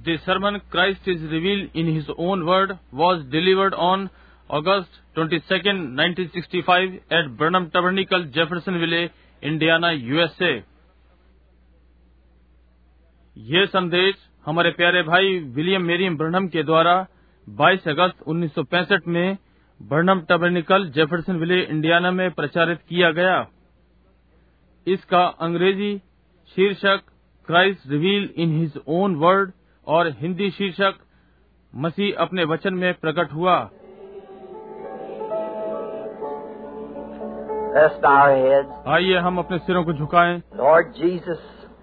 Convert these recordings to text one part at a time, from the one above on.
The sermon Christ is revealed in His own word was delivered on August 22nd, 1965 at Branham Tabernacle, Jeffersonville, Indiana, USA. ये संदेश हमारे प्यारे भाई William मेरियम ब्रनहम के द्वारा 22 अगस्त 1965 में ब्रनहम टैबरनेकल, जेफरसनविले, इंडियाना में प्रचारित किया गया। इसका अंग्रेजी शीर्षक Christ reveal in his own word और हिंदी शीर्षक मसीह अपने वचन में प्रकट हुआ। आइए हम अपने सिरों को झुकाएं। Lord Jesus,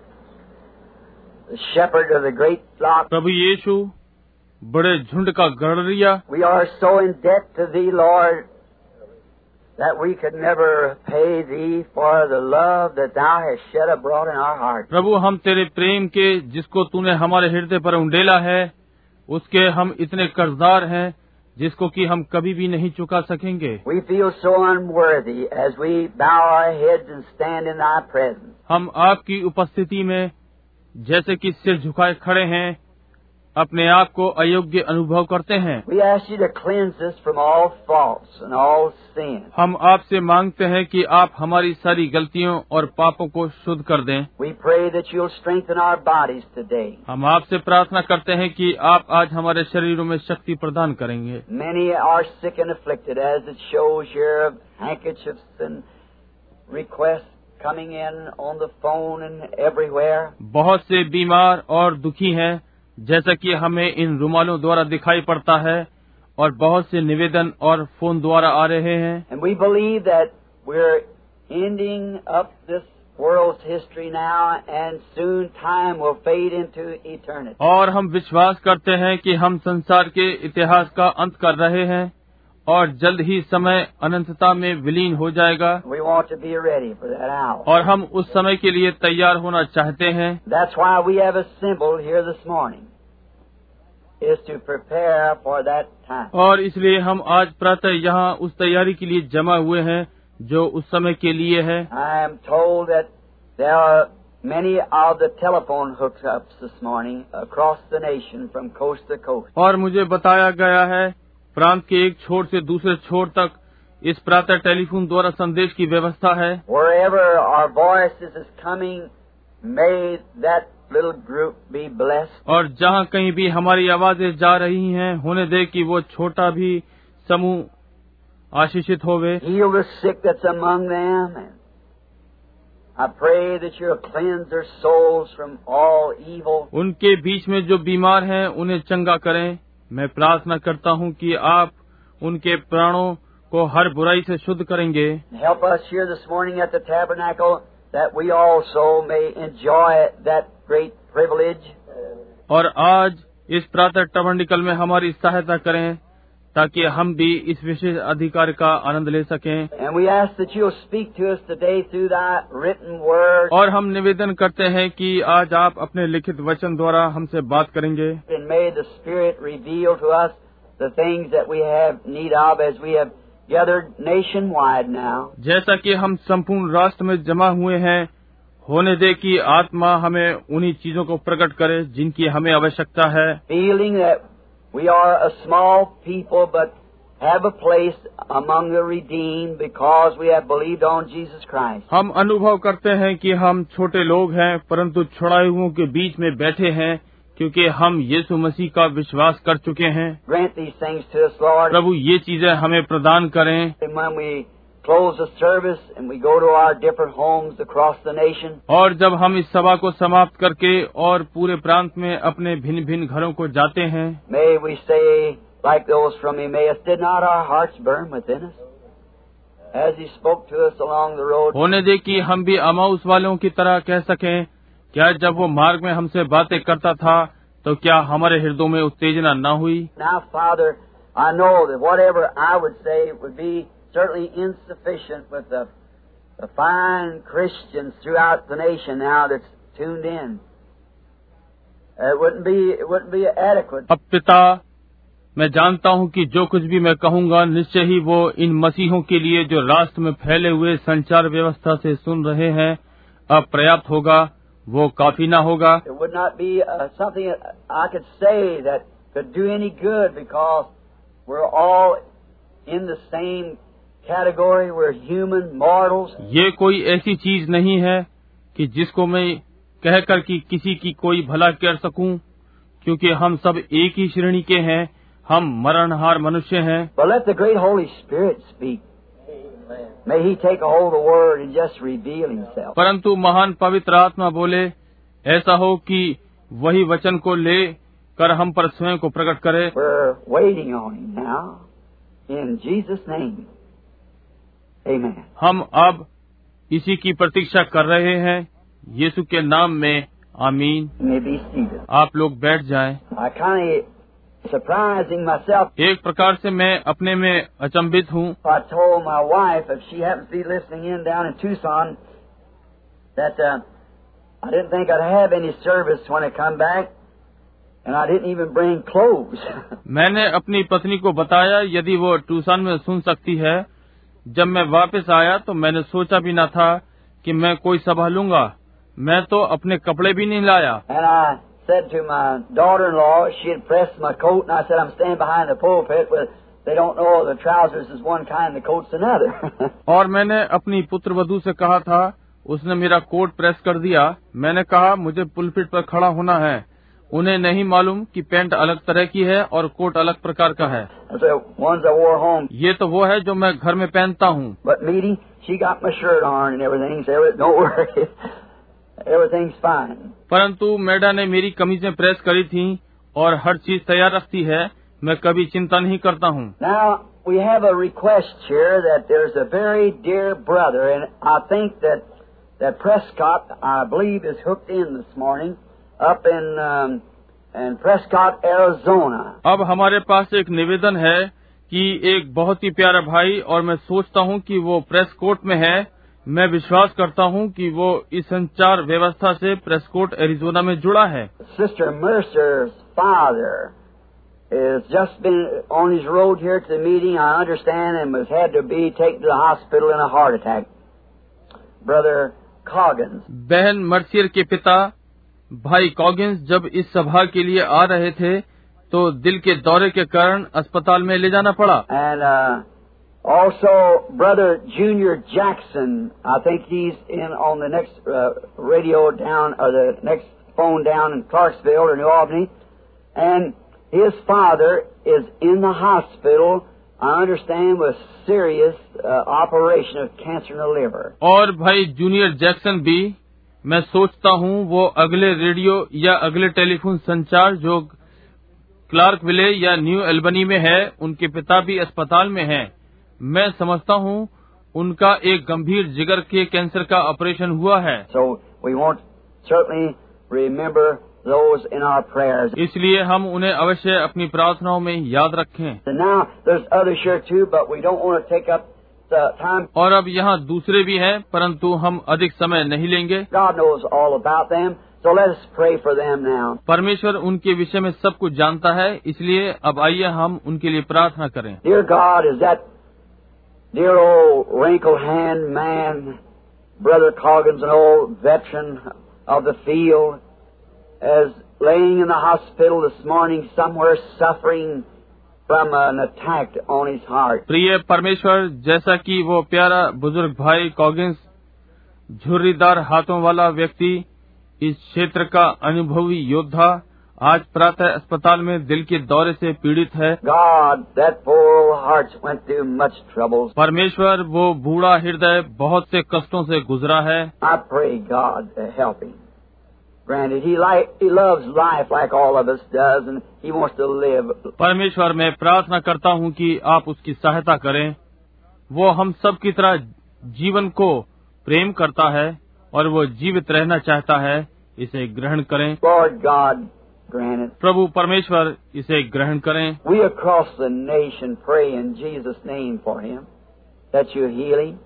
the shepherd of the great flock, प्रभु यीशु बड़े झुंड का गड़रिया, we are so in debt to Thee, Lord, that we could never pay Thee for the love that Thou hast shed abroad in our hearts. प्रभु हम तेरे प्रेम के जिसको तूने हमारे हृदय पर उंडेला है, उसके हम इतने कर्जदार हैं जिसको कि हम कभी भी नहीं चुका सकेंगे। We feel so unworthy as we bow our heads and stand in Thy presence. हम आपकी उपस्थिति में जैसे कि सिर झुकाए खड़े हैं, अपने आप को अयोग्य अनुभव करते हैं। We ask You to cleanse us from all faults and all sin. हम आपसे मांगते हैं कि आप हमारी सारी गलतियों और पापों को शुद्ध कर दें। We pray that You'll strengthen our bodies today. हम आपसे प्रार्थना करते हैं कि आप आज हमारे शरीरों में शक्ति प्रदान करेंगे। Many are sick and afflicted, as it shows here of handkerchiefs and requests coming in on the phone and everywhere. बहुत से बीमार और दुखी हैं, जैसा कि हमें इन रुमालों द्वारा दिखाई पड़ता है, और बहुत से निवेदन और फोन द्वारा आ रहे हैं। And we believe that we're ending up this world's history now, and soon time will fade into eternity. और हम विश्वास करते हैं कि हम संसार के इतिहास का अंत कर रहे हैं और जल्द ही समय अनंतता में विलीन हो जाएगा। We want to be ready for that hour. और हम उस समय के लिए तैयार होना चाहते हैं। That's why we have assembled here this morning, is to prepare for that time. और इसलिए हम आज प्रातः यहाँ उस तैयारी के लिए जमा हुए हैं जो उस समय के लिए है। I am told that there are many of the telephone hookups this morning across the nation from coast to coast. और मुझे बताया गया है प्रांत के एक छोर से दूसरे छोर तक इस प्रातः टेलीफोन द्वारा संदेश की व्यवस्था है। Wherever our voices is coming, may that little group be blessed. और जहाँ कहीं भी हमारी आवाजें जा रही हैं, होने दे कि वो छोटा भी समूह आशीषित होवे। Heal the sick that's among them, and I pray that You'll cleanse their souls from all evil. उनके बीच में जो बीमार हैं उन्हें चंगा करें। मैं प्रार्थना करता हूँ कि आप उनके प्राणों को हर बुराई से शुद्ध करेंगे। Help us here this morning at the tabernacle that we also may enjoy that great privilege. और आज इस प्रातः टबरनेकल में हमारी सहायता करें ताकि हम भी इस विशेष अधिकार का आनंद ले सकें। And we ask that You'll speak to us today through Thy written word. और हम निवेदन करते हैं कि आज आप अपने लिखित वचन द्वारा हमसे बात करेंगे। And may the Spirit reveal to us the things that we have need of as we have gathered nationwide now. जैसा कि हम संपूर्ण राष्ट्र में जमा हुए हैं, होने दे कि आत्मा हमें उन्हीं चीजों को प्रकट करे जिनकी हमें आवश्यकता है। Feeling that we are a small people but have a place among the redeemed because we have believed on Jesus Christ. हम अनुभव करते हैं कि हम छोटे लोग हैं, परंतु छुड़ाए हुओं के बीच में बैठे हैं क्योंकि हम यीशु मसीह का विश्वास कर चुके हैं। Grant these things to us, Lord. प्रभु ये चीजें हमें प्रदान करें। And when we close the service and we go to our different homes across the nation, और जब हम इस सभा को समाप्त करके और पूरे प्रांत में अपने भिन्न भिन्न घरों को जाते हैं, may we say, like those from Emmaus, did not our hearts burn within us as He spoke to us along the road? होने दे कि हम भी अमाउस वालों की तरह कह सकें, क्या जब वो मार्ग में हमसे बातें करता था तो क्या हमारे हृदयों में उत्तेजना न हुई? Now, Father, I know that whatever I would say would be certainly insufficient with the fine Christians throughout the nation now that's tuned in. It wouldn't be adequate. अब पिता, मैं जानता हूँ कि जो कुछ भी मैं कहूँगा निश्चय ही वो इन मसीहों के लिए जो राष्ट्र में फैले हुए संचार व्यवस्था से सुन रहे हैं अपर्याप्त होगा, वो काफी ना होगा। It would not be something I could say that could do any good because we're all in the same category. We're human mortals. ये कोई ऐसी चीज नहीं है कि जिसको मैं कहकर कि किसी की कोई भला कर सकूं, क्योंकि हम सब एक ही श्रेणी के हैं, हम मरणहार मनुष्य हैं। But let the great Holy Spirit speak. May He take a hold of the Word and just reveal Himself. परंतु महान पवित्र आत्मा बोले, ऐसा हो कि वही वचन को ले कर हम पर स्वयं को प्रकट करे। We're waiting on Him now. In Jesus' name. Amen. हम अब इसी की प्रतीक्षा कर रहे हैं, यीशु के नाम में, आमीन। You may be seated. आप लोग बैठ जाएं। I kind of surprising myself. एक प्रकार से मैं अपने में अचंभित हूँ। I told my wife, if she happens to be listening in down in Tucson, that I didn't think I'd have any service when I come back, and I didn't even bring clothes. मैंने अपनी पत्नी को बताया यदि वो tuition में सुन सकती है। जब मैं वापस आया तो मैंने सोचा भी न था कि मैं कोई सभा लूंगा। मैं तो अपने कपड़े भी नहीं लाया। And I said to my daughter-in-law, she had pressed my coat, and I said, I'm standing behind the pulpit, but they don't know the trousers is one kind, the coat's another. और मैंने अपनी पुत्रवधू से कहा था, उसने मेरा coat press कर दिया। मैंने कहा, मुझे पुलपिट पर खड़ा होना है। उन्हें नहीं मालूम कि पैंट अलग तरह की है और कोट अलग प्रकार का है। The ones I wore home. ये तो वो है जो मैं घर में पहनता हूँ। But meeting, she got my shirt on and everything, so don't worry. Everything's fine. परंतु मैडा ने मेरी कमीजें प्रेस करी थी और हर चीज तैयार रखती है। मैं कभी चिंता नहीं करता हूँ। Now, we have a request here that there's a very dear brother, and I think that Prescott, I believe, is hooked in this morning up in Prescott, Arizona. अब हमारे पास एक निवेदन है कि एक बहुत ही प्यारा भाई, और मैं सोचता हूँ कि वो प्रेसकोट में है। मैं विश्वास करता हूँ कि वो इस संचार व्यवस्था से प्रेसकोट एरिजोना में जुड़ा है। Sister Mercer's father has just been on his road here to the meeting, I understand, and was had to be taken to the hospital in a heart attack. Brother Coggins. बहन Mercier के पिता भाई Coggins जब इस सभा के लिए आ रहे थे तो दिल के दौरे के कारण अस्पताल में ले जाना पड़ा। And also Brother Junior Jackson, I think he's in on the next radio down, or the next phone down in Clarksville or New Albany, and his father is in the hospital, I understand, with serious operation of cancer in the liver. और भाई junior Jackson भी, मैं सोचता हूँ वो अगले radio या अगले टेलीफोन संचार जो क्लार्कविले या न्यू एल्बनी में है, उनके पिता भी अस्पताल में हैं। मैं समझता हूँ उनका एक गंभीर जिगर के कैंसर का ऑपरेशन हुआ है। So we want certainly remember those in our prayers. इसलिए हम उन्हें अवश्य अपनी प्रार्थनाओं में याद रखें। And now there's others here too, but we don't want to take up the time. और अब यहाँ दूसरे भी हैं, परंतु हम अधिक समय नहीं लेंगे। God knows all about them, so let us pray for them now. परमेश्वर उनके विषय में सब कुछ जानता है, इसलिए अब आइए हम उनके लिए प्रार्थना करें। Dear God, is that dear old wrinkle-hand man, Brother Coggins, an old veteran of the field, is laying in the hospital this morning somewhere suffering from an attack on his heart. प्रिय परमेश्वर, जैसा कि वो प्यारा बुजुर्ग भाई Coggins, झुर्रीदार हाथों वाला व्यक्ति, इस क्षेत्र का अनुभवी योद्धा, आज प्रातः अस्पताल में दिल के दौरे से पीड़ित है। God, that poor old heart went through much troubles. परमेश्वर, वो बूढ़ा हृदय बहुत से कष्टों से गुजरा है। I pray God to help him. Granted, he loves life like all of us does, and he wants to live. परमेश्वर, मैं प्रार्थना करता हूँ कि आप उसकी सहायता करें। वो हम सब की तरह जीवन को प्रेम करता है और वो जीवित रहना चाहता है। इसे ग्रहण करें। Lord God, grant it. प्रभु परमेश्वर, इसे ग्रहण करें। We across the nation pray in Jesus' name for him, that you heal him,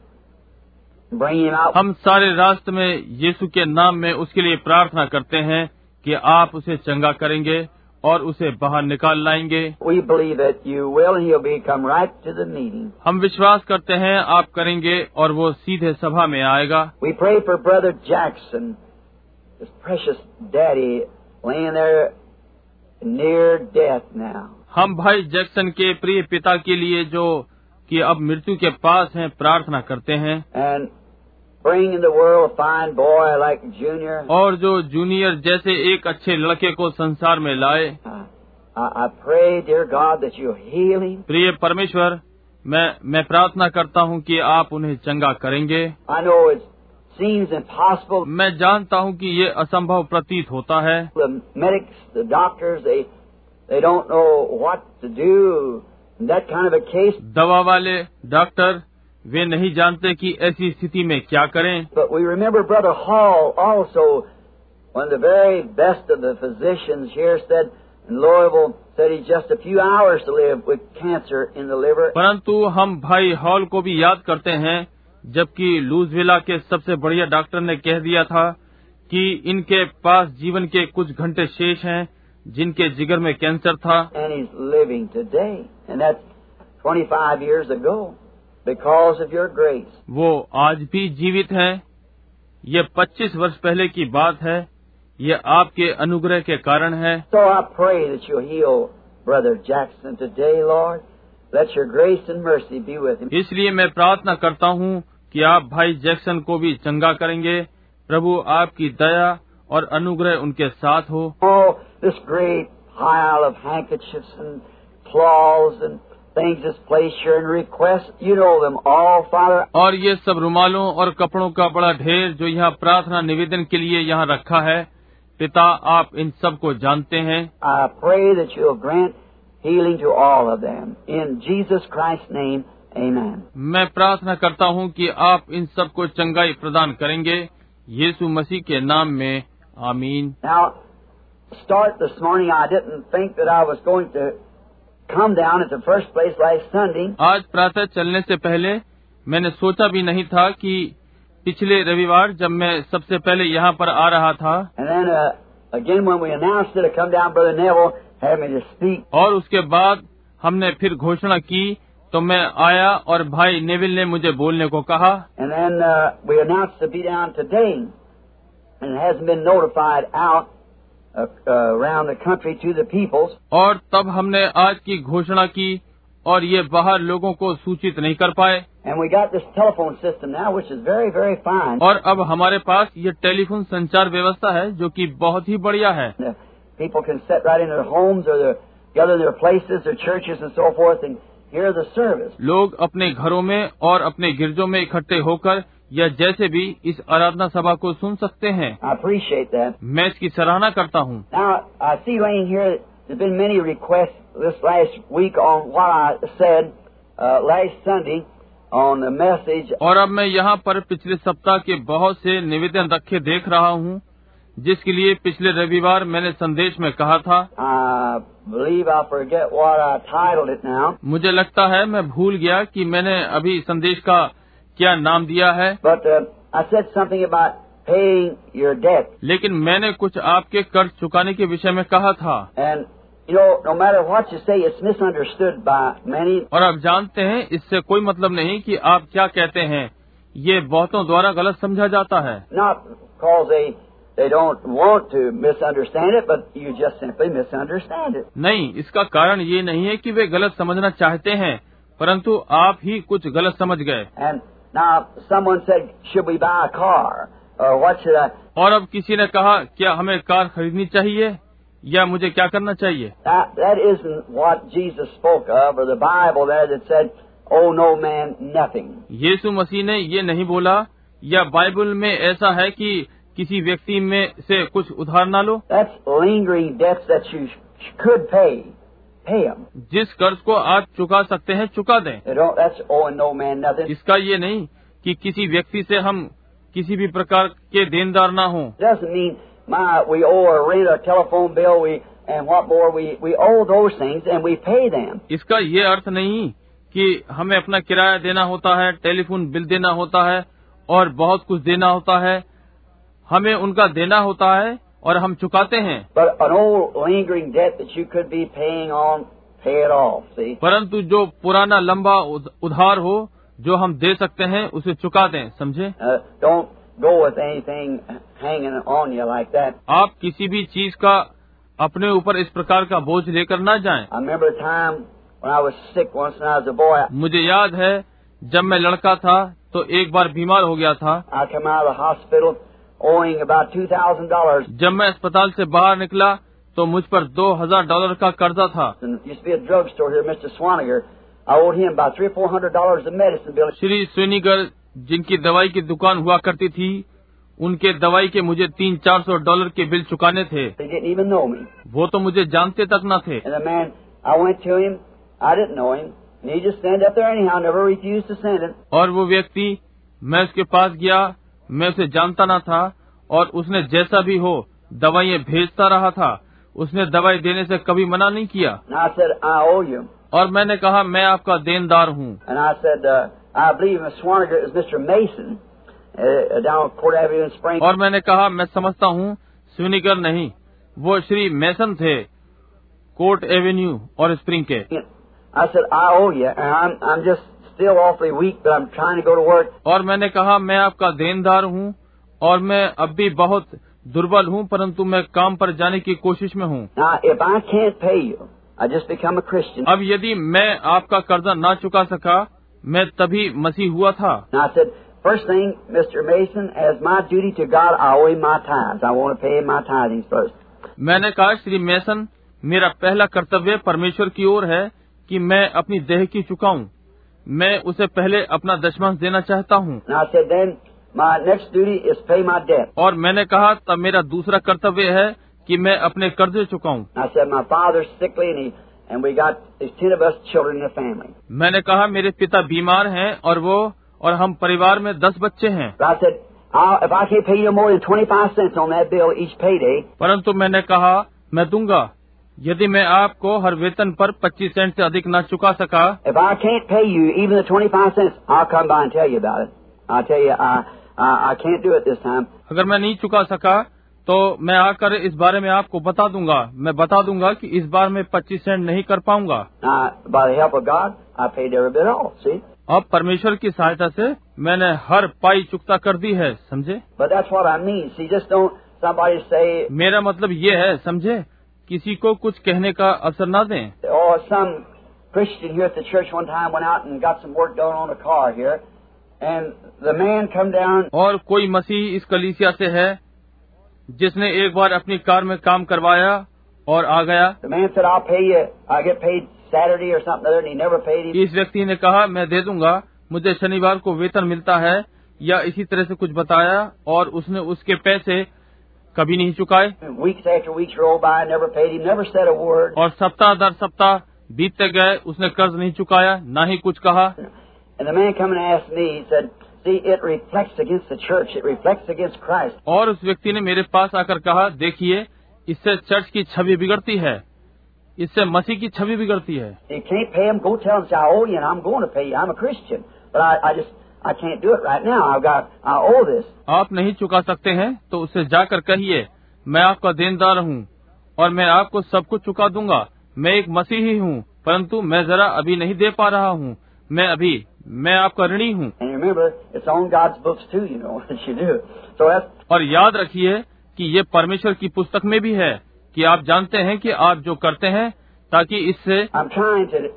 bring him out. हम सारे राष्ट्र में यीशु के नाम में उसके लिए प्रार्थना करते हैं कि आप उसे चंगा करेंगे और उसे बाहर निकाल लाएंगे। We believe that you will, and he'll come right to the meeting. हम विश्वास करते हैं आप करेंगे और वो सीधे सभा में आएगा। We pray for Brother Jackson, his precious daddy, laying there near death now. हम भाई जैक्सन के प्रिय पिता के लिए जो कि अब मृत्यु के पास हैं प्रार्थना करते हैं, And bring in the world a fine boy like Junior. और जो जूनियर जैसे एक अच्छे लड़के को संसार में लाए। I pray, dear God, that you'll heal him. प्रिय परमेश्वर, मैं प्रार्थना करता हूँ कि आप उन्हें चंगा करेंगे। I know it seems impossible. मैं जानता हूँ कि ये असंभव प्रतीत होता है। The medics, the doctors, they don't know what to do in that kind of a case. दवा वाले डॉक्टर वे नहीं जानते कि ऐसी स्थिति में क्या करें। But we remember Brother Hall also, one of the very best of the physicians here, said in Louisville, said he's just a few hours to live with cancer in the liver. परंतु हम भाई hall को भी याद करते हैं, जबकि लुइसविला के सबसे बढ़िया डॉक्टर ने कह दिया था कि इनके पास जीवन के कुछ घंटे शेष हैं, जिनके जिगर में कैंसर था। And he's living today, and that's 25 years ago, because of your grace. वो आज भी जीवित हैं। ये 25 वर्ष पहले की बात है। ये आपके अनुग्रह के कारण है। So I pray that you'll heal Brother Jackson today, Lord. Let your grace and mercy be with him. इसलिए मैं प्रार्थना करता हूँ कि आप भाई जैक्सन को भी चंगा करेंगे। प्रभु आपकी दया और अनुग्रह उनके साथ हो। Oh, this great pile of handkerchiefs and cloths and things that's placed here and requests, you know them all, Father. और ये सब रुमालों और कपड़ों का बड़ा ढेर जो यहाँ प्रार्थना निवेदन के लिए यहाँ रखा है, पिता आप इन सब को जानते हैं। I pray that you'll grant healing to all of them. In Jesus Christ's name, amen. मैं प्रार्थना करता हूँ कि आप इन सब को चंगाई प्रदान करेंगे, यीशु मसीह के नाम में, आमीन। Now, start this morning, I didn't think that I was going to come down at the first place last Sunday. आज प्रातः चलने से पहले मैंने सोचा भी नहीं था कि पिछले रविवार जब मैं सबसे पहले यहाँ पर आ रहा था, And then again when we announced it, I come down, Brother Neville had me to speak. और उसके बाद हमने फिर घोषणा की तो मैं आया और भाई नेविल ने मुझे बोलने को कहा। And then we announced to be down today, and it hasn't been notified out around the country to the peoples. और तब हमने आज की घोषणा की और ये बाहर लोगों को सूचित नहीं कर पाए। And we got this telephone system now, which is very, very fine. और अब हमारे पास ये टेलीफोन संचार व्यवस्था है जो कि बहुत ही बढ़िया है। People can sit right in their homes or gather their places, their churches and so forth, and hear the service. लोग अपने घरों में और अपने गिरजों में इकट्ठे होकर या जैसे भी इस आराधना सभा को सुन सकते हैं। I appreciate that. मैं इसकी सराहना करता हूँ। Now, I see laying here, there's been many requests this last week on what I said last Sunday on the message. और अब मैं यहाँ पर पिछले सप्ताह के बहुत से निवेदन रखे देख रहा हूँ, जिसके लिए पिछले रविवार मैंने संदेश में कहा था। I believe I forget what I titled it now. मुझे लगता है मैं भूल गया कि मैंने अभी संदेश का क्या नाम दिया है। But I said something about paying your debt. लेकिन मैंने कुछ आपके कर्ज चुकाने के विषय में कहा था। And you know, no matter what you say, it's misunderstood by many. और आप जानते हैं इससे कोई मतलब नहीं कि आप क्या कहते हैं, ये बहुतों द्वारा गलत समझा जाता है। Not because they don't want to misunderstand it, but you just simply misunderstand it. नहीं, इसका कारण ये नहीं है कि वे गलत समझना चाहते हैं, परंतु आप ही कुछ गलत समझ गए। And now someone said, should we buy a car? Or what should I? और अब किसी ने कहा क्या हमें कार खरीदनी चाहिए या मुझे क्या करना चाहिए? That isn't what Jesus spoke of, or the Bible there that said, "Oh, no man, nothing." यीशु मसीह ने ये नहीं बोला या बाइबल में ऐसा है कि किसी व्यक्ति में से कुछ उधार ना लो। That's lingering debts that you could pay. Pay them. जिस कर्ज को आप चुका सकते हैं चुका दें। That's owing no man nothing. इसका ये नहीं कि किसी व्यक्ति से हम किसी भी प्रकार के देनदार ना हों। Doesn't mean we owe a rent, a telephone bill, and what more we owe those things and we pay them. इसका ये अर्थ नहीं कि हमें अपना किराया देना होता है, टेलीफोन बिल देना होता है और बहुत कुछ देना होता है, हमें उनका देना होता है और हम चुकाते हैं। But an old lingering debt that you could be paying on, pay it off. See? परंतु जो पुराना लंबा उधार हो जो हम दे सकते हैं उसे चुका दें, समझे? Don't go with anything hanging on you like that. आप किसी भी चीज का अपने ऊपर इस प्रकार का बोझ लेकर न जाएं। I remember a time when I was sick once when I was a boy. मुझे याद है जब मैं लड़का था तो एक बार बीमार हो गया था। I come out of the hospital owing about $2,000. जब मैं अस्पताल से बाहर निकला तो मुझ पर $2,000 का कर्जा था। And there used to be a drugstore here, Mr. Swaniger. I owed him about $300 or $400 of medicine bill. Shri स्वेनिगर जिनकी दवाई की दुकान हुआ करती थी, उनके दवाई के मुझे $300-400 के बिल चुकाने थे। They didn't even know me. वो तो मुझे जानते तक न थे। And the man, I went to him. I didn't know him. And he just sent up there anyhow, never refused to send it. और वो व्यक्ति, मैं उसके पास गया, मैं उसे जानता न था और उसने जैसा भी हो दवाइयाँ भेजता रहा था। उसने दवाई देने से कभी मना नहीं किया। And I said, I owe you. और मैंने कहा मैं आपका देनदार हूँ। And I said, I believe Miss Swaniger is Mr. Mason down on Court Avenue in Spring. और मैंने कहा मैं समझता हूँ स्वेनिगर नहीं, वो श्री मैसन थे, कोर्ट एवेन्यू और स्प्रिंग के। I said, I owe you, and I'm just still awfully weak, but I'm trying to go to work. और मैंने कहा मैं आपका देनदार हूँ और मैं अब भी बहुत दुर्बल हूँ, परंतु मैं काम पर जाने की कोशिश में हूँ। Now, if I can't pay you, I just become a Christian. अब यदि मैं आपका कर्जा ना चुका सका, मैं तभी मसीह हुआ था। And I said, first thing, Mr. Mason, as my duty to God, I owe him my tithes. I want to pay him my tithings first. मैंने कहा श्री मैसन, मेरा पहला कर्तव्य परमेश्वर की ओर है कि मैं अपनी देह की चुकाऊं। मैं उसे पहले अपना दशमांश देना चाहता हूँ। And I said, then my next duty is pay my debt. और मैंने कहा तब मेरा दूसरा कर्तव्य है कि मैं अपने कर्जे चुकाऊं। I said, my father's sickly, and we got there's 10 of us children in the family. मैंने कहा मेरे पिता बीमार हैं और हम परिवार में 10 बच्चे हैं। But I said, if I can't pay you more than 25 cents on that bill each payday. परंतु मैंने कहा मैं दूंगा यदि मैं आपको हर वेतन पर 25 सेंट से अधिक न चुका सका। If I can't pay you even the 25 cents, I'll come by and tell you about it. I'll tell you I can't do it this time. अगर मैं नहीं चुका सका तो मैं आकर इस बारे में आपको बता दूंगा। मैं बता दूंगा कि इस बार मैं 25 सेंट नहीं कर पाऊंगा। By the help of God, I paid every bit off. See? अब परमेश्वर की सहायता से मैंने हर पाई चुकता कर दी है, समझे? But that's what I mean. See, just don't somebody say. मेरा मतलब ये है, समझे, किसी को कुछ कहने का अवसर न दें। Or some Christian here at the church one time went out and got some work done on a car here, and the man come down. और कोई मसीह इस कलीसिया से है जिसने एक बार अपनी कार में काम करवाया और आ गया। The man said, "I'll pay you. I get paid Saturday or something other," and he never paid him. इस व्यक्ति ने कहा मैं दे दूंगा, मुझे शनिवार को वेतन मिलता है या इसी तरह से कुछ बताया और उसने उसके पैसे कभी नहीं चुकाए। Weeks after weeks rolled by, never paid him, never said a word. और सप्ताह दर सप्ताह बीतते गए, उसने कर्ज नहीं चुकाया, ना ही कुछ कहा। And the man come and asked me, he said, "See, it reflects against the church. It reflects against Christ." और उस व्यक्ति ने मेरे पास आकर कहा, देखिए, इससे चर्च की छवि बिगड़ती है, इससे मसीह की छवि बिगड़ती है। You can't pay him. Go tell him, say, "I owe you, and I'm going to pay you. I'm a Christian, but I can't do it right now. I owe this." आप नहीं चुका सकते हैं तो उसे जाकर कहिए मैं आपका देनदार हूँ और मैं आपको सब कुछ चुका दूंगा। मैं एक मसीही हूँ, परंतु मैं जरा अभी नहीं दे पा रहा हूँ। मैं आपका ऋणी हूँ। And remember, it's on God's books too, you know, that you do. So that's. और याद रखिए कि ये परमेश्वर की पुस्तक में भी है कि आप जानते हैं कि आप जो करते हैं ताकि इससे I'm trying to,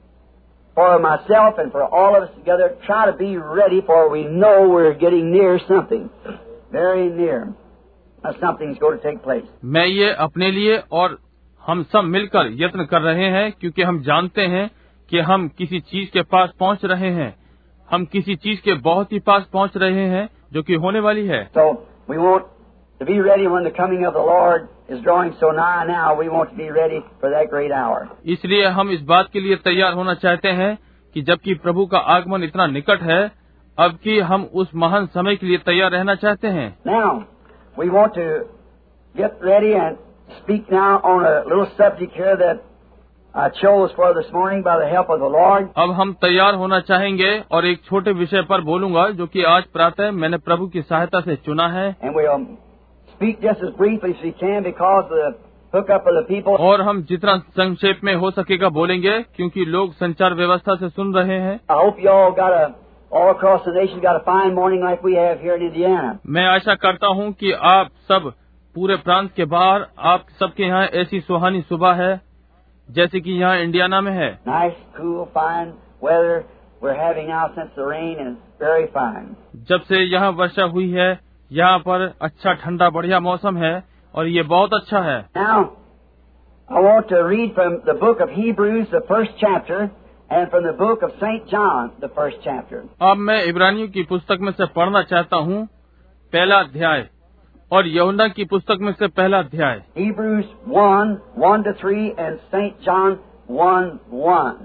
for myself and for all of us together, try to be ready, for we know we're getting near something, very near. Something's going to take place. मैं ये अपने लिए और हम सब मिलकर यत्न कर रहे हैं क्योंकि हम जानते हैं कि हम किसी चीज के पास पहुंच रहे हैं। हम किसी चीज के बहुत ही पास पहुंच रहे हैं जो कि होने वाली है। So we want to be ready when the coming of the Lord is drawing so nigh now. We want to be ready for that great hour. इसलिए हम इस बात के लिए तैयार होना चाहते हैं कि जबकि प्रभु का आगमन इतना निकट है, अब कि हम उस महान समय के लिए तैयार रहना चाहते हैं। Now we want to get ready and speak now on a little subject here that I chose for this morning by the help of the Lord. अब हम तैयार होना चाहेंगे और एक छोटे विषय पर बोलूंगा जो कि आज प्रातः मैंने प्रभु की सहायता से चुना है। And we'll speak just as briefly as we can because of the hookup of the people. और हम जितना संक्षेप में हो सकेगा बोलेंगे क्योंकि लोग संचार व्यवस्था से सुन रहे हैं। I hope you all across the nation got a fine morning like we have here in Indiana. मैं आशा करता हूं कि आप सब पूरे प्रांत के बाहर आप सबके यहाँ ऐसी सुहानी सुबह है जैसे कि यहाँ इंडियाना में है। Nice, cool, fine weather we're having now since the rain is very fine. जब से यहाँ वर्षा हुई है यहाँ पर अच्छा ठंडा बढ़िया मौसम है और ये बहुत अच्छा है। Now, I want to read from the book of Hebrews, the first chapter, and from the book of St. John, the first chapter. अब मैं इब्रानियों की पुस्तक में से पढ़ना चाहता हूँ पहला अध्याय और यूहन्ना की पुस्तक में से पहला अध्याय। Hebrews 1:1-3 and St. John 1:1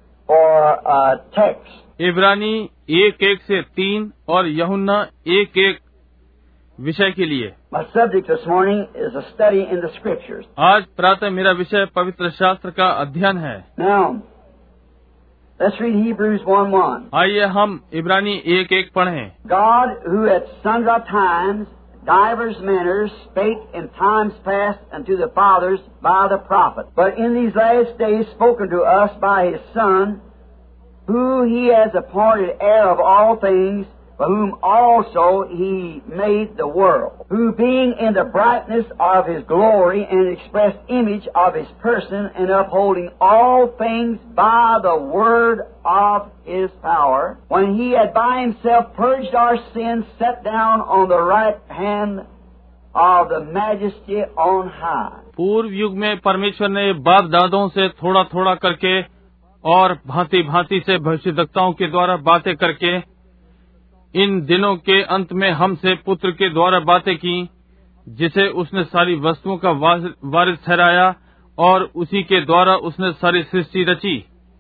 for text. इब्रानी 1:1 से 3 और यूहन्ना 1:1 विषय के लिए। My subject this morning is a study in the Scriptures. आज प्रातः मेरा विषय पवित्र शास्त्र का अध्ययन है। Now, let's read Hebrews 1:1. आइए हम इब्रानी 1:1 पढ़ें। God, who at sundry times, divers manners, spake in times past unto the fathers by the prophets, but in these last days spoken to us by His Son, who He has appointed heir of all things, for whom also He made the world, who being in the brightness of His glory and express image of His person, and upholding all things by the word of His power, when He had by Himself purged our sins, sat down on the right hand of the Majesty on high. पूर्व युग में परमेश्वर ने बाप दादों से थोड़ा थोड़ा करके और भांति भांति से भविष्यद्वक्ताओं के द्वारा बातें करके इन दिनों के अंत में हमसे पुत्र के द्वारा बातें की, जिसे उसने सारी वस्तुओं का वारिस ठहराया और उसी के द्वारा उसने सारी सृष्टि रची।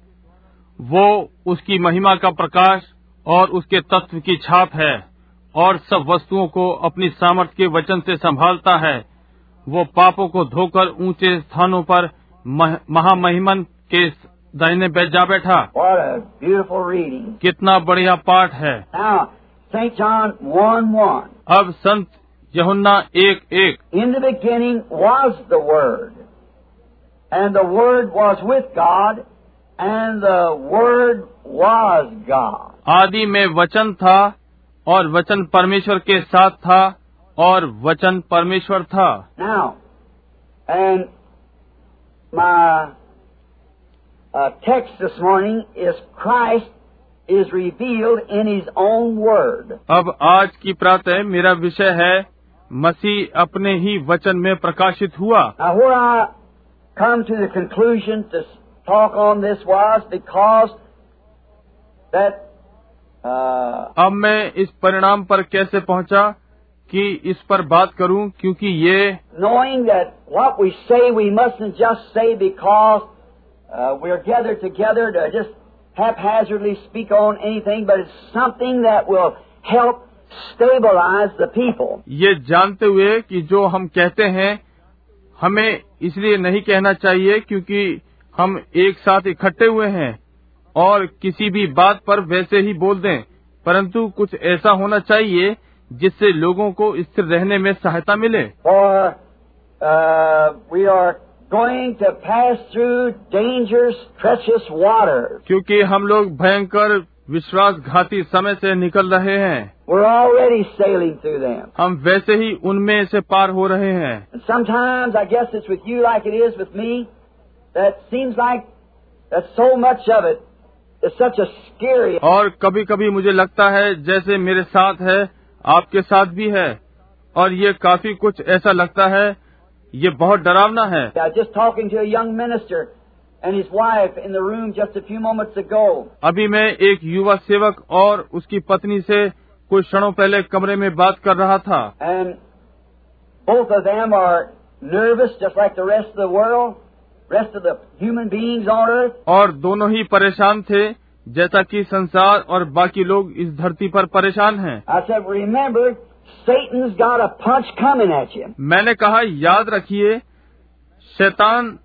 वो उसकी महिमा का प्रकाश और उसके तत्व की छाप है और सब वस्तुओं को अपनी सामर्थ्य के वचन से संभालता है। वो पापों को धोकर ऊंचे स्थानों पर महामहिमन के दाहिने जा बैठा। What a beautiful reading. कितना बढ़िया पाठ है। Now, St. John 1:1. अब संत यूहन्ना 1:1। In the beginning was the Word, and the Word was with God, and the Word was God. आदि में वचन था और वचन परमेश्वर के साथ था और वचन परमेश्वर था। Now, and my text this morning is Christ is revealed in His own Word. अब आज की प्रातः मेरा विषय है मसीह अपने ही वचन में प्रकाशित हुआ। Now, where I come to the conclusion to talk on this was because that अब मैं इस परिणाम पर कैसे पहुंचा कि इस पर बात करूं, क्योंकि ये knowing that what we say we mustn't just say because we're gathered together to just haphazardly speak on anything, but it's something that will help stabilize the people. ये जानते हुए कि जो हम कहते हैं हमें इसलिए नहीं कहना चाहिए क्योंकि हम एक साथ इकट्ठे हुए हैं और किसी भी बात पर वैसे ही बोल दें, परंतु कुछ ऐसा होना चाहिए जिससे लोगों को स्थिर रहने में सहायता मिले। For we are going to pass through dangerous, treacherous waters. क्योंकि हम लोग भयंकर विश्वासघाती समय से निकल रहे हैं। We're already sailing through them. हम वैसे ही उनमें से पार हो रहे हैं। And sometimes, I guess it's with you like it is with me, that seems like that so much of it is such a scary. और कभी कभी मुझे लगता है जैसे मेरे साथ है, आपके साथ भी है, और ये काफी कुछ ऐसा लगता है, ये बहुत डरावना है। I was just talking to a young minister and his wife in the room just a few moments ago. अभी मैं एक युवा सेवक और उसकी पत्नी से कुछ क्षणों पहले कमरे में बात कर रहा था। And both of them are nervous just like the rest of the world, rest of the human beings on earth. और दोनों ही परेशान थे जैसा कि संसार और बाकी लोग इस धरती पर परेशान हैं। I said, remember, Satan's got a punch coming at you. मैंने कहा याद रखिए, शैतान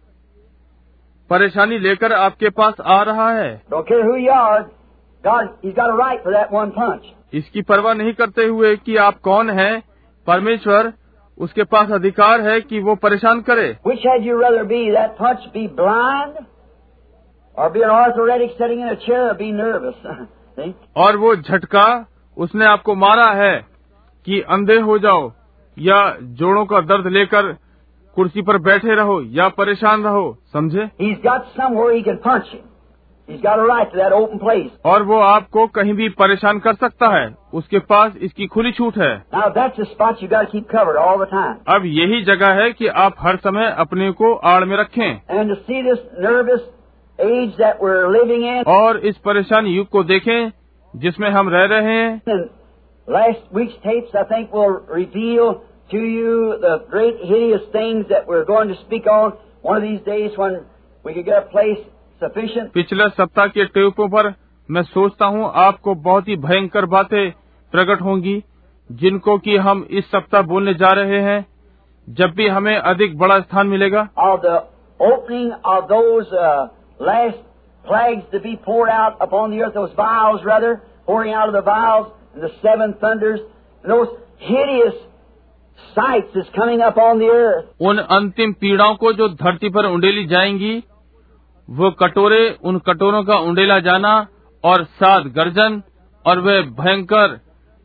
परेशानी लेकर आपके पास आ रहा है। Don't care who you are, God, He's got a right for that one punch. इसकी परवाह नहीं करते हुए कि आप कौन हैं, परमेश्वर उसके पास अधिकार है कि वो परेशान करे। Which had you rather be, that punch be blind, or be an arthritic sitting in a chair, or be nervous? See? और वो झटका उसने आपको मारा है कि अंधे हो जाओ या जोड़ों का दर्द लेकर कुर्सी पर बैठे रहो या परेशान रहो, समझे? He's got somewhere he can punch you. He's got a right to that open place. और वो आपको कहीं भी परेशान कर सकता है, उसके पास इसकी खुली छूट है। Now that's the spot you got to keep covered all the time. अब यही जगह है कि आप हर समय अपने को आड़ में रखें। And to see this nervous age that we're living in. और इस परेशान युग को देखें जिसमें हम रह रहे हैं। And last week's tapes, I think, will reveal to you the great hideous things that we're going to speak on one of these days when we can get a place sufficient. पिछले सप्ताह के टेपों पर मैं सोचता हूँ आपको बहुत ही भयंकर बातें प्रकट होंगी जिनको कि हम इस सप्ताह बोलने जा रहे हैं जब भी हमें अधिक बड़ा स्थान मिलेगा। Of the opening of those last plagues to be poured out upon the earth, those vials rather, pouring out of the vials, and the seven thunders, and those hideous sights is coming up on the earth. उन अंतिम पीड़ाओं को जो धरती पर उंडेली जाएंगी, वो कटोरे, उन कटोरों का उंडेला जाना और 7 गर्जन और वे भयंकर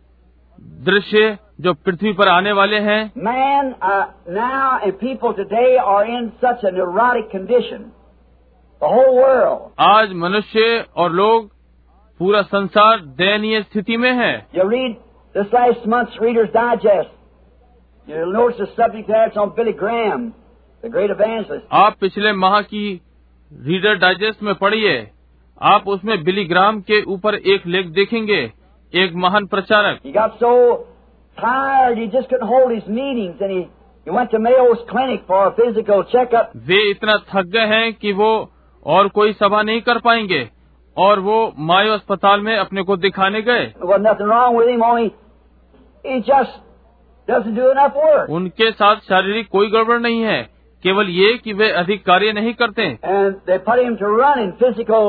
दृश्य जो पृथ्वी पर आने वाले हैं। Man now and people today are in such a neurotic condition. The whole world. आज मनुष्य और लोग पूरा संसार दयनीय स्थिति में है। You read this last month's Reader's Digest. You'll notice the subject there. It's on Billy Graham, the great evangelist. आप पिछले माह की रीडर डाइजेस्ट में पढ़िए, आप उसमें बिली ग्राम के ऊपर एक लेख देखेंगे, एक महान प्रचारक। He got so tired he just couldn't hold his meetings, and he went to Mayo's clinic for a physical checkup. वे इतना थक गए हैं कि वो और कोई सभा नहीं कर पाएंगे और वो मायो अस्पताल में अपने को दिखाने गए। There wasn't nothing wrong with him, only he just doesn't do enough work. उनके साथ शारीरिक कोई गड़बड़ नहीं है, केवल ये कि वे अधिक कार्य नहीं करते। And they put him to run in physical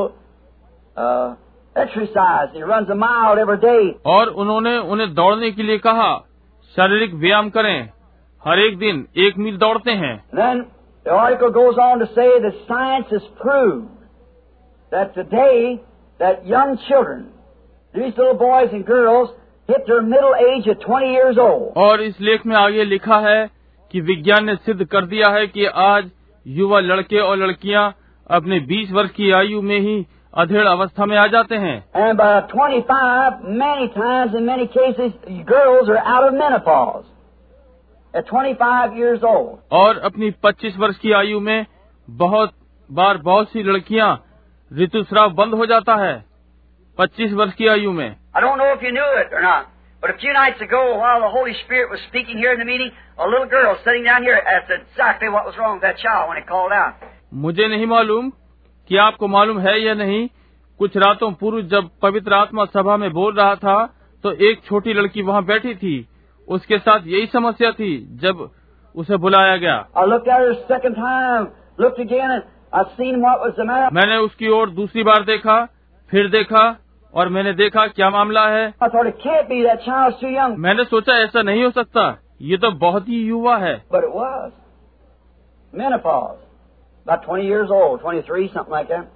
exercise. He runs a mile every day. और उन्होंने उन्हें दौड़ने के लिए कहा, शारीरिक व्यायाम करें, हर एक दिन 1 मील दौड़ते हैं। Then the article goes on to say that science has proved that today that young children, these little boys and girls, hit their middle age at 20 years old. और इस लेख में आगे लिखा है कि विज्ञान ने सिद्ध कर दिया है कि आज युवा लड़के और लड़कियां अपने 20 वर्ष की आयु में ही अधेड़ अवस्था में आ जाते हैं। And by 25, many times in many cases, girls are out of menopause at 25 years old. और अपनी 25 वर्ष की आयु में बहुत बार बहुत सी लड़कियां ऋतुस्राव बंद हो जाता है 25 वर्ष की आयु में। I don't know if you knew it or not, but a few nights ago, while the Holy Spirit was speaking here in the meeting, a little girl sitting down here asked exactly what was wrong with that child when he called out. मुझे नहीं मालूम कि आपको मालूम है या नहीं, कुछ रातों पूर्व जब पवित्र आत्मा सभा में बोल रहा था तो एक छोटी लड़की वहाँ बैठी थी, उसके साथ यही समस्या थी जब उसे बुलाया गया। I looked at her a second time, looked again, and I seen what was the matter. मैंने उसकी ओर दूसरी बार देखा, फिर देखा और मैंने देखा क्या मामला है। I thought it can't be, that child's too young. मैंने सोचा ऐसा नहीं हो सकता, ये तो बहुत ही युवा है। But it was. Menopause. About 20 years old, 23, something like that.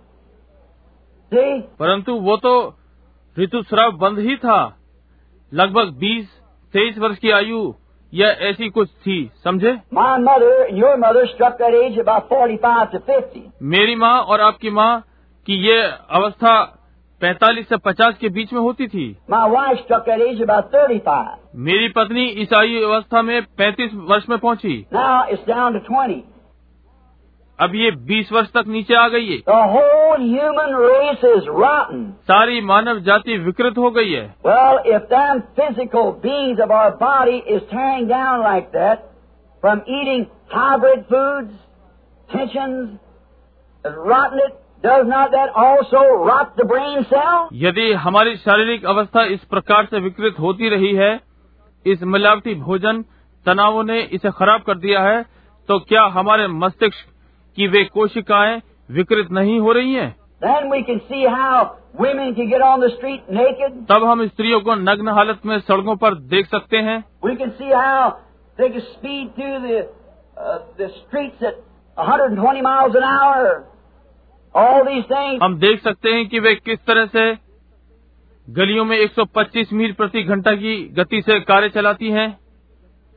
See? परंतु वो तो ऋतुस्राव बंद ही था, लगभग 20-23 वर्ष की आयु या ऐसी कुछ थी, समझे? My mother and your mother struck that age about 45 to 50. मेरी माँ और आपकी माँ की ये अवस्था 45 से 50 के बीच में होती थी। My wife struck that age about 35. मेरी पत्नी इस आयु अवस्था में 35 वर्ष में पहुंची। Now it's down to 20. अब ये 20 वर्ष तक नीचे आ गई है। The whole human race is rotten. सारी मानव जाति विकृत हो गई है। Well, if them physical beings of our body is tearing down like that, from eating hybrid foods, tensions, rotting it, does not that also rot the brain cell? यदि हमारी शारीरिक अवस्था इस प्रकार से विकृत होती रही है, इस मिलावटी भोजन तनावों ने इसे खराब कर दिया है, तो क्या हमारे मस्तिष्क कि वे कोशिकाएं विकृत नहीं हो रही हैं? Then we can see how women can get on the street naked. तब हम स्त्रियों को नग्न हालत में सड़कों पर देख सकते हैं। We can see how they can speed through the streets at 120 miles an hour. All these things. हम देख सकते हैं कि वे किस तरह से गलियों में 125 मील प्रति घंटा की गति से कारें चलाती हैं।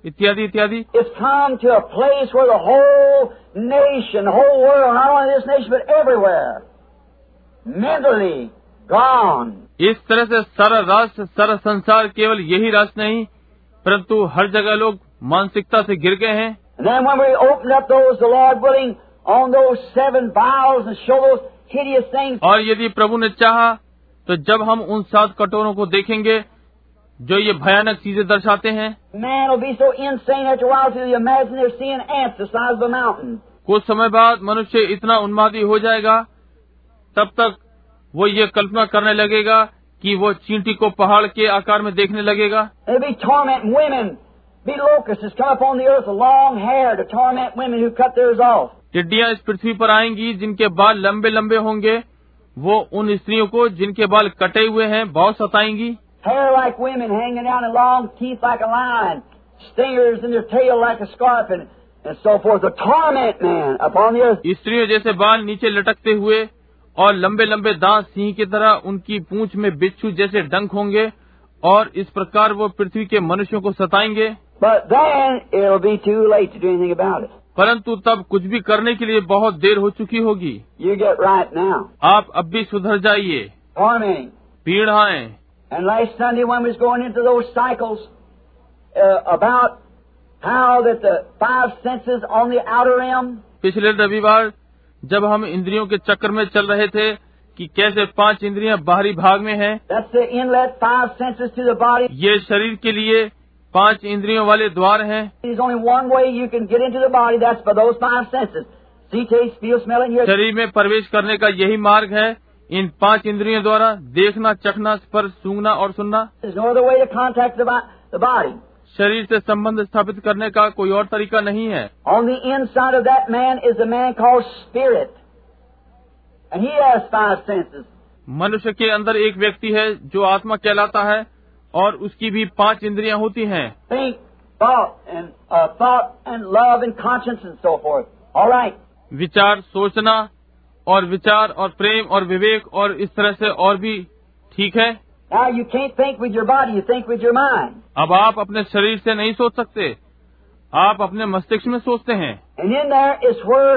इत्यादि इत्यादि। It's come to a place where the whole nation, the whole world, not only this nation but everywhere, mentally gone. इस तरह से सारा राष्ट्र, सारा संसार, केवल यही राष्ट्र नहीं परंतु हर जगह लोग मानसिकता से गिर गए हैं। And then when we open up those, the Lord willing, on those 7 vials and show those hideous things. और यदि प्रभु ने चाहा तो जब हम उन 7 कटोरों को देखेंगे जो ये भयानक चीजें दर्शाते हैं, Man will be so insane after a while till you imagine they're seeing ants the size of a mountain. कुछ समय बाद मनुष्य इतना उन्मादी हो जाएगा, तब तक वो ये कल्पना करने लगेगा कि वो चींटी को पहाड़ के आकार में देखने लगेगा। There'll be tormenting women, be locusts come upon the earth with long hair to torment women who cut theirs off. टिड्डियां इस पृथ्वी पर आएंगी जिनके बाल लंबे लंबे होंगे, वो उन स्त्रियों को जिनके बाल कटे हुए हैं बहुत सताएंगी। Hair like women hanging down and long teeth like a lion, stingers in their tail like a scorpion, and so forth. To torment man upon the earth. स्त्रियों जैसे बाल नीचे लटकते हुए और लंबे लंबे दांत सिंह की तरह, उनकी पूंछ में बिच्छू जैसे डंक होंगे और इस प्रकार वो पृथ्वी के मनुष्यों को सताएंगे। But then it'll be too late to do anything about it. परंतु तब कुछ भी करने के लिए बहुत देर हो चुकी होगी। You get right now. आप अब भी सुधर जाइए। Tormenting. पीड़ाएं। And last Sunday when we was going into those cycles about how that the 5 senses on the outer rim. पिछले रविवार जब हम इंद्रियों के चक्कर में चल रहे थे कि कैसे 5 इंद्रियां बाहरी भाग में हैं। That's the inlet, 5 senses to the body. ये शरीर के लिए 5 इंद्रियों वाले द्वार हैं। There's only one way you can get into the body. That's by those 5 senses. See, taste, feel, smell, and hear. शरीर में प्रवेश करने का यही मार्ग है, इन 5 इंद्रियों द्वारा देखना, चखना, स्पर्श, सूंघना और सुनना। There's no other way to contact the body. शरीर से संबंध स्थापित करने का कोई और तरीका नहीं है। On the inside of that man is a man called spirit, and he has 5 senses. मनुष्य के अंदर एक व्यक्ति है जो आत्मा कहलाता है और उसकी भी 5 इंद्रियां होती हैं। Think, thought and love and conscience and so forth. All right. विचार, सोचना और विचार और प्रेम और विवेक और इस तरह से और भी ठीक है। Now you can't think with your body, you think with your mind. अब आप अपने शरीर से नहीं सोच सकते, आप अपने मस्तिष्क में सोचते हैं। And in there is where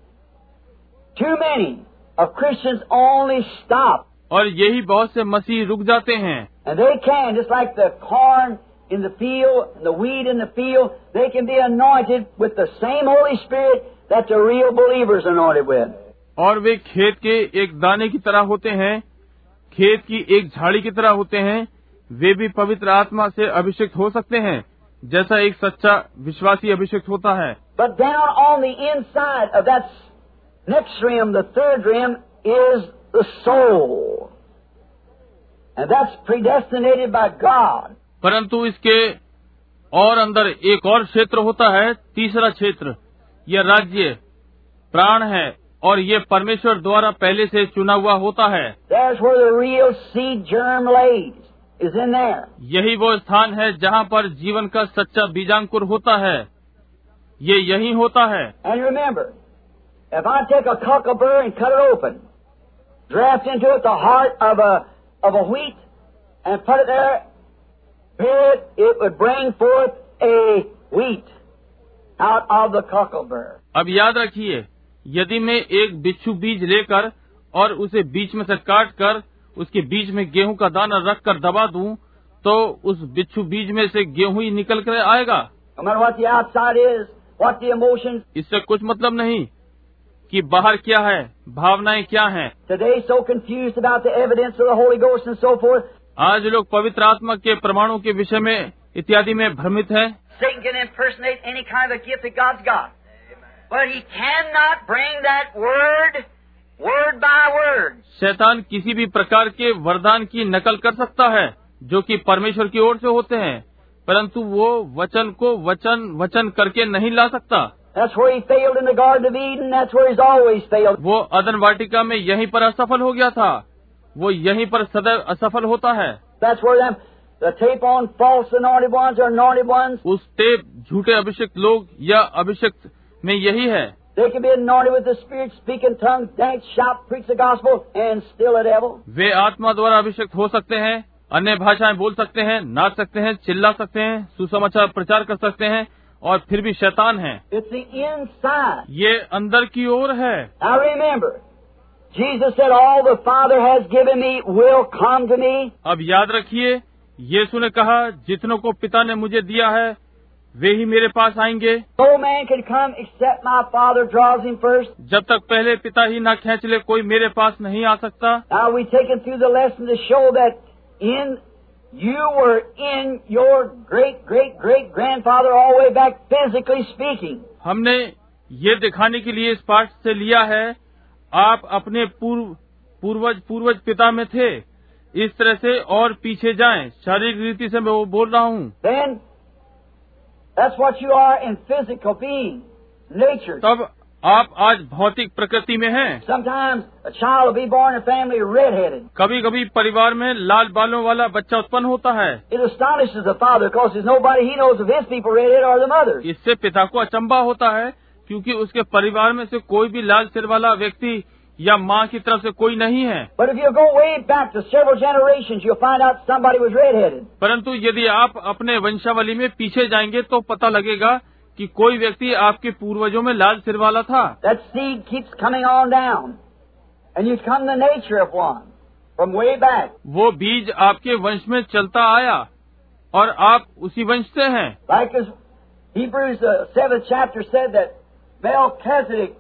too many of Christians only stop. और यही बहुत से मसीह रुक जाते हैं। And they can, just like the corn in the field, the wheat in the field, they can be anointed with the same Holy Spirit that the real believers are anointed with. और वे खेत के एक दाने की तरह होते हैं, खेत की एक झाड़ी की तरह होते हैं, वे भी पवित्र आत्मा से अभिषेक हो सकते हैं जैसा एक सच्चा विश्वासी अभिषेक होता है। But down on the inside of that next rim, the third rim, is the soul. And that's predestinated by God. परंतु इसके और अंदर एक और क्षेत्र होता है, तीसरा क्षेत्र, यह राज्य प्राण है और ये परमेश्वर द्वारा पहले से चुना हुआ होता है। There's where the real seed germ lays, is in there. यही वो स्थान है जहाँ पर जीवन का सच्चा बीजांकुर होता है, ये यही होता है। And remember, if I take a cockleburr and cut it open, draft into it the heart of a wheat, and put it there, it would bring forth a wheat out of the cockleburr. अब याद रखिए, यदि मैं एक बिच्छू बीज लेकर और उसे बीच में से काट कर उसके बीच में गेहूं का दाना रख कर दबा दूं, तो उस बिच्छू बीज में से गेहूं ही निकल कर आएगा। No matter what the outside is, what the emotions. इससे कुछ मतलब नहीं कि बाहर क्या है, भावनाएं क्या हैं। Today so confused about the evidence of the Holy Ghost and so forth. आज लोग पवित्र आत्मा के प्रमाणों के विषय में इत्यादि में भ्रमित है। Satan can impersonate any kind of gift that God's got, but he cannot bring that word by word. शैतान किसी भी प्रकार के वरदान की नकल कर सकता है जो कि परमेश्वर की ओर से होते हैं, परंतु वो वचन को वचन करके नहीं ला सकता। That's where he failed in the Garden of Eden. That's where he's always failed. वो अदन वाटिका में यहीं पर असफल हो गया था, वो यहीं पर सदैव असफल होता है। That's where the tape on false anointed ones or anointed ones. उस टेप झूठे अभिषिक्त लोग या अभिषिक्त में यही है। They can be anointed with the Spirit, speak in tongues, dance, shout, preach the gospel, and still a devil. वे आत्मा द्वारा अभिषिक्त हो सकते हैं अन्य भाषाएं बोल सकते हैं, नाच सकते हैं, चिल्ला सकते हैं, सुसमाचार प्रचार कर सकते हैं, और फिर भी शैतान है। It's the inside. ये अंदर की ओर है। Now remember, Jesus said, all the Father has given me will come to me. अब याद रखिए, यीशु ने कहा, जितनों को पिता ने मुझे दिया है वे ही मेरे पास आएंगे। No man can come except my Father draws him first. जब तक पहले पिता ही ना खींच ले, कोई मेरे पास नहीं आ सकता। Now we've taken through the lesson to show that you were in your great grandfather all the way back, physically speaking. हमने ये दिखाने के लिए इस पाठ से लिया है, आप अपने पूर्वज पिता में थे। इस तरह से और पीछे जाएं, शारीरिक रीति से मैं वो बोल रहा हूँ। Then that's what you are in physical being, nature. तब आप आज भौतिक प्रकृति में हैं। Sometimes a child will be born in a family red-headed. कभी कभी परिवार में लाल बालों वाला बच्चा उत्पन्न होता है। It astonishes the father because there's nobody he knows of his people red-headed or the mothers. इससे पिता को अचंभा होता है, क्योंकि उसके परिवार में से कोई भी लाल सिर वाला व्यक्ति या माँ की तरफ से कोई नहीं है। But if you go way back to several generations, you'll find out somebody was red-headed. परंतु यदि आप अपने वंशावली में पीछे जाएंगे तो पता लगेगा कि कोई व्यक्ति आपके पूर्वजों में लाल सिर वाला था। That seed keeps coming on down, and you come the nature of one from way back. वो बीज आपके वंश में चलता आया और आप उसी वंश से हैं। Like as Hebrews 7th chapter said that Melchizedek,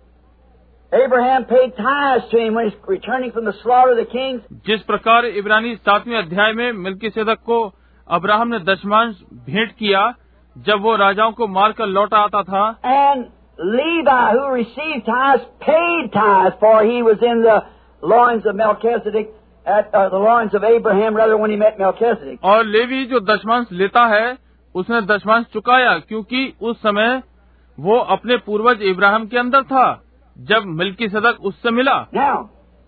Abraham paid tithes to him when he's returning from the slaughter of the kings. जिस प्रकार इब्रानी 7वें अध्याय में मिल्कीसेदक को अब्राहम ने दशमांश भेंट किया जब वो राजाओं को मारकर लौटा आता था। And Levi, who received tithes, paid tithes, for he was in the loins of Melchizedek, at the loins of Abraham, rather, when he met Melchizedek. और लेवी जो दशमांश लेता है उसने दशमांश चुकाया, क्योंकि उस समय वो अपने पूर्वज इब्राहिम के अंदर था जब मिल्कीसेदक उससे मिला। Now,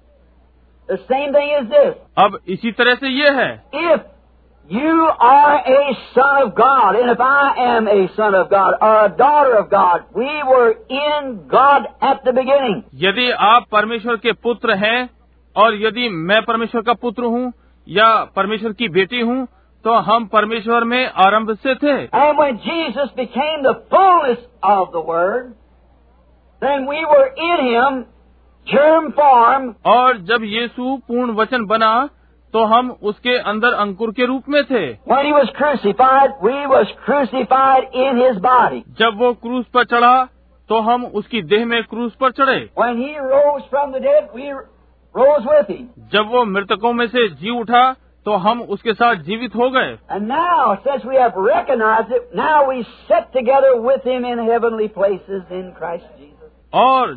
the same thing is this. अब इसी तरह से ये है, If you are a son of God, and if I am a son of God or a daughter of God, we were in God at the beginning. यदि आप परमेश्वर के पुत्र हैं और यदि मैं परमेश्वर का पुत्र हूँ या परमेश्वर की बेटी हूँ, तो हम परमेश्वर में आरंभ से थे। And when Jesus became the fullness of the Word, then we were in Him, germ form. और जब यीशु पूर्ण वचन बना तो हम उसके अंदर अंकुर के रूप में थे। When He was crucified, we was crucified in His body. जब वो क्रूस पर चढ़ा तो हम उसकी देह में क्रूस पर चढ़े। When He rose from the dead, we rose with Him. जब वो मृतकों में से जी उठा तो हम उसके साथ जीवित हो गए। And now, since we have recognized it, now we sit together with Him in heavenly places in Christ Jesus. और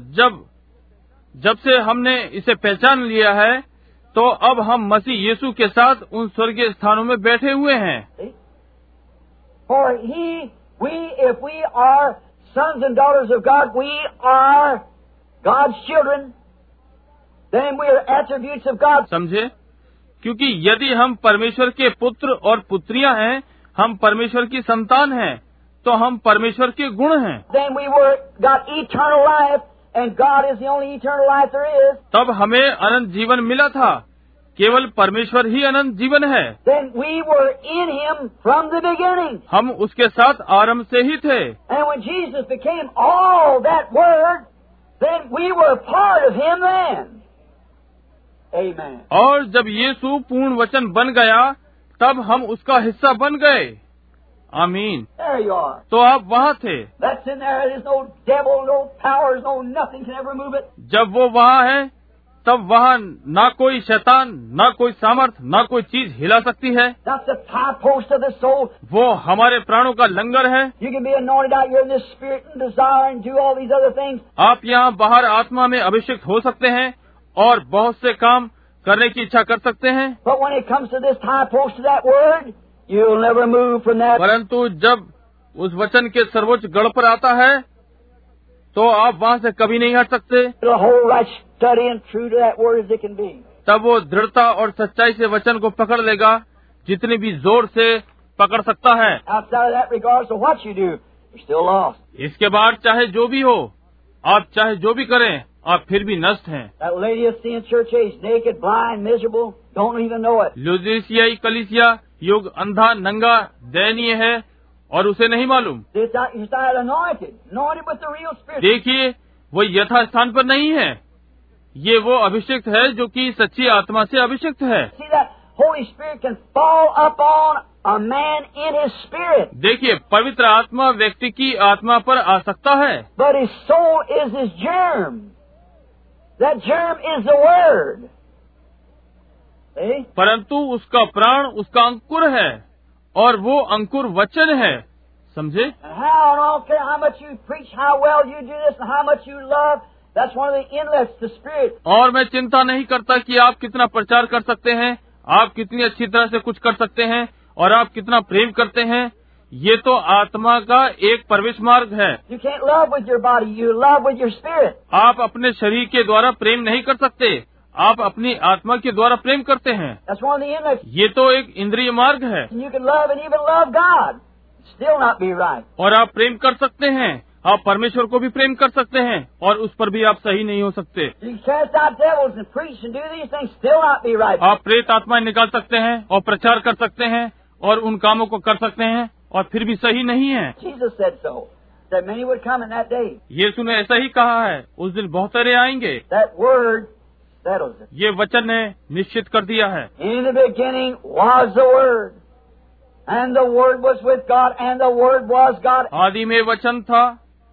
जब से हमने इसे पहचान लिया है तो अब हम मसीह यीशु के साथ उन स्वर्गीय स्थानों में बैठे हुए हैं। For if we are sons and daughters of God, we are God's children, then we are attributes of God. समझे? क्योंकि यदि हम परमेश्वर के पुत्र और पुत्रियां हैं, हम परमेश्वर की संतान हैं, तो हम परमेश्वर के गुण हैं। Then we got eternal life, and God is the only eternal life there is. तब हमें अनंत जीवन मिला था, केवल परमेश्वर ही अनंत जीवन है। Then we were in Him from the beginning. हम उसके साथ आरंभ से ही थे। And when Jesus became all that Word, then we were part of Him then. Amen. और जब यीशु पूर्ण वचन बन गया तब हम उसका हिस्सा बन गए। आमीन। There you are. तो आप वहाँ थे। That's in there. There's no devil, no powers, no nothing can ever move it. जब वो वहाँ है तब वहाँ ना कोई शैतान, ना कोई सामर्थ, ना कोई चीज हिला सकती है। That's the high post of the soul. वो हमारे प्राणों का लंगर है। You can be anointed out here in this spirit and desire and do all these other things. आप यहाँ बाहर आत्मा में अभिषिक्त हो सकते हैं और बहुत से काम करने की इच्छा कर सकते हैं। But when it comes to this high post of that word, you'll never move from that. परंतु जब उस वचन के सर्वोच्च गढ़ पर आता है तो आप वहाँ से कभी नहीं हट सकते। It'll hold right steady and true to that word as it can be. तब वो दृढ़ता और सच्चाई से वचन को पकड़ लेगा जितनी भी जोर से पकड़ सकता है। Outside of that, regardless of what you do, you're still lost. इसके बाद चाहे जो भी हो, आप चाहे जो भी करें, आप फिर भी नष्ट हैं। That Laodicean church age, naked, blind, miserable, don't even know it. लुदीसियाई कलीसिया युग अंधा, नंगा, दयनीय है और उसे नहीं मालूम। It's not anointed with the real Spirit. देखिए, वो यथा स्थान पर नहीं है। ये वो अभिषिक्त है जो कि सच्ची आत्मा से अभिषिक्त है। See, that Holy Spirit can fall upon a man in his spirit. देखिए, पवित्र आत्मा व्यक्ति की आत्मा पर आ सकता है, But his soul is his germ. That germ is the Word. See? परंतु उसका प्राण उसका अंकुर है और वो अंकुर वचन है। समझे? And how, I don't care how much you preach, how well you do this, and how much you love, that's one of the inlets to Spirit. और मैं चिंता नहीं करता कि आप कितना प्रचार कर सकते हैं, आप कितनी अच्छी तरह से कुछ कर सकते हैं और आप कितना प्रेम करते हैं। ये तो आत्मा का एक प्रवेश मार्ग है। You can't love with your body, you love with your spirit. आप अपने शरीर के द्वारा प्रेम नहीं कर सकते, आप अपनी आत्मा के द्वारा प्रेम करते हैं। That's one of the inlets. ये तो एक इंद्रिय मार्ग है। And you can love and even love God. Still not be right. और आप प्रेम कर सकते हैं, आप परमेश्वर को भी प्रेम कर सकते हैं और उस पर भी आप सही नहीं हो सकते। You can cast out devils and preach and do these things, still not be right. आप प्रेत आत्माएं निकाल सकते हैं और प्रचार कर सकते हैं और उन कामों को कर सकते हैं और फिर भी सही नहीं है। Jesus said so. That many would come in that day. यीशु ने ऐसा ही कहा है, उस दिन बहुत सारे आएंगे। That word settles it. ये वचन ने निश्चित कर दिया है। In the beginning was the Word. And the Word was with God, and the Word was God. आदि में वचन था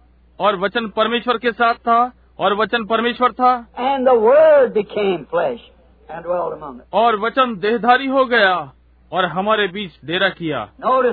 और वचन परमेश्वर के साथ था और वचन परमेश्वर था। And the Word became flesh and dwelt among us. और वचन देहधारी हो गया और हमारे बीच डेरा किया। Notice,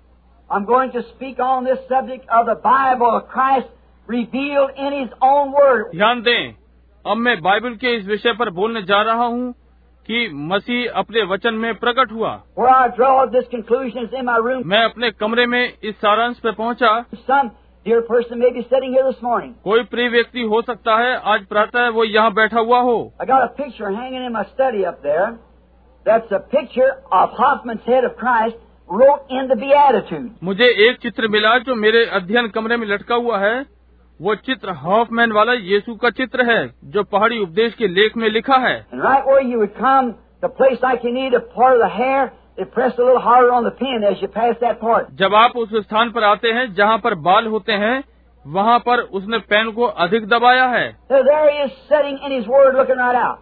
I'm going to speak on this subject of the Bible of Christ revealed in His own Word. ध्यान दें, अब मैं बाइबल के इस विषय पर बोलने जा रहा हूँ कि मसीह अपने वचन में प्रकट हुआ। Where I draw this conclusion is in my room. मैं अपने कमरे में इस सारांश पे पहुँचा। Some dear person may be sitting here this morning. कोई प्रिय व्यक्ति हो सकता है आज प्रातः वो यहाँ बैठा हुआ हो। I got a picture hanging in my study up there. That's a picture of Hoffman's head of Christ wrote in the Beatitudes. मुझे एक चित्र मिला जो मेरे अध्ययन कमरे में लटका हुआ है। वो चित्र हॉफमैन वाला यीशु का चित्र है जो पहाड़ी उपदेश के लेख में लिखा है। And right where you would come, the place like you need a part of the hair, they press a little harder on the pen as you pass that part. जब आप उस स्थान पर आते हैं जहाँ पर बाल होते हैं, वहाँ पर उसने पेन को अधिक दबाया है। So there he is sitting in his word looking right out.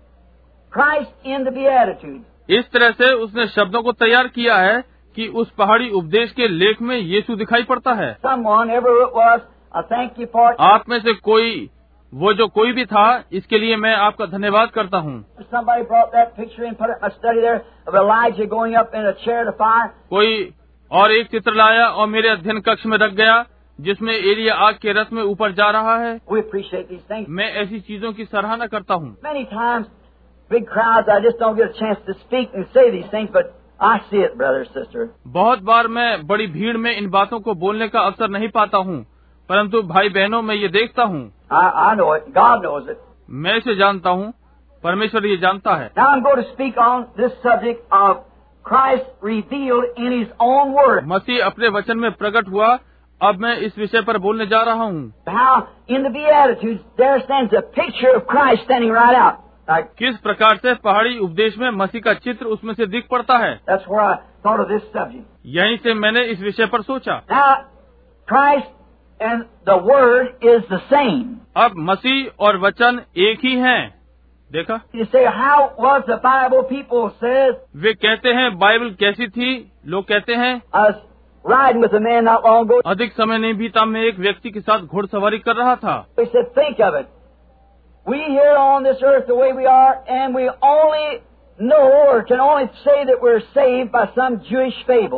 Christ in the Beatitudes. इस तरह से उसने शब्दों को तैयार किया है कि उस पहाड़ी उपदेश के लेख में यीशु दिखाई पड़ता है। Someone, ever it was, I thank you for it. आप में से कोई, वो जो कोई भी था, इसके लिए मैं आपका धन्यवाद करता हूँ। Somebody brought that picture and put it in my study there of Elijah going up in a chariot of fire. कोई और एक चित्र लाया और मेरे अध्ययन कक्ष में रख गया जिसमें एलिया आग के रथ में ऊपर जा रहा है। We appreciate these things. मैं ऐसी चीजों की सराहना करता हूँ। Many times, big crowds, I just don't get a chance to speak and say these things, but I see it, brother, sister. बहुत बार मैं बड़ी भीड़ में इन बातों को बोलने का अवसर नहीं पाता हूँ, परंतु भाई बहनों मैं ये देखता हूँ। I know it. God knows it. मैं इसे जानता हूँ, परमेश्वर ये जानता है। Now I'm going to speak on this subject of Christ revealed in His own Word. मसीह अपने वचन में प्रकट हुआ। अब मैं इस विषय पर बोलने जा रहा हूँ। How in the Beatitudes there stands a picture of Christ standing right out. Like, किस प्रकार से पहाड़ी उपदेश में मसीह का चित्र उसमें से दिख पड़ता है। that's where I thought of this subject. यहीं से मैंने इस विषय पर सोचा। Now, Christ and the Word is the same. अब मसीह और वचन एक ही हैं। देखा? You say, how was the Bible? People says, वे कहते हैं बाइबल कैसी थी। लोग कहते हैं I was riding with a man not long ago. अधिक समय नहीं बीता, मैं एक व्यक्ति के साथ घुड़सवारी कर रहा था। He said, think of it. We here on this earth the way we are, and we only know or can only say that we're saved by some Jewish fable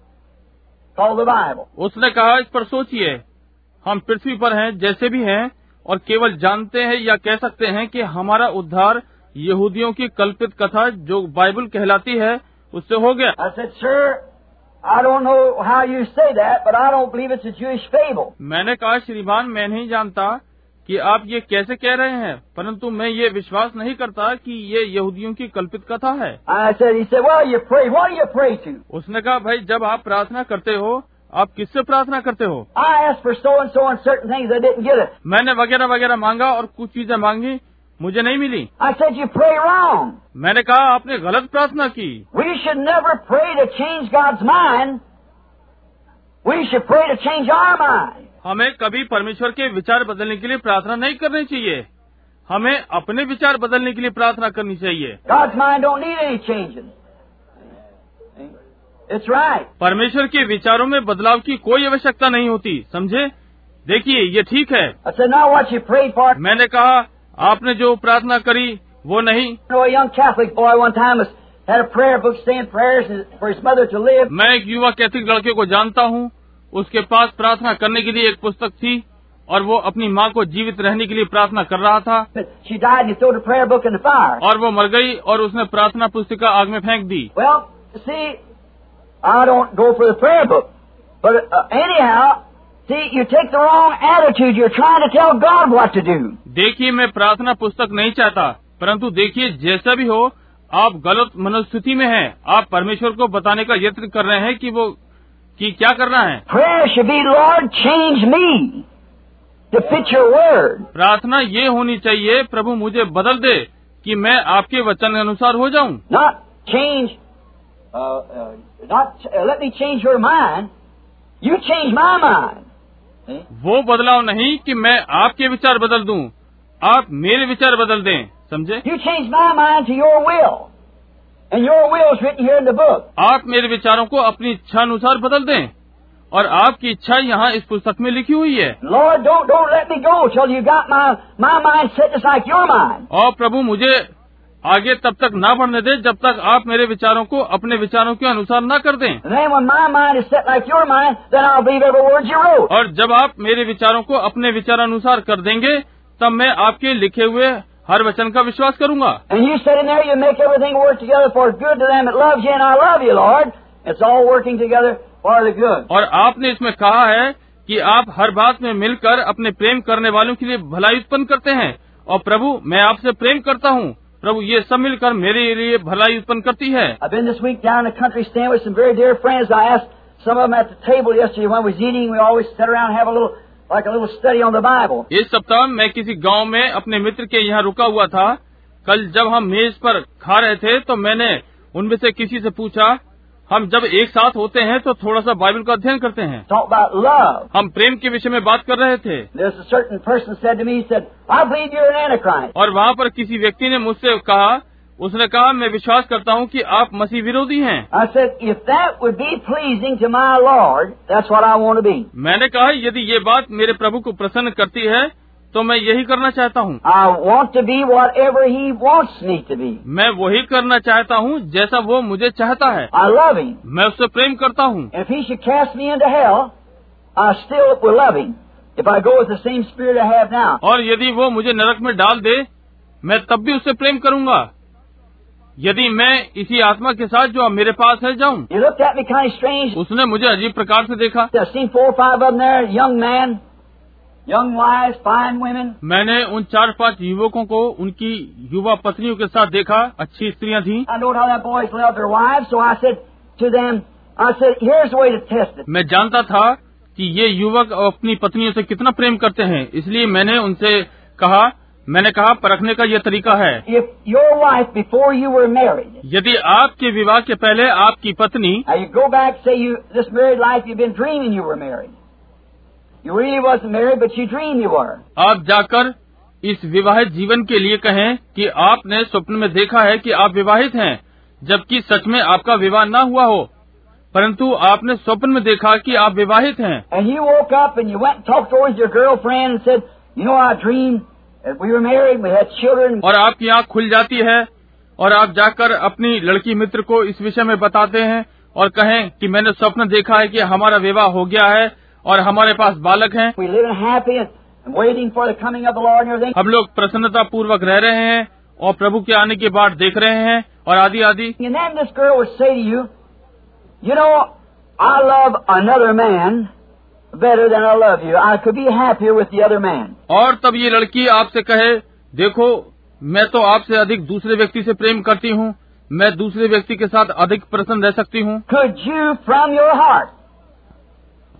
called the Bible. उसने कहा, इस पर सोचिए, हम पृथ्वी पर हैं जैसे भी हैं और केवल जानते हैं या कह सकते हैं कि हमारा उद्धार यहूदियों की कल्पित कथा जो बाइबल कहलाती है उससे हो गया। I said, sir, I don't know how you say that, but I don't believe it's a Jewish fable. मैंने कहा, श्रीमान, मैं नहीं जानता कि आप ये कैसे कह रहे हैं, परंतु मैं ये विश्वास नहीं करता कि ये यहूदियों की कल्पित कथा है। He said, well, you pray. What do you pray to? उसने कहा, भाई जब आप प्रार्थना करते हो, आप किससे प्रार्थना करते हो? I asked for so and so and certain things, I didn't get it. मैंने वगैरह वगैरह मांगा और कुछ चीजें मांगी, मुझे नहीं मिली। I said, you pray wrong. मैंने कहा आपने गलत प्रार्थना की। We should never pray to change God's mind. We should pray to change our mind. हमें कभी परमेश्वर के विचार बदलने के लिए प्रार्थना नहीं करनी चाहिए, हमें अपने विचार बदलने के लिए प्रार्थना करनी चाहिए। God's mind don't need any changing. It's right. परमेश्वर के विचारों में बदलाव की कोई आवश्यकता नहीं होती, समझे? देखिए, ये ठीक है। I said, now what you prayed for? मैंने कहा आपने जो प्रार्थना करी वो नहीं। You know, a young Catholic boy one time had a prayer book saying prayers for his mother to live. मैं एक युवा कैथोलिक लड़के को जानता हूँ, उसके पास प्रार्थना करने के लिए एक पुस्तक थी और वो अपनी माँ को जीवित रहने के लिए प्रार्थना कर रहा था। She died and he threw the prayer book in the fire. और वो मर गई और उसने प्रार्थना पुस्तिका आग में फेंक दी। Well, see, I don't go for the prayer book, but anyhow, see, you take the wrong attitude. You're trying to tell God what to do. देखिए, मैं प्रार्थना पुस्तक नहीं चाहता, परंतु देखिए जैसा भी हो, आप गलत मनोस्थिति में हैं। आप परमेश्वर को बताने का यत्न कर रहे हैं कि क्या करना है। Prayer should be, Lord, change me to fit your word. प्रार्थना ये होनी चाहिए, प्रभु मुझे बदल दे कि मैं आपके वचन के अनुसार हो जाऊं। Not change, let me change your mind. You change my mind. वो बदलाव नहीं कि मैं आपके विचार बदल दूं, आप मेरे विचार बदल दें, समझे? You change my mind to your will. And your will is written here in the book. आप मेरे विचारों को अपनी इच्छा अनुसार बदल दें और आपकी इच्छा यहाँ इस पुस्तक में लिखी हुई है। Lord, don't let me go till you got my mind set just like your mind. और प्रभु मुझे आगे तब तक ना बढ़ने दे जब तक आप मेरे विचारों को अपने विचारों के अनुसार ना कर दें। And then when my mind is set like your mind, then I'll believe every word you wrote. और जब आप मेरे विचारों को अपने विचारानुसार कर देंगे, तब मैं आपके लिखे हुए हर वचन का विश्वास करूंगा। And you said in there, you make everything work together for good to them that love you, and I love you, Lord. It's all working together for the good. और आपने इसमें कहा है कि आप हर बात में मिलकर अपने प्रेम करने वालों के लिए भलाई उत्पन्न करते हैं। और प्रभु, मैं आपसे प्रेम करता हूँ। प्रभु, ये सब मिलकर मेरे लिए भलाई उत्पन्न करती है। I've been this week down in the country staying with some very dear friends. I asked some of them at the table yesterday when we was eating. We always sit around and have a little study on the Bible. इस सप्ताह मैं किसी गांव में अपने मित्र के यहाँ रुका हुआ था। कल जब हम मेज पर खा रहे थे तो मैंने उनमें से किसी से पूछा, हम जब एक साथ होते हैं तो थोड़ा सा बाइबल का अध्ययन करते हैं। Talk about love. हम प्रेम के विषय में बात कर रहे थे। There's a certain person said to me, he said, I believe you're an antichrist. और वहाँ पर किसी व्यक्ति ने मुझसे कहा, उसने कहा, मैं विश्वास करता हूँ कि आप मसीह विरोधी हैं। I said, if that would be pleasing to my Lord, that's what I want to be. मैंने कहा, यदि ये बात मेरे प्रभु को प्रसन्न करती है तो मैं यही करना चाहता हूँ। I want to be whatever He wants me to be. मैं वही करना चाहता हूँ जैसा वो मुझे चाहता है। I love Him. मैं उससे प्रेम करता हूँ। If He should cast me into hell, I still will love Him. If I go with the same spirit I have now. और यदि वो मुझे नरक में डाल दे, मैं तब भी उससे प्रेम करूँगा, यदि मैं इसी आत्मा के साथ जो अब मेरे पास है जाऊँ। He looked at me kind of strange. उसने मुझे अजीब प्रकार से देखा। I've seen 4 or 5 of them there, young man, young wives, fine women. मैंने उन 4-5 युवकों को उनकी युवा पत्नियों के साथ देखा, अच्छी स्त्रियां थीं। I know how that boys love their wives, so I said to them, here's the way to test it. मैं जानता था कि ये युवक अपनी पत्नियों से कितना प्रेम करते हैं, इसलिए मैंने उनसे कहा परखने का यह तरीका है। If your wife before you were married, यदि आपके विवाह के पहले आपकी पत्नी, now you go back, say this married life you've been dreaming you were married. You really wasn't married, but you dreamed you were. आप जाकर इस विवाहित जीवन के लिए कहें कि आपने स्वप्न में देखा है कि आप विवाहित हैं, जबकि सच में आपका विवाह न हुआ हो, परंतु आपने स्वप्न में देखा कि आप विवाहित हैं। And you woke up and you went and talked towards your girlfriend and said, you know, I dreamed that we were married, we had children. और आपकी आँख खुल जाती है और आप जाकर अपनी लड़की मित्र को इस विषय में बताते हैं और कहें कि मैंने स्वप्न देखा है कि हमारा विवाह हो गया है और हमारे पास बालक हैं। We live happy and waiting for the coming of the Lord and everything. हम लोग प्रसन्नता पूर्वक रह रहे हैं और प्रभु के आने की बाट देख रहे हैं और आदि आदि। And then this girl would say to you, you know, I love another man better than I love you. I could be happier with the other man. और तब ये लड़की आपसे कहे, देखो, मैं तो आपसे अधिक दूसरे व्यक्ति से प्रेम करती हूँ, मैं दूसरे व्यक्ति के साथ अधिक प्रसन्न रह सकती हूँ। Could you from your heart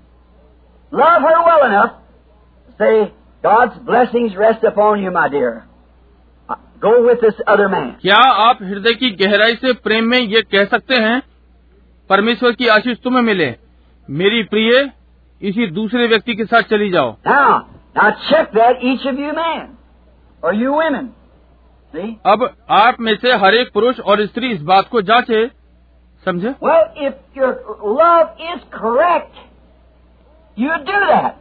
love her well enough to say, God's blessings rest upon you, my dear. Go with this other man. क्या आप हृदय की गहराई से प्रेम में ये कह सकते हैं, परमेश्वर की आशीष तुम्हें मिले, मेरी प्रिय, इसी दूसरे व्यक्ति के साथ चली जाओ। Now check that, each of you men, or you women. See? अब आप में से हर एक पुरुष और स्त्री इस बात को जांचे, समझे? Well, if your love is correct, you do that.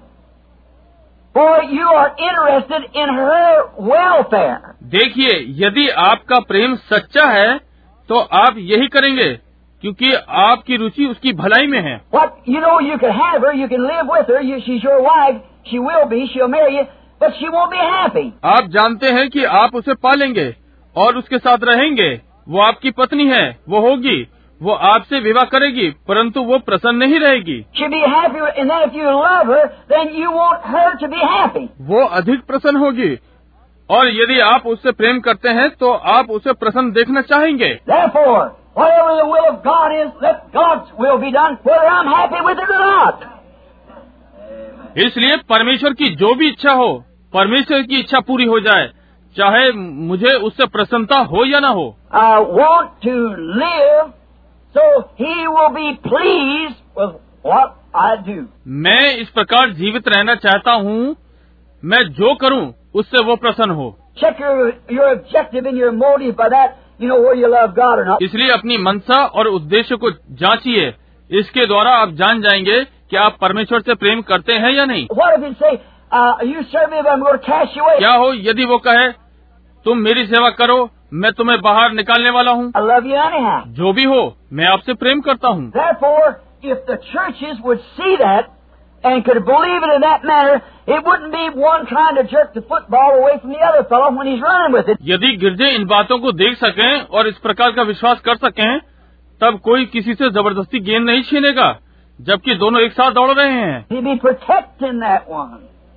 For you are interested in her welfare. देखिए, यदि आपका प्रेम सच्चा है, तो आप यही करेंगे, क्योंकि आपकी रुचि उसकी भलाई में है। What you know, you can have her, you can live with her. She's your wife. She will be. She'll marry you, but she won't be happy. आप जानते हैं कि आप उसे पालेंगे और उसके साथ रहेंगे, वो आपकी पत्नी है, वो होगी, वो आपसे विवाह करेगी, परंतु वो प्रसन्न नहीं रहेगी। She'll be happy, and then if you love her, then you want her to be happy. वो अधिक प्रसन्न होगी, और यदि आप उससे प्रेम करते हैं, तो आप उसे प्रसन्न देखना चाहेंगे। Therefore, whatever the will of God is, let God's will be done, whether I'm happy with it or not. इसलिए परमेश्वर की जो भी इच्छा हो, परमेश्वर की इच्छा पूरी हो जाए, चाहे मुझे उससे प्रसन्नता हो या न हो। I want to live so He will be pleased with what I do. मैं इस प्रकार जीवित रहना चाहता हूँ, मैं जो करूँ उससे वो प्रसन्न हो। Check your objective and your motive by that, you know whether you love God or not. इसलिए अपनी मनसा और उद्देश्य को जांचिए, इसके द्वारा आप जान जाएंगे कि आप परमेश्वर से प्रेम करते हैं या नहीं। What if He say, you serve me, but I'm going to cast you away? क्या हो यदि वो कहे, तुम मेरी सेवा करो, मैं तुम्हें बाहर निकालने वाला हूँ। I love you anyhow. जो भी हो, मैं आपसे प्रेम करता हूँ। Therefore, if the churches would see that and could believe it in that manner, it wouldn't be one trying to jerk the football away from the other fellow when he's running with it. यदि गिरजे इन बातों को देख सकें और इस प्रकार का विश्वास कर सकें, तब कोई किसी से जबरदस्ती गेंद नहीं छीनेगा, जबकि दोनों एक साथ दौड़ रहे हैं। He'd be protecting that one.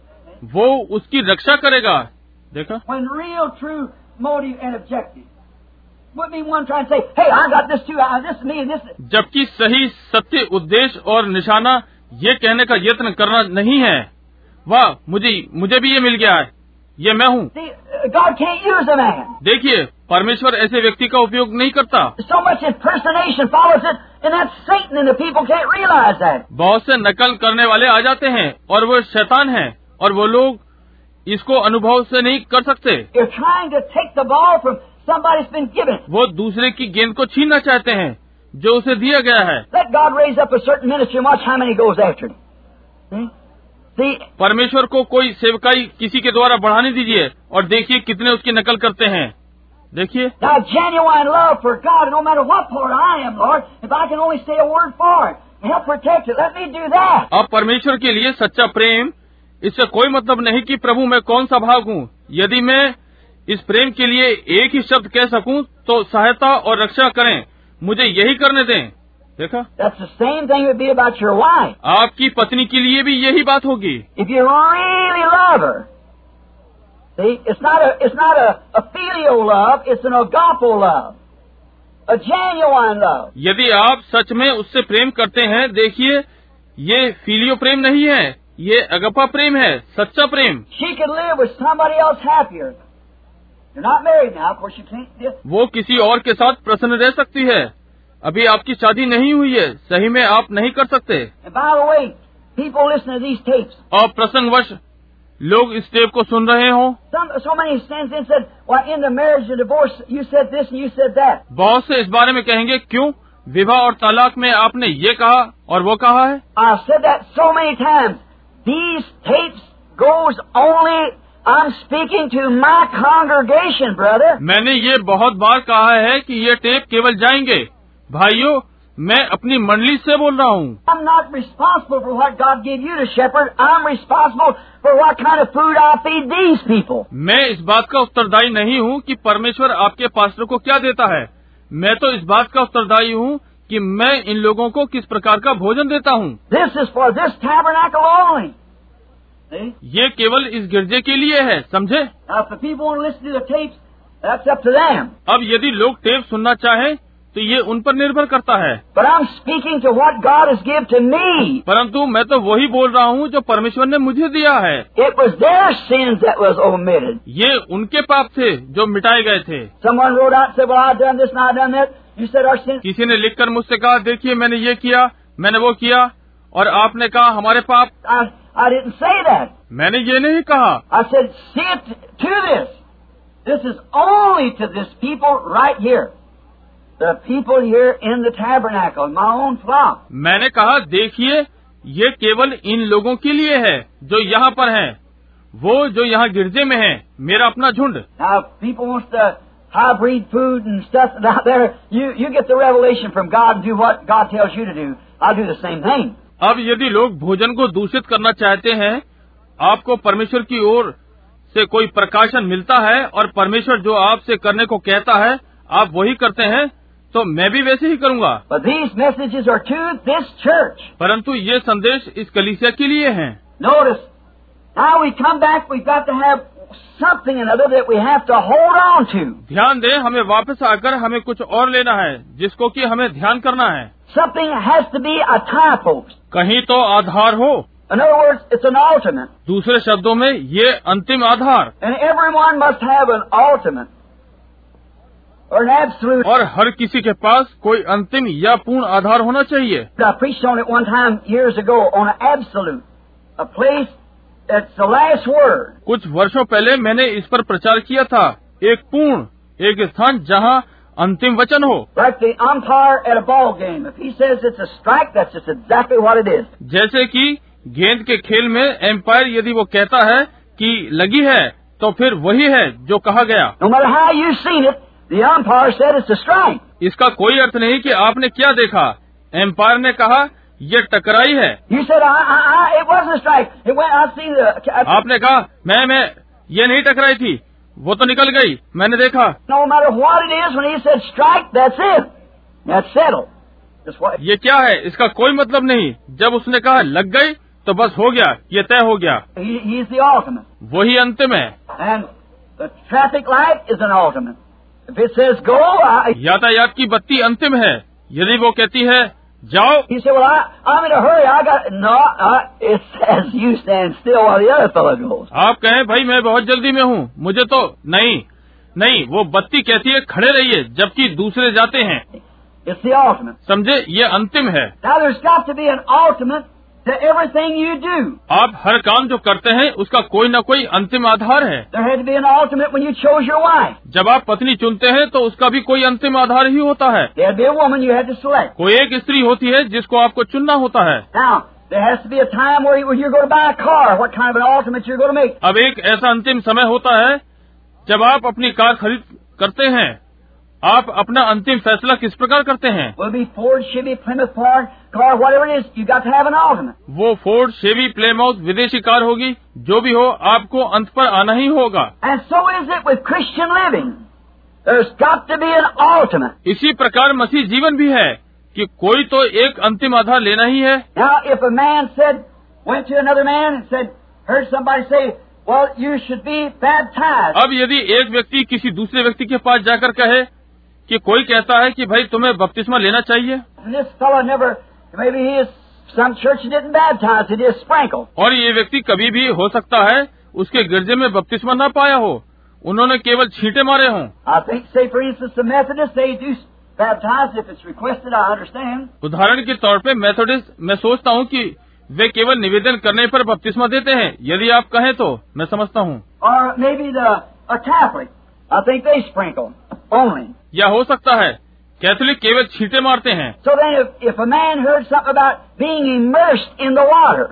वो उसकी रक्षा करेगा। देखा? When real true motive and objective wouldn't be one trying to say, hey, I got this too, this is me and this. जबकि सही सत्य उद्देश्य और निशाना ये कहने का यत्न करना नहीं है, वाह मुझे भी ये मिल गया है, ये मैं हूँ। See, God can't use a man. देखिए, परमेश्वर ऐसे व्यक्ति का उपयोग नहीं करता। So much impersonation follows it, and that's Satan, and the people can't realize that. बहुत से नकल करने वाले आ जाते हैं और वो शैतान हैं, और वो लोग इसको अनुभव से नहीं कर सकते। You're trying to take the ball from somebody that's been given. वो दूसरे की गेंद को छीनना चाहते हैं जो उसे दिया गया है। Let God raise up a certain ministry and watch how many goes after it. See, परमेश्वर को कोई सेवकाई किसी के द्वारा बढ़ाने दीजिए और देखिए कितने उसकी नकल करते हैं। देखिए, now genuine love for God, no matter what part I am, Lord, if I can only say a word for it, help protect it, let me do that. अब परमेश्वर के लिए सच्चा प्रेम, इससे कोई मतलब नहीं कि प्रभु मैं कौन सा भाग हूँ। यदि मैं इस प्रेम के लिए एक ही शब्द कह सकूं, तो सहायता और रक्षा करें, मुझे यही करने दें। देखा? That's the same thing would be about your wife. आपकी पत्नी के लिए भी यही बात होगी। If you really love her, see, it's not a filial love, it's an agape love, a genuine love. यदि आप सच में उससे प्रेम करते हैं, देखिए, ये फिलियो प्रेम नहीं है, ये अगपा प्रेम है, सच्चा प्रेम। She could live with somebody else happier. You're not married now, of course you can't. वो किसी और के साथ प्रसन्न रह सकती है। अभी आपकी शादी नहीं हुई है, सही में आप नहीं कर सकते। And by the way, people listen to these tapes. और प्रसंगवश लोग इस टेप को सुन रहे हो, So many stands in said, well, in the marriage and divorce, you said this and you said that. बहुत से इस बारे में कहेंगे, क्यों विवाह और तलाक में आपने ये कहा और वो कहा है। I've said that so many times. These tapes goes only, I'm speaking to my congregation, brother. मैंने ये बहुत बार कहा है कि ये टेप केवल जाएंगे। भाइयों, मैं अपनी मंडली से बोल रहा हूँ। I'm not responsible for what God gave you to shepherd. I'm responsible for what kind of food I feed these people. मैं इस बात का उत्तरदायी नहीं हूँ कि परमेश्वर आपके पास्टर को क्या देता है। मैं तो इस बात का उत्तरदायी हूँ कि मैं इन लोगों को किस प्रकार का भोजन देता हूँ। This is for this tabernacle only. See? ये केवल इस गिरजे के लिए है, समझे? Now, if the people want to listen to the tapes, that's up to them. अब यदि लोग टेप सुनना चाहें, तो ये उन पर निर्भर करता है। But I'm speaking to what God has given to me. परंतु मैं तो वही बोल रहा हूँ जो परमेश्वर ने मुझे दिया है। It was their sins that was omitted. ये उनके पाप थे जो मिटाए गए थे। Someone wrote out and said, well, I've done this and I've done that. You said our sins. किसी ने लिखकर मुझसे कहा, देखिए मैंने ये किया, मैंने वो किया, और आपने कहा हमारे पाप। I didn't say that. मैंने ये नहीं कहा। I said, see it to this. This is only to this people right here. The people here in the tabernacle, my own flock. मैंने कहा, देखिए ये केवल इन लोगों के लिए है जो यहाँ पर हैं, वो जो यहाँ गिरजे में हैं, मेरा अपना झुंड। Now, if people want the hybrid food and stuff out there, you get the revelation from God and do what God tells you to do. I'll do the same thing. अब यदि लोग भोजन को दूषित करना चाहते हैं, आपको परमेश्वर की ओर से कोई प्रकाशन मिलता है और परमेश्वर जो आपसे करने को कहता है आप वही करते हैं, तो मैं भी वैसे ही करूँगा। But these messages are to this church. परंतु ये संदेश इस कलीसिया के लिए हैं। Notice, now we come back, we've got to have something another that we have to hold on to. ध्यान दें, हमें वापस आकर हमें कुछ और लेना है जिसको कि हमें ध्यान करना है। Something has to be a tie post. कहीं तो आधार हो। In other words, it's an ultimate. दूसरे शब्दों में ये अंतिम आधार। And everyone must have an ultimate or an absolute. और हर किसी के पास कोई अंतिम या पूर्ण आधार होना चाहिए। I preached on it one time years ago on an absolute, a place that's the last word. कुछ वर्षों पहले मैंने इस पर प्रचार किया था, एक पूर्ण, एक स्थान जहाँ अंतिम वचन हो। Like the umpire at a ball game. If he says it's a strike, that's just exactly what it is. जैसे कि गेंद के खेल में एम्पायर यदि वो कहता है कि लगी है, तो फिर वही है जो कहा गया। No matter how you've seen it, the umpire said it's a strike. इसका कोई अर्थ नहीं कि आपने क्या देखा, एम्पायर ने कहा ये टकराई है। You said, it wasn't a strike. It went, I see the. आपने कहा मैं ये नहीं टकराई थी, वो तो निकल गई, मैंने देखा। No matter what it is, when he said strike, that's it. That's settled. That's what. ये क्या है, इसका कोई मतलब नहीं। जब उसने कहा लग गई, तो बस हो गया, ये तय हो गया। He's the ultimate. वही अंतिम है। And the traffic light is an ultimate. If it says go, यातायात की बत्ती अंतिम है। यदि वो कहती है जाओ, you say, well, I'm in a hurry. I got no. It says you stand still while the other fellow goes. आप कहें भाई मैं बहुत जल्दी में हूँ, मुझे तो नहीं, वो बत्ती कहती है खड़े रहिए, जबकि दूसरे जाते हैं। It's the ultimate. समझे, ये अंतिम है। Now there's got to be an ultimate to everything you do. आप हर काम जो करते हैं उसका कोई न कोई अंतिम आधार है। There had to be an ultimate when you chose your wife. जब आप पत्नी चुनते हैं तो उसका भी कोई अंतिम आधार ही होता है। There had to be a woman you had to select. कोई एक स्त्री होती है जिसको आपको चुनना होता है। Now there has to be a time where you're going to buy a car. What kind of an ultimate you're going to make? अब एक ऐसा अंतिम समय होता है जब आप अपनी कार खरीद करते हैं, आप अपना अंतिम फैसला किस प्रकार करते हैं? Will it be Ford, Chevy, Plymouth car, whatever it is, you got to have an ultimate. वो फोर्ड, शेवी, प्लेमाउथ विदेशी कार होगी, जो भी हो आपको अंत पर आना ही होगा। And so is it with Christian living. There's got to be an ultimate. इसी प्रकार मसीह जीवन भी है कि कोई तो एक अंतिम आधार लेना ही है। Now, if a man went to another man and said, heard somebody say, well, you should be baptized. अब यदि एक व्यक्ति किसी दूसरे व्यक्ति के पास जाकर कहे कि कोई कहता है कि भाई तुम्हें बपतिस्मा लेना चाहिए, And this fellow maybe he is some church that didn't baptize, they just sprinkle. और ये व्यक्ति कभी भी हो सकता है उसके गिरजे में बपतिस्मा न पाया हो, उन्होंने केवल छींटे मारे हों। I think, say for instance, the Methodists, they do baptize if it's requested, I understand. उदाहरण के तौर पे मेथोडिस्ट, मैं सोचता हूँ कि वे केवल निवेदन करने पर बपतिस्मा देते हैं, यदि आप कहें तो मैं समझता हूँ। Or maybe a Catholic, I think they sprinkle only. या हो सकता है कैथोलिक केवल छींटे मारते हैं। So then if a man heard something about being immersed in the water,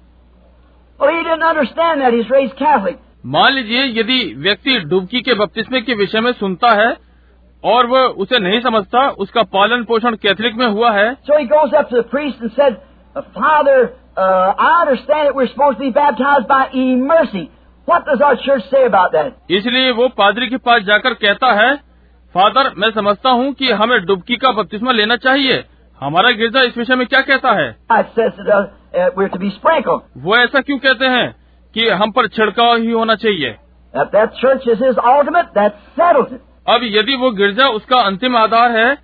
well, he didn't understand that, he's raised Catholic. मान लीजिए यदि व्यक्ति डुबकी के बपतिस्मे के विषय में सुनता है और वह उसे नहीं समझता, उसका पालन पोषण कैथोलिक में हुआ है। So he goes up to the priest and said, Father, I understand that we're supposed to be baptized by immersing. What does our church say about that? इसलिए वो पादरी के पास जाकर कहता है, फादर मैं समझता हूँ कि हमें डुबकी का बपतिस्मा लेना चाहिए, हमारा गिरजा इस विषय में क्या कहता है? It says that we're to be sprinkled. वो ऐसा क्यों कहते हैं कि हम पर छिड़काव ही होना चाहिए? If that church is his ultimate, that settles it. अब यदि वो गिरजा उसका अंतिम आधार है,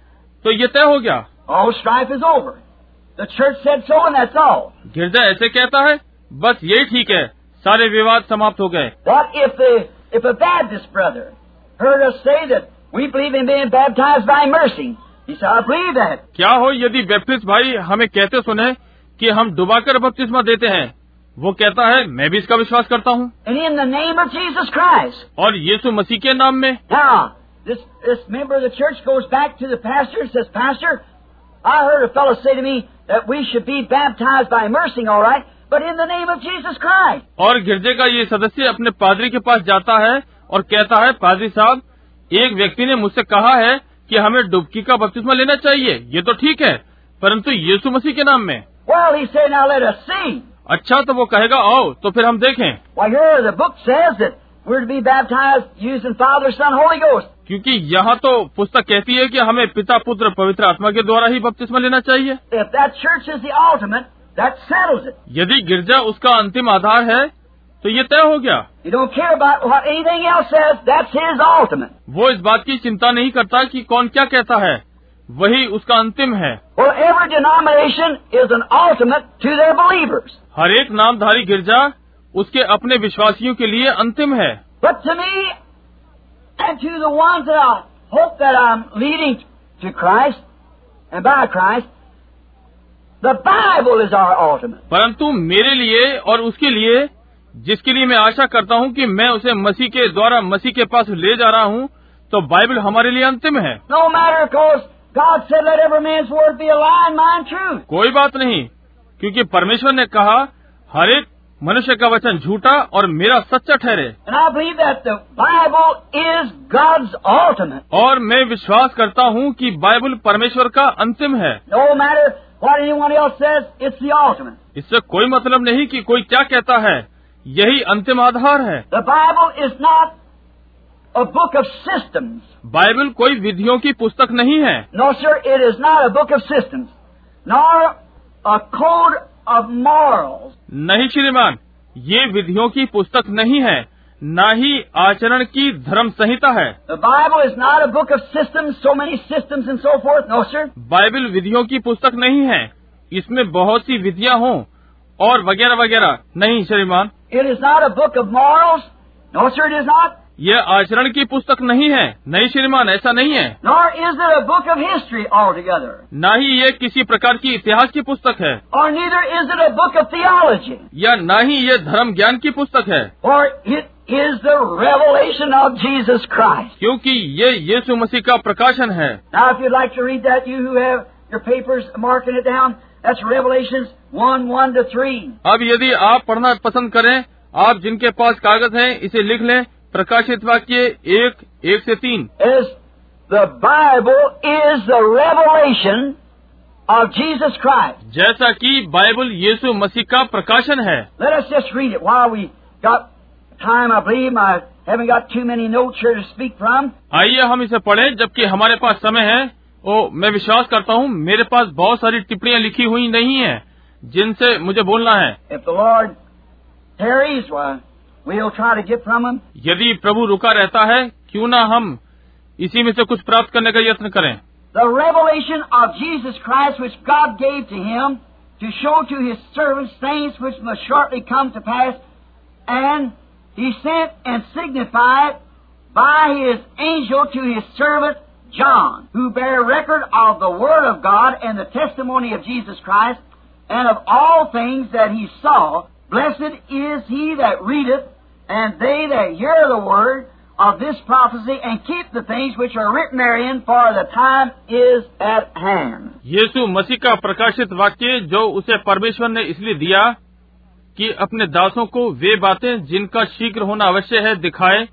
तो ये तय हो गया, All strife is over. The church said so, and that's all. गिरजा ऐसे कहता है, बस यही ठीक है, सारे विवाद समाप्त हो गए। What if a Baptist brother heard us say that we believe in being baptized by mercy? He said, I believe that. क्या हो यदि बैप्टिस्ट भाई हमें कहते सुने कि हम डुबाकर बपतिस्मा देते हैं? वो कहता है, मैं भी इसका विश्वास करता हूँ, And in the name of Jesus Christ. और यीशु मसीह के नाम में। Now, this member of the church goes back to the pastor and says, Pastor, I heard a fellow say to me that we should be baptized by immersing, all right, but in the name of Jesus Christ. और गिरजे का ये सदस्य अपने पादरी के पास जाता है और कहता है, पादरी साहब, एक व्यक्ति ने मुझसे कहा है कि हमें डुबकी का बपतिस्मा लेना चाहिए, ये तो ठीक है, परंतु यीशु मसीह के नाम में। Well, he said, now let us see. अच्छा, तो वो कहेगा, आओ तो फिर हम देखें। Well, here the book says that we're to be baptized using Father, Son, Holy Ghost. क्योंकि यहाँ तो पुस्तक कहती है कि हमें पिता, पुत्र, पवित्र आत्मा के द्वारा ही बपतिस्मा लेना चाहिए। If that church is the ultimate, that settles it. यदि गिरजा उसका अंतिम आधार है, तो ये तय हो गया। You don't care about what anything else says, that's his ultimate. वो इस बात की चिंता नहीं करता कि कौन क्या कहता है, वही उसका अंतिम है। Well, every denomination is an ultimate to their believers. हर एक नामधारी गिरजा उसके अपने विश्वासियों के लिए अंतिम है। But to me, and to the ones that I hope that I'm leading to Christ, and by Christ, the Bible is our ultimate. परंतु मेरे लिए और उसके लिए, जिसके लिए मैं आशा करता हूँ कि मैं उसे मसीह के द्वारा मसीह के पास ले जा रहा हूँ, तो बाइबल हमारे लिए अंतिम है। No matter, of course, God said, let every man's word be a lie and mine truth. कोई बात नहीं, क्योंकि परमेश्वर ने कहा, हर एक मनुष्य का वचन झूठा और मेरा सच्चा ठहरे। And I believe that the Bible is God's ultimate. और मैं विश्वास करता हूँ कि बाइबल परमेश्वर का अंतिम है। No matter what anyone else says, it's the ultimate. इससे कोई मतलब नहीं कि कोई क्या कहता है, यही अंतिम आधार है। The Bible is not a book of systems. Bible कोई विधियों की पुस्तक नहीं है। No, sir, it is not a book of systems, nor a code of morals. नहीं श्रीमान, ये विधियों की पुस्तक नहीं है, न ही आचरण की धर्म संहिता है। The Bible is not a book of systems, so many systems and so forth. No, sir. Bible विधियों की पुस्तक नहीं है, इसमें बहुत सी विधियां हों और वगैरह वगैरह। नहीं श्रीमान, It is not a book of morals. No, sir, it is not. यह आचरण की पुस्तक नहीं है। नहीं श्रीमान, ऐसा नहीं है। Nor is it a book of history altogether. न ही ये किसी प्रकार की इतिहास की पुस्तक है, Or neither is it a book of theology. या न ही ये धर्म ज्ञान की पुस्तक है, For it is the revelation of Jesus Christ. क्योंकि ये यीशु मसीह का प्रकाशन है। Now, if you'd like to read that, you who have your papers marking it down, that's Revelations 1:1-3. अब यदि आप पढ़ना पसंद करें, आप जिनके पास कागज हैं, इसे लिख लें। प्रकाशित वाक्य 1:1-3। Is the Bible is the revelation of Jesus Christ. जैसा कि बाइबल यीशु मसीह का प्रकाशन है। Let us just read it while we got time. I believe I haven't got too many notes here to speak from. आइए हम इसे पढ़ें, जबकि हमारे पास समय है। मैं विश्वास करता हूँ मेरे पास बहुत सारी टिप्पणियां लिखी हुई नहीं है जिनसे मुझे बोलना है। If the Lord tarries, well, we'll try to get from him. यदि प्रभु रुका रहता है, क्यों ना हम इसी में से कुछ प्राप्त करने का यत्न करें। The revelation of Jesus Christ which God gave to him to show to his servants things which must shortly come to pass, and he sent and signified by his angel to his servant John, who bare record of the word of God and the testimony of Jesus Christ, and of all things that he saw. Blessed is he that readeth, and they that hear the word of this prophecy, and keep the things which are written therein, for the time is at hand. यीशु मसीह का प्रकाशित वाक्य जो उसे परमेश्वर ने इसलिए दिया कि अपने दासों को वे बातें जिनका शीघ्र होना अवश्य है दिखाए,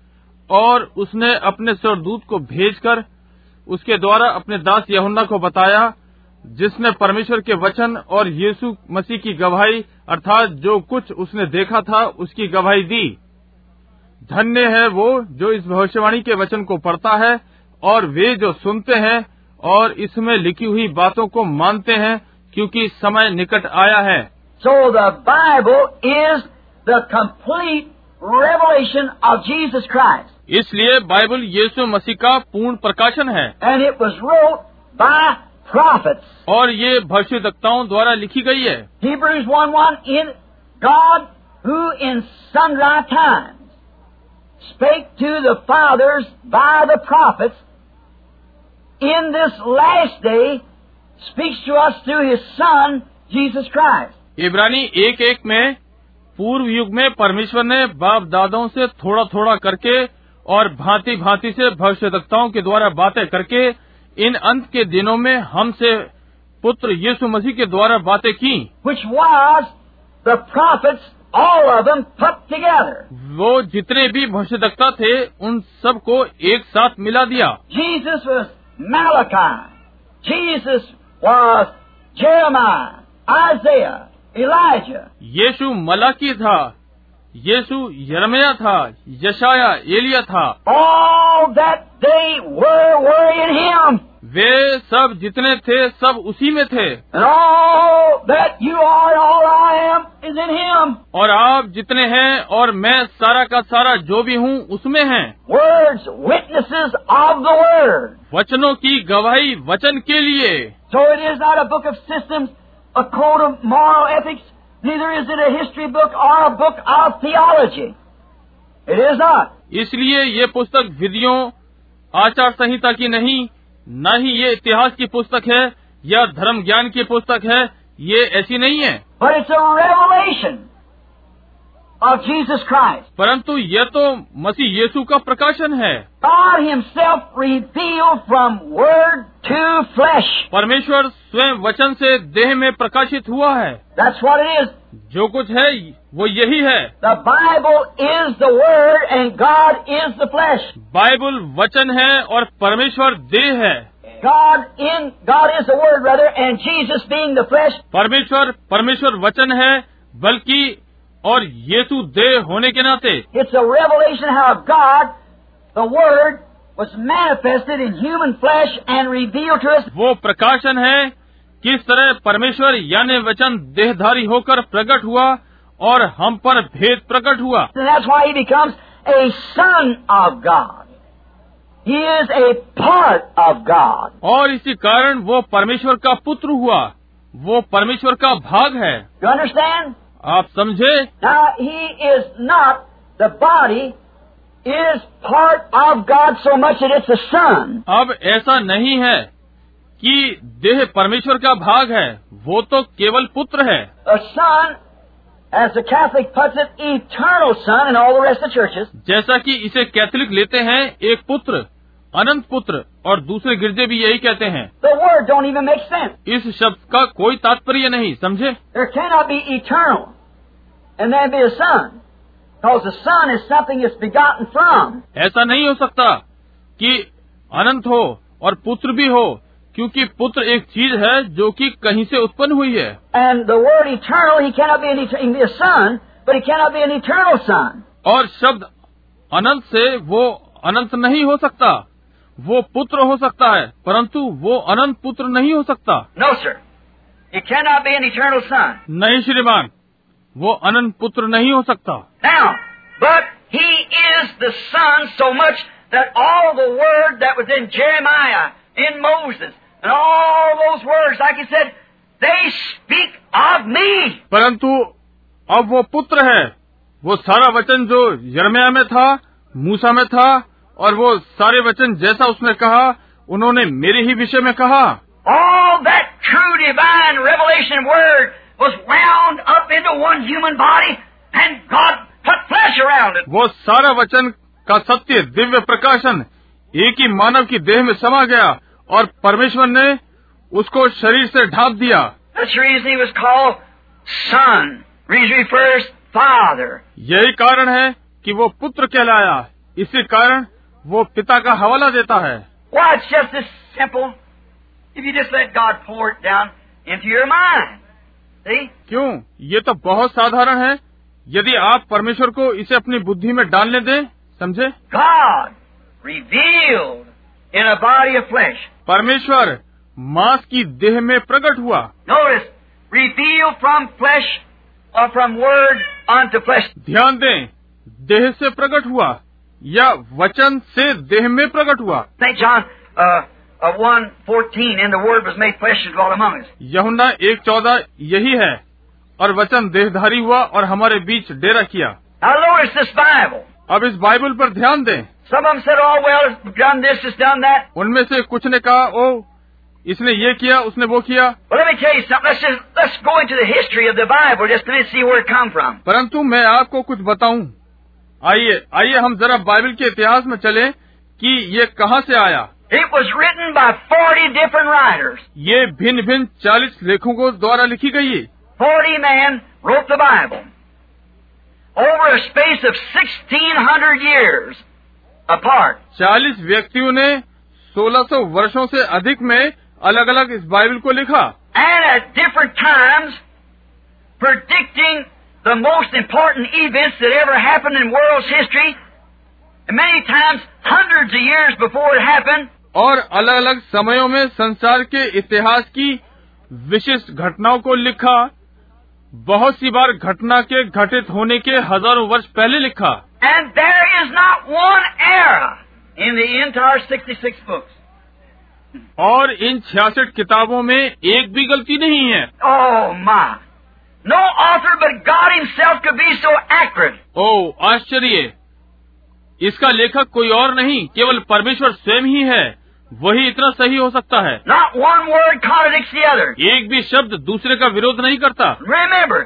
और उसने अपने स्वर्गदूत को भेजकर उसके द्वारा अपने दास यूहन्ना को बताया, जिसने परमेश्वर के वचन और यीशु मसीह की गवाही अर्थात जो कुछ उसने देखा था उसकी गवाही दी। धन्य है वो जो इस भविष्यवाणी के वचन को पढ़ता है और वे जो सुनते हैं और इसमें लिखी हुई बातों को मानते हैं, क्योंकि समय निकट आया है। So the Bible is the complete revelation of Jesus Christ. इसलिए बाइबल यीशु मसीह का पूर्ण प्रकाशन है। And it was wrote by prophets. और ये भविष्यद्वक्ताओं द्वारा लिखी गई है। Hebrews 1:1, in God who in sundry times spake to the fathers by the prophets, in this last day speaks to us through His Son, Jesus Christ. इब्रानी 1:1 में पूर्व युग में परमेश्वर ने बाप दादाओं से थोड़ा थोड़ा करके और भांति भांति से भविष्यद्वक्ताओं के द्वारा बातें करके इन अंत के दिनों में हमसे पुत्र यीशु मसीह के द्वारा बातें की। Which was the prophets, all of them put together. वो जितने भी भविष्यद्वक्ता थे उन सबको एक साथ मिला दिया। Jesus was Malachi. Jesus was Jeremiah, Isaiah, Elijah. यीशु मलाकी था, यीशु यिर्मयाह था, यशाया, एलिया था। All that they were in Him. वे सब जितने थे सब उसी में थे। And all that you are and all I am is in Him. और आप जितने हैं और मैं सारा का सारा जो भी हूँ उसमें हैं। Words, witnesses of the Word. वचनों की गवाही वचन के लिए। So it is not a book of systems, a code of moral ethics, neither is it a history book or a book of theology. It is not. इसलिए ये पुस्तक विधियों, आचार संहिता की नहीं, न ही ये इतिहास की पुस्तक है या धर्म ज्ञान की पुस्तक है, ये ऐसी नहीं है। But it's a revelation of Jesus Christ. परंतु यह तो मसीह यीशु का प्रकाशन है। God Himself revealed from Word to flesh. परमेश्वर स्वयं वचन से देह में प्रकाशित हुआ है। That's what it is. जो कुछ है वो यही है। The Bible is the Word and God is the flesh. Bible वचन है और परमेश्वर देह है। God is the Word rather, and Jesus being the flesh. परमेश्वर वचन है बल्कि और यीशु देह होने के नाते। It's a revelation how God, the Word, was manifested in human flesh and revealed to us. वो प्रकाशन है किस तरह परमेश्वर यानी वचन देहधारी होकर प्रकट हुआ और हम पर भेद प्रकट हुआ। And that's why He becomes a son of God. He is a part of God. और इसी कारण वो परमेश्वर का पुत्र हुआ, वो परमेश्वर का भाग है। You understand? आप समझे? Now He is not, the body is part of God so much that it's a son. अब ऐसा नहीं है कि देह परमेश्वर का भाग है, वो तो केवल पुत्र है। A son, as the Catholic puts it, eternal son in all the rest of the churches. जैसा कि इसे कैथोलिक लेते हैं एक पुत्र, अनंत पुत्र, और दूसरे गिरजे भी यही कहते हैं। The word don't even make sense. इस शब्द का कोई तात्पर्य नहीं, समझे? There cannot be eternal and then be a son, because the son is something that's begotten from. ऐसा नहीं हो सकता कि अनंत हो और पुत्र भी हो, क्योंकि पुत्र एक चीज है जो कि कहीं से उत्पन्न हुई है। And the word eternal, he cannot be he can be a son, but he cannot be an eternal son. और शब्द अनंत से वो अनंत नहीं हो सकता, वो पुत्र हो सकता है, परंतु वो अनंत पुत्र नहीं हो सकता। No, sir. He cannot be an eternal son. नहीं श्रीमान, वो अनंत पुत्र नहीं हो सकता। Now, but he is the son so much that all the word that was in Jeremiah, in Moses, and all those words, like he said, they speak of me. परंतु अब वो पुत्र है, वो सारा वचन जो यिर्मयाह में था, मूसा में था, और वो सारे वचन जैसा उसने कहा, उन्होंने मेरे ही विषय में कहा। All that true divine revelation word was wound up into one human body, and God put flesh around it. वो सारा वचन का सत्य दिव्य प्रकाशन एक ही मानव की देह में समा गया और परमेश्वर ने उसको शरीर से ढांप दिया। That's the reason he was called son. Reason refers father. यही कारण है कि वो पुत्र कहलाया, इसी कारण वो पिता का हवाला देता है। Why, it's just as simple if you just let God pour it down into your mind. See? क्यों? ये तो बहुत साधारण है, यदि आप परमेश्वर को इसे अपनी बुद्धि में डालने दें, समझे? God revealed in a body of flesh. परमेश्वर मांस की देह में प्रकट हुआ। Notice, revealed from flesh or from word unto flesh. ध्यान दें, देह से प्रकट हुआ या वचन से देह में प्रकट हुआ। St. John of 1:14, and the Word was made flesh and dwelt among us. यूहन्ना 1:14 यही है, और वचन देहधारी हुआ और हमारे बीच डेरा किया। Now notice this Bible. अब इस बाइबल पर ध्यान दें। Some of them said, "Oh well, it's done this, it's done that." उनमें से कुछ ने कहा, ओ इसने ये किया, उसने वो किया। Well, let me tell you something. Let's go into the history of the Bible just a minute, see where it come from. परंतु मैं आपको कुछ बताऊं। आइए हम जरा बाइबल के इतिहास में चलें कि ये कहाँ से आया। It was written by 40 different writers. ये भिन्न 40 लेखकों द्वारा लिखी गई। 40 men wrote the Bible over a space of 1600 years apart. 40 व्यक्तियों ने 1600 वर्षों से अधिक में अलग अलग इस बाइबल को लिखा। And at different times, predicting the most important events that ever happened in world's history, and many times hundreds of years before it happened. और अलग अलग समयों में संसार के इतिहास की विशिष्ट घटनाओं को लिखा। बहुत सी बार घटना के घटित होने के हजारों वर्ष पहले लिखा। And there is not one error in the entire 66 books. और इन 66 किताबों में एक भी गलती नहीं है। Oh my! No author but God Himself could be so accurate. ओह आश्चर्य! इसका लेखक कोई और नहीं, केवल परमेश्वर स्वयं ही है। वही इतना सही हो सकता है। Not one word contradicts the other. एक भी शब्द दूसरे का विरोध नहीं करता। Remember,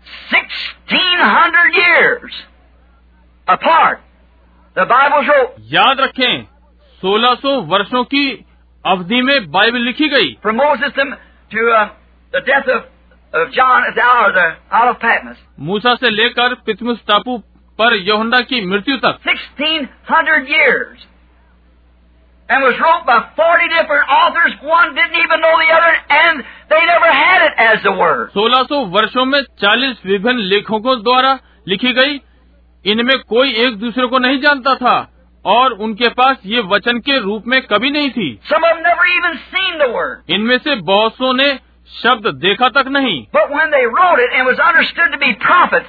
1600 years apart, the Bible wrote. याद रखें, 1600 वर्षों की अवधि में बाइबल लिखी गई। From Moses to the death of John at the hour of the Isle of Patmos. मूसा से लेकर पितमुस टापू पर यूहन्ना की मृत्यु तक 1600 years. And was wrote by 40 different authors. One didn't even know the other, and they never had it as the Word. 1600 वर्षों में 40 विभिन्न लेखकों द्वारा लिखी गई। इनमें कोई एक दूसरे को नहीं जानता था और उनके पास ये वचन के रूप में कभी नहीं थी। Some of them never even seen the Word. इनमें से बहुत सौ ने शब्द देखा तक नहीं। But when they wrote it and was understood to be prophets,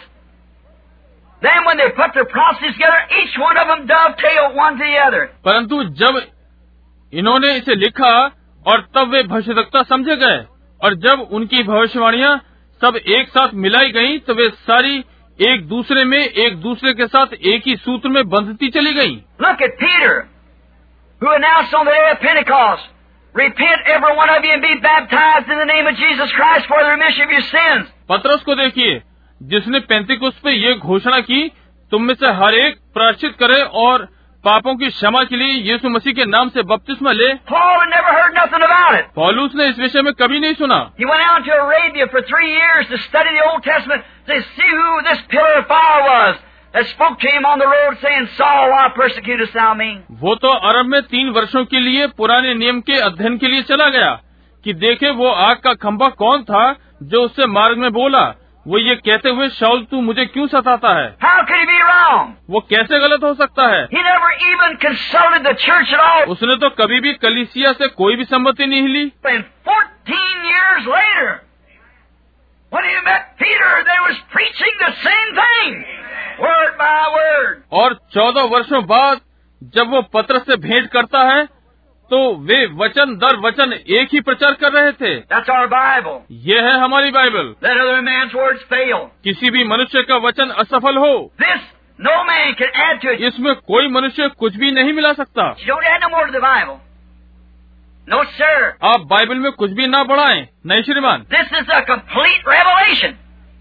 then when they put their prophecies together, each one of them dovetailed one to the other. परंतु जब इन्होंने इसे लिखा और तब वे भविष्यवक्ता समझे गए, और जब उनकी भविष्यवाणियां सब एक साथ मिलाई गईं, तो वे सारी एक दूसरे में एक दूसरे के साथ एक ही सूत्र में बंधती चली गईं। Look at Peter, who announced on the day of Pentecost, "Repent, every one of you, and be baptized in the name of Jesus Christ for the remission of your sins." पतरस को देखिए, जिसने पेंतिकुस्त पे ये घोषणा की, तुम में से हर एक प्रायश्चित करे और पापों की क्षमा के लिए यीशु मसीह के नाम से बपतिस्मा ले। Paul had never heard nothing about it. पौलुस ने इस विषय में कभी नहीं सुना। He went out to Arabia for 3 years to study the Old Testament to see who this pillar of fire was that spoke to him on the road saying, "Saul, why persecutest thou me?" वो तो अरब में 3 वर्षों के लिए पुराने नियम के अध्ययन के लिए चला गया कि देखे वो आग का खंभा कौन था जो उससे मार्ग में बोला, वो ये कहते हुए, शाऊल तू मुझे क्यों सताता है। How could he be wrong? वो कैसे गलत हो सकता है। He never even consulted the church at all. उसने तो कभी भी कलीसिया से कोई भी सम्मति नहीं ली। And 14 years later, when he met Peter, they was preaching the same thing, word by word. और 14 वर्षों बाद जब वो पतरस से भेंट करता है, तो वे वचन दर वचन एक ही प्रचार कर रहे थे। That's our Bible. ये है हमारी Bible. Let other man's words fail. किसी भी मनुष्य का वचन असफल हो, This no man can add to it. इसमें कोई मनुष्य कुछ भी नहीं मिला सकता। You don't add no more to the Bible. No, sir. आप बाइबल में कुछ भी ना बढ़ाएं, नहीं श्रीमान। This is a complete revelation.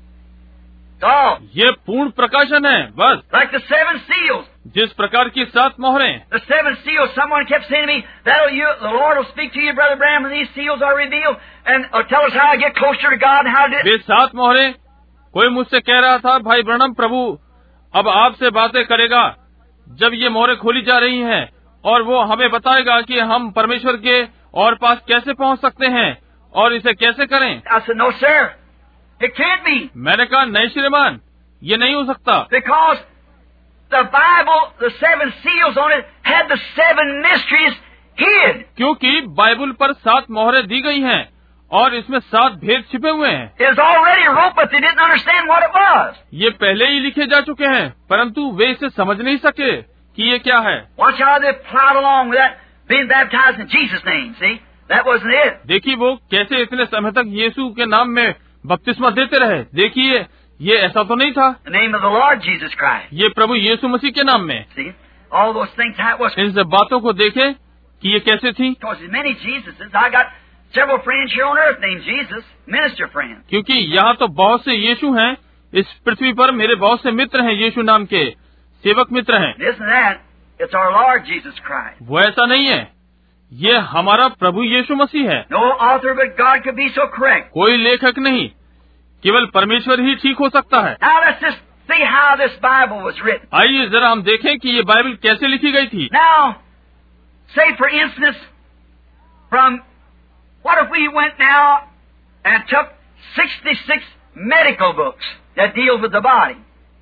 So, ये पूर्ण प्रकाशन है, बस। like the 7 seals. जिस प्रकार की 7 मोहरें। The 7 seals, someone kept saying to me, the Lord will speak to you, Brother Branham, when these seals are revealed, and tell us how to get closer to God and how to... वे 7 मोहरें, कोई मुझसे कह रहा था, भाई Branham, प्रभु अब आपसे बातें करेगा जब ये मोहरें खोली जा रही हैं, और वो हमें बताएगा कि हम परमेश्वर के और पास कैसे पहुंच सकते हैं और इसे कैसे करें। I said, no, sir. It can't be. मैंने कहा, नहीं श्रीमान, ये नहीं हो सकता। Because the Bible, the 7 seals on it, had the 7 mysteries hid. क्योंकि बाइबल पर 7 मोहरें दी गई हैं और इसमें 7 भेद छिपे हुए हैं। It was already wrote, but they didn't understand what it was. ये पहले ही लिखे जा चुके हैं, परंतु वे इसे समझ नहीं सके कि ये क्या है। Watch how they plowed along with that being baptized in Jesus' name. See, that wasn't it. देखिए वो कैसे इतने समय तक यीशु के नाम में बपतिस्मा देते रहे। देखिए ये ऐसा तो नहीं था। The name of the Lord Jesus Christ. ये प्रभु यीशु मसीह के नाम में। See, all those things how it was. इन सब बातों को देखें कि ये कैसे थी। Because there's many Jesuses. I got several friends here on earth named Jesus, minister friends. क्योंकि यहाँ तो बहुत से यीशु हैं इस पृथ्वी पर। मेरे बहुत से मित्र हैं यीशु नाम के, सेवक मित्र हैं। Isn't that? It's our Lord Jesus Christ. वो ऐसा नहीं है, ये हमारा प्रभु यीशु मसीह है। No author but God could be so correct. कोई लेखक नहीं, केवल परमेश्वर ही ठीक हो सकता है। Now let's just see how this Bible was written. आइए जरा हम देखें कि ये बाइबल कैसे लिखी गई थी। Now, say for instance, from what if we went now and took 66 medical books that deal with the body,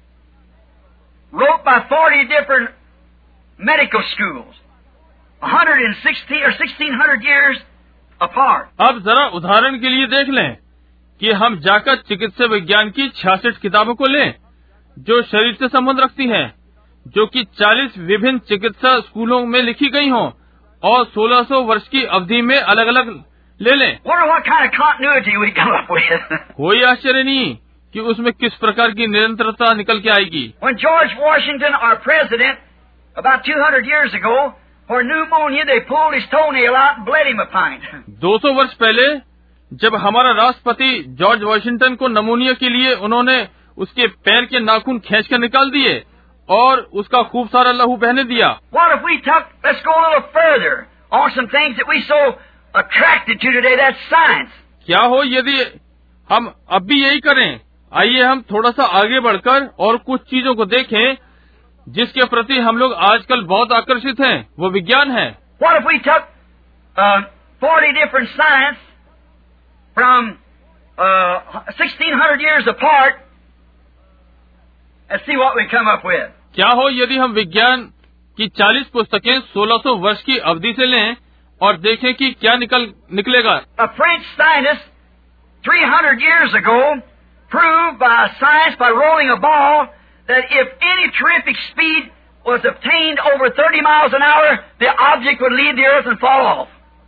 wrote by 40 different medical schools, 160 or 1600 years apart. अब जरा उदाहरण के लिए देख लें कि हम जाकर चिकित्सा विज्ञान की 66 किताबों को लें जो शरीर से संबंध रखती हैं, जो कि 40 विभिन्न चिकित्सा स्कूलों में लिखी गई हों और 1600 वर्ष की अवधि में अलग अलग ले लें। Wonder what kind of continuity we come up with. कोई आश्चर्य नहीं कि उसमें किस प्रकार की निरंतरता निकल के आएगी। When George Washington, our president, about 200 years ago, for pneumonia, they pulled his toenail out and bled him a pint. 200 वर्ष पहले जब हमारा राष्ट्रपति जॉर्ज वॉशिंगटन को नमूनिया के लिए उन्होंने उसके पैर के नाखून खींचकर निकाल दिए और उसका खूब सारा लहू बहने दिया। What if we took, let's go a little further on some things that we so attracted to today, that's science. क्या हो यदि हम अब भी यही करें? आइए हम थोड़ा सा आगे बढ़कर और कुछ चीजों को देखें जिसके प्रति हम लोग आजकल बहुत आकर्षित हैं, वो विज्ञान है। What if we took 40 different science from 1600 years apart and see what we come up with? क्या हो यदि हम विज्ञान की 40 पुस्तकें 1600 वर्ष की अवधि से लें और देखें कि क्या निकलेगा। A French scientist 300 years ago proved by science by rolling a ball that if any terrific speed was obtained over 30 miles an hour, the object would leave the earth and fall off.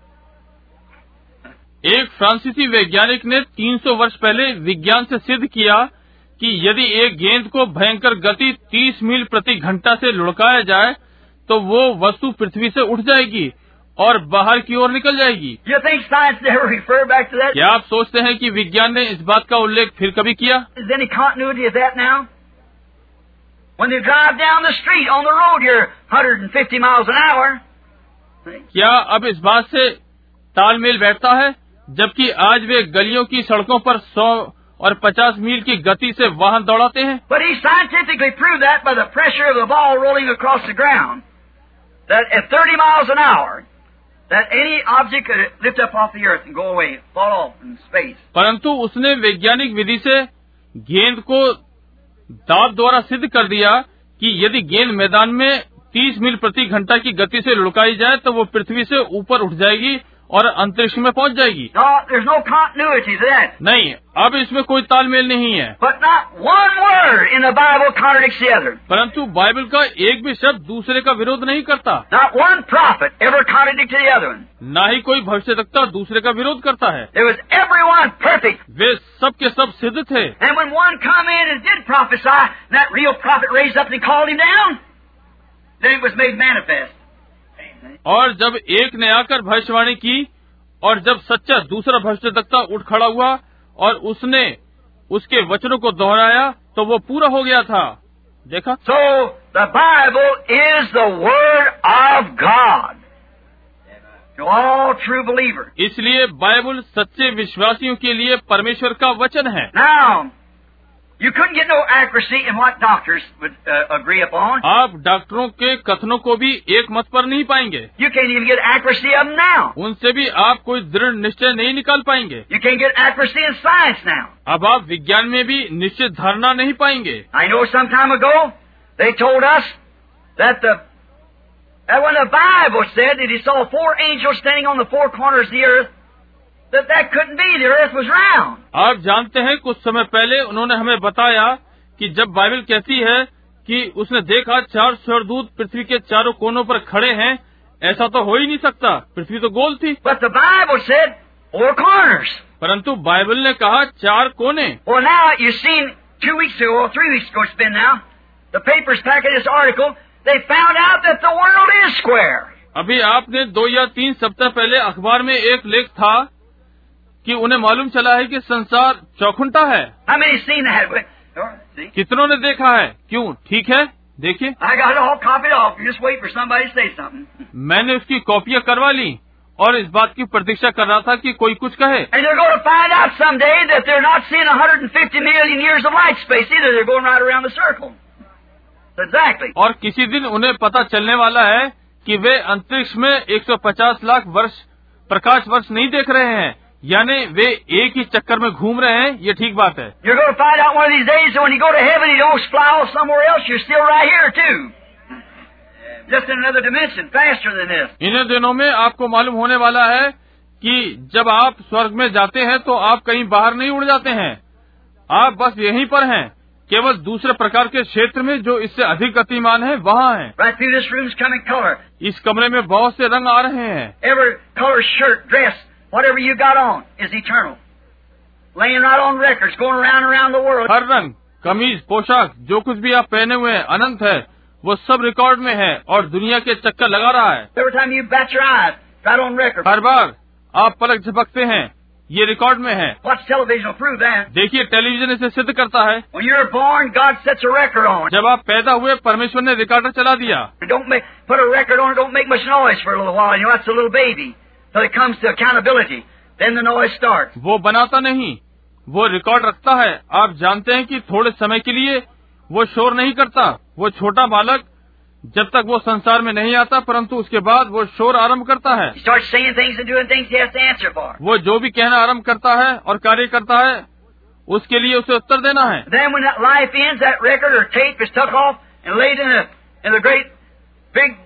एक फ्रांसीसी वैज्ञानिक ने 300 वर्ष पहले विज्ञान से सिद्ध किया कि यदि एक गेंद को भयंकर गति 30 मील प्रति घंटा से लुढ़काया जाए तो वो वस्तु पृथ्वी से उठ जाएगी और बाहर की ओर निकल जाएगी। You think science never referred back to that? क्या आप सोचते हैं कि विज्ञान ने इस बात का उल्लेख फिर कभी किया? Is there any continuity of that now? When they drive down the street on the road here 150 miles an hour. क्या अब इस बात से तालमेल बैठता है जबकि आज वे गलियों की सड़कों पर 100 और 50 मील की गति से वाहन दौड़ाते हैं? But he scientifically proved that by the pressure of the ball rolling across the ground, that at 30 miles an hour, that any object could lift up off the earth and go away, fall off in space. परंतु उसने वैज्ञानिक विधि से गेंद को दाब द्वारा सिद्ध कर दिया कि यदि गेंद मैदान में 30 मील प्रति घंटा की गति से लुढ़काई जाए तो वो पृथ्वी से ऊपर उठ जाएगी और अंतरिक्ष में पहुंच जाएगी। No, there's no continuity to that. नहीं, अब इसमें कोई तालमेल नहीं है। But not one word in the Bible contradicts the other. परंतु बाइबल का एक भी शब्द दूसरे का विरोध नहीं करता। Not one prophet ever contradicted the other one. न ही कोई भविष्यवक्ता दूसरे का विरोध करता है। There was everyone perfect. वे सब के सब सिद्ध थे। And when one come in and did prophesy, that real prophet raised up and called him down, then it was made manifest. और जब एक ने आकर भविष्यवाणी की और जब सच्चा दूसरा भविष्यवक्ता उठ खड़ा हुआ और उसने उसके वचनों को दोहराया तो वो पूरा हो गया था। देखा? So the Bible is the Word of God to all true believers. इसलिए बाइबल सच्चे विश्वासियों के लिए परमेश्वर का वचन है। Now, you couldn't get no accuracy in what doctors would agree upon. आप डॉक्टरों के कथनों को भी एक मत पर नहीं पाएंगे। You can't even get accuracy of them now. उनसे भी आप कोई दृढ़ निश्चय नहीं निकाल पाएंगे। You can't get accuracy in science now. अब आप विज्ञान में भी निश्चित धारणा नहीं पाएंगे। I know some time ago they told us that when the Bible said that he saw 4 angels standing on the 4 corners of the earth, that couldn't be. The earth was round. आप जानते हैं कुछ समय पहले उन्होंने हमें बताया कि जब बाइबल कहती है कि उसने देखा 4 स्वर्गदूत पृथ्वी के चारों कोनों पर खड़े हैं, ऐसा तो हो ही नहीं सकता, पृथ्वी तो गोल थी। But the Bible said 4 corners. परंतु बाइबल ने कहा 4 कोने। Well, now you've seen 2 weeks ago, or 3 weeks ago it's been now, the papers packed this article, they found out that the world is square. अभी आपने 2 या 3 सप्ताह पहले अखबार में एक लेख था कि उन्हें मालूम चला है कि संसार चौखुंटा है। How many seen that? See? कितनों ने देखा है? क्यों? ठीक है, देखिए। I got it all copied off. You just wait for somebody to say something. मैंने उसकी कॉपियां करवा ली और इस बात की प्रतीक्षा कर रहा था कि कोई कुछ कहे। And they're going to find out someday that they're not seeing 150 million years of light space either. They're going right around the circle. Exactly. और किसी दिन उन्हें पता चलने वाला है कि वे अंतरिक्ष में 150 लाख वर्ष प्रकाश वर्ष नहीं देख रहे हैं, यानी वे एक ही चक्कर में घूम रहे हैं। ये ठीक बात है। You're going to find out one of these days that when you go to heaven, you don't fly off somewhere else. You're still right here too. Just in another dimension, faster than this. इन्हीं दिनों में आपको मालूम होने वाला है कि जब आप स्वर्ग में जाते हैं तो आप कहीं बाहर नहीं उड़ जाते हैं, आप बस यहीं पर हैं, केवल दूसरे प्रकार के क्षेत्र में जो इससे अधिक गतिमान है वहाँ हैं। Right through this room's coming color. इस कमरे में बहुत से रंग आ रहे हैं। Every color, shirt, dress, whatever you got on is eternal. Laying right on records, going around the world. हर रंग, कमीज, पोशाक, जो कुछ भी आप पहने हुए हैं अनंत है, वो सब रिकॉर्ड में है और दुनिया के चक्कर लगा रहा है। Every time you bat your eyes, right on record. हर बार आप पलक झपकते हैं, ये रिकॉर्ड में है। Watch television will prove that. देखिए, टेलीविजन इसे सिद्ध करता है। When you're born, God sets a record on it. जब आप पैदा हुए, परमेश्वर ने रिकॉर्डर चला दिया। Put a record on it, don't make much noise for a little while. You know, that's a little baby. Till it comes to accountability. Then the noise starts. वो बनाता नहीं, वो रिकॉर्ड रखता है। आप जानते हैं कि थोड़े समय के लिए वो शोर नहीं करता। वो छोटा बालक जब तक वो संसार में नहीं आता, परंतु उसके बाद वो शोर आरंभ करता है। He starts saying things and doing things he has to answer for. वो जो भी कहना आरंभ करता है और कार्य करता है, उसके लिए उसे उत्तर देना है। Then when that life ends, that record or tape is took off and laid in the great big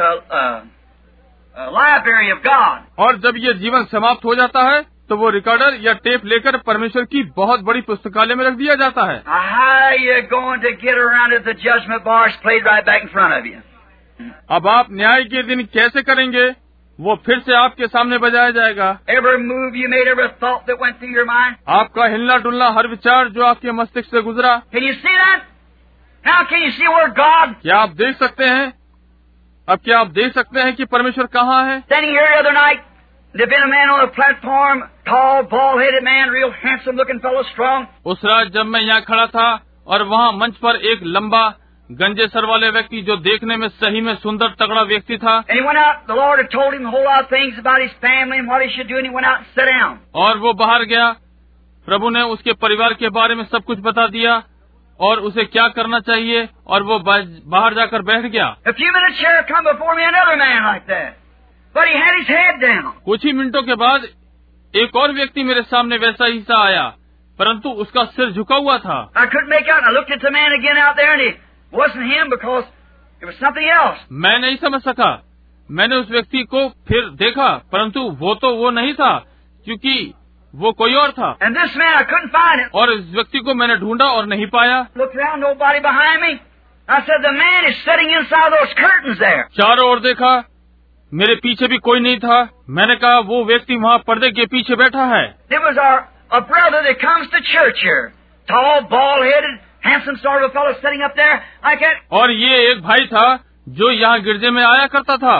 library of God. और जब ये जीवन समाप्त हो जाता है तो वो रिकॉर्डर या टेप लेकर परमेश्वर की बहुत बड़ी पुस्तकालय में रख दिया जाता है। How you going to get around it? The judgment bar is played right back in front of you. अब आप न्याय के दिन कैसे करेंगे? वो फिर से आपके सामने बजाया जाएगा। Every move you made, every thought that went through your mind. आपका हिलना डुलना, हर विचार जो आपके मस्तिष्क से गुजरा। Can you see that? Now can you see where God? क्या आप देख सकते हैं? अब क्या आप देख सकते हैं कि परमेश्वर कहाँ है? Standing here the other night, there'd been a man on a platform, tall, bald-headed man, real handsome-looking fellow, strong. उस रात जब मैं यहाँ खड़ा था और वहाँ मंच पर एक लंबा गंजे सर वाले व्यक्ति जो देखने में सही में सुंदर तगड़ा व्यक्ति था। And he went out. The Lord had told him a whole lot of things about his family and what he should do, and he went out and sat down. और वो बाहर गया। प्रभु ने उसके परिवार के बारे में सब कुछ बता दिया और उसे क्या करना चाहिए, और वो बाहर जाकर बैठ गया। A few minutes later, come before me another man like that, but he had his head down. कुछ ही मिनटों के बाद एक और व्यक्ति मेरे सामने वैसा ही सा आया, परंतु उसका सिर झुका हुआ था। I couldn't make out. I looked at the man again out there, and it wasn't him because it was something else. मैं नहीं समझ सका। मैंने उस व्यक्ति को फिर देखा, परंतु वो तो वो नहीं था, क्योंकि वो कोई और था। And this man, I couldn't find him. और इस व्यक्ति को मैंने ढूंढा और नहीं पाया। Looked around, nobody behind me. I said, the man is sitting inside those curtains there. चारों ओर देखा, मेरे पीछे भी कोई नहीं था। मैंने कहा वो व्यक्ति वहाँ पर्दे के पीछे बैठा है। It was a brother that comes to church here. Tall, bald-headed, handsome sort of a fellow sitting up there like that. और ये एक भाई था जो यहाँ गिरजे में आया करता था,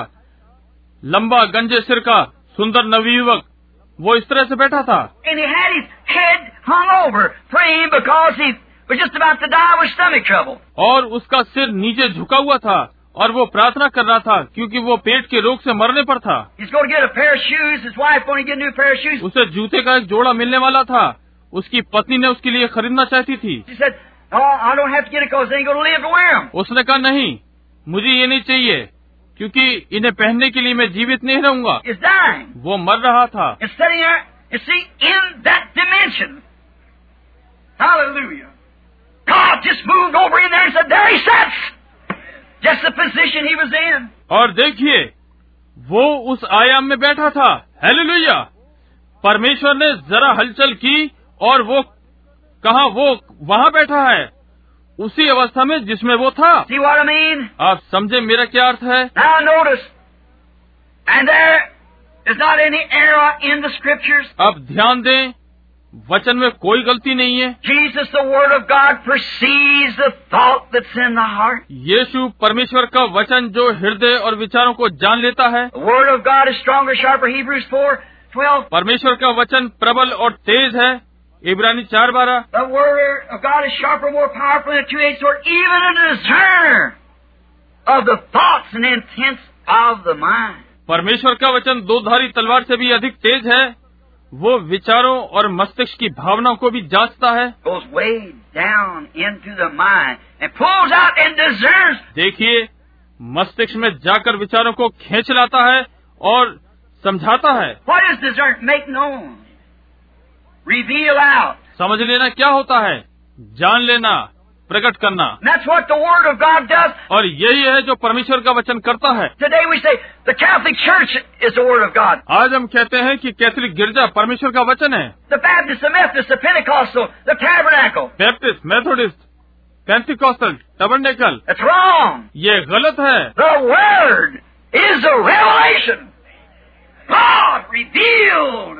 लंबा गंजे सिर का सुंदर नवयुवक, वो इस तरह से बैठा था। And he had his head hung over, praying because he was just about to die with stomach trouble. और उसका सिर नीचे झुका हुआ था और वो प्रार्थना कर रहा था क्योंकि वो पेट के रोग से मरने पर था। He's going to get a pair of shoes. His wife wanted to get a new pair of shoes. उसे जूते का एक जोड़ा मिलने वाला था। उसकी पत्नी ने उसके लिए खरीदना चाहती थी। She said, "Oh, I don't have to get it because they ain't going to live to wear them." उसने कहा नहीं, मुझे ये नहीं चाहिए क्योंकि इन्हें पहनने के लिए मैं जीवित नहीं रहूंगा। He's dying. वो मर रहा था। And sitting there, you see, in that dimension. Hallelujah. God just moved over in there and said, "There he sits." Just the position he was in. और देखिए, वो उस आयाम में बैठा था। हालेलुया! परमेश्वर ने जरा हलचल की और वो कहा वो वहाँ बैठा है, उसी अवस्था में जिसमें वो था। See what I mean? आप समझे मेरा क्या अर्थ है? Now notice, And there is not any error in the Scriptures. अब ध्यान दें, वचन में कोई गलती नहीं है। Jesus, the Word of God, perceives the thought that's in the heart. यीशु परमेश्वर का वचन जो हृदय और विचारों को जान लेता है। The Word of God is stronger, sharper. Hebrews 4:12. परमेश्वर का वचन प्रबल और तेज है। इब्रानी 4:12। The Word of God is sharper, more powerful than a two-edged sword, even a discerner of the thoughts and intents of the mind. परमेश्वर का वचन दो धारी तलवार से भी अधिक तेज है। वो विचारों और मस्तिष्क की भावनाओं को भी जांचता है। Goes way down into the mind and pulls out and discerns. देखिए, मस्तिष्क में जाकर विचारों को खींच लाता है और समझाता है। What is discern? Make known. Reveal out. समझ लेना क्या होता है? जान लेना, प्रकट करना। That's what the Word of God does. और यही है जो परमेश्वर का वचन करता है। Today we say the Catholic Church is the Word of God. आज हम कहते हैं कि कैथोलिक गिरजा परमेश्वर का वचन है। The Baptist, the Methodist, the Pentecostal, the Tabernacle. Baptist, Methodist, Pentecostal, Tabernacle. That's wrong. ये गलत है। The Word is a revelation. God revealed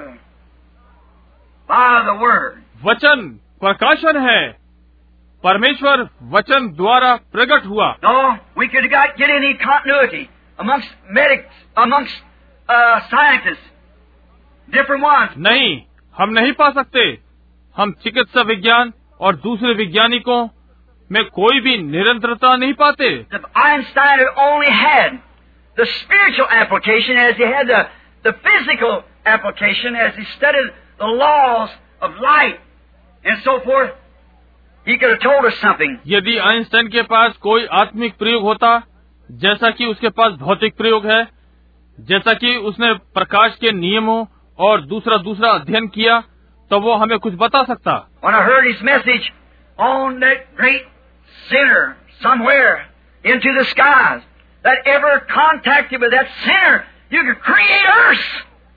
by the Word. वचन प्रकाशन है। परमेश्वर वचन द्वारा प्रकट हुआ। No, we could get any continuity amongst medics, amongst scientists, different ones. नहीं, हम नहीं पा सकते। हम चिकित्सा विज्ञान और दूसरे वैज्ञानिकों में कोई भी निरंतरता नहीं पाते। Einstein had only had the spiritual application as he had the physical application as he studied the laws of light and so forth. He could have told us something. यदि आइंस्टाइन के पास कोई आत्मिक प्रयोग होता, जैसा कि उसके पास भौतिक प्रयोग है, जैसा कि उसने प्रकाश के नियमों और दूसरा अध्ययन किया, तो वो हमें कुछ बता सकता। When I heard his message on that great sinner somewhere into the skies, that ever contacted with that sinner, you could create earth.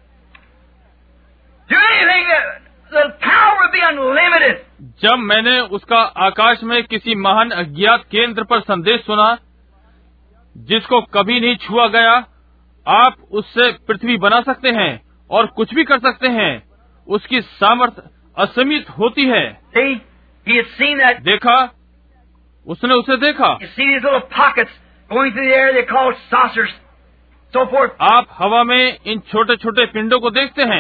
Do anything, the power would be unlimited. जब मैंने उसका आकाश में किसी महान अज्ञात केंद्र पर संदेश सुना, जिसको कभी नहीं छुआ गया, आप उससे पृथ्वी बना सकते हैं और कुछ भी कर सकते हैं। उसकी सामर्थ असीमित होती है। See, he had seen that. देखा, उसने उसे देखा। You see these little pockets going through the air, they call saucers, so forth. आप हवा में इन छोटे छोटे पिंडों को देखते हैं,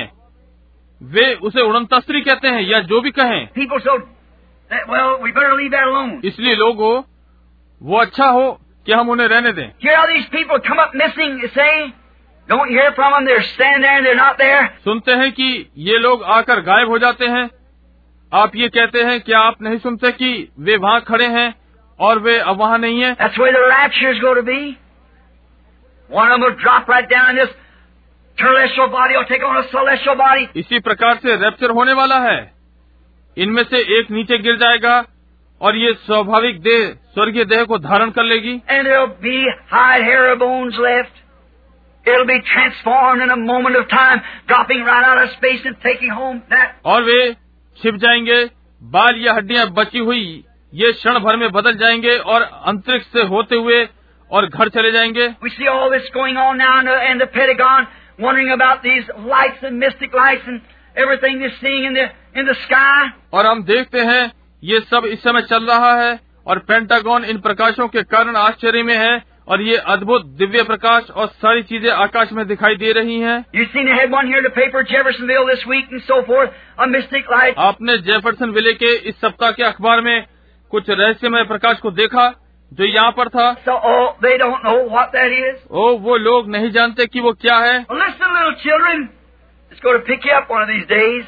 वे उसे उड़नतस्त्री कहते हैं या जो भी कहें। People so that, well, we better leave that alone. इसलिए लोगों, वो अच्छा हो कि हम उन्हें रहने दें। Hear how these people come up missing, you say? Don't hear from them, they're standing there and they're not there. सुनते हैं कि ये लोग आकर गायब हो जाते हैं। आप ये कहते हैं, क्या आप नहीं सुनते कि वे वहाँ खड़े हैं और वे अब वहाँ नहीं है? That's where the rapture is going to be. One of them will drop right down in this terrestrial body, will take on a celestial body. इसी प्रकार से रैप्चर होने वाला है। इनमें से एक नीचे गिर जाएगा और ये स्वाभाविक देह, स्वर्गीय देह को धारण कर लेगी। And there'll be hide, hair, or bones left. It'll be transformed in a moment of time, dropping right out of space and taking home that. और वे छिप जाएंगे, बाल या हड्डियां बची हुई ये क्षण भर में बदल जाएंगे और अंतरिक्ष से होते हुए और घर चले जाएंगे। We see all this going on now in the Pentagon, wondering about these lights and mystic lights and everything they're seeing in the sky. और हम देखते हैं ये सब इस समय चल रहा है और पेंटागन इन प्रकाशों के कारण आश्चर्य में है और ये अद्भुत दिव्य प्रकाश और सारी चीजें आकाश में दिखाई दे रही हैं। You seen they had one here in the paper, Jeffersonville this week and so forth, a mystic light. आपने जेफरसन विले के इस सप्ताह के अखबार में कुछ रहस्यमय प्रकाश को देखा जो यहाँ पर था। So, they don't know what that is. वो लोग नहीं जानते कि वो क्या है। Well, listen, little children, it's going to pick you up one of these days.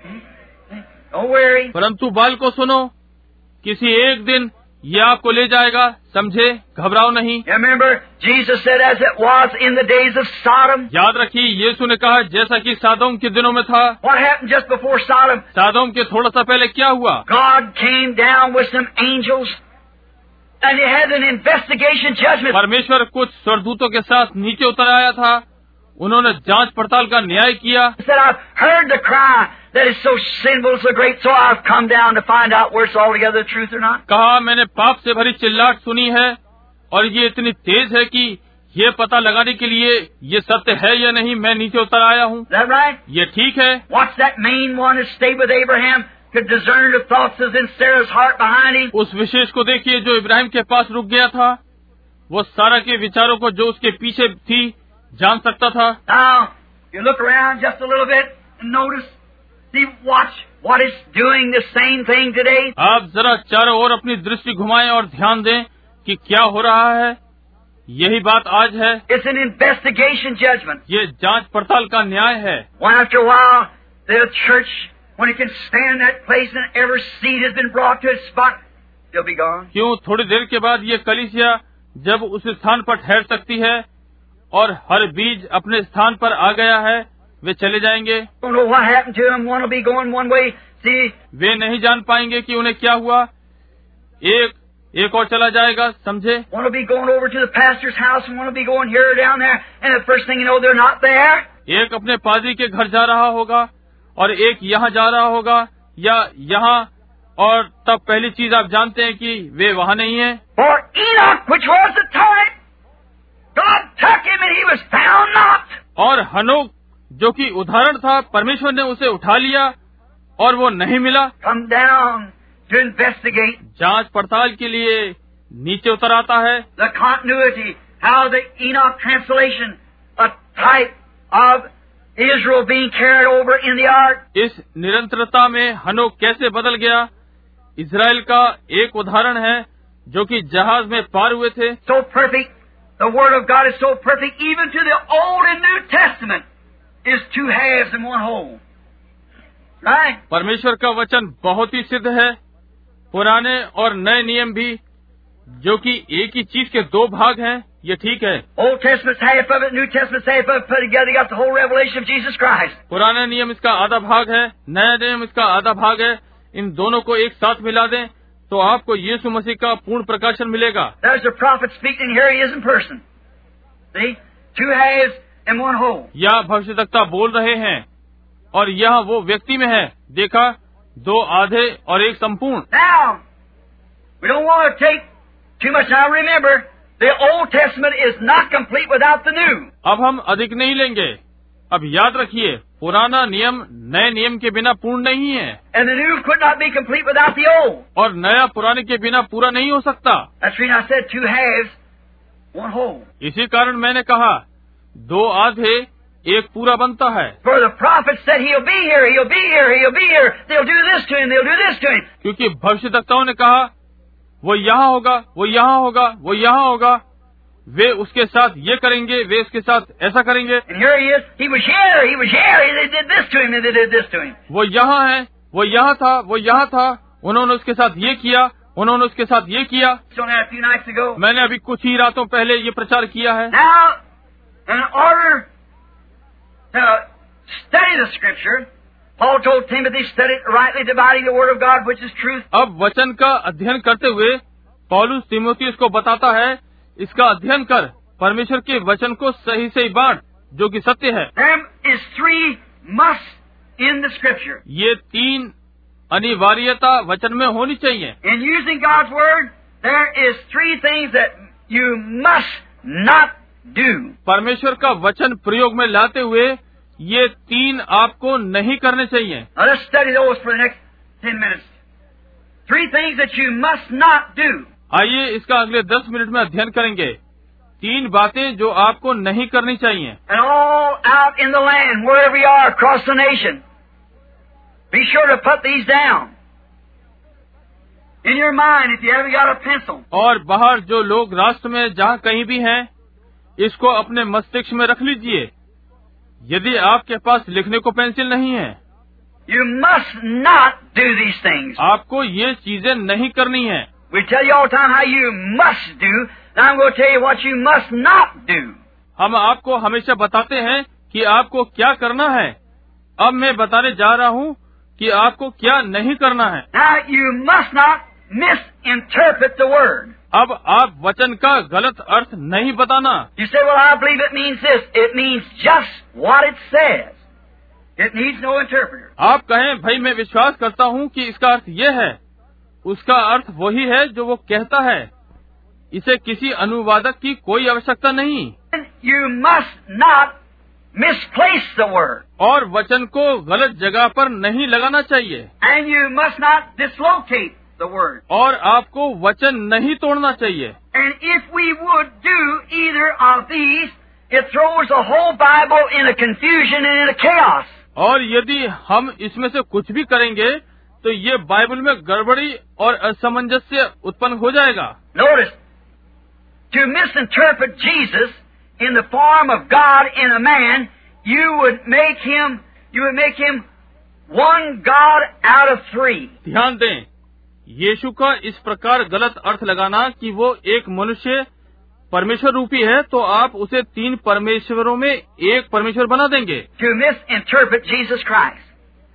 Don't worry. परंतु बाल को सुनो, किसी एक दिन ये आपको ले जाएगा, समझे, घबराओ नहीं। You remember, Jesus said, as it was in the days of Sodom. याद रखिए, यीशु ने कहा जैसा कि सादोम के दिनों में था। What happened just before Sodom? सादोम के थोड़ा सा पहले क्या हुआ? God came down with some angels, and he had an investigation judgment. परमेश्वर कुछ स्वर्गदूतों के साथ नीचे उतर आया था। उन्होंने जांच पड़ताल का न्याय किया। He said, I've heard the cry that is so sinful, so great, so I've come down to find out whether it's altogether the truth or not. कहा, मैंने पाप से भरी चिल्लाहट सुनी है और ये इतनी तेज है कि ये पता लगाने के लिए ये सत्य है या नहीं मैं नीचे उतर आया हूँ। Is that right? ये ठीक है। What's that main one that stayed with Abraham, could discern the thoughts that's in Sarah's heart behind him? उस विशेष को देखिए जो इब्राहिम के पास रुक गया था, वो सारा के विचारों को जो उसके पीछे थी जान सकता था। Now, you look around just a little bit and notice, see, watch what it's doing, the same thing today. आप जरा चारों ओर अपनी दृष्टि घुमाएं और ध्यान दें कि क्या हो रहा है। यही बात आज है। It's an investigation judgment. ये जांच पड़ताल का न्याय है। One after a while, the church, when it can stand that place and every seed has been brought to its spot, they'll be gone. क्यों थोड़ी देर के बाद ये कलीसिया जब उस स्थान पर ठहर सकती है और हर बीज अपने स्थान पर आ गया है, वे चले जाएंगे। Don't know what happened to them. One will be going one way. See, वे नहीं जान पाएंगे कि उन्हें क्या हुआ। एक और चला जाएगा, समझे। one will be going over to the pastor's house and one will be going here or down there, and the first thing you know, they're not there. एक अपने पादरी के घर जा रहा होगा और एक यहाँ जा रहा होगा या यहाँ, और तब पहली चीज आप जानते हैं कि वे वहाँ नहीं है। For Enoch, which was the type, God took him and he was found not. और हनोक जो कि उदाहरण था, परमेश्वर ने उसे उठा लिया और वो नहीं मिला। Come down to investigate जांच पड़ताल के लिए नीचे उतर आता है। the continuity, how the Enoch translation, a type of Israel being carried over in the ark. इस निरंतरता में हनोक कैसे बदल गया, इजराइल का एक उदाहरण है जो कि जहाज में पार हुए थे। So perfect, the Word of God is so perfect, even to the Old and New Testament is two halves and one whole. Right? परमेश्वर का वचन बहुत ही सिद्ध है, पुराने और नए नियम भी, जो कि एक ही चीज के दो भाग हैं। ये ठीक है। Old Testament's half of it, New Testament's half of it, put together, you got the whole revelation of Jesus Christ. पुराना नियम इसका आधा भाग है, नया नियम इसका आधा भाग है। इन दोनों को एक साथ मिला दें तो आपको यीशु मसीह का पूर्ण प्रकाशन मिलेगा। There's the prophet speaking, here he is in person. See? Two halves and one whole. या भविष्यद्वक्ता बोल रहे हैं और यहाँ वो व्यक्ति में है, देखा, दो आधे और एक संपूर्ण। Now, we don't want to take too much. Now remember, the Old Testament is not complete without the New. अब हम अधिक नहीं लेंगे। अब याद रखिए, पुराना नियम नए नियम के बिना पूर्ण नहीं है, And the New could not be complete without the Old. और नया पुराने के बिना पूरा नहीं हो सकता। That's the reason I said two halves, one whole. इसी कारण मैंने कहा दो आधे एक पूरा बनता है। For the prophet said he'll be here, he'll be here, he'll be here. They'll do this to him, they'll do this to him. क्योंकि भविष्यद्वक्ताओं ने कहा वो यहाँ होगा, वो यहाँ होगा, वो यहाँ होगा, वे उसके साथ ये करेंगे, वे उसके साथ ऐसा करेंगे। And here he is. He was here, he was here. They did this to him, and they did this to him. वो यहाँ है, वो यहाँ था, वो यहाँ था, उन्होंने उसके साथ ये किया, उन्होंने उसके साथ ये किया। So now, a few nights ago. मैंने अभी कुछ ही रातों पहले ये प्रचार किया है। Now, in order to study the Scripture, Paul told Timothy, study it rightly, dividing the Word of God, which is truth. अब वचन का अध्ययन करते हुए पौलुस तीमुथियुस को बताता है, इसका अध्ययन कर, परमेश्वर के वचन को सही सही बांट, जो कि सत्य है। There is three musts in the Scripture. ये तीन अनिवार्यता वचन में होनी चाहिए। In using God's Word, there is three things that you must not do. परमेश्वर का वचन प्रयोग में लाते हुए ये तीन आपको नहीं करने चाहिए। Now let's study those for the next 10 minutes. Three things that you must not do. आइए इसका अगले 10 मिनट में अध्ययन करेंगे। तीन बातें जो आपको नहीं करनी चाहिए। And all out in the land, wherever you are, across the nation, be sure to put these down in your mind if you haven't got a pencil. और बाहर जो लोग राष्ट्र में जहाँ कहीं भी हैं, इसको अपने मस्तिष्क में रख लीजिए, यदि आपके पास लिखने को पेंसिल नहीं है। You must not do these things. आपको ये चीजें नहीं करनी है। We tell you all the time how you must do. Now I'm going to tell you what you must not do. हम आपको हमेशा बताते हैं कि आपको क्या करना है। अब मैं बताने जा रहा हूँ कि आपको क्या नहीं करना है। Now you must not misinterpret the word. अब आप वचन का गलत अर्थ नहीं बताना। You say, well, I believe it means this. It means just what it says. It needs no interpreter. आप कहें, भाई मैं विश्वास करता हूँ कि इसका अर्थ ये है, उसका अर्थ वही है जो वो कहता है, इसे किसी अनुवादक की कोई आवश्यकता नहीं। you must not misplace the word. और वचन को गलत जगह पर नहीं लगाना चाहिए, And you must not dislocate the word. और आपको वचन नहीं तोड़ना चाहिए। And if we would do either of these, it throws the whole Bible in a confusion and in a chaos. और यदि हम इसमें से कुछ भी करेंगे तो ये बाइबल में गड़बड़ी और असमंजस्य उत्पन्न हो जाएगा। Notice, to misinterpret Jesus in the form of God in a man, you would make him one God out of three. ध्यान दें, यीशु का इस प्रकार गलत अर्थ लगाना कि वो एक मनुष्य परमेश्वर रूपी है, तो आप उसे तीन परमेश्वरों में एक परमेश्वर बना देंगे। To misinterpret Jesus Christ,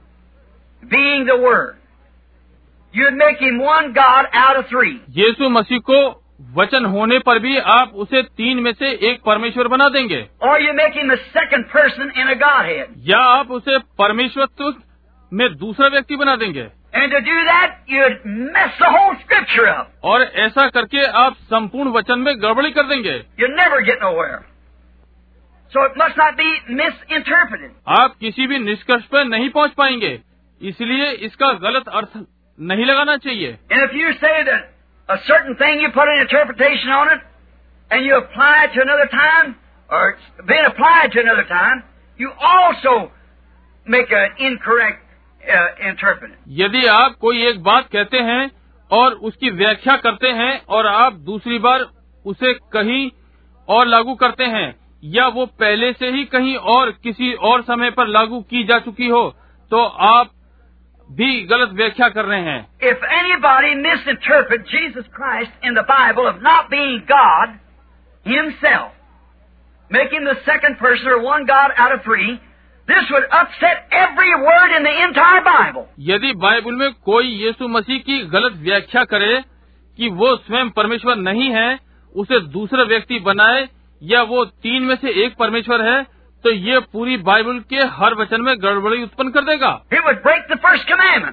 being the Word, you'd make him one God out of three. यीशु मसीह को वचन होने पर भी आप उसे तीन में से एक परमेश्वर बना देंगे, Or you make him a second person in a Godhead. या आप उसे परमेश्वरत्व में दूसरा व्यक्ति बना देंगे। And to do that, you'd mess the whole Scripture up. और ऐसा करके आप संपूर्ण वचन में गड़बड़ी कर देंगे। You'll never get nowhere. So it must not be misinterpreted. आप किसी भी निष्कर्ष पर नहीं पहुंच पाएंगे, इसलिए इसका गलत अर्थ नहीं लगाना चाहिए। And if you say that a certain thing, you put an interpretation on it, and you apply it to another time, or it's been applied to another time, you also make an incorrect interpretation. यदि आप कोई एक बात कहते हैं और उसकी व्याख्या करते हैं और आप दूसरी बार उसे कहीं और लागू करते हैं, या वो पहले से ही कहीं और किसी और समय पर लागू की जा चुकी हो, तो आप भी गलत व्याख्या कर रहे हैं। If anybody misinterprets Jesus Christ in the Bible of not being God himself, make him the second person or one God out of three, this would upset every word in the entire Bible. यदि Bible में कोई यीशु मसीह की गलत व्याख्या करे कि वो स्वयं परमेश्वर नहीं है, उसे दूसरा व्यक्ति बनाए, या वो तीन में से एक परमेश्वर है, तो ये पूरी बाइबल के हर वचन में गड़बड़ी उत्पन्न कर देगा। It would break the first commandment.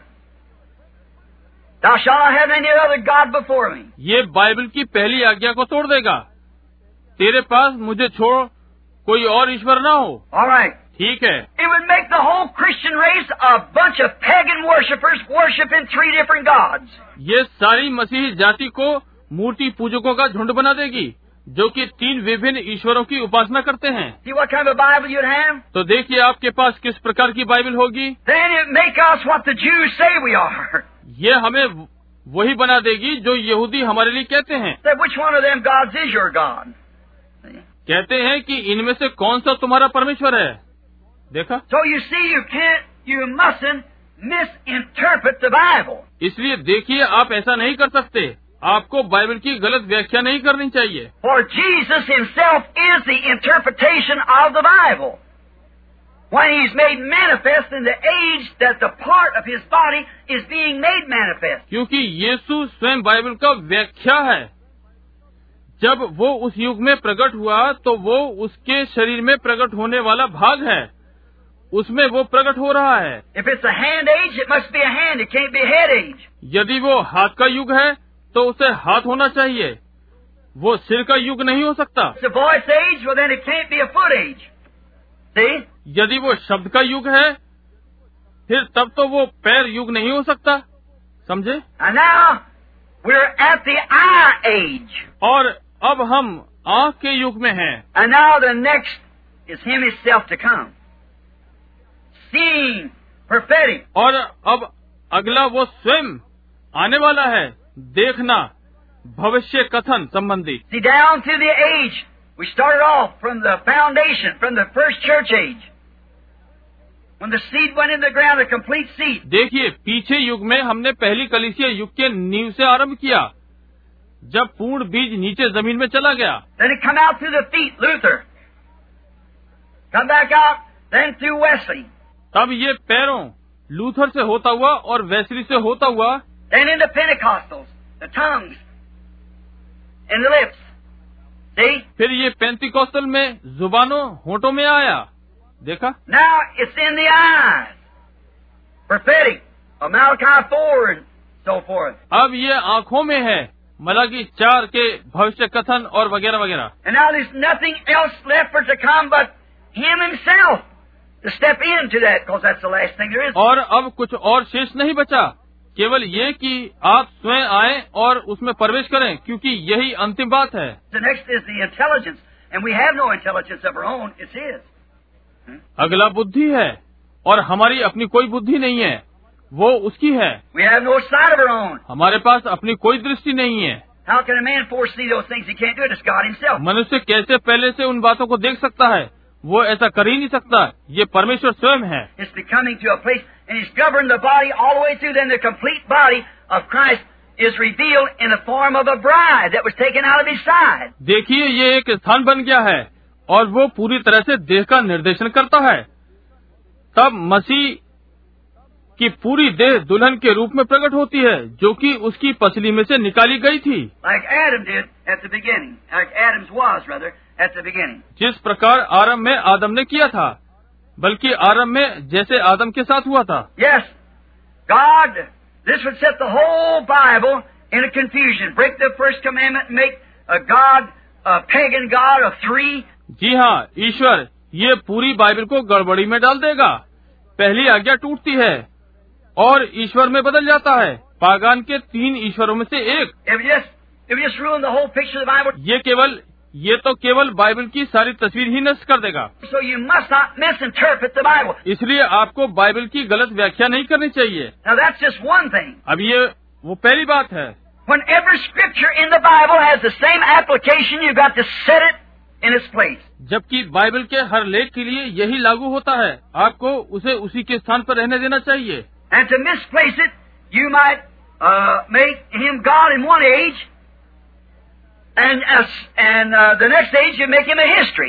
Thou shalt not have any other God before me. ये बाइबल की पहली आज्ञा को तोड़ देगा, तेरे पास मुझे छोड़ कोई और ईश्वर ना हो। All right. ठीक है। It would make the whole Christian race a bunch of pagan worshippers worshiping three different gods. ये सारी मसीही जाति को मूर्ति पूजकों का झुंड बना देगी, जो कि तीन विभिन्न ईश्वरों की उपासना करते हैं। See what kind of a Bible you'd have? तो देखिए आपके पास किस प्रकार की बाइबल होगी। Then it make us what the Jews say we are. ये हमें वही बना देगी जो यहूदी हमारे लिए कहते हैं। Say which one of them gods is your God? See? कहते हैं कि इनमें से कौन सा तुम्हारा परमेश्वर है। देखा? So you see, you mustn't misinterpret the Bible. इसलिए देखिए, आप ऐसा नहीं कर सकते। आपको बाइबल की गलत व्याख्या नहीं करनी चाहिए। For Jesus himself is the interpretation of the Bible. When he's made manifest in the age that the part of his body is being made manifest. क्योंकि यीशु स्वयं बाइबल का व्याख्या है। जब वो उस युग में प्रकट हुआ, तो वो उसके शरीर में प्रकट होने वाला भाग है, उसमें वो प्रकट हो रहा है। If it's a hand age, it must be a hand. It can't be a head age. यदि वो हाथ का युग है, तो उसे हाथ होना चाहिए, वो सिर का युग नहीं हो सकता। If it's a voice age, well then it can't be a foot age. See? यदि वो शब्द का युग है, फिर तब तो वो पैर युग नहीं हो सकता। समझे? And now we're at the eye age. और अब हम आँख के युग में हैं। And now the next is him himself to come. Seeing, prophetic. और अब अगला वो स्वयं आने वाला है, देखना, भविष्य कथन संबंधी। See, down through the age, we started off from the foundation, from the first church age. When the seed went in the ground, the complete seed. देखिए, पीछे युग में हमने पहली कलीसिया युग के नींव से आरंभ किया, जब पूर्ण बीज नीचे जमीन में चला गया। Then it come out through the feet, Luther. Come back out, then through Wesley. तब ये पैरों लूथर से होता हुआ और वेस्ली से होता हुआ, Then into Pentecostals, the tongues, and the lips. See? फिर ये पेंतिकोस्टल में जुबानों होठों में आया। देखा? Now it's in the eyes. Prophetic, of Malachi 4 and so forth. अब ये आँखों में है, मलाकी 4 के भविष्य कथन और वगैरह वगैरह। And now there's nothing else left for it to come but Him Himself to step into that, because that's the last thing there is. और अब कुछ और शेष नहीं बचा, केवल ये कि आप स्वयं आए और उसमें प्रवेश करें, क्योंकि यही अंतिम बात है। The next is the intelligence, and we have no intelligence of our own, it's His. अगला बुद्धि है, और हमारी अपनी कोई बुद्धि नहीं है, वो उसकी है। We have no sight of our own. हमारे पास अपनी कोई दृष्टि नहीं है। How can a man foresee those things? He can't do it. It's God Himself. मनुष्य कैसे पहले से उन बातों को देख सकता है? वो ऐसा कर ही नहीं सकता, ये परमेश्वर स्वयं है। It's becoming to a place, and He's governed the body all the way through. Then the complete body of Christ is revealed in the form of a bride that was taken out of His side. देखिए, ये एक स्थान बन गया है, और वो पूरी तरह से देह का निर्देशन करता है। तब मसीह की पूरी देह दुल्हन के रूप में प्रकट होती है, जो कि उसकी पसली में से निकाली गई थी। Like Adam did at the beginning. Like Adam's was, rather, at the beginning. जिस प्रकार आरंभ में आदम ने किया था, बल्कि आरंभ में जैसे आदम के साथ हुआ था। Yes, God, this would set the whole Bible in a confusion. Break the first commandment and make a God, a pagan God of three. जी हाँ, ईश्वर ये पूरी बाइबल को गड़बड़ी में डाल देगा। पहली आज्ञा टूटती है और ईश्वर में बदल जाता है, पागान के 3 ईश्वरों में से एक। It would just ruin the whole picture of the Bible. ये तो केवल बाइबल की सारी तस्वीर ही नष्ट कर देगा। So you must not misinterpret the Bible. इसलिए आपको बाइबल की गलत व्याख्या नहीं करनी चाहिए। Now that's just one thing. अब ये वो पहली बात है। When every scripture in the Bible has the same application, you've got to set it in its place. जबकि बाइबल के हर लेख के लिए यही लागू होता है, आपको उसे उसी के स्थान पर रहने देना चाहिए। And to misplace it, you might make Him God in one age, and the next age you make Him a history.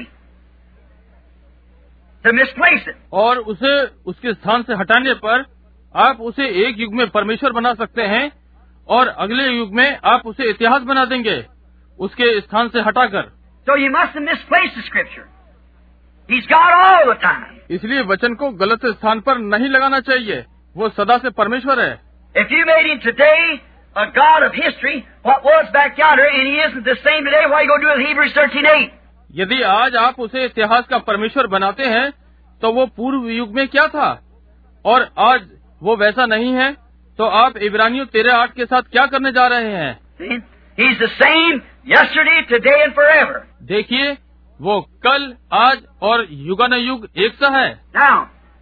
To misplace it. और उसे उसके स्थान से हटाने पर आप उसे एक युग में परमेश्वर बना सकते हैं, और अगले युग में आप उसे इतिहास बना देंगे उसके स्थान से हटाकर। So you mustn't misplace the Scripture. He's God all the time. इसलिए वचन को गलत स्थान पर नहीं लगाना चाहिए, वो सदा से परमेश्वर है। If you made Him today a God of history, what was back yonder, and He isn't the same today, what are you going to do with Hebrews 13:8? यदि आज आप उसे इतिहास का परमेश्वर बनाते हैं, तो वो पूर्व युग में क्या था, और आज वो वैसा नहीं है, तो आप इब्रानियों 13:8 के साथ क्या करने जा रहे हैं? See? He's the same yesterday, today, and forever. देखिए, वो कल, आज और युगानुयुग एक सा है। Now,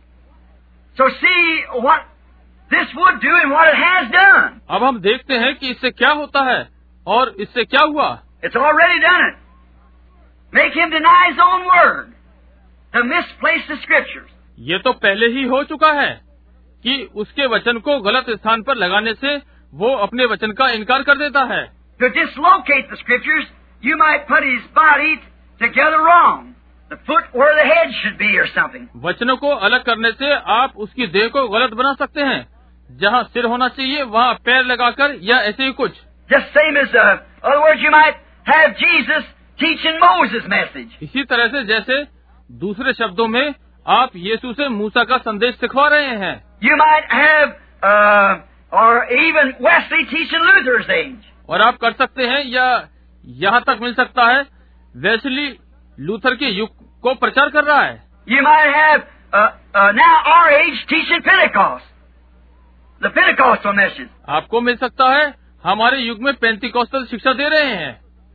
so see what this would do and what it has done. अब हम देखते हैं कि इससे क्या होता है और इससे क्या हुआ। It's already done it. Make Him deny His own word, to misplace the Scriptures. ये तो पहले ही हो चुका है कि उसके वचन को गलत स्थान पर लगाने से वो अपने वचन का इनकार कर देता है। To dislocate the Scriptures, you might put His body together wrong. The foot where the head should be or something. वचनों को अलग करने से आप उसकी देह को गलत बना सकते हैं, जहाँ सिर होना चाहिए वहाँ पैर लगाकर, या ऐसे ही कुछ। Just same as, other words, you might have Jesus teaching Moses' message. इसी तरह से जैसे दूसरे शब्दों में आप यीशु से मूसा का संदेश सिखवा रहे हैं। You might have, or even Wesley teaching Luther's age. और आप कर सकते हैं, या यहाँ तक मिल सकता है वेस्ली लूथर के युग को प्रचार कर रहा है। You might have now our age teaching Pentecost, the Pentecostal message. आपको मिल सकता है हमारे युग में पेंटिकॉस्टल शिक्षा दे रहे हैं,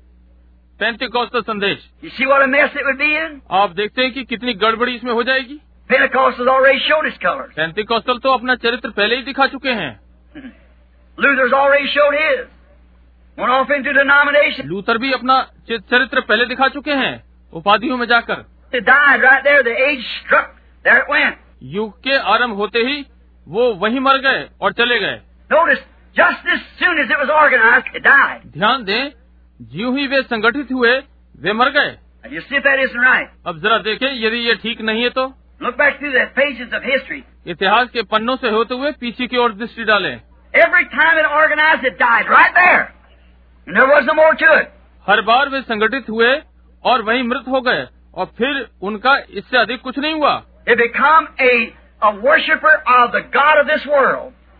पेंटिकॉस्टल संदेश। You see what a mess it would be in? आप देखते हैं कि कितनी गड़बड़ी इसमें हो जाएगी। Pentecost has already showed its colors. Pentecostal तो अपना चरित्र पहले ही दिखा चुके हैं। Luther's already showed his. Went off into denomination. Luther भी अपना चरित्र पहले दिखा चुके हैं, उपाधियों में जाकर। It died right there. The age struck. There it went. युग के आरंभ होते ही वो वहीं मर गए और चले गए। Notice, just as soon as it was organized, it died. ध्यान दें, ज्यों ही वे संगठित हुए, वे मर गए। Now you see if that isn't right. अब जरा देखें, यदि ये ठीक नहीं है तो Look back through the pages of history. इतिहास के पन्नों से होते हुए पीछे की ओर दृष्टि डालें। Every time it organized, it died right there. And there was no more to it. हर बार वे संगठित हुए और वहीं मृत हो गए, और फिर उनका इससे अधिक कुछ नहीं हुआ। It become a worshipper of the God of this world.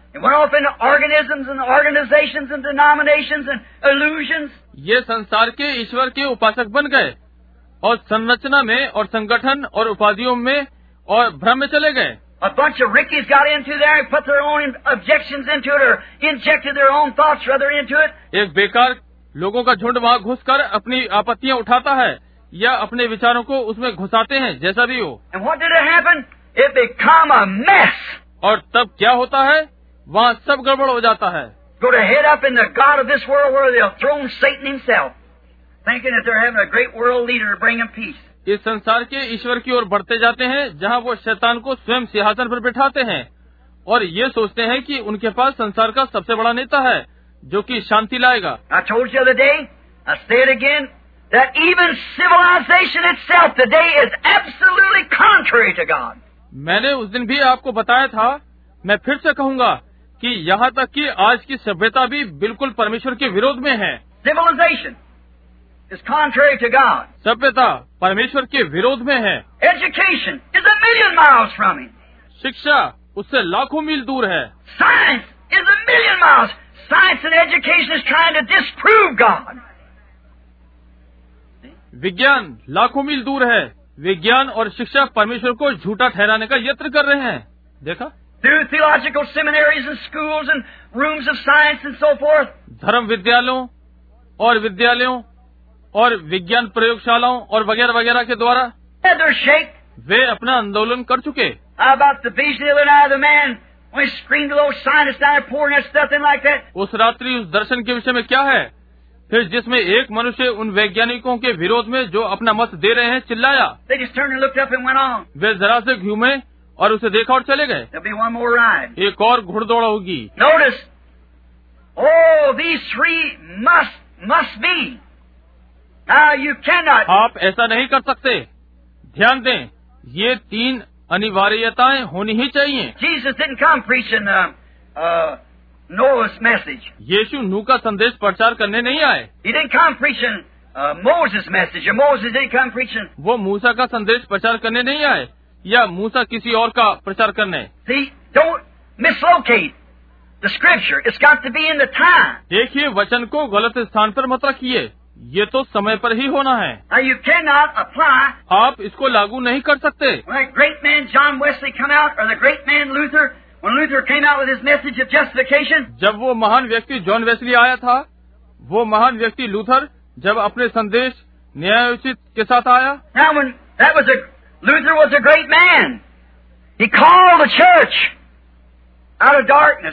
It went off into organisms and organizations and denominations and illusions. ये संसार के ईश्वर के उपासक बन गए और संरचना में और संगठन और उपाधियों में और भ्रम में चले गए। A bunch of rickies got into there and put their own objections into it or injected their own thoughts rather into it. एक बेकार लोगों का झुंड वहाँ घुसकर अपनी आपत्तियां उठाता है या अपने विचारों को उसमें घुसाते हैं, जैसा भी हो। And what did it happen? It become a mess. और तब क्या होता है? वहाँ सब गड़बड़ हो जाता है। Go to head up in the God of this world where they'll throne Satan himself, thinking that they're having a great world leader to bring them peace. इस संसार के ईश्वर की ओर बढ़ते जाते हैं, जहाँ वो शैतान को स्वयं सिंहासन पर बिठाते हैं और ये सोचते हैं कि उनके पास संसार का सबसे बड़ा नेता है जो कि शांति लाएगा। I told you the other day, I say it again, that even civilization itself today is absolutely contrary to God. मैंने उस दिन भी आपको बताया था, मैं फिर से कहूँगा कि यहाँ तक कि आज की सभ्यता भी बिल्कुल परमेश्वर के विरोध में है। Civilization is contrary to God. सभ्यता परमेश्वर के विरोध में है। Education is a million miles from Him. शिक्षा उससे लाखों मील दूर है। Science is a million miles. Science and education is trying to disprove God. विज्ञान लाखों मील दूर है। विज्ञान और शिक्षा परमेश्वर को झूठा ठहराने का यत्न कर रहे हैं। देखा? Through theological seminaries and schools and rooms of science and so forth. धर्म विद्यालयों और विज्ञान प्रयोगशालाओं और वगैरह वगैरह के द्वारा Had their shake. वे अपना आंदोलन कर चुके। How about the vision the other night of the man when he screamed to those scientists down there pouring that stuff in like that? उस रात्रि उस दर्शन के विषय में क्या है? फिर जिसमें एक मनुष्य उन वैज्ञानिकों के विरोध में जो अपना मत दे रहे हैं चिल्लाया। They just turned and looked up and went on. वे जरा से घूमे और उसे देखा और चले गए। There'll be one more ride. एक और घुड़दौड़ होगी। Notice, oh, these three must be. Now you cannot. आप ऐसा नहीं कर सकते। ध्यान दें, ये तीन अनिवार्यताएं होनी ही चाहिए। Jesus didn't come preaching Noah's message. यीशु नूह का संदेश प्रचार करने नहीं आए। He didn't come preaching Moses' message. Or Moses didn't come preaching. वो मूसा का संदेश प्रचार करने नहीं आए या मूसा किसी और का प्रचार करने। See, don't mislocate the scripture. It's got to be in the time. देखिए, वचन को गलत स्थान पर मत रखिए। ये तो समय पर ही होना है। Now you cannot apply. आप इसको लागू नहीं कर सकते। When that great man John Wesley come out, or the great man Luther, when Luther came out with his message of justification. जब वो महान व्यक्ति जॉन वेस्ली आया था, वो महान व्यक्ति लूथर जब अपने संदेश न्यायोचित के साथ आया। Now when Luther was a great man. He called the church out of darkness.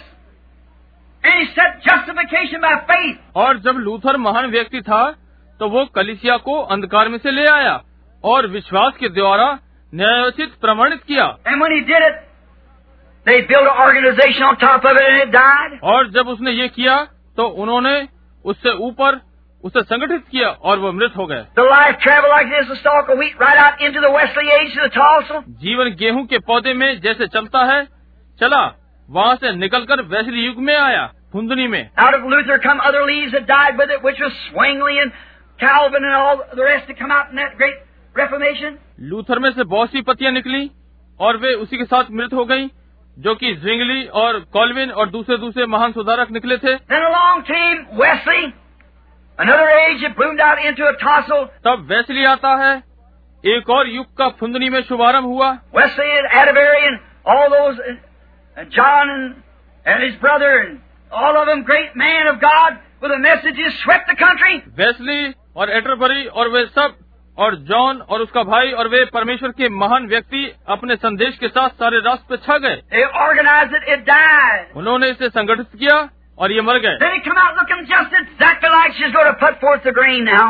And he set justification by faith. और जब लूथर महान व्यक्ति था, तो वो कलीसिया को अंधकार में से ले आया और विश्वास के द्वारा न्यायोचित प्रमाणित किया। And when he did it, they built an organization on top of it and it died. और जब उसने ये किया, तो उन्होंने उससे ऊपर उसे संगठित किया और वो मृत हो गए। The life traveled like this, the stalk of wheat, right out into the Wesley age to the tassel. जीवन गेहूं के पौधे में जैसे चलता है, चला वहाँ से निकलकर वेस्ली युग में आया, फुंदनी में। Out of Luther come other leaves that died with it, which was Zwingli and Calvin and all the rest that come out in that great Reformation. Luther में से बहुत सी पत्तियां निकली और वे उसी के साथ मृत हो गयी, जो कि ज्विंगली और कॉल्विन और दूसरे महान सुधारक निकले थे। Then along came Wesley, another age that bloomed out into a tassel. तब वेस्ली आता है, एक और युग का फुंदनी में शुभारंभ हुआ। Wesley and Atterbury and all those, John and his brother and all of them great man of God with the messages swept the country. Wesley और एटरबरी और वे सब और जॉन और उसका भाई और वे परमेश्वर के महान व्यक्ति अपने संदेश के साथ सारे राष्ट्र पे छा गए। They organized it, it died. उन्होंने इसे संगठित किया और ये मर गए। Then he come out looking just exactly like she's going to put forth the grain now.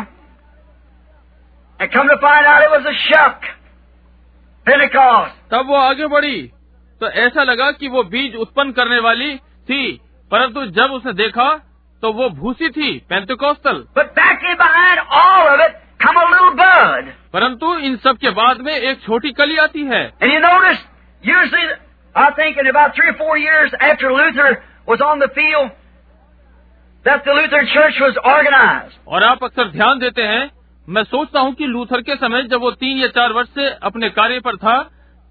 And come to find out it was a shuck. Pentecost. तब वो आगे बढ़ी तो ऐसा लगा कि वो बीज उत्पन्न करने वाली थी, परंतु जब उसने देखा तो वो भूसी थी, Pentecostal. But back in behind all of it come a little bud. परंतु इन सब के बाद में एक छोटी कली आती है। And you notice, usually, I think in about 3 or 4 years after Luther was on the field, that the Lutheran Church was organized. और आप अक्सर ध्यान देते हैं, मैं सोचता हूँ कि लूथर के समय जब वो 3 या 4 वर्ष से अपने कार्य पर था,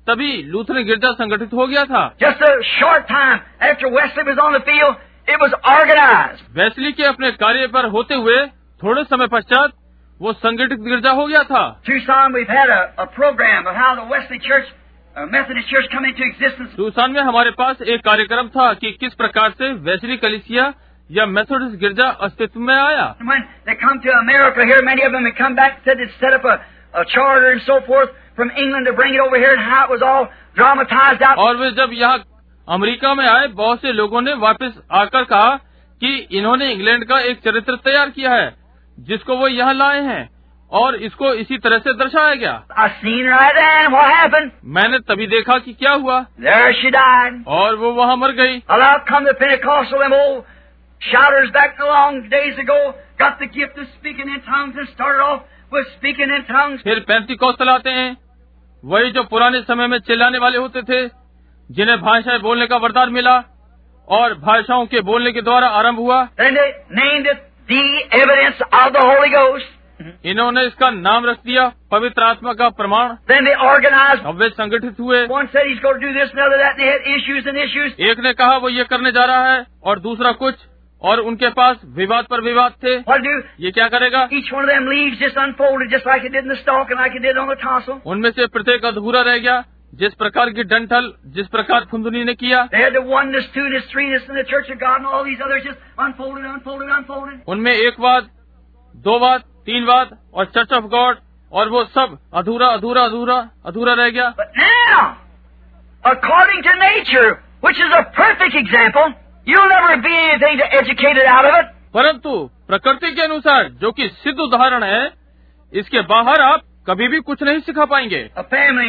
तभी लूथरन गिरजा संगठित हो गया था। Just a short time after Wesley was on the field, it was organized. Wesley के अपने कार्य पर होते हुए थोड़े समय पश्चात वो संगठित गिरजा हो गया था। Tucson, we've had a program of how the Wesley Church, Methodist Church, come into existence. Tucson में हमारे पास एक कार्यक्रम था कि किस प्रकार से वेस्ली कलीसिया या मेथोडिस्ट गिरजा अस्तित्व में आया। When they come to America here, many of them had come back and said they'd set up a charter and so forth from England to bring it over here, and how it was all dramatized out. और वे जब यहाँ America में आए, बहुत से लोगों ने वापस आकर कहा कि इन्होंने इंग्लैंड का एक चरित्र तैयार किया है जिसको वो यहाँ लाए हैं और इसको इसी तरह से दर्शाया गया। I seen right then what happened. मैंने तभी देखा कि क्या हुआ। There she died. और वो वहाँ मर गई। Well, out come the Pentecostal, them old shouters back long days ago, got the gift of speaking in tongues and started off with speaking in tongues. फिर पेंटिकॉस्टल आते हैं, वही जो पुराने समय में चिल्लाने वाले होते थे, जिन्हें भाषाएं बोलने का वरदान मिला और भाषाओं के बोलने के द्वारा आरंभ हुआ। Then they named it the evidence of the Holy Ghost. इन्होंने इसका नाम रख दिया पवित्र आत्मा का प्रमाण। Then they organized. अब वे संगठित हुए। One said he's going to do this, another that, and they had issues and issues. एक ने कहा वो ये करने जा रहा है और दूसरा कुछ, और उनके पास विवाद पर विवाद थे। What to do? ये क्या करेगा? Each one of them leaves just unfolded, just like it did in the stalk and like it did on the tassel. उनमें से प्रत्येक अधूरा रह गया, जिस प्रकार की डंठल, जिस प्रकार फुंदुनी ने किया। They had the oneness, two-ness, three-ness in the Church of God, and all these others just unfolded, unfolded, unfolded. उनमें एक वाद, दो वाद, तीन वाद और चर्च ऑफ गॉड, और वो सब अधूरा अधूरा अधूरा अधूरा रह गया। But now, according to nature, which is a perfect example, you'll never be anything to educate it out of it. परंतु प्रकृति के अनुसार, जो कि सिद्ध उदाहरण है, इसके बाहर आप कभी भी कुछ नहीं सिखा पाएंगे। A family,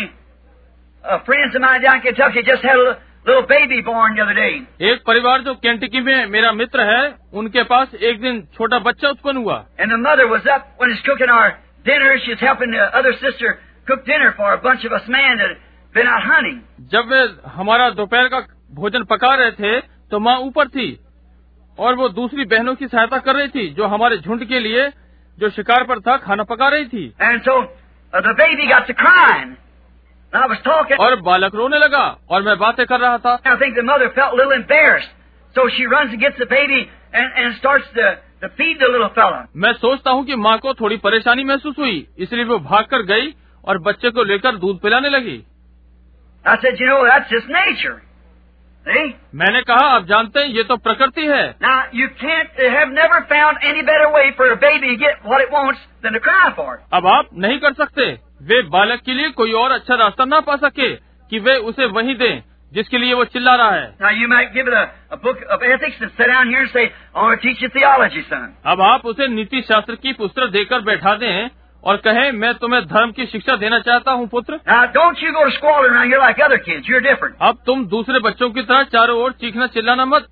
friends of mine down in Kentucky just had a little baby born the other day. एक परिवार जो केंटकी में मेरा मित्र है, उनके पास एक दिन छोटा बच्चा उत्पन्न हुआ। And the mother was up when she's cooking our dinner. She's helping the other sister cook dinner for a bunch of us men that had been out hunting. जब वे हमारा दोपहर का भोजन पका रहे थे, तो माँ ऊपर थी और वो दूसरी बहनों की सहायता कर रही थी, जो हमारे झुंड के लिए, जो शिकार पर था, खाना पका रही थी। And so the baby got to crying. And I was talking. और बालक रोने लगा और मैं बातें कर रहा था। I think the mother felt a little embarrassed, so she runs and gets the baby and starts to feed the little fella. मैं सोचता हूँ कि माँ को थोड़ी परेशानी महसूस हुई, इसलिए वो भागकर गई और बच्चे को लेकर दूध पिलाने लगी। I said, you know, that's just nature. See? मैंने कहा, आप जानते हैं, ये तो प्रकृति है। Now, you can't have never found any better way for a baby to get what it wants than to cry for it. अब आप नहीं कर सकते, वे बालक के लिए कोई और अच्छा रास्ता ना पा सके कि वे उसे वही दें जिसके लिए वो चिल्ला रहा है। Now, you might give it a book of ethics and sit down here and say, I want to teach you theology, son. अब आप उसे नीति शास्त्र की पुस्तक देकर बैठा दें और कहें, मैं तुम्हें धर्म की शिक्षा देना चाहता हूँ पुत्र। Now, don't you go to squalling around here like other kids. You're different. अब तुम दूसरे बच्चों की तरह चारों ओर चीखना चिल्लाना मत,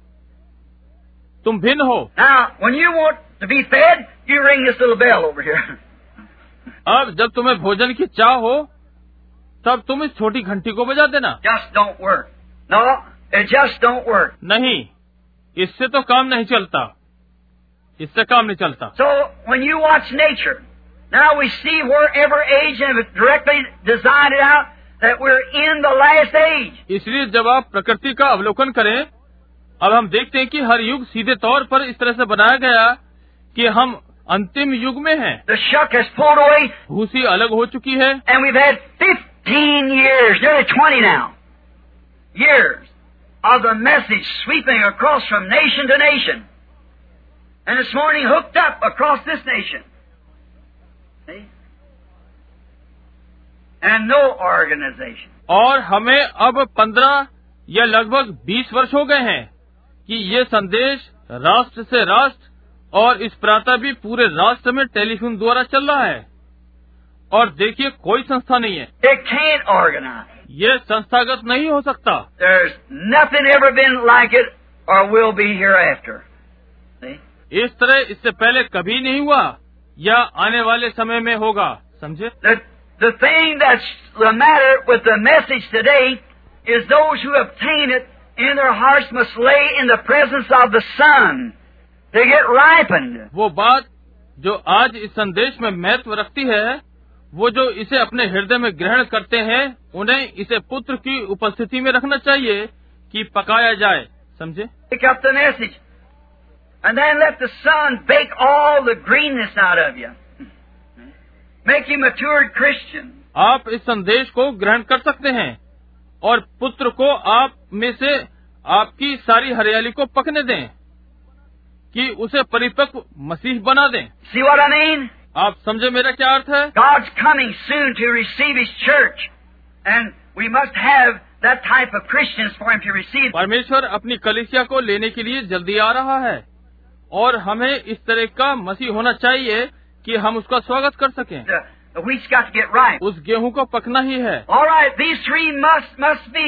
तुम भिन्न हो। Now, when you want to be fed, you ring this little bell over here. अब जब तुम्हें भोजन की चाह हो, तब तुम इस छोटी घंटी को बजा देना। Just don't work. No, it just don't work. नहीं, इससे तो काम नहीं चलता, इससे काम नहीं चलता। So, when you watch nature, now we see wherever age and it directly designed it out that we're in the last age. इसलिए जब आप प्रकृति का अवलोकन करें, अब हम देखते हैं कि हर युग सीधे तौर पर इस तरह से बनाया गया कि हम अंतिम युग में हैं। The shuck has pulled away. भूसी अलग हो चुकी है। And we've had 15 years, nearly 20 now, years of the message sweeping across from nation to nation. And this morning hooked up across this nation. See? And no organization. और हमें अब 15 या लगभग 20 वर्ष हो गए हैं कि ये संदेश राष्ट्र से राष्ट्र और इस प्रातः भी पूरे राष्ट्र में टेलीफोन द्वारा चल रहा है। और देखिए, कोई संस्था नहीं है। It can't organize. ये संस्थागत नहीं हो सकता। There's nothing ever been like it or will be hereafter. See? इस तरह इससे पहले कभी नहीं हुआ या आने वाले समय में होगा। समझे? The thing that's the matter with the message today is those who obtain it in their hearts must lay in the presence of the Son to get ripened. वो बात जो आज इस संदेश में महत्व रखती है, वो जो इसे अपने हृदय में ग्रहण करते हैं उन्हें इसे पुत्र की उपस्थिति में रखना चाहिए कि पकाया जाए। समझे? Pick up the message. And then let the sun bake all the greenness out of you. Make you matured Christian. आप इस संदेश को ग्रहण कर सकते हैं और पुत्र को आप में से आपकी सारी हरियाली को पकने दें कि उसे परिपक्व मसीह बना दें। See what I mean? आप समझे मेरा क्या अर्थ है? God's coming soon to receive His church, and we must have that type of Christians for Him to receive. परमेश्वर अपनी कलीसिया को लेने के लिए जल्दी आ रहा है और हमें इस तरह का मसीह होना चाहिए कि हम उसका स्वागत कर सकें। The wheat's got to get right. उस गेहूं को पकना ही है। All right, these three must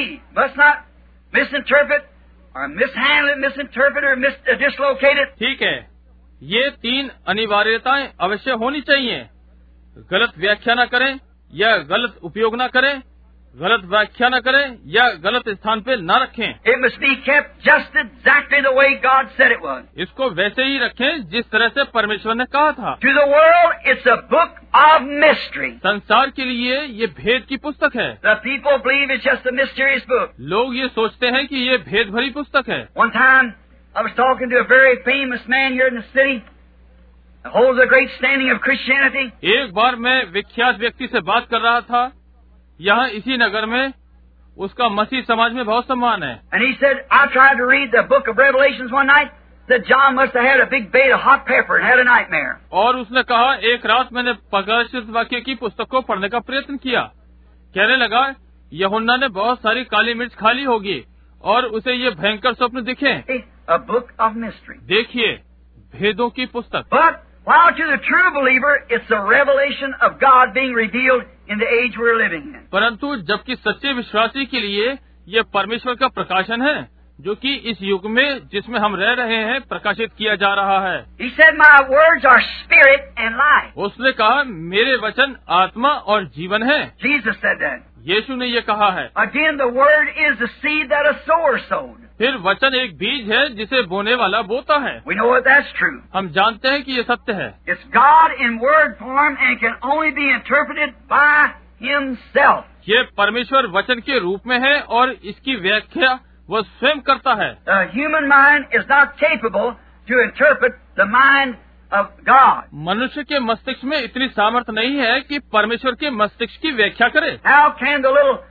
not misinterpret or mishandle it, misinterpret or dislocate it. ठीक है, ये तीन अनिवार्यताएं अवश्य होनी चाहिए। गलत व्याख्या न करें या गलत उपयोग न करें, गलत व्याख्या न करें या गलत स्थान पे न रखें। It must be kept just exactly the way God said it was. इसको वैसे ही रखें जिस तरह से परमेश्वर ने कहा था। To the world, it's a book of mystery. संसार के लिए ये भेद की पुस्तक है। The people believe it's just a mysterious book. लोग ये सोचते हैं कि ये भेद भरी पुस्तक है। One time, I was talking to a very famous man here in the city, who holds a great standing of Christianity. एक बार मैं विख्यात व्यक्ति से बात कर रहा था, यहाँ इसी नगर में, उसका मसीह समाज में बहुत सम्मान है। And he said, I tried to read the book of Revelations one night, that John must have had a big bait of hot pepper and had a nightmare. और उसने कहा, एक रात मैंने प्रकाशित वाक्य की पुस्तक को पढ़ने का प्रयत्न किया। कहने लगा, यूहन्ना ने बहुत सारी काली मिर्च खा ली होगी और उसे ये भयंकर स्वप्न दिखे। A book of mystery. देखिए, भेदों की पुस्तक। But while to the true believer, it's the revelation of God being revealed in the age we're living in. परंतु जबकि सच्चे विश्वासी के लिए ये परमेश्वर का प्रकाशन है, जो कि इस युग में जिसमें हम रह रहे हैं प्रकाशित किया जा रहा है। He said, my words are spirit and life. उसने कहा, मेरे वचन आत्मा और जीवन है। Jesus said that. यीशु ने ये कहा है। Again, the word is the seed that a sower sowed. फिर वचन एक बीज है जिसे बोने वाला बोता है। We know that that's true. हम जानते हैं कि ये सत्य है। It's God in word form and can only be interpreted by Himself. ये परमेश्वर वचन के रूप में है और इसकी व्याख्या वह स्वयं करता है। The human mind is not capable to interpret the mind of God. मनुष्य के मस्तिष्क में इतनी सामर्थ्य नहीं है कि परमेश्वर के मस्तिष्क की व्याख्या करे। How can the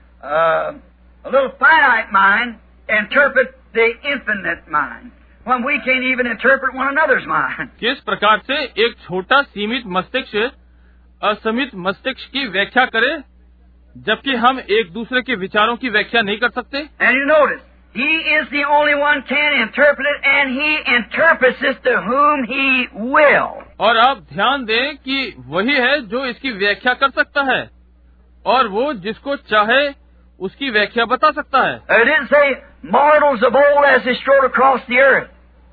little finite mind interpret the infinite mind when we can't even interpret one another's mind? किस प्रकार से एक छोटा सीमित मस्तिष्क असीमित मस्तिष्क की व्याख्या करे, जबकि हम एक दूसरे के विचारों की व्याख्या नहीं कर सकते। And you notice, He is the only one can interpret it, and He interprets it to whom He will. और आप ध्यान दें कि वही है जो इसकी व्याख्या कर सकता है और वो जिसको चाहे उसकी व्याख्या बता सकता है। It didn't say mortals of old as they strode across the earth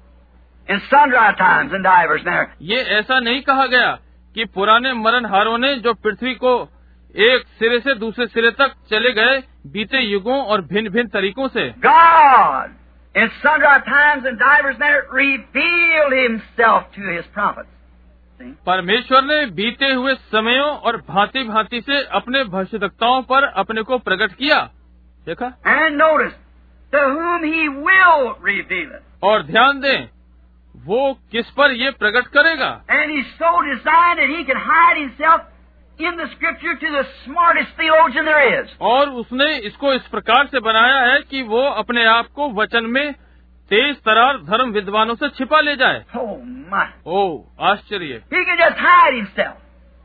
in sundry times and divers manner. ये ऐसा नहीं कहा गया कि पुराने मरणहारों ने जो पृथ्वी को एक सिरे से दूसरे सिरे तक चले गए बीते युगों और भिन्न भिन्न तरीकों से। God in sundry times and divers manner revealed Himself to His prophets. परमेश्वर ने बीते हुए समयों और भांति भांति से अपने भविष्यवक्ताओं पर अपने को प्रकट किया। देखा? And notice, to whom He will reveal it. और ध्यान दें, वो किस पर ये प्रकट करेगा। And He's so designed that He can hide Himself in the Scripture to the smartest theologian there is. और उसने इसको इस प्रकार से बनाया है कि वो अपने आप को वचन में तेज तरार धर्म विद्वानों से छिपा ले जाए। Oh my! ओह आश्चर्य! He can just hide Himself.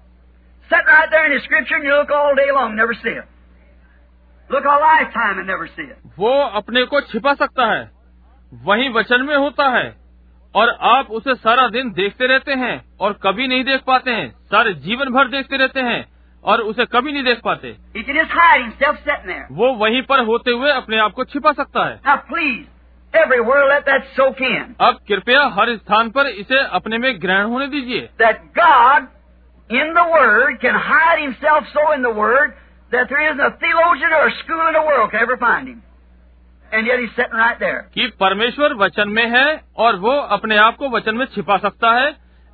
Sit right there in the Scripture and you look all day long and never see it. Look a lifetime and never see it. वो अपने को छिपा सकता है, वहीं वचन में होता है और आप उसे सारा दिन देखते रहते हैं और कभी नहीं देख पाते हैं, सारे जीवन भर देखते रहते हैं और उसे कभी नहीं देख पाते। He can just hide Himself sitting there. वो वहीं पर होते हुए अपने आप को छिपा सकता है। Now please, everywhere let that soak in. अब कृपया हर स्थान पर इसे अपने में ग्रहण होने दीजिए। That God in the Word can hide Himself so in the Word that there isn't a theologian or a school in the world can ever find Him. And yet He's sitting right there. कि परमेश्वर वचन में है और वो अपने आप को वचन में छिपा सकता है,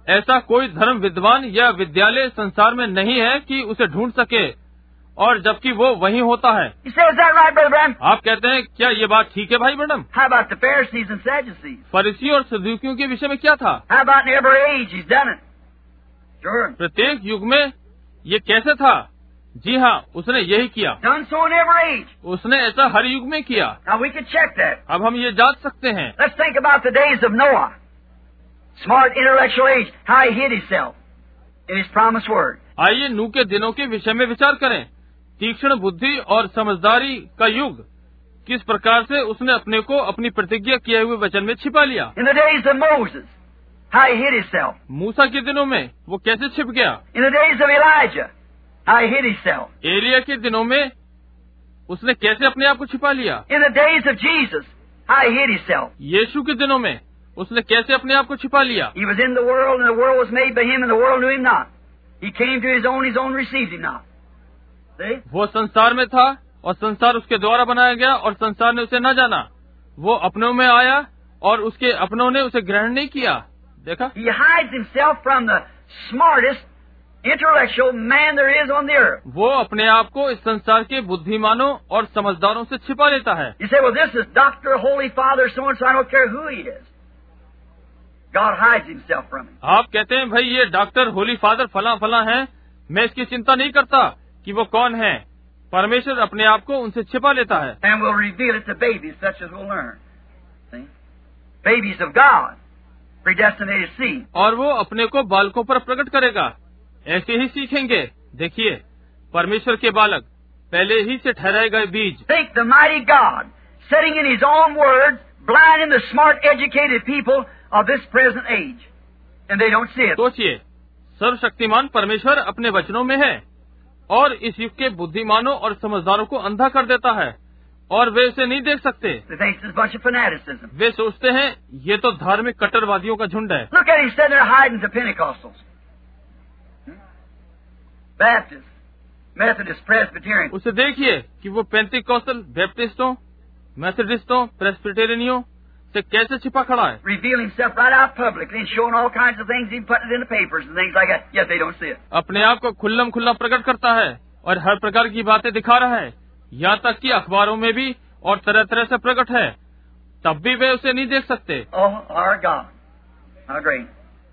ऐसा कोई धर्म विद्वान या विद्यालय संसार में नहीं है कि उसे ढूंढ सके, और जबकि वो वहीं होता है। You say, is that right, Brother Branham? आप कहते हैं क्या ये बात ठीक है भाई Branham? How about the Pharisees and Sadducees? फरीसियों और सदूकियों के विषय में क्या था? How about in every age he's done it? Sure. प्रत्येक युग में ये कैसे था? जी हाँ, उसने यही किया। Done so in every age. उसने ऐसा हर युग में किया। Now we can check that. अब हम ये जांच सकते हैं। Let's think about the days of Noah. Smart intellectual age. How he hid himself in his promised word. आइए नूह के दिनों के विषय में विचार करें। तीक्ष्ण बुद्धि और समझदारी का युग, किस प्रकार से उसने अपने को अपनी प्रतिज्ञा किए हुए वचन में छिपा लिया। In the days of Moses, how he hid himself. मूसा के दिनों में वो कैसे छिप गया। In the days of Elijah, how he hid himself. Elia के दिनों में उसने कैसे अपने आप को छिपा लिया। In the days of Jesus, how he hid himself. यीशु के दिनों में उसने कैसे अपने आप को छिपा लिया। He was in the world, and the world was made by him, and the world knew him not. He came to his own received him not. See? वो संसार में था और संसार उसके द्वारा बनाया गया और संसार ने उसे न जाना। वो अपनों में आया और उसके अपनों ने उसे ग्रहण नहीं किया। देखा, He hides himself from the smartest intellectual man there is on the earth. वो अपने आप को इस संसार के बुद्धिमानों और समझदारों से छिपा लेता है। You say, well, this is Dr. Holy Father so-and-so, I don't care who he is. God hides himself from him. आप कहते हैं भाई ये डॉक्टर होली फादर फला फला है, मैं इसकी चिंता नहीं करता कि वो कौन है। परमेश्वर अपने आप को उनसे छिपा लेता है। And will reveal it to babies such as will learn. See? Babies of God, predestinated seed. और वो अपने को बालकों पर प्रकट करेगा, ऐसे ही सीखेंगे। देखिए, परमेश्वर के बालक पहले ही से ठहराए गए बीज। Think the mighty God, setting in his own words, blinding the smart, educated people of this present age. And they don't see it. सोचिए, सर्वशक्तिमान परमेश्वर अपने वचनों में है और इस युग के बुद्धिमानों और समझदारों को अंधा कर देता है और वे इसे नहीं देख सकते। They think it's a bunch of fanaticism. वे सोचते हैं ये तो धार्मिक कट्टरवादियों का झुंड है। Look at him sitting there hiding to Pentecostals. Baptists, Methodist, Presbyterian. उसे देखिए कि वो पेंटिकॉस्टल, बैप्टिस्टों, मेथोडिस्टों, प्रेस्बिटेरियनियों से कैसे छिपा खड़ा है। Revealing himself right out publicly and showing all kinds of things, even putting it in the papers and things like that, yet they don't see it. अपने आप को खुल्लम खुल्ला प्रकट करता है और हर प्रकार की बातें दिखा रहा है, यहाँ तक कि अखबारों में भी और तरह तरह से प्रकट है, तब भी वे उसे नहीं देख सकते। Oh, our God. How great.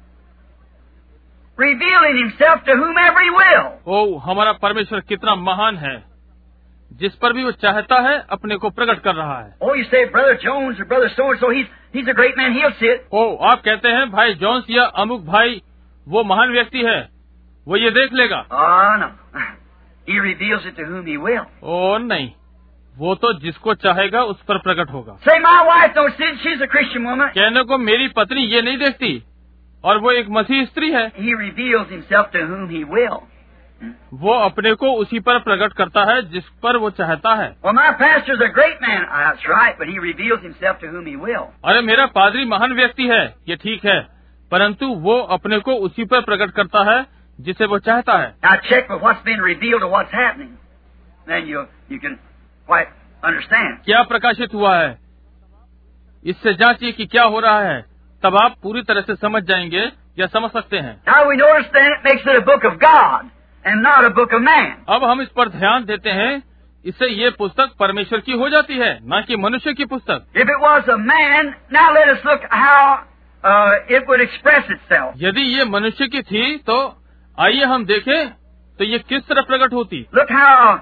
Revealing himself to whomever he will. ओ हमारा परमेश्वर कितना महान है, जिस पर भी वो चाहता है अपने को प्रकट कर रहा है। Oh, you say Brother Jones or Brother so-and-so, he's a great man, he'll see it. ओ आप कहते हैं भाई जोन्स या अमुक भाई वो महान व्यक्ति है, वो ये देख लेगा। Oh, no. He reveals it to whom he will. ओ नहीं, वो तो जिसको चाहेगा उस पर प्रकट होगा। Say, my wife don't see it, she's a Christian woman. कहने को मेरी पत्नी ये नहीं देखती और वो एक मसीह स्त्री है। He reveals himself to whom he will. वो अपने को उसी पर प्रकट करता है जिस पर वो चाहता है। Well, my pastor's a great man. That's right, but he reveals himself to whom he will. अरे मेरा पादरी महान व्यक्ति है, ये ठीक है, परंतु वो अपने को उसी पर प्रकट करता है जिसे वो चाहता है। Now check with what's been revealed or what's happening. Then you can quite understand. क्या प्रकाशित हुआ है, इससे जांचिए कि क्या हो रहा है, तब आप पूरी तरह से समझ जाएंगे या समझ सकते हैं। Now we notice then it makes it a book of God and not a book of man. अब हम इस पर ध्यान देते हैं, इससे ये पुस्तक परमेश्वर की हो जाती है, न कि मनुष्य की पुस्तक। If it was a man, now let us look how it would express itself. यदि ये मनुष्य की थी तो आइए हम देखें तो ये किस तरह प्रकट होती। Look how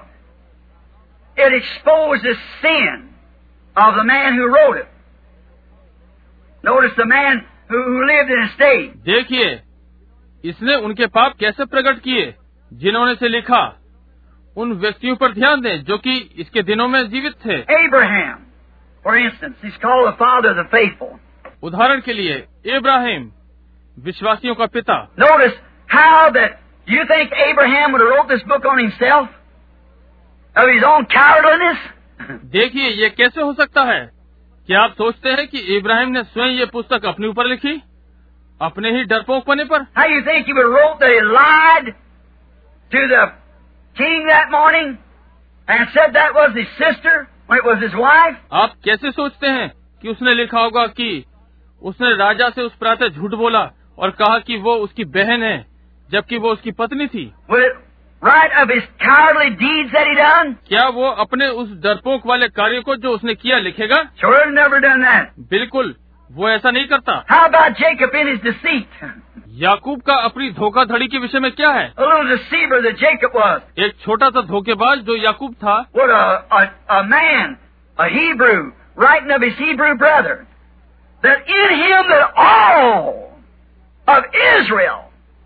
it exposes sin of the man who wrote it. Notice the man who lived in a state. देखिए, इसने उनके पाप कैसे प्रकट किए जिन्होंने इसे लिखा। उन व्यक्तियों पर ध्यान दें जो कि इसके दिनों में जीवित थे। Abraham, for instance, he's called the father of the faithful. उदाहरण के लिए इब्राहिम, विश्वासियों का पिता। Notice how that you think Abraham would have wrote this book on himself of his own cowardliness. देखिए ये कैसे हो सकता है, क्या आप सोचते हैं कि इब्राहिम ने स्वयं ये पुस्तक अपने ऊपर लिखी, अपने ही डरपोकपने पर? How you think he would have wrote that he lied to the king that morning and said that was his sister when it was his wife? आप कैसे सोचते हैं कि उसने लिखा होगा कि उसने राजा से उस प्रातः झूठ बोला और कहा कि वो उसकी बहन है, जबकि वो उसकी पत्नी थी। Would it write of his cowardly deeds that he done? क्या वो अपने उस डरपोक वाले कार्य को जो उसने किया लिखेगा? Sure, never done that. बिल्कुल, वो ऐसा नहीं करता। How about Jacob in his deceit? याकूब का अपनी धोखाधड़ी के विषय में क्या है? A little deceiver that Jacob was. एक छोटा सा धोखेबाज जो याकूब था। What a man, a Hebrew, writing of his Hebrew brother, that in him that all of Israel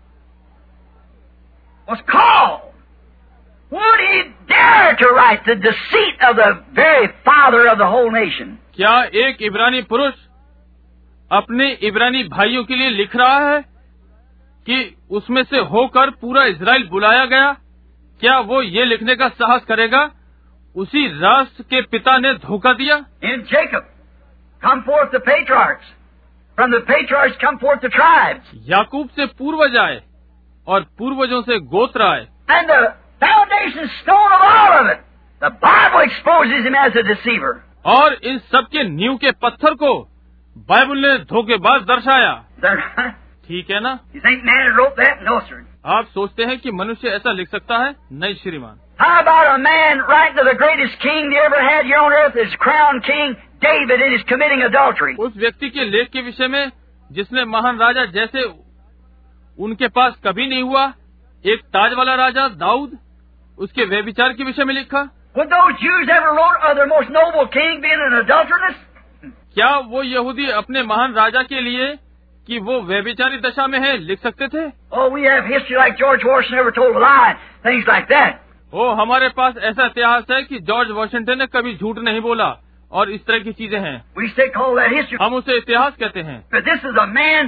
was called. Would he dare to write the deceit of the very father of the whole nation? क्या एक इब्रानी पुरुष अपने इब्रानी भाइयों के लिए लिख रहा है कि उसमें से होकर पूरा इजराइल बुलाया गया? क्या वो ये लिखने का साहस करेगा, उसी राष्ट्र के पिता ने धोखा दिया? In Jacob come forth the patriarchs. From the patriarchs come forth the tribes. याकूब से पूर्वज आए और पूर्वजों से गोत्र आए। And the foundation stone of all of it, the Bible exposes him as a deceiver. और इस सब के नींव के पत्थर को बाइबल ने धोखेबाज दर्शाया। Is that right? ठीक है ना? You think man had wrote that? No, sir. आप सोचते हैं कि मनुष्य ऐसा लिख सकता है? नहीं श्रीमान। How about a man writing to the greatest king they ever had here on earth, his crown king, David, and is committing adultery? उस व्यक्ति के लेख के विषय में जिसने महान राजा जैसे उनके पास कभी नहीं हुआ, एक ताज वाला राजा दाऊद, उसके व्यभिचार के विषय में लिखा। Would those Jews ever wrote of their most noble king being an adulteress? क्या वो यहूदी अपने महान राजा के लिए कि वो व्यभिचारी दशा में है लिख सकते थे? Oh, we have history like George Washington never told a lie, things like that. ओ, हमारे पास ऐसा इतिहास है कि जॉर्ज वॉशिंगटन ने कभी झूठ नहीं बोला और इस तरह की चीजें हैं। We say call that history. हम उसे इतिहास कहते हैं। But this is a man,